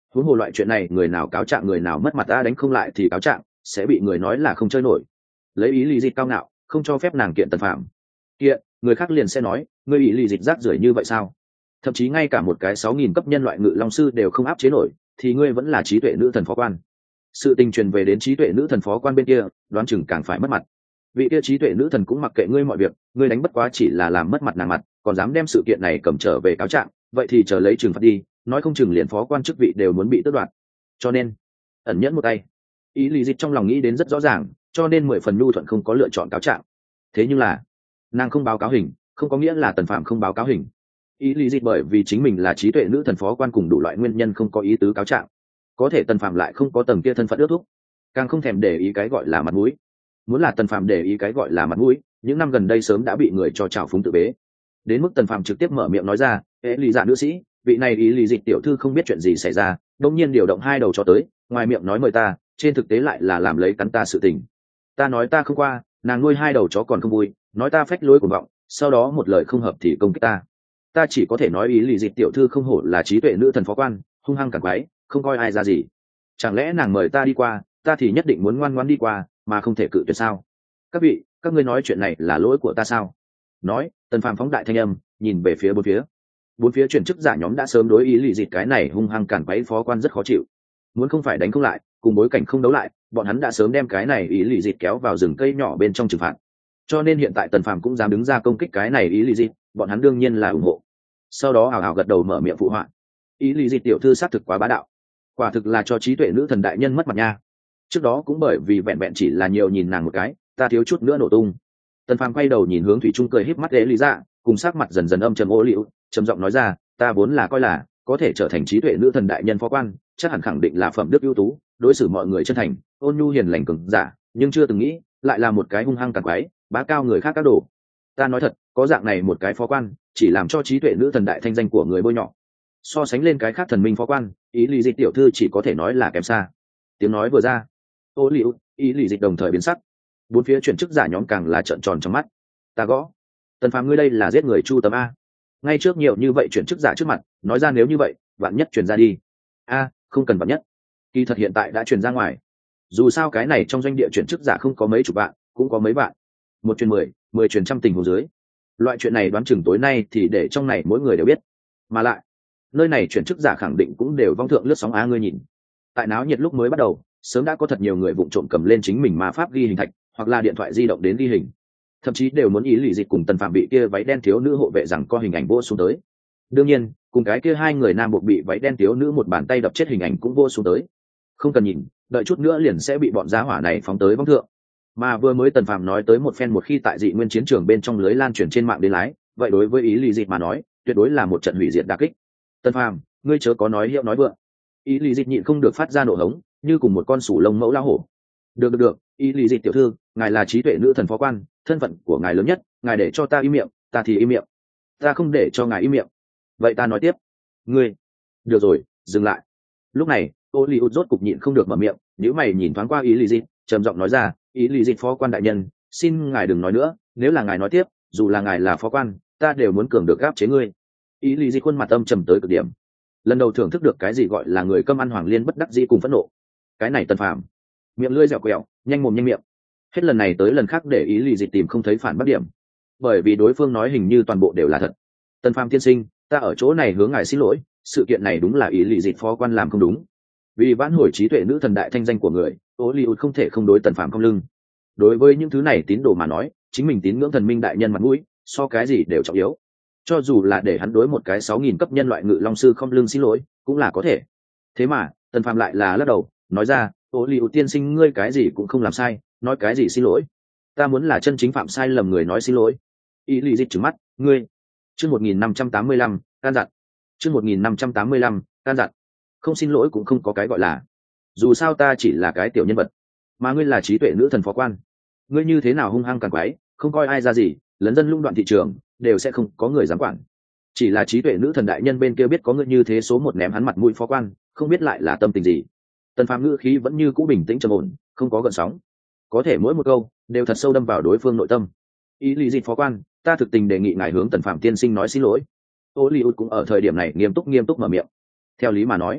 huống hồ loại chuyện này người nào cáo trạng người nào mất mặt ta, đánh không lại thì cáo trạng sẽ bị người nói là không chơi nổi. Lấy ý lì dịch cao ngạo, không cho phép nàng kiện Tần Phàm. Kiện, người khác liền sẽ nói ngươi ý lì dịch rác rưởi như vậy sao? Thậm chí ngay cả một cái 6.000 cấp nhân loại ngự long sư đều không áp chế nổi, thì ngươi vẫn là trí tuệ nữ thần phó quan. Sự tình truyền về đến trí tuệ nữ thần phó quan bên kia, đoán chừng càng phải mất mặt. Vị kia trí tuệ nữ thần cũng mặc kệ ngươi mọi việc, ngươi đánh bất quá chỉ là làm mất mặt nàng mặt, còn dám đem sự kiện này cầm trở về cáo trạng, vậy thì chờ lấy trừng phạt đi, nói không chừng liền phó quan chức vị đều muốn bị tước đoạt. Cho nên ẩn nhẫn một tay. Ý lý dịch trong lòng nghĩ đến rất rõ ràng, cho nên 10 phần nhu thuận không có lựa chọn cáo trạng. Thế nhưng là nàng không báo cáo hình, không có nghĩa là Tần Phàm không báo cáo hình. Ý lý dịch bởi vì chính mình là trí tuệ nữ thần phó quan cùng đủ loại nguyên nhân không có ý tứ cáo trạng, có thể Tần Phàm lại không có tầng kia thân phận ước thúc, càng không thèm để ý cái gọi là mặt mũi. Muốn là Tần Phàm để ý cái gọi là mặt mũi, những năm gần đây sớm đã bị người cho trào phúng tự bế. Đến mức Tần Phàm trực tiếp mở miệng nói ra, "Ế lý dạ nữ sĩ, vị này ý lý dịch tiểu thư không biết chuyện gì xảy ra, đột nhiên điều động 2 đầu cho tới, ngoài miệng nói mời ta, trên thực tế lại là làm lấy cắn ta sự tình. Ta nói ta không qua, nàng nuôi 2 đầu chó còn không vui, nói ta phách lối cuồng vọng, sau đó một lời không hợp thì công kích ta. Ta chỉ có thể nói ý lý dịch tiểu thư không hổ là trí tuệ nữ thần phó quan, hung hăng cản quái, không coi ai ra gì. Chẳng lẽ nàng mời ta đi qua, ta thì nhất định muốn ngoan ngoãn đi qua, mà không thể cự tuyệt sao? Các vị, các ngươi nói chuyện này là lỗi của ta sao?" Nói, Tần Phàm phóng đại thanh âm, nhìn về phía bốn phía chuyển chức giả nhóm đã sớm đối ý lì dịt cái này hung hăng cản quấy phó quan rất khó chịu. Muốn không phải đánh không lại, cùng bối cảnh không đấu lại, bọn hắn đã sớm đem cái này ý lì dịt kéo vào rừng cây nhỏ bên trong trừng phạt. Cho nên hiện tại Tần Phàm cũng dám đứng ra công kích cái này ý lì dịt, bọn hắn đương nhiên là ủng hộ. Sau đó hào hào gật đầu mở miệng phụ họa. Ý lì dịt tiểu thư xác thực quá bá đạo, quả thực là cho trí tuệ nữ thần đại nhân mất mặt nha. Trước đó cũng bởi vì vẹn vẹn chỉ là nhiều nhìn nàng một cái, ta thiếu chút nữa nổ tung. Tần Phàm quay đầu nhìn hướng thủy trung cười híp mắt lý dạ, cùng sắc mặt dần dần âm trầm ô liễu, trầm giọng nói ra, ta vốn là coi là có thể trở thành trí tuệ nữ thần đại nhân phó quan, chắc hẳn khẳng định là phẩm đức ưu tú, đối xử mọi người chân thành, ôn nhu hiền lành cường giả, nhưng chưa từng nghĩ lại là một cái hung hăng tàn quái, bá cao người khác các đồ. Ta nói thật, có dạng này một cái phó quan, chỉ làm cho trí tuệ nữ thần đại thanh danh của người bôi nhọ. So sánh lên cái khác thần minh phó quan, ý lý dịch tiểu thư chỉ có thể nói là kém xa. Tiếng nói vừa ra, ô liễu, ý lý dịch đồng thời biến sắc. Bốn phía chuyển chức giả nhóm càng là trợn tròn trong mắt. Ta gõ, Tần Phàm ngươi đây là giết người chu tâm a. Ngay trước nhiều như vậy chuyển chức giả trước mặt, nói ra nếu như vậy, vạn nhất truyền ra đi. A, không cần vạn nhất. Kỳ thật hiện tại đã truyền ra ngoài. Dù sao cái này trong doanh địa chuyển chức giả không có mấy chục vạn, cũng có mấy vạn. 1 truyền 10, 10 truyền trăm tình huống dưới. Loại chuyện này đoán chừng tối nay thì để trong này mỗi người đều biết. Mà lại, nơi này chuyển chức giả khẳng định cũng đều vong thượng lướt sóng á ngươi nhìn. Tại náo nhiệt lúc mới bắt đầu, sớm đã có thật nhiều người vụng trộm cầm lên chính mình ma pháp ghi hình thạch, hoặc là điện thoại di động đến ghi hình, thậm chí đều muốn ý lì dịch cùng Tần Phàm bị kia váy đen thiếu nữ hộ vệ rằng có hình ảnh vô xuống tới. Đương nhiên, cùng cái kia 2 người nam buộc bị váy đen thiếu nữ một bàn tay đập chết hình ảnh cũng vô xuống tới. Không cần nhìn, đợi chút nữa liền sẽ bị bọn giá hỏa này phóng tới vong thượng. Mà vừa mới Tần Phàm nói tới một phen một khi tại dị nguyên chiến trường bên trong lưới lan truyền trên mạng đến lái, vậy đối với ý lì dịch mà nói, tuyệt đối là một trận hủy diệt đả kích. Tần Phàm, ngươi chớ có nói hiệu nói vượng. Ý lì dịch nhịn không được phát ra nổ hống, như cùng một con sủ lông mẫu lao hổ. Được, ý lì dịch tiểu thư, ngài là trí tuệ nữ thần phó quan, thân phận của ngài lớn nhất, ngài để cho ta im miệng, ta thì im miệng. Ta không để cho ngài im miệng. Vậy ta nói tiếp. Ngươi. Được rồi, dừng lại. Lúc này, Hollywood rốt cục nhịn không được mở miệng, nếu mày nhìn thoáng qua ý lì dịch, trầm giọng nói ra, ý lì dịch phó quan đại nhân, xin ngài đừng nói nữa, nếu là ngài nói tiếp, dù là ngài là phó quan, ta đều muốn cường được gáp chế ngươi. Ý lì dịch khuôn mặt âm trầm tới cực điểm. Lần đầu thưởng thức được cái gì gọi là người câm ăn hoàng liên bất đắc dĩ cùng phẫn nộ. Cái này Tần Phàm, miệng lưỡi dẻo quẹo, nhanh mồm nhanh miệng. Hết lần này tới lần khác để ý lì dịch tìm không thấy phản bác điểm, bởi vì đối phương nói hình như toàn bộ đều là thật. Tần Phàm tiên sinh, ta ở chỗ này hướng ngài xin lỗi, sự kiện này đúng là ý lì dịch phó quan làm không đúng. Vì vãn hồi trí tuệ nữ thần đại thanh danh của người, Hollywood không thể không đối Tần Phàm không lưng. Đối với những thứ này tín đồ mà nói, chính mình tín ngưỡng thần minh đại nhân mặt mũi, so cái gì đều trọng yếu. Cho dù là để hắn đối một cái 6.000 cấp nhân loại ngự long sư không lưng xin lỗi, cũng là có thể. Thế mà, Tần Phàm lại là lắc đầu, nói ra, Hollywood tiên sinh ngươi cái gì cũng không làm sai, nói cái gì xin lỗi. Ta muốn là chân chính phạm sai lầm người nói xin lỗi. Ý lì dịch trừng mắt, ngươi. Chương 1585, can dặn. Chương 1585, can dặn. Không xin lỗi cũng không có cái gọi là. Dù sao ta chỉ là cái tiểu nhân vật, mà ngươi là trí tuệ nữ thần phó quan. Ngươi như thế nào hung hăng càng quái, không coi ai ra gì, lấn dân lũng đoạn thị trường, đều sẽ không có người dám quản. Chỉ là trí tuệ nữ thần đại nhân bên kia biết có ngươi như thế số một ném hắn mặt mũi phó quan, không biết lại là tâm tình gì. Tần Phàm ngữ khí vẫn như cũ bình tĩnh trầm ổn, không có gợn sóng. Có thể mỗi một câu đều thật sâu đâm vào đối phương nội tâm. Ý lý dịch phó quan, ta thực tình đề nghị ngài hướng Tần Phàm tiên sinh nói xin lỗi. Hollywood cũng ở thời điểm này nghiêm túc mở miệng. Theo lý mà nói,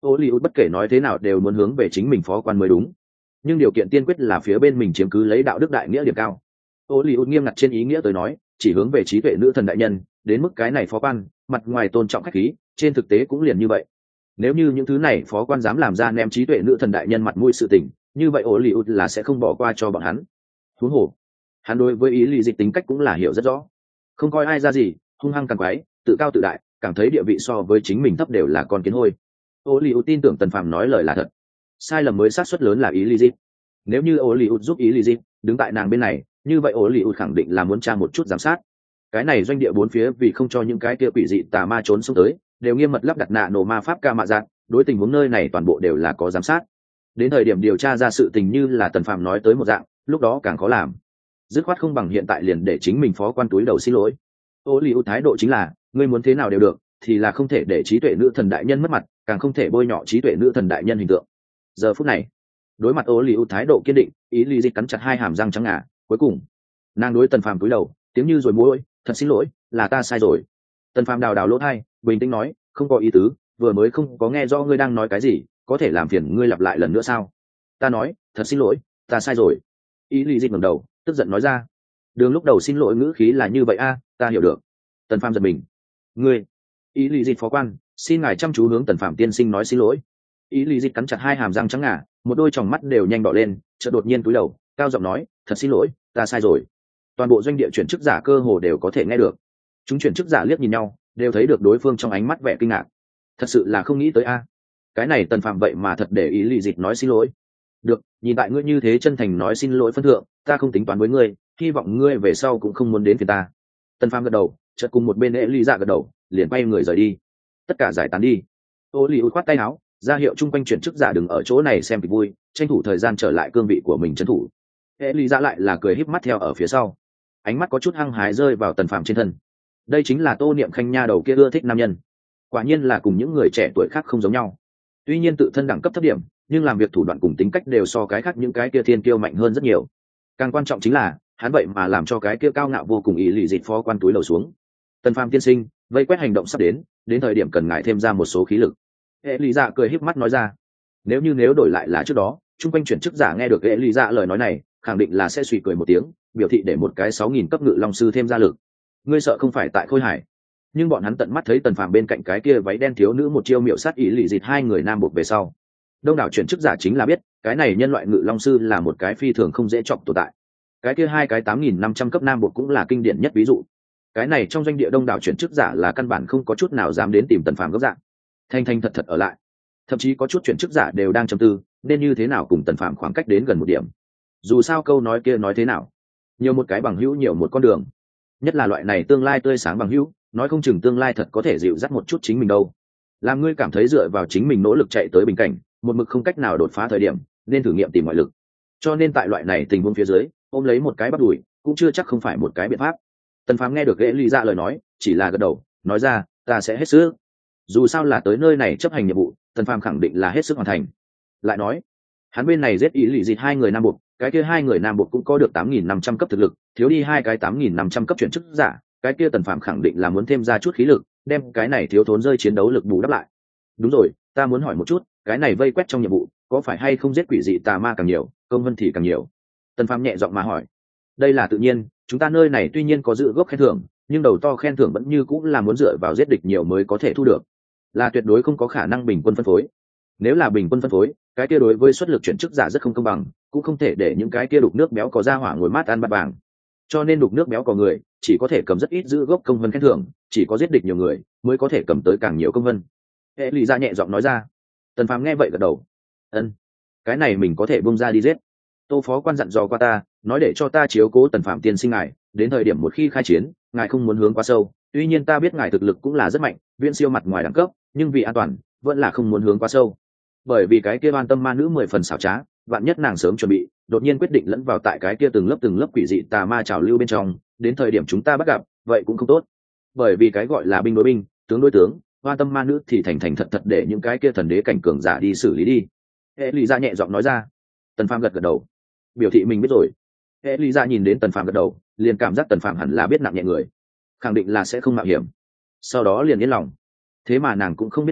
Hollywood bất kể nói thế nào đều muốn hướng về chính mình phó quan mới đúng, nhưng điều kiện tiên quyết là phía bên mình chiếm cứ lấy đạo đức đại nghĩa điểm cao. Hollywood nghiêm ngặt trên ý nghĩa tới nói, chỉ hướng về trí tuệ nữ thần đại nhân, đến mức cái này phó quan mặt ngoài tôn trọng khách khí, trên thực tế cũng liền như vậy. Nếu như những thứ này phó quan dám làm ra ném trí tuệ nữ thần đại nhân mặt mũi sự tình, như vậy Hollywood là sẽ không bỏ qua cho bọn hắn. Huống hồ, hắn đối với ý lý dịch tính cách cũng là hiểu rất rõ, không coi ai ra gì, hung hăng càng quái, tự cao tự đại, cảm thấy địa vị so với chính mình thấp đều là con kiến hôi. Hollywood tin tưởng Tần Phàm nói lời là thật, sai lầm mới xác suất lớn là ý lý dịch. Nếu như Hollywood giúp ý lý dịch đứng tại nàng bên này, như vậy Hollywood khẳng định là muốn tra một chút giám sát. Cái này doanh địa bốn phía vì không cho những cái kia quỷ dị tà ma trốn xuống tới, đều nghiêm mật lắp đặt nạ nổ ma pháp ca mạ dạng, đối tình huống nơi này toàn bộ đều là có giám sát. Đến thời điểm điều tra ra sự tình như là Tần Phàm nói tới một dạng, lúc đó càng khó làm. Dứt khoát không bằng hiện tại liền để chính mình phó quan túi đầu xin lỗi. Hollywood thái độ chính là, ngươi muốn thế nào đều được, thì là không thể để trí tuệ nữ thần đại nhân mất mặt, càng không thể bôi nhọ trí tuệ nữ thần đại nhân hình tượng. Giờ phút này, đối mặt Hollywood thái độ kiên định, ý lý dịch cắn chặt hai hàm răng trắng ngà, cuối cùng nàng đối Tần Phàm cúi đầu, tiếng như rồi môi, thật xin lỗi, là ta sai rồi. Tần Phàm đào đào lỗ tai, bình tĩnh nói, không có ý tứ, vừa mới không có nghe rõ ngươi đang nói cái gì, có thể làm phiền ngươi lặp lại lần nữa sao? Ta nói, thật xin lỗi, ta sai rồi. Ý lý dịch ngẩng đầu, tức giận nói ra. Đường lúc đầu xin lỗi ngữ khí là như vậy a, ta hiểu được. Tần Phàm giật mình. Ngươi, ý lý dịch phó quan, xin ngài chăm chú hướng Tần Phàm tiên sinh nói xin lỗi. Ý lý dịch cắn chặt hai hàm răng trắng ngà, một đôi tròng mắt đều nhanh đỏ lên, chợt đột nhiên cúi đầu, cao giọng nói, thật xin lỗi, ta sai rồi. Toàn bộ doanh địa chuyển chức giả cơ hồ đều có thể nghe được. Chúng chuyển chức giả liếc nhìn nhau, đều thấy được đối phương trong ánh mắt vẻ kinh ngạc. Thật sự là không nghĩ tới a, cái này Tần Phàm vậy mà thật để ý lý dịch nói xin lỗi. Được, nhìn tại ngươi như thế chân thành nói xin lỗi phân thượng, ta không tính toán với ngươi, hy vọng ngươi về sau cũng không muốn đến phiền ta. Tần Phàm gật đầu, chợt cùng một bên Lý Dạ gật đầu, liền quay người rời đi. Tất cả giải tán đi. Hollywood khoát tay áo, ra hiệu chung quanh chuyển chức giả đừng ở chỗ này xem kịch vui, tranh thủ thời gian trở lại cương vị của mình trấn thủ. Lý Dạ lại là cười híp mắt theo ở phía sau, ánh mắt có chút hăng hái rơi vào Tần Phàm trên thân. Đây chính là Tô Niệm Khanh nha đầu kia ưa thích nam nhân, quả nhiên là cùng những người trẻ tuổi khác không giống nhau. Tuy nhiên tự thân đẳng cấp thấp điểm, nhưng làm việc thủ đoạn cùng tính cách đều so cái khác những cái kia thiên kiêu mạnh hơn rất nhiều. Càng quan trọng chính là hắn vậy mà làm cho cái kia cao ngạo vô cùng ý lì dịch phó quan túi đầu xuống. Tần Phàm tiên sinh, vây quét hành động sắp đến thời điểm cần ngài thêm ra một số khí lực. Hệ lý dạ cười híp mắt nói ra. Nếu đổi lại là trước đó, chung quanh chuyển chức giả nghe được hệ lý dạ lời nói này, khẳng định là sẽ suy cười một tiếng, biểu thị để một cái 6000 cấp ngự long sư thêm ra lực. Ngươi sợ không phải tại Khôi Hải? Nhưng bọn hắn tận mắt thấy Tần Phàm bên cạnh cái kia váy đen thiếu nữ một chiêu miệu sát ý lì dịt hai người nam buộc về sau, đông đảo chuyển chức giả chính là biết cái này nhân loại ngự long sư là một cái phi thường không dễ chọc tồn tại. Cái kia hai cái 8500 cấp nam buộc cũng là kinh điển nhất ví dụ. Cái này trong doanh địa đông đảo chuyển chức giả là căn bản không có chút nào dám đến tìm Tần Phàm gốc dạng, thanh thật ở lại. Thậm chí có chút chuyển chức giả đều đang trầm tư nên như thế nào cùng Tần Phàm khoảng cách đến gần một điểm. Dù sao câu nói kia nói thế nào, nhiều một cái bằng hữu nhiều một con đường, nhất là loại này tương lai tươi sáng bằng hữu, nói không chừng tương lai thật có thể dịu dắt một chút chính mình đâu. Làm ngươi cảm thấy dựa vào chính mình nỗ lực chạy tới bình cảnh, một mực không cách nào đột phá thời điểm, nên thử nghiệm tìm ngoại lực. Cho nên tại loại này tình huống phía dưới, ôm lấy một cái bắt đùi cũng chưa chắc không phải một cái biện pháp. Tần Phàm nghe được ghệ ly dạ lời nói, chỉ là gật đầu, nói ra, ta sẽ hết sức. Dù sao là tới nơi này chấp hành nhiệm vụ, Tần Phàm khẳng định là hết sức hoàn thành. Lại nói, hắn bên này giết ý lì dịt hai người nam buộc, cái kia hai người nam buộc cũng có được 8500 cấp thực lực, thiếu đi hai cái 8500 cấp chuyển chức giả, cái kia Tần Phàm khẳng định là muốn thêm ra chút khí lực, đem cái này thiếu thốn rơi chiến đấu lực bù đắp lại. Đúng rồi, ta muốn hỏi một chút, cái này vây quét trong nhiệm vụ, có phải hay không giết quỷ dị tà ma càng nhiều, công vân thì càng nhiều? Tần Phàm nhẹ giọng mà hỏi. Đây là tự nhiên, chúng ta nơi này tuy nhiên có dự gốc khen thưởng, nhưng đầu to khen thưởng vẫn như cũng là muốn dựa vào giết địch nhiều mới có thể thu được, là tuyệt đối không có khả năng bình quân phân phối. Nếu là bình quân phân phối, cái kia đối với xuất lực chuyển chức giả rất không công bằng, cũng không thể để những cái kia đục nước béo có ra hỏa ngồi mát ăn bát vàng. Cho nên đục nước béo có người chỉ có thể cầm rất ít giữ gốc công vân khen thưởng, chỉ có giết địch nhiều người mới có thể cầm tới càng nhiều công vân. Hệ lì ra nhẹ giọng nói ra. Tần Phàm nghe vậy gật đầu. Ân, cái này mình có thể bung ra đi giết. Tô phó quan dặn dò qua ta, nói để cho ta chiếu cố Tần Phàm tiên sinh ngài, đến thời điểm một khi khai chiến, ngài không muốn hướng quá sâu. Tuy nhiên ta biết ngài thực lực cũng là rất mạnh, viễn siêu mặt ngoài đẳng cấp, nhưng vì an toàn, vẫn là không muốn hướng quá sâu. Bởi vì cái kia oan tâm ma nữ 10 phần xảo trá, vạn nhất nàng sớm chuẩn bị, đột nhiên quyết định lẫn vào tại cái kia từng lớp quỷ dị tà ma trào lưu bên trong, đến thời điểm chúng ta bắt gặp, vậy cũng không tốt. Bởi vì cái gọi là binh đối binh, tướng đối tướng, oan tâm ma nữ thì thành thật để những cái kia thần đế cảnh cường giả đi xử lý đi. Hệ lý ra nhẹ giọng nói ra. Tần Phàm gật đầu, biểu thị mình biết rồi. Hệ lý ra nhìn đến Tần Phàm gật đầu, liền cảm giác Tần Phàm hẳn là biết nặng nhẹ người, khẳng định là sẽ không mạo hiểm. Sau đó liền yên lòng. Thế mà nàng cũng không biết là,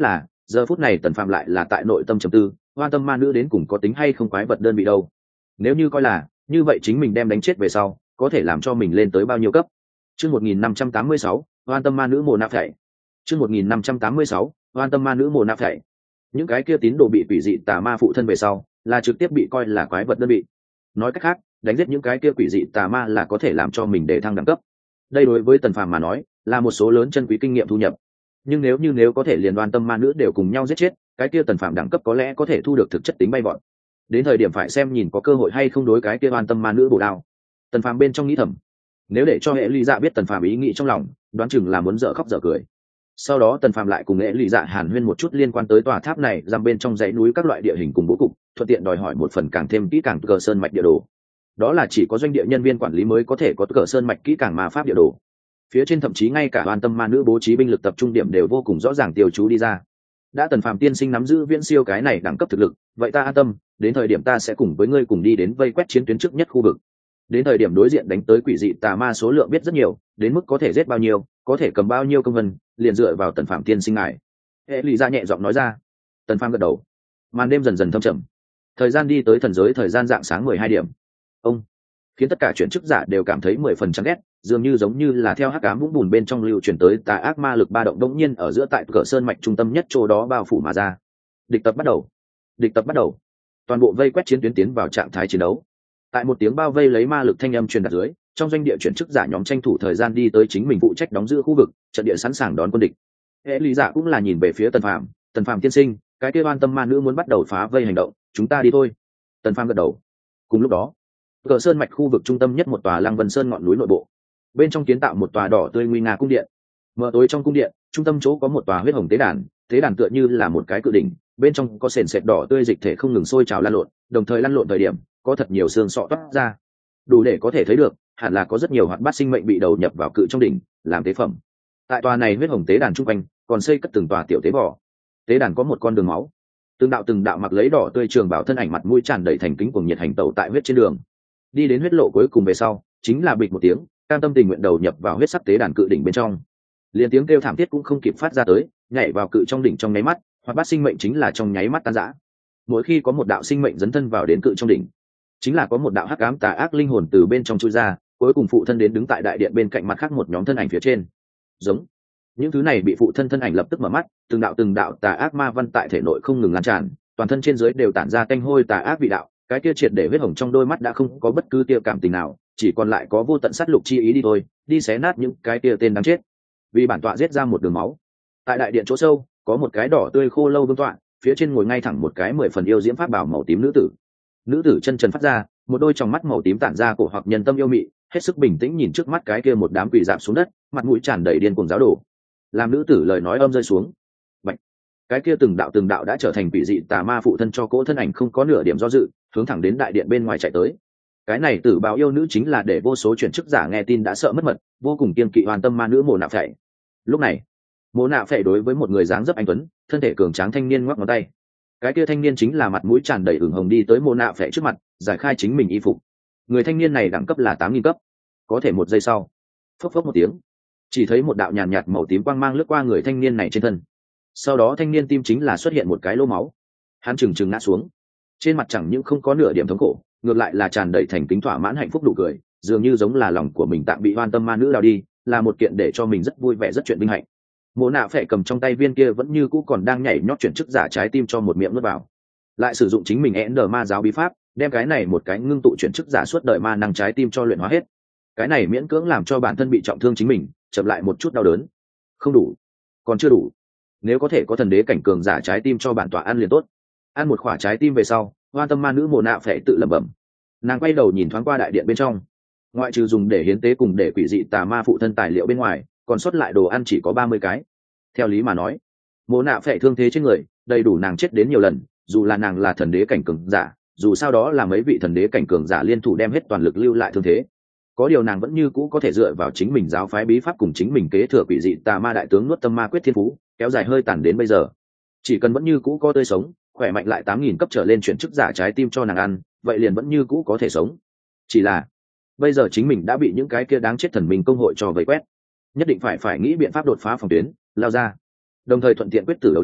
giờ phút này Tần Phàm lại là tại nội tâm trầm tư, Hoan Tâm Ma Nữ đến cùng có tính hay không quái vật đơn vị đâu. Nếu như coi là như vậy, chính mình đem đánh chết về sau có thể làm cho mình lên tới bao nhiêu cấp. Chương 1586, Hoan Tâm Ma Nữ Mộ Nạp Thảy. Chương 1586, Hoan Tâm Ma Nữ Mộ Nạp Thảy. Những cái kia tín đồ bị quỷ dị tà ma phụ thân về sau, là trực tiếp bị coi là quái vật đơn vị. Nói cách khác, đánh giết những cái kia quỷ dị tà ma là có thể làm cho mình để thăng đẳng cấp. Đây đối với Tần Phàm mà nói, là một số lớn chân quý kinh nghiệm thu nhập. Nhưng nếu có thể liền Hoan Tâm Ma Nữ đều cùng nhau giết chết, cái kia Tần Phàm đẳng cấp có lẽ có thể thu được thực chất tính bay vọt. Đến thời điểm phải xem nhìn có cơ hội hay không đối cái kia Hoan Tâm Ma Nữ bổ đao. Tần Phàm bên trong nghĩ thầm, nếu để cho hệ ly dạ biết Tần Phàm ý nghĩ trong lòng, đoán chừng là muốn dở khóc dở cười. Sau đó Tần Phàm lại cùng hệ ly dạ hàn huyên một chút liên quan tới tòa tháp này giam bên trong dãy núi các loại địa hình cùng bố cục, thuận tiện đòi hỏi một phần càng thêm kỹ càng cờ sơn mạch địa đồ. Đó là chỉ có doanh địa nhân viên quản lý mới có thể có cờ sơn mạch kỹ càng ma pháp địa đồ. Phía trên thậm chí ngay cả Hoan Tâm Ma Nữ bố trí binh lực tập trung điểm đều vô cùng rõ ràng tiêu chú đi ra. Đã Tần Phàm tiên sinh nắm giữ viễn siêu cái này đẳng cấp thực lực, vậy ta an tâm, đến thời điểm ta sẽ cùng với ngươi cùng đi đến vây quét chiến tuyến trước nhất khu vực. Đến thời điểm đối diện đánh tới quỷ dị tà ma số lượng biết rất nhiều, đến mức có thể giết bao nhiêu, có thể cầm bao nhiêu công vân, liền dựa vào Tần Phàm tiên sinh ngài. Hệ lụy ra nhẹ giọng nói ra. Tần Phàm gật đầu. Màn đêm dần dần thâm trầm, thời gian đi tới thần giới thời gian rạng sáng 12 điểm. Ông khiến tất cả chuyển chức giả đều cảm thấy 10 phần chán ghét, dường như giống như là theo hắc ám vũng bùn bên trong lưu truyền tới tà ác ma lực ba động đống nhiên ở giữa tại cửa sơn mạch trung tâm nhất chỗ đó bao phủ mà ra. Địch tập bắt đầu. Địch tập bắt đầu. Toàn bộ vây quét chiến tuyến tiến vào trạng thái chiến đấu. Tại một tiếng bao vây lấy ma lực thanh âm truyền đạt dưới, trong doanh địa chuyển chức giả nhóm tranh thủ thời gian đi tới chính mình phụ trách đóng giữ khu vực, trận địa sẵn sàng đón quân địch. Hệ lý giả cũng là nhìn về phía Tần Phàm tiên sinh, cái kia Hoan Tâm Ma Nữ muốn bắt đầu phá vây hành động, chúng ta đi thôi. Tần Phàm gật đầu. Cùng lúc đó, cờ sơn mạch khu vực trung tâm nhất một tòa Lăng Vân Sơn ngọn núi nội bộ, bên trong kiến tạo một tòa đỏ tươi nguy nga cung điện. Mở tối trong cung điện, trung tâm chỗ có một tòa huyết hồng tế đàn tựa như là một cái cự đỉnh, bên trong có sền sệt đỏ tươi dịch thể không ngừng sôi trào lăn lộn, đồng thời lăn lộn thời điểm có thật nhiều xương sọ toát ra, đủ để có thể thấy được hẳn là có rất nhiều hoạt bát sinh mệnh bị đầu nhập vào cự trong đỉnh làm tế phẩm. Tại tòa này huyết hồng tế đàn trung quanh còn xây cất từng tòa tiểu tế bò. Tế đàn có một con đường máu, từng đạo mặc lấy đỏ tươi trường bảo thân ảnh mặt mũi tràn đầy thành kính cùng nhiệt hành tẩu tại huyết trên đường. Đi đến huyết lộ cuối cùng về sau, chính là bịch một tiếng, cam tâm tình nguyện đầu nhập vào huyết sắc tế đàn cự đỉnh bên trong. Liền tiếng kêu thảm thiết cũng không kịp phát ra tới, nhảy vào cự trong đỉnh trong nháy mắt, hoạt bát sinh mệnh chính là trong nháy mắt tan rã. Mỗi khi có một đạo sinh mệnh dấn thân vào đến cự trong đỉnh, chính là có một đạo hắc ám tà ác linh hồn từ bên trong chui ra, cuối cùng phụ thân đến đứng tại đại điện bên cạnh mặt khác một nhóm thân ảnh phía trên. Giống những thứ này bị phụ thân thân ảnh lập tức mở mắt, từng đạo tà ác ma văn tại thể nội không ngừng lan tràn, toàn thân trên dưới đều tản ra tanh hôi tà ác vị đạo, cái kia triệt để huyết hồng trong đôi mắt đã không có bất cứ tia cảm tình nào, chỉ còn lại có vô tận sát lục chi ý đi thôi, đi xé nát những cái tia tên đáng chết. Vì bản tọa giết ra một đường máu. Tại đại điện chỗ sâu, có một cái đỏ tươi khô lâu vương tọa, phía trên ngồi ngay thẳng một cái 10 phần yêu diễm pháp bảo màu tím nữ tử. Nữ tử chân trần phát ra, một đôi tròng mắt màu tím tản ra cổ hoặc nhân tâm yêu mị, hết sức bình tĩnh nhìn trước mắt cái kia một đám quỷ rạp xuống đất, mặt mũi tràn đầy điên cuồng giáo đồ. Làm nữ tử lời nói âm rơi xuống, bạch, cái kia từng đạo đã trở thành quỷ dị tà ma phụ thân cho cỗ thân ảnh không có nửa điểm do dự, hướng thẳng đến đại điện bên ngoài chạy tới. Cái này tử bào yêu nữ chính là để vô số chuyển chức giả nghe tin đã sợ mất mật, vô cùng kiên kỵ Hoan Tâm Ma Nữ Mộ Nạp Phệ. Lúc này, Mộ Nạp Phệ đối với một người dáng dấp anh tuấn, thân thể cường tráng thanh niên ngoắc ngón tay. Cái kia thanh niên chính là mặt mũi tràn đầy ửng hồng đi tới Mộ Nạp Phệ trước mặt, giải khai chính mình y phục. Người thanh niên này đẳng cấp là 8000 cấp. Có thể một giây sau, phốc phốc một tiếng, chỉ thấy một đạo nhàn nhạt màu tím quang mang lướt qua người thanh niên này trên thân. Sau đó thanh niên tim chính là xuất hiện một cái lỗ máu. Hắn chừng ngã xuống. Trên mặt chẳng những không có nửa điểm thống khổ, ngược lại là tràn đầy thành kính thỏa mãn hạnh phúc nụ cười, dường như giống là lòng của mình tạm bị Hoan Tâm Ma Nữ đào đi, là một kiện để cho mình rất vui vẻ rất chuyện vinh hạnh. Mộ Nạ Phệ cầm trong tay viên kia vẫn như cũ còn đang nhảy nhót chuyển chức giả trái tim cho một miệng nuốt vào, lại sử dụng chính mình Ender ma giáo bí pháp, đem cái này một cái ngưng tụ chuyển chức giả suốt đời ma năng trái tim cho luyện hóa hết. Cái này miễn cưỡng làm cho bản thân bị trọng thương chính mình chậm lại một chút đau đớn. Không đủ, còn chưa đủ. Nếu có thể có thần đế cảnh cường giả trái tim cho bản tọa ăn liền tốt. Ăn một quả trái tim về sau, Hoan Tâm Ma Nữ Mộ Nạ Phệ tự lẩm bẩm. Nàng quay đầu nhìn thoáng qua đại điện bên trong, ngoại trừ dùng để hiến tế cùng để quỷ dị tà ma phụ thân tài liệu bên ngoài, còn sót lại đồ ăn chỉ có 30 cái. Theo lý mà nói, Mộ Nạ Phệ thương thế trên người đầy đủ nàng chết đến nhiều lần, dù là nàng là thần đế cảnh cường giả, dù sao đó là mấy vị thần đế cảnh cường giả liên thủ đem hết toàn lực lưu lại thương thế. Có điều nàng vẫn như cũ có thể dựa vào chính mình giáo phái bí pháp cùng chính mình kế thừa quỷ dị tà ma đại tướng nuốt tâm ma quyết thiên phú, kéo dài hơi tàn đến bây giờ. Chỉ cần vẫn như cũ có tươi sống, khỏe mạnh lại 8000 cấp trở lên chuyển chức giả trái tim cho nàng ăn, vậy liền vẫn như cũ có thể sống. Chỉ là bây giờ chính mình đã bị những cái kia đáng chết thần minh công hội cho vây quét, nhất định phải nghĩ biện pháp đột phá phòng tuyến, lao ra, đồng thời thuận tiện quyết tử đấu tranh,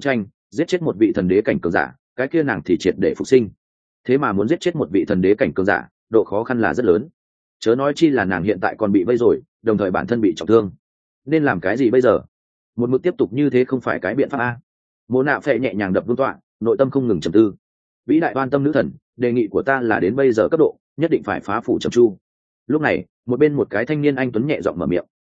giết chết một vị thần đế cảnh cường giả, cái kia nàng thì triệt để phục sinh. Thế mà muốn giết chết một vị thần đế cảnh cường giả, độ khó khăn là rất lớn. Chớ nói chi là nàng hiện tại còn bị vây rồi, đồng thời bản thân bị trọng thương. Nên làm cái gì bây giờ? Một mực tiếp tục như thế không phải cái biện pháp a. Mộ Nạ Phệ nhẹ nhàng đập vương tọa, nội tâm không ngừng trầm tư. Vĩ đại oan tâm nữ thần, đề nghị của ta là đến bây giờ cấp độ, nhất định phải phá phủ trầm chu. Lúc này, một bên một cái thanh niên anh tuấn nhẹ giọng mở miệng.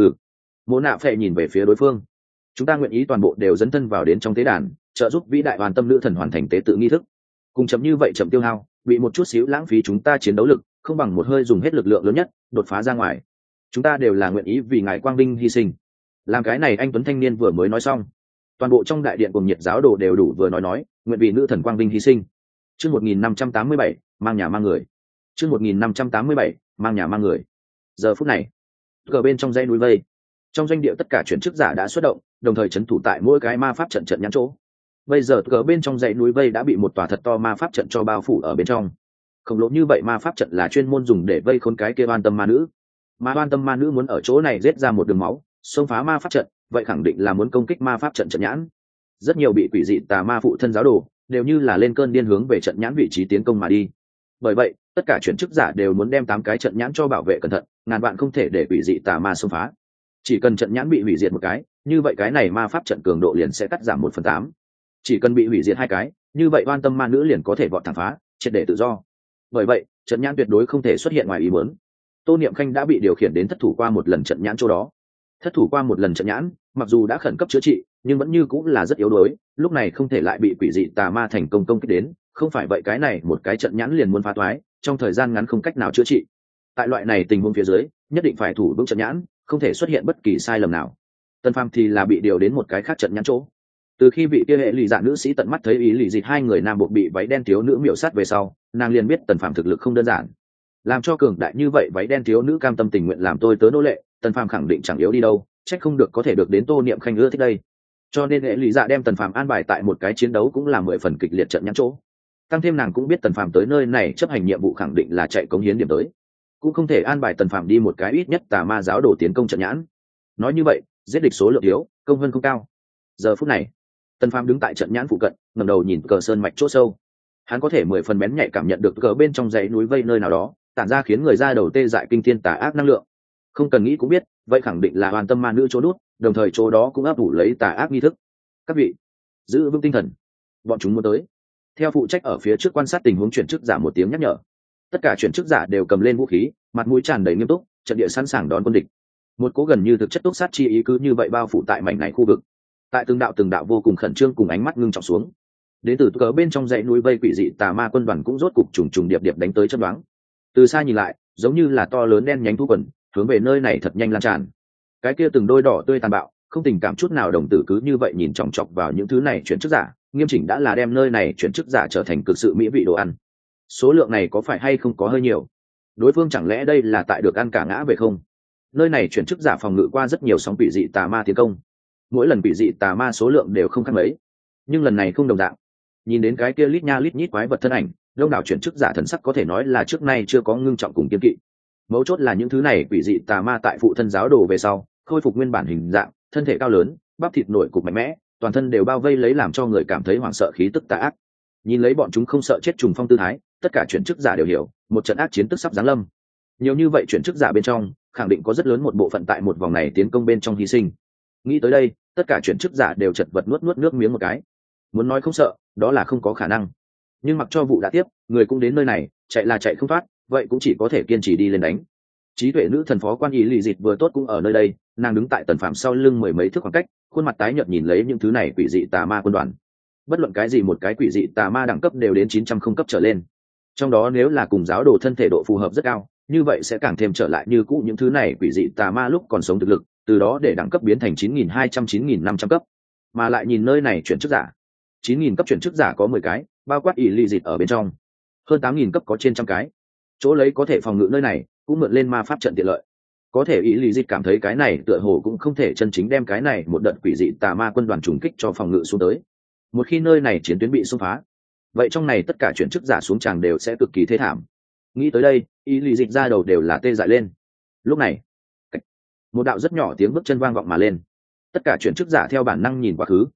Mộ Nạ Phệ nhìn về phía đối phương. Chúng ta nguyện ý toàn bộ đều dấn thân vào đến trong tế đàn, trợ giúp vĩ đại oan tâm nữ thần hoàn thành tế tự nghi thức. Cùng chậm như vậy chậm tiêu hao, bị một chút xíu lãng phí chúng ta chiến đấu lực, không bằng một hơi dùng hết lực lượng lớn nhất, đột phá ra ngoài. Chúng ta đều là nguyện ý vì ngài quang vinh hy sinh. Làm cái này anh tuấn thanh niên vừa mới nói xong, toàn bộ trong đại điện cùng nhiệt giáo đồ đều đủ vừa nói, nguyện vì nữ thần quang vinh hy sinh. Chương 1587, mang nhà mang người. Chương 1587, mang nhà mang người. Giờ phút này, ở bên trong dãy núi vây, trong doanh địa tất cả chuyển chức giả đã xuất động, đồng thời trấn thủ tại mỗi cái ma pháp trận nhãn chỗ. Bây giờ ở bên trong dãy núi vây đã bị một tòa thật to ma pháp trận cho bao phủ ở bên trong. Khổng lồ như vậy ma pháp trận là chuyên môn dùng để vây khốn cái kia oan tâm ma nữ. Mà oan tâm ma nữ muốn ở chỗ này giết ra một đường máu, xông phá ma pháp trận, vậy khẳng định là muốn công kích ma pháp trận nhãn. Rất nhiều bị quỷ dị tà ma phụ thân giáo đồ đều như là lên cơn điên hướng về trận nhãn vị trí tiến công mà đi. Bởi vậy, tất cả chuyển chức giả đều muốn đem 8 cái trận nhãn cho bảo vệ cẩn thận, ngàn vạn không thể để quỷ dị tà ma xông phá. Chỉ cần trận nhãn bị hủy diệt một cái, như vậy cái này ma pháp trận cường độ liền sẽ cắt giảm 1/8. Chỉ cần bị hủy diệt 2 cái, như vậy oan tâm ma nữ liền có thể vọt thẳng phá, triệt để tự do. Bởi vậy, trận nhãn tuyệt đối không thể xuất hiện ngoài ý muốn. Tô Niệm Khanh đã bị điều khiển đến thất thủ qua một lần trận nhãn chỗ đó. Thất thủ qua một lần trận nhãn, mặc dù đã khẩn cấp chữa trị, nhưng vẫn như cũng là rất yếu đuối, lúc này không thể lại bị quỷ dị tà ma thành công công kích đến, không phải vậy cái này một cái trận nhãn liền muốn phá toái, trong thời gian ngắn không cách nào chữa trị. Tại loại này tình huống phía dưới, nhất định phải thủ vững trận nhãn, không thể xuất hiện bất kỳ sai lầm nào. Tân Phàm thì là bị điều đến một cái khác trận nhãn chỗ. Từ khi vị kia hệ lì dạ nữ sĩ tận mắt thấy ý lì dịch 2 người nam bộ bị váy đen thiếu nữ miểu sát về sau, nàng liền biết Tần Phàm thực lực không đơn giản. Làm cho cường đại như vậy váy đen thiếu nữ cam tâm tình nguyện làm tôi tớ nô lệ, Tần Phàm khẳng định chẳng yếu đi đâu, trách không được có thể được đến Tô Niệm Khanh ưa thích đây. Cho nên hệ lý dạ đem Tần Phàm an bài tại một cái chiến đấu cũng là 10 phần kịch liệt trận nhãn chỗ. Tăng thêm nàng cũng biết Tần Phàm tới nơi này chấp hành nhiệm vụ khẳng định là chạy cống hiến điểm tới, cũng không thể an bài Tần Phàm đi một cái ít nhất tà ma giáo đồ tiến công trận nhãn. Nói như vậy, giết địch số lượng yếu, công hơn không cao. Giờ phút này, Tần Phàm đứng tại trận nhãn phụ cận, ngẩng đầu nhìn cờ sơn mạch chỗ sâu. Hắn có thể 10 phần bén nhạy cảm nhận được cờ bên trong dãy núi vây nơi nào đó, tản ra khiến người ra đầu tê dại kinh thiên tà ác năng lượng. Không cần nghĩ cũng biết, vậy khẳng định là hoàn tâm ma nữ chỗ nút, đồng thời chỗ đó cũng ấp ủ lấy tà ác nghi thức. Các vị, giữ vững tinh thần, bọn chúng muốn tới. Theo phụ trách ở phía trước quan sát tình huống chuyển chức giả một tiếng nhắc nhở. Tất cả chuyển chức giả đều cầm lên vũ khí, mặt mũi tràn đầy nghiêm túc, trận địa sẵn sàng đón quân địch. Một cố gần như thực chất túc sát chi ý cứ như vậy bao phủ tại mảnh này khu vực. Tại từng đạo vô cùng khẩn trương cùng ánh mắt ngưng trọng xuống. Đến từ cớ bên trong dãy núi vây quỷ dị tà ma quân đoàn cũng rốt cục trùng trùng điệp điệp đánh tới chớp nhoáng. Từ xa nhìn lại, giống như là to lớn đen nhánh thú quần, hướng về nơi này thật nhanh lan tràn. Cái kia từng đôi đỏ tươi tàn bạo, không tình cảm chút nào đồng tử cứ như vậy nhìn chòng chọc vào những thứ này chuyển chức giả, nghiêm chỉnh đã là đem nơi này chuyển chức giả trở thành cực sự mỹ vị đồ ăn. Số lượng này có phải hay không có hơi nhiều? Đối phương chẳng lẽ đây là tại được ăn cả ngã về không? Nơi này chuyển chức giả phòng ngự qua rất nhiều sóng quỷ dị tà ma tiến công, mỗi lần quỷ dị tà ma số lượng đều không khác mấy, nhưng lần này không đồng dạng. Nhìn đến cái kia lít nha lít nhít quái vật thân ảnh, đông đảo chuyển chức giả thần sắc có thể nói là trước nay chưa có ngưng trọng cùng kiên kỵ. Mấu chốt là những thứ này quỷ dị tà ma tại phụ thân giáo đồ về sau khôi phục nguyên bản hình dạng, thân thể cao lớn, bắp thịt nổi cục mạnh mẽ, toàn thân đều bao vây lấy làm cho người cảm thấy hoảng sợ khí tức tà ác. Nhìn lấy bọn chúng không sợ chết trùng phong tư thái, tất cả chuyển chức giả đều hiểu một trận ác chiến tức sắp giáng lâm. Nhiều như vậy chuyển chức giả bên trong khẳng định có rất lớn một bộ phận tại một vòng này tiến công bên trong hy sinh. Nghĩ tới đây, tất cả chuyển chức giả đều chật vật nuốt nước miếng một cái. Muốn nói không sợ, đó là không có khả năng. Nhưng mặc cho vụ đã tiếp, người cũng đến nơi này, chạy là chạy không thoát, vậy cũng chỉ có thể kiên trì đi lên đánh. Trí tuệ nữ thần phó quan ý lì dịt vừa tốt cũng ở nơi đây, nàng đứng tại Tần Phàm sau lưng 10 mấy thước khoảng cách, khuôn mặt tái nhợt nhìn lấy những thứ này quỷ dị tà ma quân đoàn. Bất luận cái gì một cái quỷ dị tà ma đẳng cấp đều đến 900 không cấp trở lên. Trong đó nếu là cùng giáo đồ thân thể độ phù hợp rất cao, như vậy sẽ càng thêm trở lại như cũ những thứ này quỷ dị tà ma lúc còn sống thực lực, từ đó để đẳng cấp biến thành 9200 9500 cấp. Mà lại nhìn nơi này chuyển chức giả, 9000 cấp chuyển chức giả có 10 cái, bao quát ý lì dịt ở bên trong. Hơn 8000 cấp có trên trăm cái. Chỗ lấy có thể phòng ngự nơi này, cũng mượn lên ma pháp trận tiện lợi. Có thể ý lì dịt cảm thấy cái này tựa hồ cũng không thể chân chính đem cái này một đợt quỷ dị tà ma quân đoàn trùng kích cho phòng ngự xuống tới. Một khi nơi này chiến tuyến bị xung phá, vậy trong này tất cả chuyển chức giả xuống tràng đều sẽ cực kỳ thê thảm. Nghĩ tới đây, ý lì dịt ra đầu đều là tê dại lên. Lúc này, một đạo rất nhỏ tiếng bước chân vang vọng mà lên. Tất cả chuyển chức giả theo bản năng nhìn quá khứ.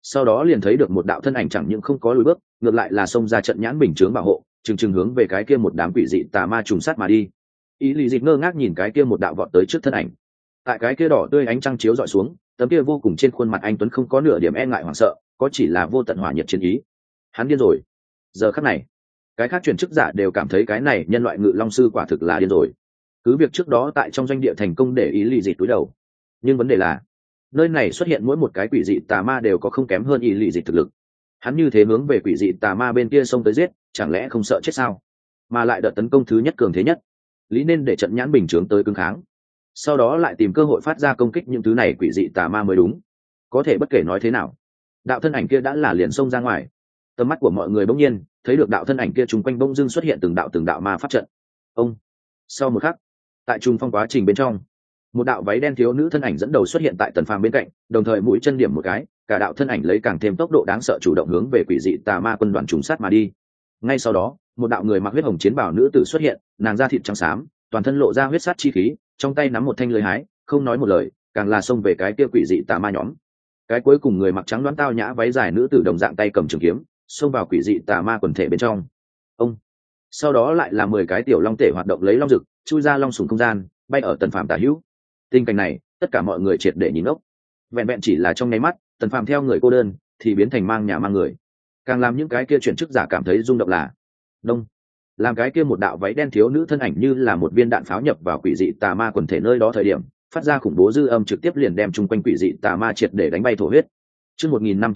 sau đó liền thấy được một đạo thân ảnh chẳng những không có lùi bước, ngược lại là xông ra trận nhãn bình chướng bảo hộ, chừng hướng về cái kia một đám quỷ dị tà ma trùng sát mà đi. Ý lì dịt ngơ ngác nhìn cái kia một đạo vọt tới trước thân ảnh. Tại cái kia đỏ tươi ánh trăng chiếu dọi xuống, tấm kia vô cùng trên khuôn mặt anh tuấn không có nửa điểm e ngại hoảng sợ, có chỉ là vô tận hỏa nhiệt chiến ý. Hắn điên rồi. Giờ khắc này, cái khác truyền chức giả đều cảm thấy cái này nhân loại ngự long sư quả thực là điên rồi. Cứ việc trước đó tại trong doanh địa thành công để ý lì dịt túi đầu, nhưng vấn đề là nơi này xuất hiện mỗi một cái quỷ dị tà ma đều có không kém hơn ý lì dịt thực lực. Hắn như thế hướng về quỷ dị tà ma bên kia xông tới giết, chẳng lẽ không sợ chết sao? Mà lại đợt tấn công thứ nhất cường thế nhất, lý nên để trận nhãn bình chướng tới cứng kháng, sau đó lại tìm cơ hội phát ra công kích những thứ này quỷ dị tà ma mới đúng. Có thể bất kể nói thế nào, đạo thân ảnh kia đã là liền xông ra ngoài. Tầm mắt của mọi người bỗng nhiên thấy được đạo thân ảnh kia chung quanh bỗng dưng xuất hiện từng đạo ma pháp trận. Ông. Sau một khắc, tại trung phong quá trình bên trong, một đạo váy đen thiếu nữ thân ảnh dẫn đầu xuất hiện tại Tần Phàm bên cạnh, đồng thời mũi chân điểm một cái, cả đạo thân ảnh lấy càng thêm tốc độ đáng sợ chủ động hướng về quỷ dị tà ma quân đoàn trùng sát mà đi. Ngay sau đó, một đạo người mặc huyết hồng chiến bào nữ tử xuất hiện, nàng da thịt trắng xám, toàn thân lộ ra huyết sát chi khí, trong tay nắm một thanh lưỡi hái, không nói một lời, càng là xông về cái kia quỷ dị tà ma nhóm. Cái cuối cùng người mặc trắng đoán tao nhã váy dài nữ tử đồng dạng tay cầm trường kiếm, xông vào quỷ dị tà ma quần thể bên trong. Ông. Sau đó lại là 10 cái tiểu long tể hoạt động lấy long rực, chui ra long sủng không gian, bay ở Tần Phàm tả hữu. Tình cảnh này, tất cả mọi người triệt để nhìn ốc. Vẹn vẹn chỉ là trong nháy mắt, Tần Phàm theo người cô đơn thì biến thành mang nhà mang người. Càng làm những cái kia chuyển chức giả cảm thấy rung động là đông, làm cái kia một đạo váy đen thiếu nữ thân ảnh như là một viên đạn pháo nhập vào quỷ dị tà ma quần thể nơi đó thời điểm, phát ra khủng bố dư âm trực tiếp liền đem chung quanh quỷ dị tà ma triệt để đánh bay thổ huyết. Chương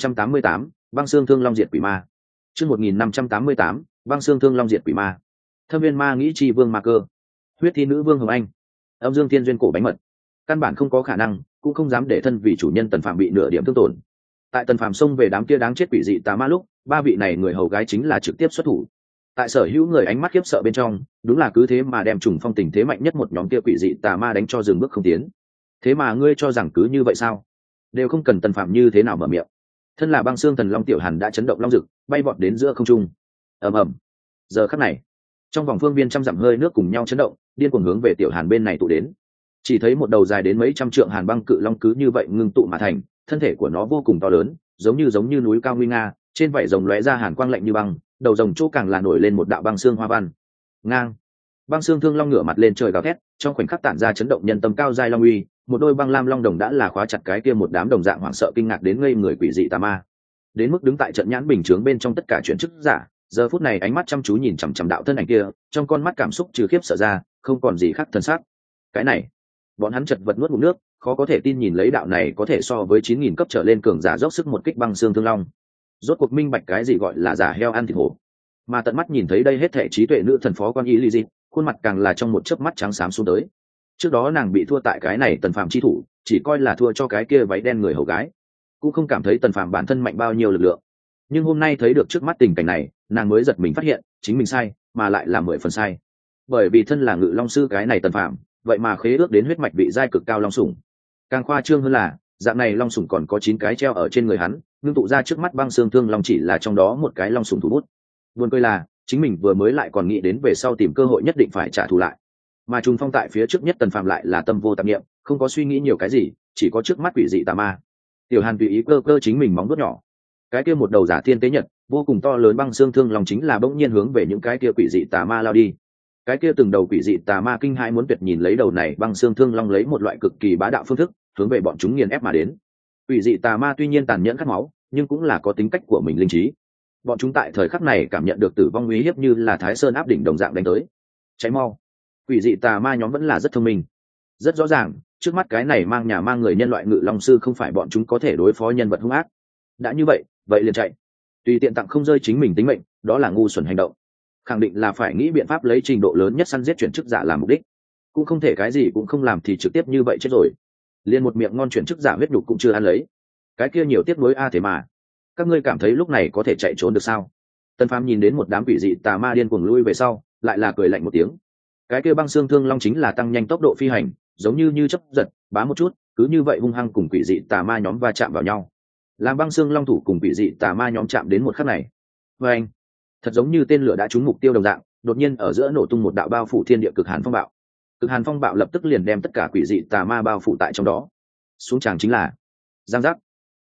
1588, băng xương thương long diệt quỷ ma. Chương 1588, băng xương thương long diệt quỷ ma. Thâm viên ma nghĩ chi vương ma cơ, huyết thi nữ vương hồng anh, âm dương thiên duyên cổ bánh mật, căn bản không có khả năng, cũng không dám để thân vì chủ nhân Tần Phàm bị nửa điểm thương tổn. Tại Tần Phàm xông về đám kia đáng chết quỷ dị tà ma lúc, ba vị này người hầu gái chính là trực tiếp xuất thủ. Tại sở hữu người ánh mắt khiếp sợ bên trong, đúng là cứ thế mà đem trùng phong tình thế mạnh nhất một nhóm kia quỷ dị tà ma đánh cho dừng bước không tiến. Thế mà ngươi cho rằng cứ như vậy sao? Đều không cần Tần Phàm như thế nào mở miệng. Thân là băng xương thần long Tiểu Hàn đã chấn động long rực, bay vọt đến giữa không trung. Ầm ầm. Giờ khắc này, trong vòng phương viên trăm dặm hơi nước cùng nhau chấn động, điên cuồng hướng về Tiểu Hàn bên này tụ đến. Chỉ thấy một đầu dài đến mấy trăm trượng hàn băng cự long cứ như vậy ngưng tụ mà thành, thân thể của nó vô cùng to lớn, giống như núi cao nguy nga, trên vảy rồng lóe ra hàn quang lạnh như băng, đầu rồng chỗ càng là nổi lên một đạo băng xương hoa văn. Ngang. Băng xương thương long ngửa mặt lên trời gào thét, trong khoảnh khắc tản ra chấn động nhân tâm cao giai long uy, một đôi băng lam long đồng đã là khóa chặt cái kia một đám đồng dạng hoảng sợ kinh ngạc đến ngây người quỷ dị tà ma. Đến mức đứng tại trận nhãn bình chướng bên trong tất cả chuyển chức giả, giờ phút này ánh mắt chăm chú nhìn chằm chằm đạo thân ảnh kia, trong con mắt cảm xúc trừ khiếp sợ ra, không còn gì khác thân xác. Cái này, bọn hắn chật vật nuốt ngụm nước, khó có thể tin nhìn lấy đạo này có thể so với 9000 cấp trở lên cường giả dốc sức một kích băng xương thương long. Rốt cuộc minh bạch cái gì gọi là giả heo ăn thịt hổ. Mà tận mắt nhìn thấy đây hết thảy trí tuệ nữ thần phó quan ý Lý Dị, khuôn mặt càng là trong một chớp mắt trắng xám xuống tới. Trước đó nàng bị thua tại cái này Tần Phàm chi thủ, chỉ coi là thua cho cái kia váy đen người hầu gái, cũng không cảm thấy Tần Phàm bản thân mạnh bao nhiêu lực lượng. Nhưng hôm nay thấy được trước mắt tình cảnh này, nàng mới giật mình phát hiện, chính mình sai, mà lại là 10 phần sai. Bởi vì thân là ngự long sư cái này Tần Phàm, vậy mà khế ước đến huyết mạch vị giai cực cao long sủng. Càng khoa trương hơn là, dạng này long sủng còn có 9 cái treo ở trên người hắn, ngưng tụ ra trước mắt băng xương thương long chỉ là trong đó một cái long sủng thủ bút. Buồn cười là, chính mình vừa mới lại còn nghĩ đến về sau tìm cơ hội nhất định phải trả thù lại. Mà trùng phong tại phía trước nhất Tần Phàm lại là tâm vô tạp niệm, không có suy nghĩ nhiều cái gì, chỉ có trước mắt quỷ dị tà ma. Tiểu Hàn tùy ý cơ cơ chính mình móng vuốt nhỏ. Cái kia một đầu giả thiên tế nhật, vô cùng to lớn băng xương thương long chính là bỗng nhiên hướng về những cái kia quỷ dị tà ma lao đi. Cái kia từng đầu quỷ dị tà ma kinh hãi muốn tuyệt nhìn lấy đầu này băng xương thương long lấy một loại cực kỳ bá đạo phương thức, hướng về bọn chúng nghiền ép mà đến. Quỷ dị tà ma tuy nhiên tàn nhẫn khát máu, nhưng cũng là có tính cách của mình linh trí. Bọn chúng tại thời khắc này cảm nhận được tử vong uy hiếp như là Thái Sơn áp đỉnh đồng dạng đánh tới. Cháy mau. Quỷ dị tà ma nhóm vẫn là rất thông minh. Rất rõ ràng, trước mắt cái này mang nhà mang người nhân loại ngự long sư không phải bọn chúng có thể đối phó nhân vật hung ác. Đã như vậy, vậy liền chạy. Tùy tiện tặng không rơi chính mình tính mệnh, đó là ngu xuẩn hành động. Khẳng định là phải nghĩ biện pháp lấy trình độ lớn nhất săn giết chuyển chức giả làm mục đích. Cũng không thể cái gì cũng không làm thì trực tiếp như vậy chết rồi. Liên một miệng ngon chuyển chức giả huyết nhục cũng chưa ăn lấy. Cái kia nhiều tiếc nuối a thế mà. Các ngươi cảm thấy lúc này có thể chạy trốn được sao? Tần Phàm nhìn đến một đám quỷ dị tà ma điên cuồng lui về sau, lại là cười lạnh một tiếng. Cái kia băng xương thương long chính là tăng nhanh tốc độ phi hành, giống như chớp giật, bá một chút, cứ như vậy hung hăng cùng quỷ dị tà ma nhóm va chạm vào nhau. Làm băng xương long thủ cùng quỷ dị tà ma nhóm chạm đến một khắc này. Và anh, thật giống như tên lửa đã trúng mục tiêu đồng dạng, đột nhiên ở giữa nổ tung một đạo bao phủ thiên địa cực hàn phong bạo. Cực hàn phong bạo lập tức liền đem tất cả quỷ dị tà ma bao phủ tại trong đó. Xuống tràng chính là giang giác.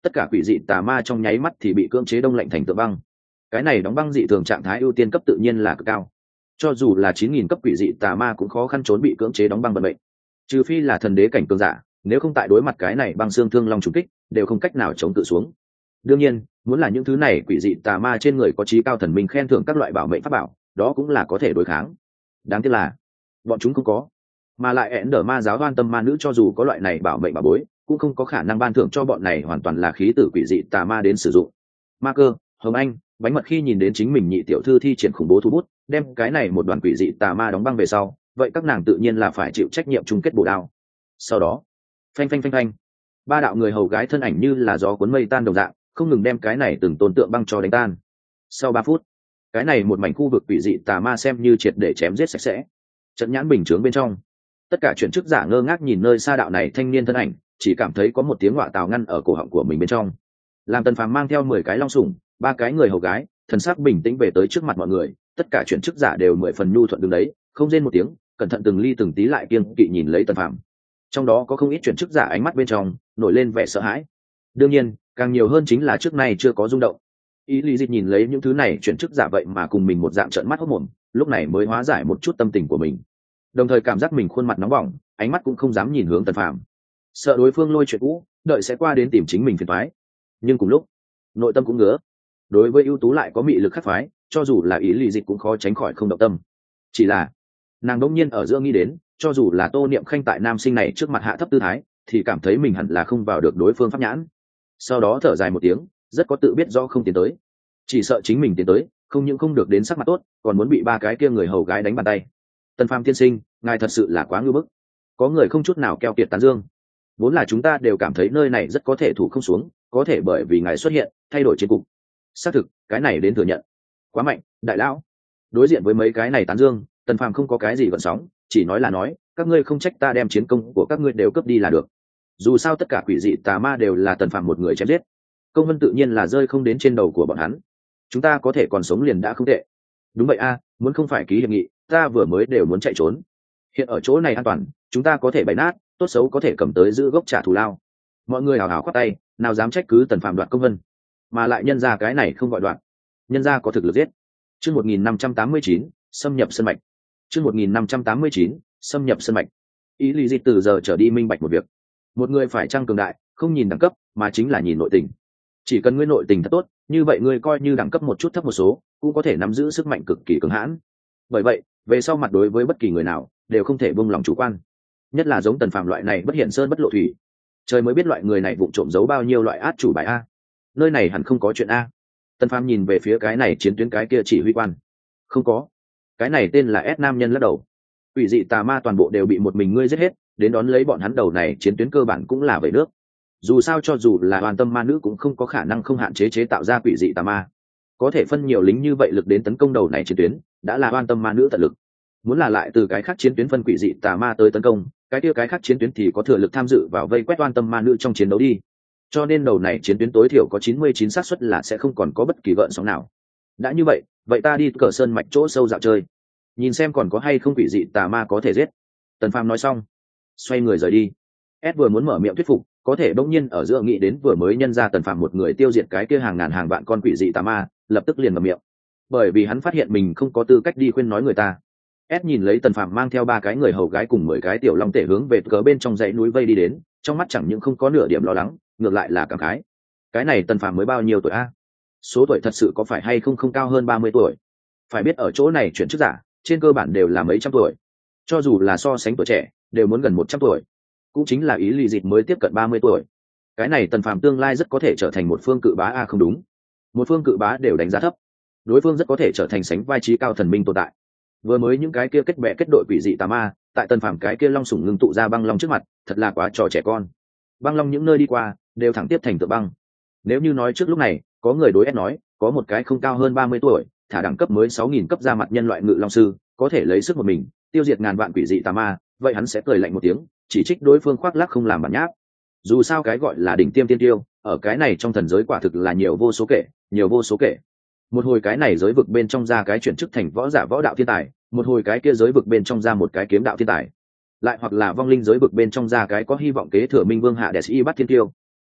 tất cả quỷ dị tà ma trong nháy mắt thì bị cưỡng chế đông lạnh thành tượng băng. Cái này đóng băng dị thường trạng thái ưu tiên cấp tự nhiên là cực cao, cho dù là 9.000 cấp quỷ dị tà ma cũng khó khăn trốn bị cưỡng chế đóng băng vận mệnh, trừ phi là thần đế cảnh cường giả, nếu không tại đối mặt cái này băng xương thương long trùng kích đều không cách nào chống tự xuống. Đương nhiên muốn là những thứ này quỷ dị tà ma trên người có trí cao thần minh khen thưởng các loại bảo mệnh pháp bảo, đó cũng là có thể đối kháng. Đáng tiếc là bọn chúng không có, mà lại ẻn đờ ma giáo đoan tâm ma nữ cho dù có loại này bảo mệnh bảo bối cũng không có khả năng ban thưởng cho bọn này hoàn toàn là khí tử quỷ dị tà ma đến sử dụng. Ma Cơ, Hồng Anh, Bánh Mật khi nhìn đến chính mình nhị tiểu thư thi triển khủng bố thu bút đem cái này một đoàn quỷ dị tà ma đóng băng về sau, vậy các nàng tự nhiên là phải chịu trách nhiệm chung kết bổ đao. Sau đó phanh phanh phanh phanh, ba đạo người hầu gái thân ảnh như là gió cuốn mây tan đồng dạng không ngừng đem cái này từng tôn tượng băng cho đánh tan. Sau 3 phút, cái này một mảnh khu vực quỷ dị tà ma xem như triệt để chém giết sạch sẽ. Trận nhãn bình chướng bên trong, tất cả chuyển chức giả ngơ ngác nhìn nơi xa đạo này thanh niên thân ảnh, chỉ cảm thấy có một tiếng ngọa tào ngăn ở cổ họng của mình bên trong. Làm Tần Phàm mang theo 10 cái long sủng, 3 cái người hầu gái, thần sắc bình tĩnh về tới trước mặt mọi người, tất cả chuyển chức giả đều 10 phần nhu thuận đứng đấy, không rên một tiếng, cẩn thận từng ly từng tí lại kiêng kỵ nhìn lấy Tần Phàm. Trong đó có không ít chuyển chức giả ánh mắt bên trong nổi lên vẻ sợ hãi. Đương nhiên càng nhiều hơn chính là trước nay chưa có rung động. Ý lý dịch nhìn lấy những thứ này chuyển chức giả vậy mà cùng mình một dạng trợn mắt hốt mồm, lúc này mới hóa giải một chút tâm tình của mình, đồng thời cảm giác mình khuôn mặt nóng bỏng, ánh mắt cũng không dám nhìn hướng Tần Phàm, sợ đối phương lôi chuyện cũ đợi sẽ qua đến tìm chính mình phiền toái. Nhưng cùng lúc nội tâm cũng ngứa, đối với ưu tú lại có mị lực khắc phái, cho dù là ý lý dịch cũng khó tránh khỏi không động tâm. Chỉ là nàng đỗng nhiên ở giữa nghĩ đến, cho dù là Tô Niệm Khanh tại nam sinh này trước mặt hạ thấp tư thái thì cảm thấy mình hẳn là không vào được đối phương pháp nhãn. Sau đó thở dài một tiếng, rất có tự biết do không tiến tới, chỉ sợ chính mình tiến tới không những không được đến sắc mặt tốt, còn muốn bị 3 cái kia người hầu gái đánh bàn tay. Tần Phàm tiên sinh, ngài thật sự là quá ngưu bức. Có người không chút nào keo kiệt tán dương. Vốn là chúng ta đều cảm thấy nơi này rất có thể thủ không xuống, có thể bởi vì ngài xuất hiện thay đổi chiến cục. Xác thực, cái này đến thừa nhận. Quá mạnh, đại lão. Đối diện với mấy cái này tán dương, Tần Phàm không có cái gì gợn sóng, chỉ nói là nói, các ngươi không trách ta đem chiến công của các ngươi đều cướp đi là được. Dù sao tất cả quỷ dị tà ma đều là Tần Phàm một người chém giết, công vân tự nhiên là rơi không đến trên đầu của bọn hắn. Chúng ta có thể còn sống liền đã không tệ. Đúng vậy a, muốn không phải ký hiệp nghị, ta vừa mới đều muốn chạy trốn. Hiện ở chỗ này an toàn, chúng ta có thể bày nát, tốt xấu có thể cầm tới giữ gốc trả thù lao. Mọi người hào hào khoát tay, nào dám trách cứ Tần Phàm đoạt công vân, mà lại nhân ra cái này không gọi đoạt, nhân ra có thực lực giết. Chương 1589, xâm nhập sân mạch. Chương 1589, xâm nhập sân mạch. Ý lý dịch từ giờ trở đi minh bạch một việc, một người phải trang cường đại không nhìn đẳng cấp mà chính là nhìn nội tình. Chỉ cần ngươi nội tình thật tốt, như vậy ngươi coi như đẳng cấp một chút thấp một số cũng có thể nắm giữ sức mạnh cực kỳ cường hãn. Bởi vậy về sau mặt đối với bất kỳ người nào đều không thể buông lòng chủ quan, nhất là giống Tần Phàm loại này bất hiện sơn bất lộ thủy, trời mới biết loại người này vụng trộm giấu bao nhiêu loại át chủ bài a. Nơi này hẳn không có chuyện a. Tần Phàm nhìn về phía cái này chiến tuyến cái kia chỉ huy quan. Không có. Cái này tên là S nam nhân lắc đầu. Quỷ dị tà ma toàn bộ đều bị một mình ngươi giết hết, đến đón lấy bọn hắn đầu này chiến tuyến cơ bản cũng là vậy nước. Dù sao cho dù là hoàn tâm ma nữ cũng không có khả năng không hạn chế chế tạo ra quỷ dị tà ma. Có thể phân nhiều lính như vậy lực đến tấn công đầu này chiến tuyến, đã là hoàn tâm ma nữ tận lực. Muốn là lại từ cái khác chiến tuyến phân quỷ dị tà ma tới tấn công, cái kia cái khác chiến tuyến thì có thừa lực tham dự vào vây quét hoàn tâm ma nữ trong chiến đấu đi. Cho nên đầu này chiến tuyến tối thiểu có 99 xác suất là sẽ không còn có bất kỳ gợn sóng nào. Đã như vậy, vậy ta đi Cờ Sơn mạch chỗ sâu dạo chơi, nhìn xem còn có hay không quỷ dị tà ma có thể giết. Tần Phàm nói xong, xoay người rời đi. S vừa muốn mở miệng thuyết phục, có thể bỗng nhiên ở giữa nghĩ đến vừa mới nhân ra Tần Phàm một người tiêu diệt cái kia hàng ngàn hàng vạn con quỷ dị tà ma, lập tức liền mở miệng, bởi vì hắn phát hiện mình không có tư cách đi khuyên nói người ta. S nhìn lấy Tần Phàm mang theo 3 cái người hầu gái cùng 10 cái tiểu long tể hướng về cờ bên trong dãy núi vây đi đến, trong mắt chẳng những không có nửa điểm lo lắng, ngược lại là cảm khái. Cái này Tần Phàm mới bao nhiêu tuổi a? Số tuổi thật sự có phải hay không cao hơn 30 tuổi? Phải biết ở chỗ này chuyển chức giả trên cơ bản đều là mấy trăm tuổi, cho dù là so sánh tuổi trẻ đều muốn gần 100 tuổi, cũng chính là ý lì dịt mới tiếp cận 30 tuổi. Cái này Tần Phàm tương lai rất có thể trở thành một phương cự bá a. Không đúng, một phương cự bá đều đánh giá thấp, đối phương rất có thể trở thành sánh vai trí cao thần minh tồn tại. Vừa mới những cái kia kết bè kết đội quỷ dị tà ma tại Tần Phàm cái kia long sủng ngưng tụ ra băng long trước mặt, thật là quá trò trẻ con. Băng long những nơi đi qua đều thẳng tiếp thành tượng băng. Nếu như nói trước lúc này có người đối ép nói có một cái không cao hơn 30 tuổi thả đẳng cấp mới 6.000 cấp ra mặt nhân loại ngự long sư có thể lấy sức một mình tiêu diệt ngàn vạn quỷ dị tà ma, vậy hắn sẽ cười lạnh một tiếng, chỉ trích đối phương khoác lác không làm bản nháp. Dù sao cái gọi là đỉnh tiêm tiên tiêu ở cái này trong thần giới quả thực là nhiều vô số kể, nhiều vô số kể. Một hồi cái này giới vực bên trong ra cái chuyển chức thành võ giả võ đạo thiên tài, một hồi cái kia giới vực bên trong ra một cái kiếm đạo thiên tài, lại hoặc là vong linh giới vực bên trong ra cái có hy vọng kế thừa minh vương hạ đệ sĩ bắt thiên tiêu.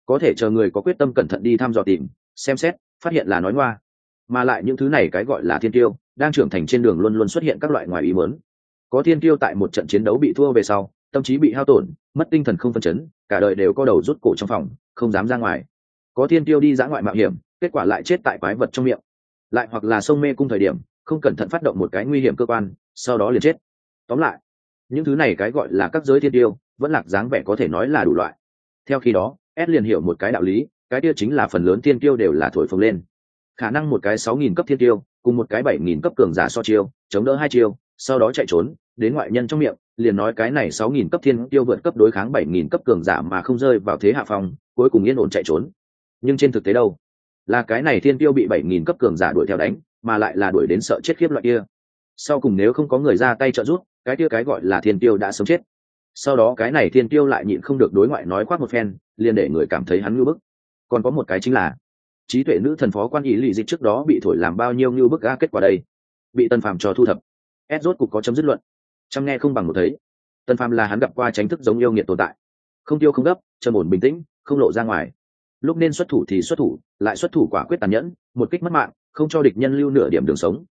có thể chờ người có quyết tâm cẩn thận đi thăm dò tìm xem xét, phát hiện là nói ngoa. Mà lại những thứ này cái gọi là thiên tiêu đang trưởng thành trên đường luôn luôn xuất hiện các loại ngoài ý muốn. Có thiên tiêu tại một trận chiến đấu bị thua về sau, tâm trí bị hao tổn, mất tinh thần không phân chấn, cả đời đều co đầu rút cổ trong phòng, không dám ra ngoài. Có thiên tiêu đi dã ngoại mạo hiểm, kết quả lại chết tại quái vật trong miệng. Lại hoặc là sông mê cung thời điểm không cẩn thận phát động một cái nguy hiểm cơ quan, sau đó liền chết. Tóm lại, những thứ này cái gọi là các giới thiên tiêu vẫn lạc dáng vẻ có thể nói là đủ loại. Theo khi đó S liền hiểu một cái đạo lý, cái kia chính là phần lớn thiên tiêu đều là thổi phồng lên. Khả năng một cái 6.000 cấp thiên tiêu cùng một cái 7.000 cấp cường giả so chiêu chống đỡ 2 chiêu, sau đó chạy trốn đến ngoại nhân trong miệng, liền nói cái này 6.000 cấp thiên tiêu vượt cấp đối kháng 7.000 cấp cường giả mà không rơi vào thế hạ phong, cuối cùng yên ổn chạy trốn. Nhưng trên thực tế đâu, là cái này thiên tiêu bị 7.000 cấp cường giả đuổi theo đánh, mà lại là đuổi đến sợ chết khiếp loại kia. Sau cùng nếu không có người ra tay trợ giúp, cái kia cái gọi là thiên tiêu đã sớm chết. Sau đó cái này thiên tiêu lại nhịn không được đối ngoại nói khoác một phen, liền để người cảm thấy hắn ngưu bức. Còn có một cái chính là trí tuệ nữ thần phó quan ý lì dịch trước đó bị thổi làm bao nhiêu ngưu bức ga, kết quả đây bị Tần Phàm cho thu thập. S rốt cục có chấm dứt luận. Chăm nghe không bằng một thấy. Tần Phàm là hắn gặp qua tránh thức giống yêu nghiệt tồn tại, không tiêu không gấp, trầm ổn bình tĩnh, không lộ ra ngoài. Lúc nên xuất thủ thì xuất thủ, lại xuất thủ quả quyết tàn nhẫn, một kích mất mạng, không cho địch nhân lưu nửa điểm đường sống.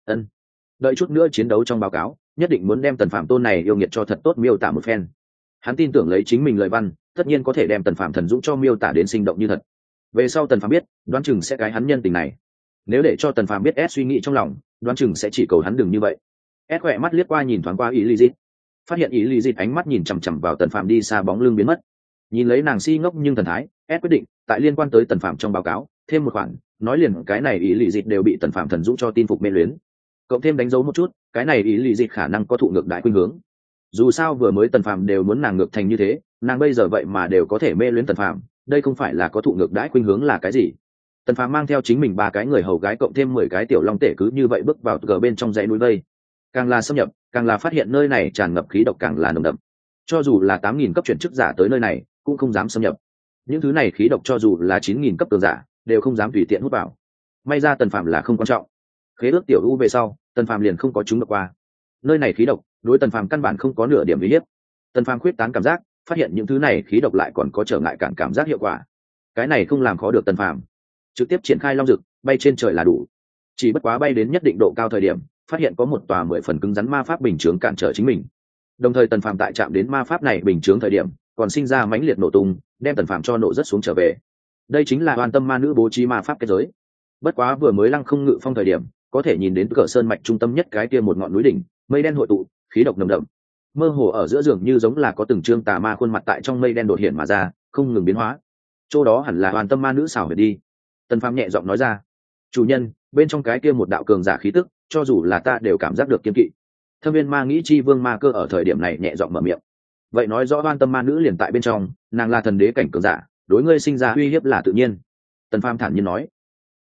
Đợi chút nữa chiến đấu trong báo cáo, nhất định muốn đem Tần Phàm tôn này yêu nghiệt cho thật tốt miêu tả một phen. Hắn tin tưởng lấy chính mình lời văn, tất nhiên có thể đem Tần Phàm thần dũng cho miêu tả đến sinh động như thật. Về sau Tần Phàm biết, đoán chừng sẽ cái hắn nhân tình này. Nếu để cho Tần Phàm biết S suy nghĩ trong lòng, đoán chừng sẽ chỉ cầu hắn đừng như vậy. S khỏe mắt liếc qua nhìn thoáng qua ý Lý Dịch, phát hiện ý Lý Dịch ánh mắt nhìn chằm chằm vào Tần Phàm đi xa bóng lưng biến mất. Nhìn lấy nàng si ngốc nhưng thần thái, S quyết định tại liên quan tới Tần Phàm trong báo cáo thêm một khoản, nói liền cái này ý Lý Dịch đều bị Tần Phàm thần dũng cho tin phục mê luyến. Cộng thêm đánh dấu một chút, cái này ý Lý Dịch khả năng có thụ ngược đại khuynh hướng. Dù sao vừa mới Tần Phàm đều muốn nàng ngược thành như thế, nàng bây giờ vậy mà đều có thể mê luyến Tần Phàm, đây không phải là có thụ ngược đãi khuynh hướng là cái gì? Tần Phàm mang theo chính mình 3 cái người hầu gái cộng thêm 10 cái tiểu long tể cứ như vậy bước vào gờ bên trong dãy núi vây. Càng là xâm nhập, càng là phát hiện nơi này tràn ngập khí độc càng là nồng đậm. Cho dù là 8.000 cấp chuyển chức giả tới nơi này, cũng không dám xâm nhập. Những thứ này khí độc cho dù là 9.000 cấp cường giả, đều không dám tùy tiện hút vào. May ra Tần Phàm là không quan trọng. Khế ước tiểu u về sau, Tần Phàm liền không có chúng độc qua. Nơi này khí độc, đối Tần Phàm căn bản không có nửa điểm uy hiếp. Tần Phàm khuyết tán cảm giác, phát hiện những thứ này khí độc lại còn có trở ngại cản cảm giác hiệu quả. Cái này không làm khó được Tần Phàm, trực tiếp triển khai long dực, bay trên trời là đủ. Chỉ bất quá bay đến nhất định độ cao thời điểm, phát hiện có một tòa 10 phần cứng rắn ma pháp bình chướng cản trở chính mình. Đồng thời Tần Phàm tại chạm đến ma pháp này bình chướng thời điểm, còn sinh ra mãnh liệt nổ tung, đem Tần Phàm cho nổ rất xuống trở về. Đây chính là Oan Tâm Ma Nữ bố trí ma pháp kết giới. Bất quá vừa mới lăng không ngự phong thời điểm, có thể nhìn đến cửa sơn mạch trung tâm nhất cái kia một ngọn núi đỉnh, mây đen hội tụ, khí độc nồng đậm. Mơ hồ ở giữa giường như giống là có từng trương tà ma khuôn mặt tại trong mây đen đột hiện mà ra, không ngừng biến hóa. Chỗ đó hẳn là Oan Tâm Ma Nữ xảo huyệt đi. Tần Phàm nhẹ giọng nói ra. Chủ nhân, bên trong cái kia một đạo cường giả khí tức, cho dù là ta đều cảm giác được kiên kỵ. Thâm viên ma nghĩ chi vương ma cơ ở thời điểm này nhẹ giọng mở miệng. Vậy nói rõ Oan Tâm Ma Nữ liền tại bên trong, nàng là thần đế cảnh cường giả, đối ngươi sinh ra uy hiếp là tự nhiên. Tần Phàm thản nhiên nói.